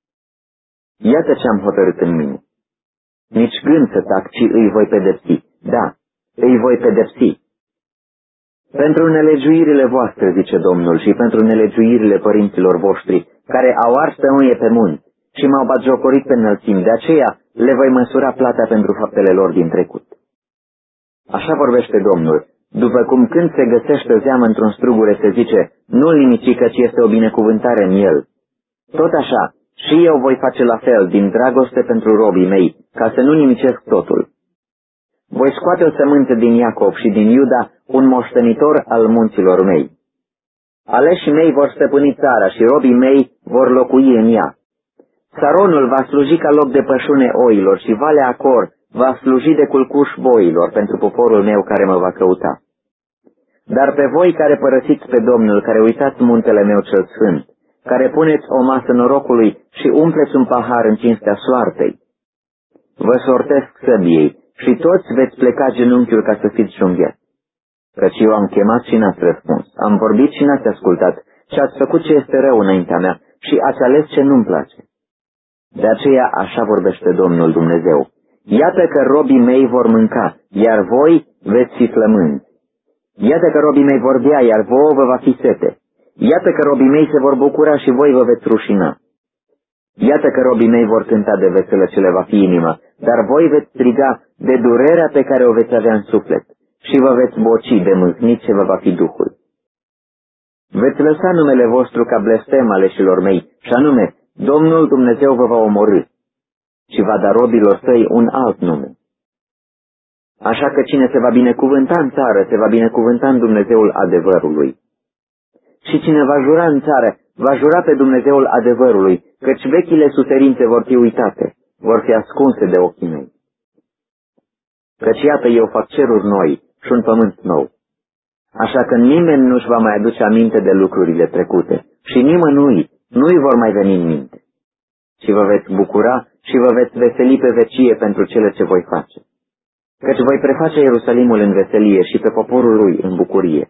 Iată ce am hotărât în mine. Nici gând să tac, ci îi voi pedepsi. Da, îi voi pedepsi. Pentru nelegiuirile voastre, zice Domnul, și pentru nelegiuirile părinților voștri, care au ars tămâie pe munți și m-au batjocorit pe înălțimi, de aceea le voi măsura plata pentru faptele lor din trecut. Așa vorbește Domnul. După cum când se găsește zeamă într-un strugure se zice, nu-l nimici căci este o binecuvântare în el. Tot așa, și eu voi face la fel, din dragoste pentru robii mei, ca să nu nimicesc totul. Voi scoate o sămânță din Iacob și din Iuda, un moștenitor al munților mei. Aleșii mei vor stăpâni țara și robii mei vor locui în ea. Saronul va sluji ca loc de pășune oilor și Valea Acor va sluji de culcuș boilor pentru poporul meu care mă va căuta. Dar pe voi care părăsiți pe Domnul, care uitați muntele meu cel sfânt, care puneți o masă norocului și umpleți un pahar în cinstea soartei, vă sortesc săbiei și toți veți pleca genunchiul ca să fiți junghiați. Căci eu am chemat și n-ați răspuns, am vorbit și n-ați ascultat și ați făcut ce este rău înaintea mea și ați ales ce nu-mi place. De aceea așa vorbește Domnul Dumnezeu. Iată că robii mei vor mânca, iar voi veți fi flămânzi. Iată că robii mei vor bea, iar vouă vă va fi sete. Iată că robii mei se vor bucura și voi vă veți rușina. Iată că robii mei vor cânta de veselă ce le va fi inima, dar voi veți striga de durerea pe care o veți avea în suflet și vă veți boci de mâhnit ce vă va fi duhul. Veți lăsa numele vostru ca blestem aleșilor mei, și anume, Domnul Dumnezeu vă va omorî și va da robilor săi un alt nume. Așa că cine se va binecuvânta în țară, se va binecuvânta în Dumnezeul adevărului. Și cine va jura în țară, va jura pe Dumnezeul adevărului, căci vechile suferințe vor fi uitate, vor fi ascunse de ochii mei. Căci iată eu fac ceruri noi și un pământ nou. Așa că nimeni nu-și va mai aduce aminte de lucrurile trecute și nimănui nu-i vor mai veni în minte. Și vă veți bucura și vă veți veseli pe vecie pentru cele ce voi face. Căci voi preface Ierusalimul în veselie și pe poporul lui în bucurie.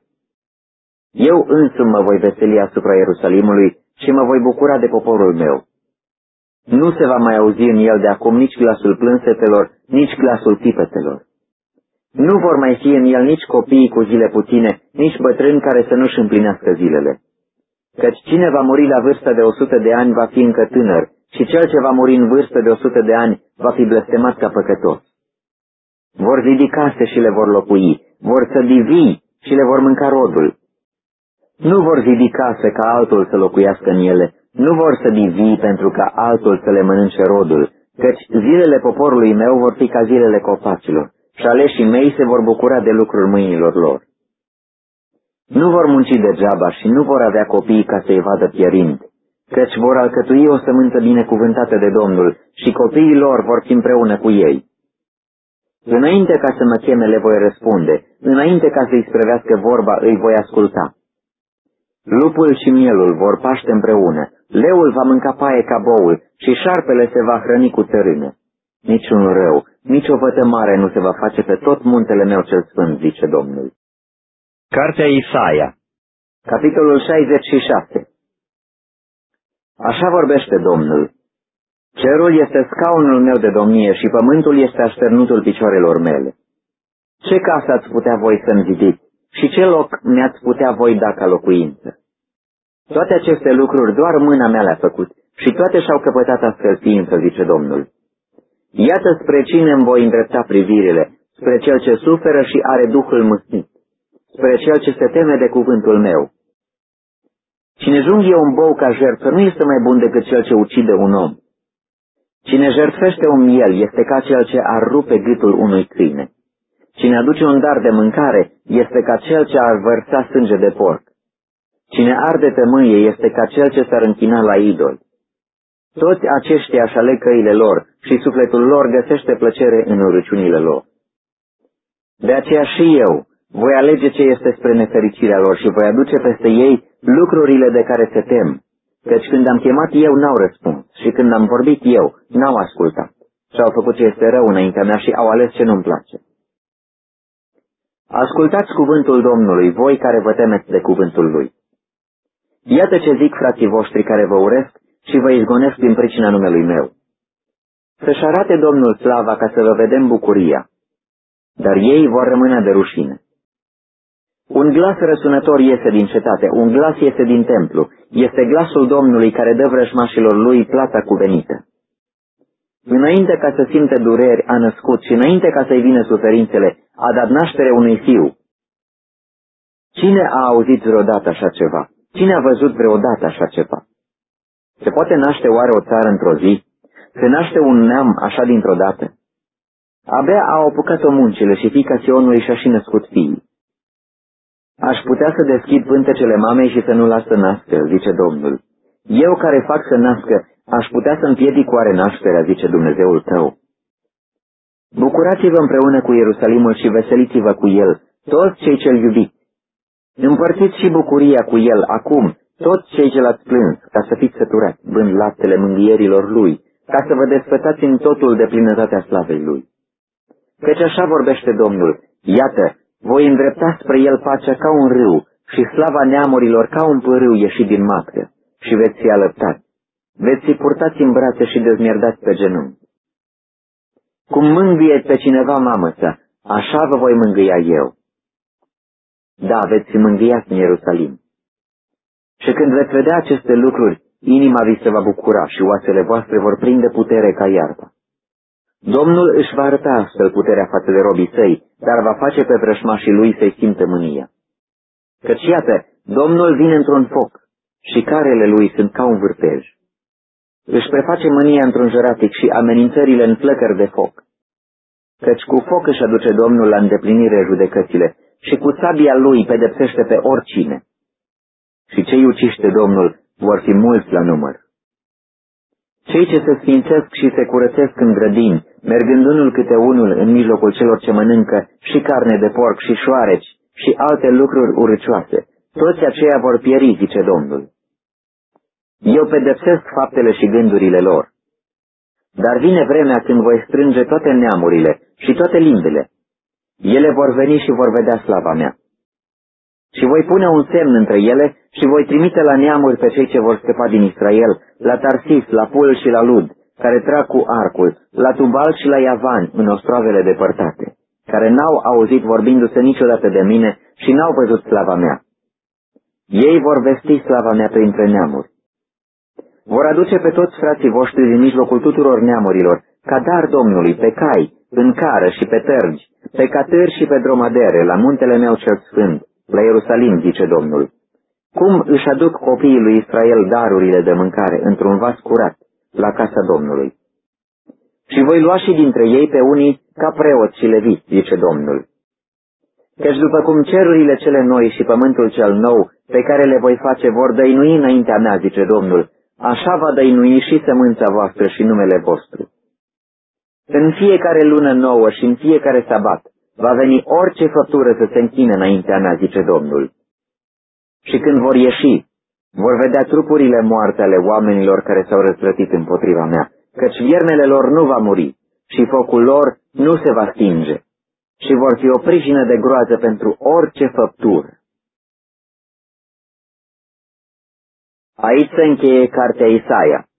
Eu însumi mă voi veseli asupra Ierusalimului și mă voi bucura de poporul meu. Nu se va mai auzi în el de acum nici glasul plânsetelor, nici glasul tipetelor. Nu vor mai fi în el nici copiii cu zile puține, nici bătrâni care să nu-și împlinească zilele. Căci cine va muri la vârsta de o sută de ani va fi încă tânăr, și cel ce va muri în vârstă de o sută de ani va fi blestemat ca păcătos. Vor zidi case și le vor locui, vor sădi vii și le vor mânca rodul. Nu vor zidi case ca altul să locuiască în ele, nu vor sădi vii pentru ca altul să le mănânce rodul, căci zilele poporului meu vor fi ca zilele copacilor, și aleșii mei se vor bucura de lucruri mâinilor lor. Nu vor munci degeaba și nu vor avea copii ca să-i vadă pierind, căci vor alcătui o sămânță binecuvântată de Domnul și copiii lor vor fi împreună cu ei. Înainte ca să mă cheme le voi răspunde, înainte ca să-i sprăvească vorba îi voi asculta. Lupul și mielul vor paște împreună, leul va mânca paie ca boul și șarpele se va hrăni cu țărână. Niciun rău, nici o vătămare nu se va face pe tot muntele meu cel sfânt, zice Domnul. Cartea Isaia, capitolul șaizeci și șase. Așa vorbește Domnul. Cerul este scaunul meu de domnie și pământul este așternutul picioarelor mele. Ce casă ați putea voi să-mi zidiți și ce loc mi-ați putea voi da ca locuință? Toate aceste lucruri doar mâna mea le-a făcut și toate și-au căpătat astfel ființă, zice Domnul. Iată spre cine îmi voi îndrepta privirile, spre cel ce suferă și are duhul mâhnit, spre cel ce se teme de cuvântul meu. Cine junghie un bou ca jertfă nu este mai bun decât cel ce ucide un om. Cine jertfește un miel este ca cel ce ar rupe gâtul unui câine. Cine aduce un dar de mâncare este ca cel ce ar vărsa sânge de porc. Cine arde tămâie este ca cel ce s-ar închina la idol. Toți aceștia își aleg căile lor și sufletul lor găsește plăcere în urăciunile lor. De aceea și eu voi alege ce este spre nefericirea lor și voi aduce peste ei lucrurile de care se tem, căci când am chemat eu n-au răspuns și când am vorbit eu n-au ascultat și au făcut ce este rău înaintea mea și au ales ce nu-mi place. Ascultați cuvântul Domnului, voi care vă temeți de cuvântul Lui. Iată ce zic frații voștri care vă uresc și vă izgonesc din pricina numelui meu. Să-și arate Domnul slava ca să vă vedem bucuria, dar ei vor rămâne de rușine. Un glas răsunător iese din cetate, un glas iese din templu, este glasul Domnului care dă vrăjmașilor lui plata cuvenită. Înainte ca să simte dureri a născut și înainte ca să-i vină suferințele, a dat naștere unui fiu. Cine a auzit vreodată așa ceva? Cine a văzut vreodată așa ceva? Se poate naște oare o țară într-o zi? Se naște un neam așa dintr-o dată? Abia au apucat-o muncile și fiica Sionului și-a și născut fiii. Aș putea să deschid pântecele mamei și să nu las să nască, zice Domnul. Eu care fac să nască, aș putea să împiedic oare nașterea, zice Dumnezeul tău. Bucurați-vă împreună cu Ierusalimul și veseliți-vă cu el, toți cei ce-l iubiți. Împărțiți și bucuria cu el acum, toți cei ce l-ați plâns, ca să fiți săturați, bând laptele mângâierilor lui, ca să vă desfătați în totul de plinătatea slavei lui. Căci așa vorbește Domnul, iată, voi îndrepta spre el pacea ca un râu și slava neamurilor ca un pârâu ieșit din matcă și veți fi alăptați, veți fi purtați în brațe și dezmierdați pe genunchi. Cum mângâie pe cineva mamă sa, așa vă voi mângâia eu. Da, veți fi mângâiați în Ierusalim. Și când veți vedea aceste lucruri, inima vi se va bucura și oasele voastre vor prinde putere ca iarba. Domnul își va arăta astfel puterea față de robii săi, dar va face pe vrășmașii lui să-i simtă mânia. Căci iată, Domnul vine într-un foc și carele lui sunt ca un vârtej. Își preface mânia într-un jăratic și amenințările în flăcări de foc. Căci cu foc își aduce Domnul la îndeplinire judecățile și cu sabia lui pedepsește pe oricine. Și cei uciși de Domnul vor fi mulți la număr. Cei ce se sfințesc și se curățesc în grădini, mergând unul câte unul în mijlocul celor ce mănâncă și carne de porc și șoareci și alte lucruri urâcioase, toți aceia vor pieri, zice Domnul. Eu pedepsesc faptele și gândurile lor. Dar vine vremea când voi strânge toate neamurile și toate limbile. Ele vor veni și vor vedea slava mea. Și voi pune un semn între ele și voi trimite la neamuri pe cei ce vor scăpa din Israel, la Tarsis, la Pul și la Lud, care trag cu arcul, la Tubal și la Iavan, în ostroavele depărtate, care n-au auzit vorbindu-se niciodată de mine și n-au văzut slava mea. Ei vor vesti slava mea printre neamuri. Vor aduce pe toți frații voștri din mijlocul tuturor neamurilor, ca dar Domnului, pe cai, în cară și pe tărgi, pe catâri și pe dromadere, la muntele meu cel sfânt, la Ierusalim, zice Domnul. Cum își aduc copiii lui Israel darurile de mâncare într-un vas curat, la casa Domnului. Și voi lua și dintre ei pe unii ca preoți și leviți, zice Domnul. Căci după cum cerurile cele noi și pământul cel nou, pe care le voi face, vor dăinui înaintea mea, zice Domnul, așa va dăinui și sămânța voastră și numele vostru. În fiecare lună nouă și în fiecare sabat va veni orice făptură să se închine înaintea mea, zice Domnul. Și când vor ieși, vor vedea trupurile moarte ale oamenilor care s-au răzvrătit împotriva mea, căci viermele lor nu va muri și focul lor nu se va stinge și vor fi o pricină de groază pentru orice făptură. Aici se încheie cartea Isaia.